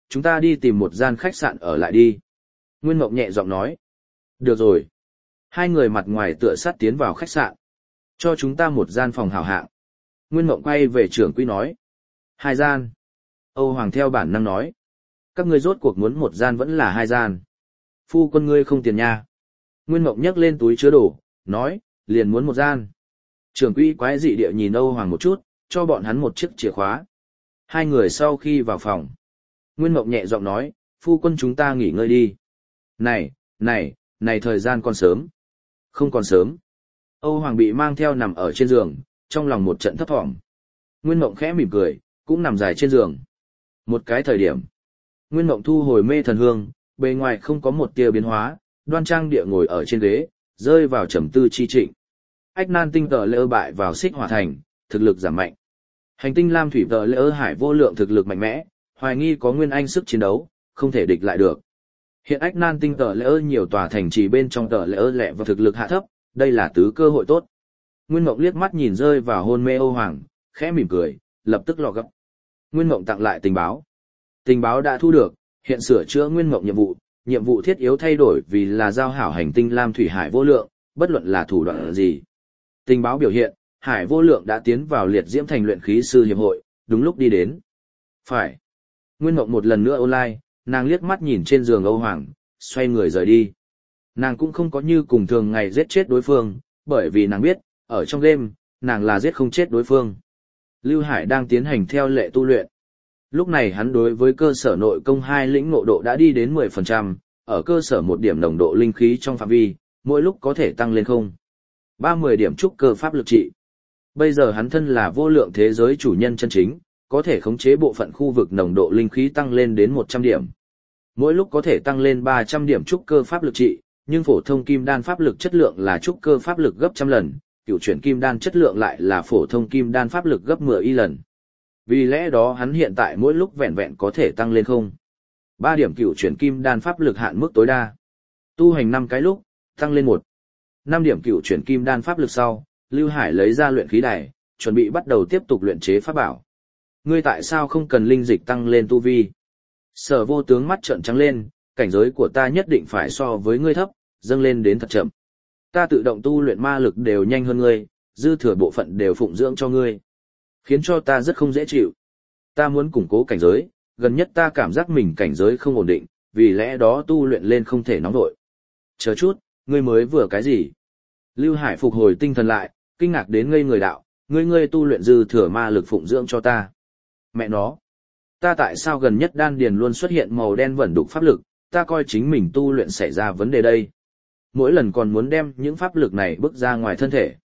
chúng ta đi tìm một gian khách sạn ở lại đi. Nguyên Mộng nhẹ giọng nói. Được rồi. Hai người mặt ngoài tựa sát tiến vào khách sạn. Cho chúng ta một gian phòng hảo hạng. Nguyên Mộng quay về trưởng quỹ nói. Hai gian. Âu Hoàng theo bản năng nói. Các ngươi rốt cuộc muốn một gian vẫn là hai gian. Phu quân ngươi không tiền nha. Nguyên Mộng nhấc lên túi chứa đồ, nói, liền muốn một gian. Trưởng quỹ quái dị địa nhìn Âu Hoàng một chút, cho bọn hắn một chiếc chìa khóa. Hai người sau khi vào phòng. Nguyên Mộng nhẹ giọng nói, phu quân chúng ta nghỉ ngơi đi. Này, này, này thời gian còn sớm. Không còn sớm. Âu Hoàng bị mang theo nằm ở trên giường, trong lòng một trận thấp thỏm. Nguyên Mộng khẽ mỉm cười, cũng nằm dài trên giường. Một cái thời điểm. Nguyên Mộng thu hồi mê thần hương, bề ngoài không có một tia biến hóa, đoan trang địa ngồi ở trên ghế, rơi vào trầm tư chi trịnh. Ách Nan tinh tờ lỡ bại vào Xích Hỏa Thành, thực lực giảm mạnh. Hành tinh Lam Thủy tờ lỡ hải vô lượng thực lực mạnh mẽ, hoài nghi có nguyên anh sức chiến đấu, không thể địch lại được. Hiện Ách Nan tinh tờ lỡ nhiều tòa thành trì bên trong tờ lỡ lẹ và thực lực hạ thấp, đây là tứ cơ hội tốt. Nguyên Mộng liếc mắt nhìn rơi vào hôn mê Âu Hoàng, khẽ mỉm cười, lập tức lò gấp. Nguyên Mộng tặng lại tình báo. Tình báo đã thu được, hiện sửa chữa Nguyên Mộng nhiệm vụ, nhiệm vụ thiết yếu thay đổi vì là giao hảo hành tinh Lam Thủy Hải vô lượng, bất luận là thủ đoạn gì. Tình báo biểu hiện, Hải vô lượng đã tiến vào liệt diễm thành luyện khí sư hiệp hội, đúng lúc đi đến. Phải. Nguyên Mộng một lần nữa online, nàng liếc mắt nhìn trên giường Âu Hoàng, xoay người rời đi. Nàng cũng không có như cùng thường ngày giết chết đối phương, bởi vì nàng biết, ở trong game, nàng là giết không chết đối phương. Lưu Hải đang tiến hành theo lệ tu luyện. Lúc này hắn đối với cơ sở nội công hai lĩnh ngộ độ đã đi đến mười phần trăm, ở cơ sở một điểm nồng độ linh khí trong phạm vi, mỗi lúc có thể tăng lên không. ba mươi điểm trúc cơ pháp lực trị. Bây giờ hắn thân là vô lượng thế giới chủ nhân chân chính, có thể khống chế bộ phận khu vực nồng độ linh khí tăng lên đến một trăm điểm. Mỗi lúc có thể tăng lên ba trăm điểm trúc cơ pháp lực trị, nhưng phổ thông kim đan pháp lực chất lượng là trúc cơ pháp lực gấp trăm lần, cửu chuyển kim đan chất lượng lại là phổ thông kim đan pháp lực gấp mười y lần. Vì lẽ đó hắn hiện tại mỗi lúc vẹn vẹn có thể tăng lên không. ba điểm cửu chuyển kim đan pháp lực hạn mức tối đa. Tu hành năm cái lúc, tăng lên một. năm điểm cửu chuyển kim đan pháp lực sau, Lưu Hải lấy ra luyện khí đài, chuẩn bị bắt đầu tiếp tục luyện chế pháp bảo. Ngươi tại sao không cần linh dịch tăng lên tu vi? Sở Vô Tướng mắt trợn trắng lên, cảnh giới của ta nhất định phải so với ngươi thấp, dâng lên đến thật chậm. Ta tự động tu luyện ma lực đều nhanh hơn ngươi, dư thừa bộ phận đều phụng dưỡng cho ngươi, khiến cho ta rất không dễ chịu. Ta muốn củng cố cảnh giới, gần nhất ta cảm giác mình cảnh giới không ổn định, vì lẽ đó tu luyện lên không thể nóng vội. Chờ chút, ngươi mới vừa cái gì? Lưu Hải phục hồi tinh thần lại, kinh ngạc đến ngây người đạo, ngươi ngươi tu luyện dư thừa ma lực phụng dưỡng cho ta. Mẹ nó, ta tại sao gần nhất đan điền luôn xuất hiện màu đen vẩn đục pháp lực, ta coi chính mình tu luyện xảy ra vấn đề đây. Mỗi lần còn muốn đem những pháp lực này bước ra ngoài thân thể.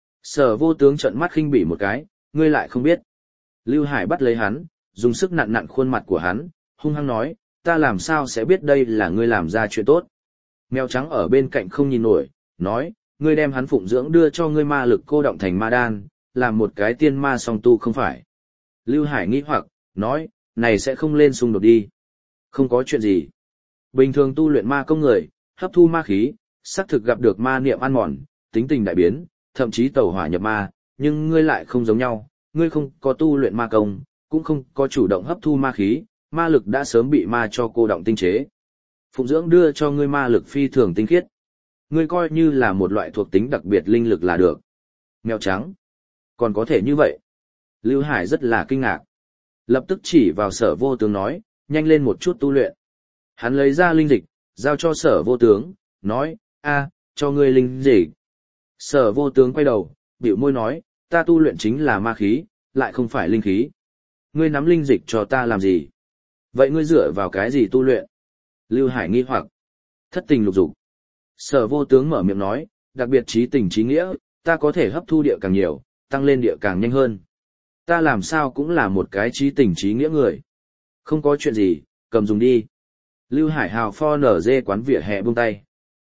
Sở Vô Tướng trợn mắt khinh bỉ một cái, ngươi lại không biết. Lưu Hải bắt lấy hắn, dùng sức nặn nặn khuôn mặt của hắn, hung hăng nói, ta làm sao sẽ biết đây là ngươi làm ra chuyện tốt. Mèo trắng ở bên cạnh không nhìn nổi, nói, ngươi đem hắn phụng dưỡng đưa cho ngươi ma lực cô động thành ma đan, làm một cái tiên ma song tu không phải. Lưu Hải nghĩ hoặc, nói, này sẽ không lên xung đột đi. Không có chuyện gì. Bình thường tu luyện ma công người, hấp thu ma khí, xác thực gặp được ma niệm ăn mòn, tính tình đại biến, thậm chí tẩu hỏa nhập ma, nhưng ngươi lại không giống nhau, ngươi không có tu luyện ma công, cũng không có chủ động hấp thu ma khí, ma lực đã sớm bị ma cho cô động tinh chế. Phụng dưỡng đưa cho ngươi ma lực phi thường tinh khiết. Ngươi coi như là một loại thuộc tính đặc biệt linh lực là được. Mèo trắng. Còn có thể như vậy. Lưu Hải rất là kinh ngạc. Lập tức chỉ vào Sở Vô Tướng nói, nhanh lên một chút tu luyện. Hắn lấy ra linh dịch, giao cho Sở Vô Tướng, nói, a, cho ngươi linh dịch. Sở Vô Tướng quay đầu, bĩu môi nói, ta tu luyện chính là ma khí, lại không phải linh khí. Ngươi nắm linh dịch cho ta làm gì? Vậy ngươi dựa vào cái gì tu luyện? Lưu Hải nghi hoặc. Thất tình lục dục. Sở Vô Tướng mở miệng nói, đặc biệt trí tình trí nghĩa, ta có thể hấp thu địa càng nhiều, tăng lên địa càng nhanh hơn. Ta làm sao cũng là một cái trí tình trí nghĩa người. Không có chuyện gì, cầm dùng đi. Lưu Hải hào pho nở dê quán vỉa hè buông tay.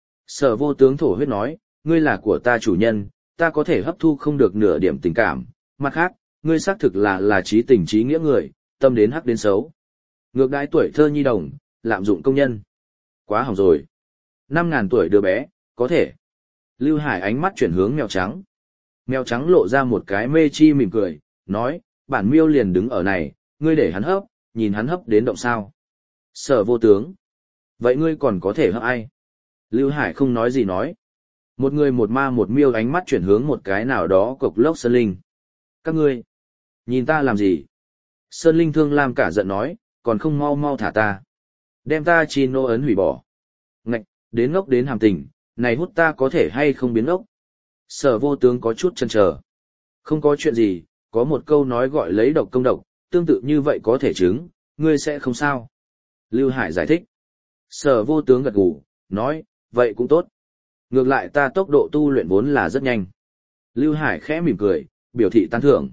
Sở Vô Tướng thổ huyết nói, ngươi là của ta chủ nhân, ta có thể hấp thu không được nửa điểm tình cảm. Mặt khác, ngươi xác thực là là trí tình trí nghĩa người, tâm đến hắc đến xấu. Ngược đãi tuổi thơ nhi đồng, lạm dụng công nhân. Quá hỏng rồi. Năm ngàn tuổi đứa bé, có thể. Lưu Hải ánh mắt chuyển hướng mèo trắng. Mèo trắng lộ ra một cái mê chi mỉm cười, nói, bản miêu liền đứng ở này, ngươi để hắn hấp, nhìn hắn hấp đến động sao. Sở vô tướng. Vậy ngươi còn có thể hấp ai? Lưu Hải không nói gì nói. Một người một ma một miêu ánh mắt chuyển hướng một cái nào đó cục lốc Sơn Linh. Các ngươi, nhìn ta làm gì? Sơn Linh Thương Lam cả giận nói, còn không mau mau thả ta. Đem ta chi nô ấn hủy bỏ. Ngạch, đến ngốc đến hàm tình, này hút ta có thể hay không biến ngốc? Sở vô tướng có chút chần chờ. Không có chuyện gì, có một câu nói gọi lấy độc công độc, tương tự như vậy có thể chứng, ngươi sẽ không sao. Lưu Hải giải thích. Sở vô tướng gật gù, nói, vậy cũng tốt. Ngược lại ta tốc độ tu luyện vốn là rất nhanh. Lưu Hải khẽ mỉm cười, biểu thị tán thưởng.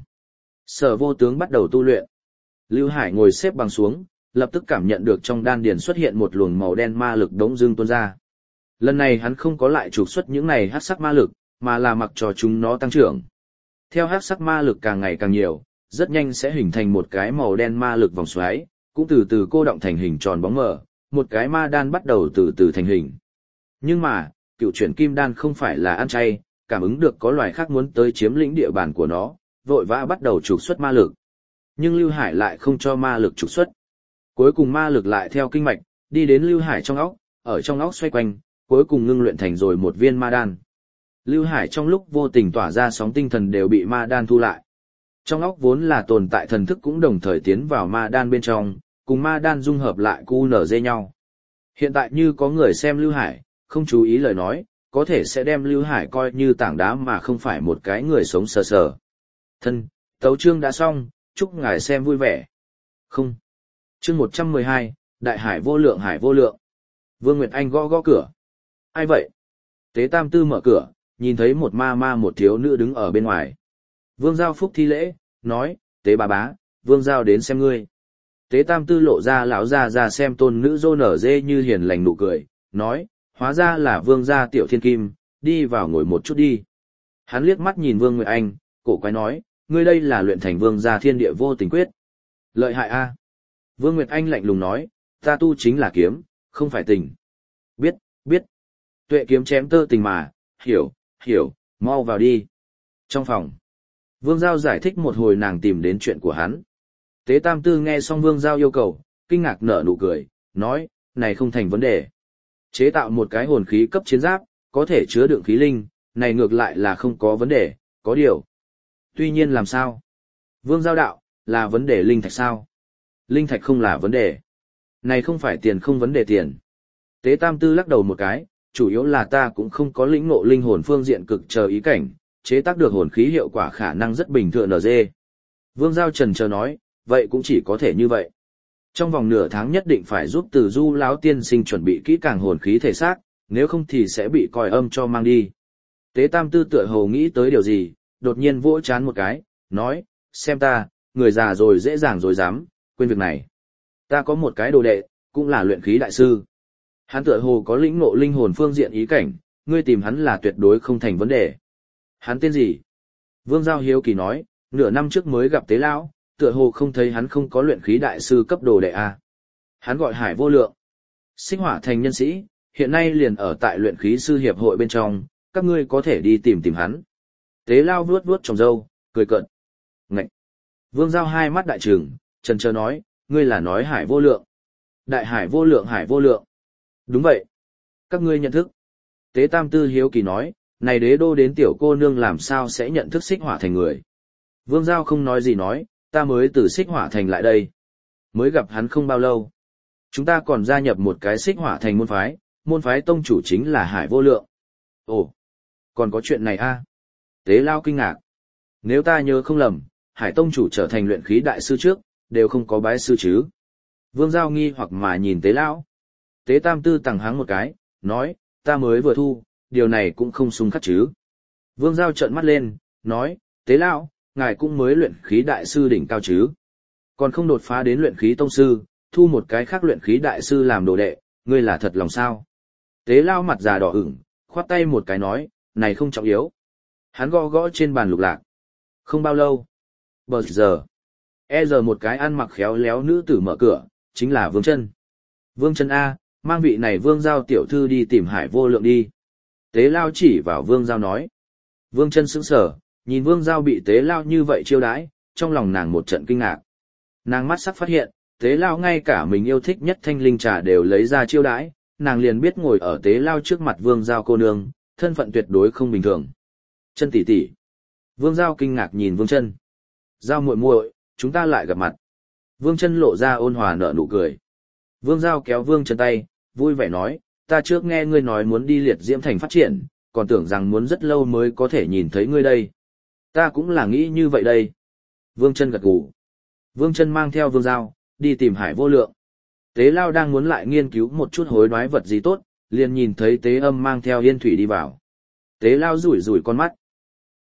Sở vô tướng bắt đầu tu luyện. Lưu Hải ngồi xếp bằng xuống, lập tức cảm nhận được trong đan điền xuất hiện một luồng màu đen ma lực đống dưng tuôn ra. Lần này hắn không có lại trục xuất những này hắc sắc ma lực, mà là mặc cho chúng nó tăng trưởng. Theo hắc sắc ma lực càng ngày càng nhiều, rất nhanh sẽ hình thành một cái màu đen ma lực vòng xoáy, cũng từ từ cô động thành hình tròn bóng mờ, một cái ma đan bắt đầu từ từ thành hình. Nhưng mà, cựu chuyển kim đan không phải là ăn chay, cảm ứng được có loài khác muốn tới chiếm lĩnh địa bàn của nó, vội vã bắt đầu trục xuất ma lực. Nhưng Lưu Hải lại không cho ma lực trục xuất. Cuối cùng ma lực lại theo kinh mạch, đi đến Lưu Hải trong óc, ở trong óc xoay quanh, cuối cùng ngưng luyện thành rồi một viên ma đan. Lưu Hải trong lúc vô tình tỏa ra sóng tinh thần đều bị ma đan thu lại. Trong óc vốn là tồn tại thần thức cũng đồng thời tiến vào ma đan bên trong, cùng ma đan dung hợp lại cu nở dê nhau. Hiện tại như có người xem Lưu Hải, không chú ý lời nói, có thể sẽ đem Lưu Hải coi như tảng đá mà không phải một cái người sống sờ sờ. Thân, tấu chương đã xong, chúc ngài xem vui vẻ. Không. Chương một trăm mười hai, Đại Hải vô lượng hải vô lượng. Vương Nguyệt Anh gõ gõ cửa. Ai vậy? Tế Tam Tư mở cửa, nhìn thấy một ma ma một thiếu nữ đứng ở bên ngoài. Vương Giao Phúc thi lễ, nói, Tế bà bá, Vương Giao đến xem ngươi. Tế Tam Tư lộ ra lão ra ra xem tôn nữ rô nở dê như hiền lành nụ cười, nói, hóa ra là Vương gia tiểu thiên kim, đi vào ngồi một chút đi. Hắn liếc mắt nhìn Vương Nguyệt Anh, cổ quái nói, ngươi đây là luyện thành Vương gia thiên địa vô tình quyết. Lợi hại a. Vương Nguyệt Anh lạnh lùng nói, ta tu chính là kiếm, không phải tình. Biết, biết. Tuệ kiếm chém tơ tình mà, hiểu, hiểu, mau vào đi. Trong phòng, Vương Giao giải thích một hồi nàng tìm đến chuyện của hắn. Tế Tam Tư nghe xong Vương Giao yêu cầu, kinh ngạc nở nụ cười, nói, này không thành vấn đề. Chế tạo một cái hồn khí cấp chiến giáp, có thể chứa đựng khí linh, này ngược lại là không có vấn đề, có điều. Tuy nhiên làm sao? Vương Giao đạo, là vấn đề linh thạch sao? Linh thạch không là vấn đề. Này không phải tiền không vấn đề tiền. Tế Tam Tư lắc đầu một cái, chủ yếu là ta cũng không có lĩnh ngộ linh hồn phương diện cực chờ ý cảnh, chế tác được hồn khí hiệu quả khả năng rất bình thường ở dê. Vương Giao trần chờ nói, vậy cũng chỉ có thể như vậy. Trong vòng nửa tháng nhất định phải giúp Từ Du lão tiên sinh chuẩn bị kỹ càng hồn khí thể xác, nếu không thì sẽ bị còi âm cho mang đi. Tế Tam Tư tựa hồ nghĩ tới điều gì, đột nhiên vỗ chán một cái, nói, xem ta, người già rồi dễ dàng rồi dám, quên việc này. Ta có một cái đồ đệ, cũng là luyện khí đại sư. Hắn tựa hồ có lĩnh ngộ linh hồn phương diện ý cảnh, ngươi tìm hắn là tuyệt đối không thành vấn đề. Hắn tên gì? Vương Giao hiếu kỳ nói, nửa năm trước mới gặp Tế Lão, tựa hồ không thấy hắn không có luyện khí đại sư cấp đồ đệ a. Hắn gọi Hải Vô Lượng. Xích Hỏa Thành nhân sĩ, hiện nay liền ở tại luyện khí sư hiệp hội bên trong, các ngươi có thể đi tìm tìm hắn. Tế Lao vuốt vuốt trồng râu, cười cợt. Ngậy! Vương Giao hai mắt đại trừng, chần chờ nói, ngươi là nói Hải Vô Lượng. Đại Hải Vô Lượng Hải Vô Lượng. Đúng vậy. Các ngươi nhận thức. Tế Tam Tư hiếu kỳ nói, này đế đô đến tiểu cô nương làm sao sẽ nhận thức Xích Hỏa Thành người. Vương Giao không nói gì nói, ta mới từ Xích Hỏa Thành lại đây. Mới gặp hắn không bao lâu. Chúng ta còn gia nhập một cái Xích Hỏa Thành môn phái, môn phái tông chủ chính là Hải Vô Lượng. Ồ, còn có chuyện này a? Tế Lao kinh ngạc. Nếu ta nhớ không lầm, Hải tông chủ trở thành luyện khí đại sư trước, đều không có bái sư chứ. Vương Giao nghi hoặc mà nhìn Tế Lão. Tế Tam Tư tằng háng một cái, nói, ta mới vừa thu, điều này cũng không xung khắc chứ. Vương Giao trợn mắt lên, nói, Tế Lão, ngài cũng mới luyện khí đại sư đỉnh cao chứ. Còn không đột phá đến luyện khí tông sư, thu một cái khác luyện khí đại sư làm đồ đệ, ngươi là thật lòng sao. Tế Lão mặt già đỏ ửng, khoát tay một cái nói, này không trọng yếu. Hắn gõ gõ trên bàn lục lạc. Không bao lâu. Bờ giờ. E giờ một cái ăn mặc khéo léo nữ tử mở cửa, chính là Vương Chân. Vương Chân A, mang vị này Vương Giao tiểu thư đi tìm Hải Vô Lượng đi. Tế Lao chỉ vào Vương Giao nói. Vương Chân sững sờ, nhìn Vương Giao bị Tế Lao như vậy chiêu đãi, trong lòng nàng một trận kinh ngạc. Nàng mắt sắc phát hiện, Tế lao ngay cả mình yêu thích nhất thanh linh trà đều lấy ra chiêu đãi, nàng liền biết ngồi ở tế lao trước mặt Vương Giao cô nương, thân phận tuyệt đối không bình thường. Chân tỷ tỷ. Vương Giao kinh ngạc nhìn Vương Chân. Giao muội muội, chúng ta lại gặp mặt. Vương Chân lộ ra ôn hòa nở nụ cười. Vương Giao kéo Vương Chân tay, vui vẻ nói, ta trước nghe ngươi nói muốn đi liệt diễm thành phát triển, còn tưởng rằng muốn rất lâu mới có thể nhìn thấy ngươi đây. Ta cũng là nghĩ như vậy đây. Vương Chân gật gù. Vương Chân mang theo Vương Giao, đi tìm Hải Vô Lượng. Tế Lao đang muốn lại nghiên cứu một chút hối đoái vật gì tốt, liền nhìn thấy Tế Âm mang theo Yên Thủy đi vào. Tế Lao rủi rủi con mắt.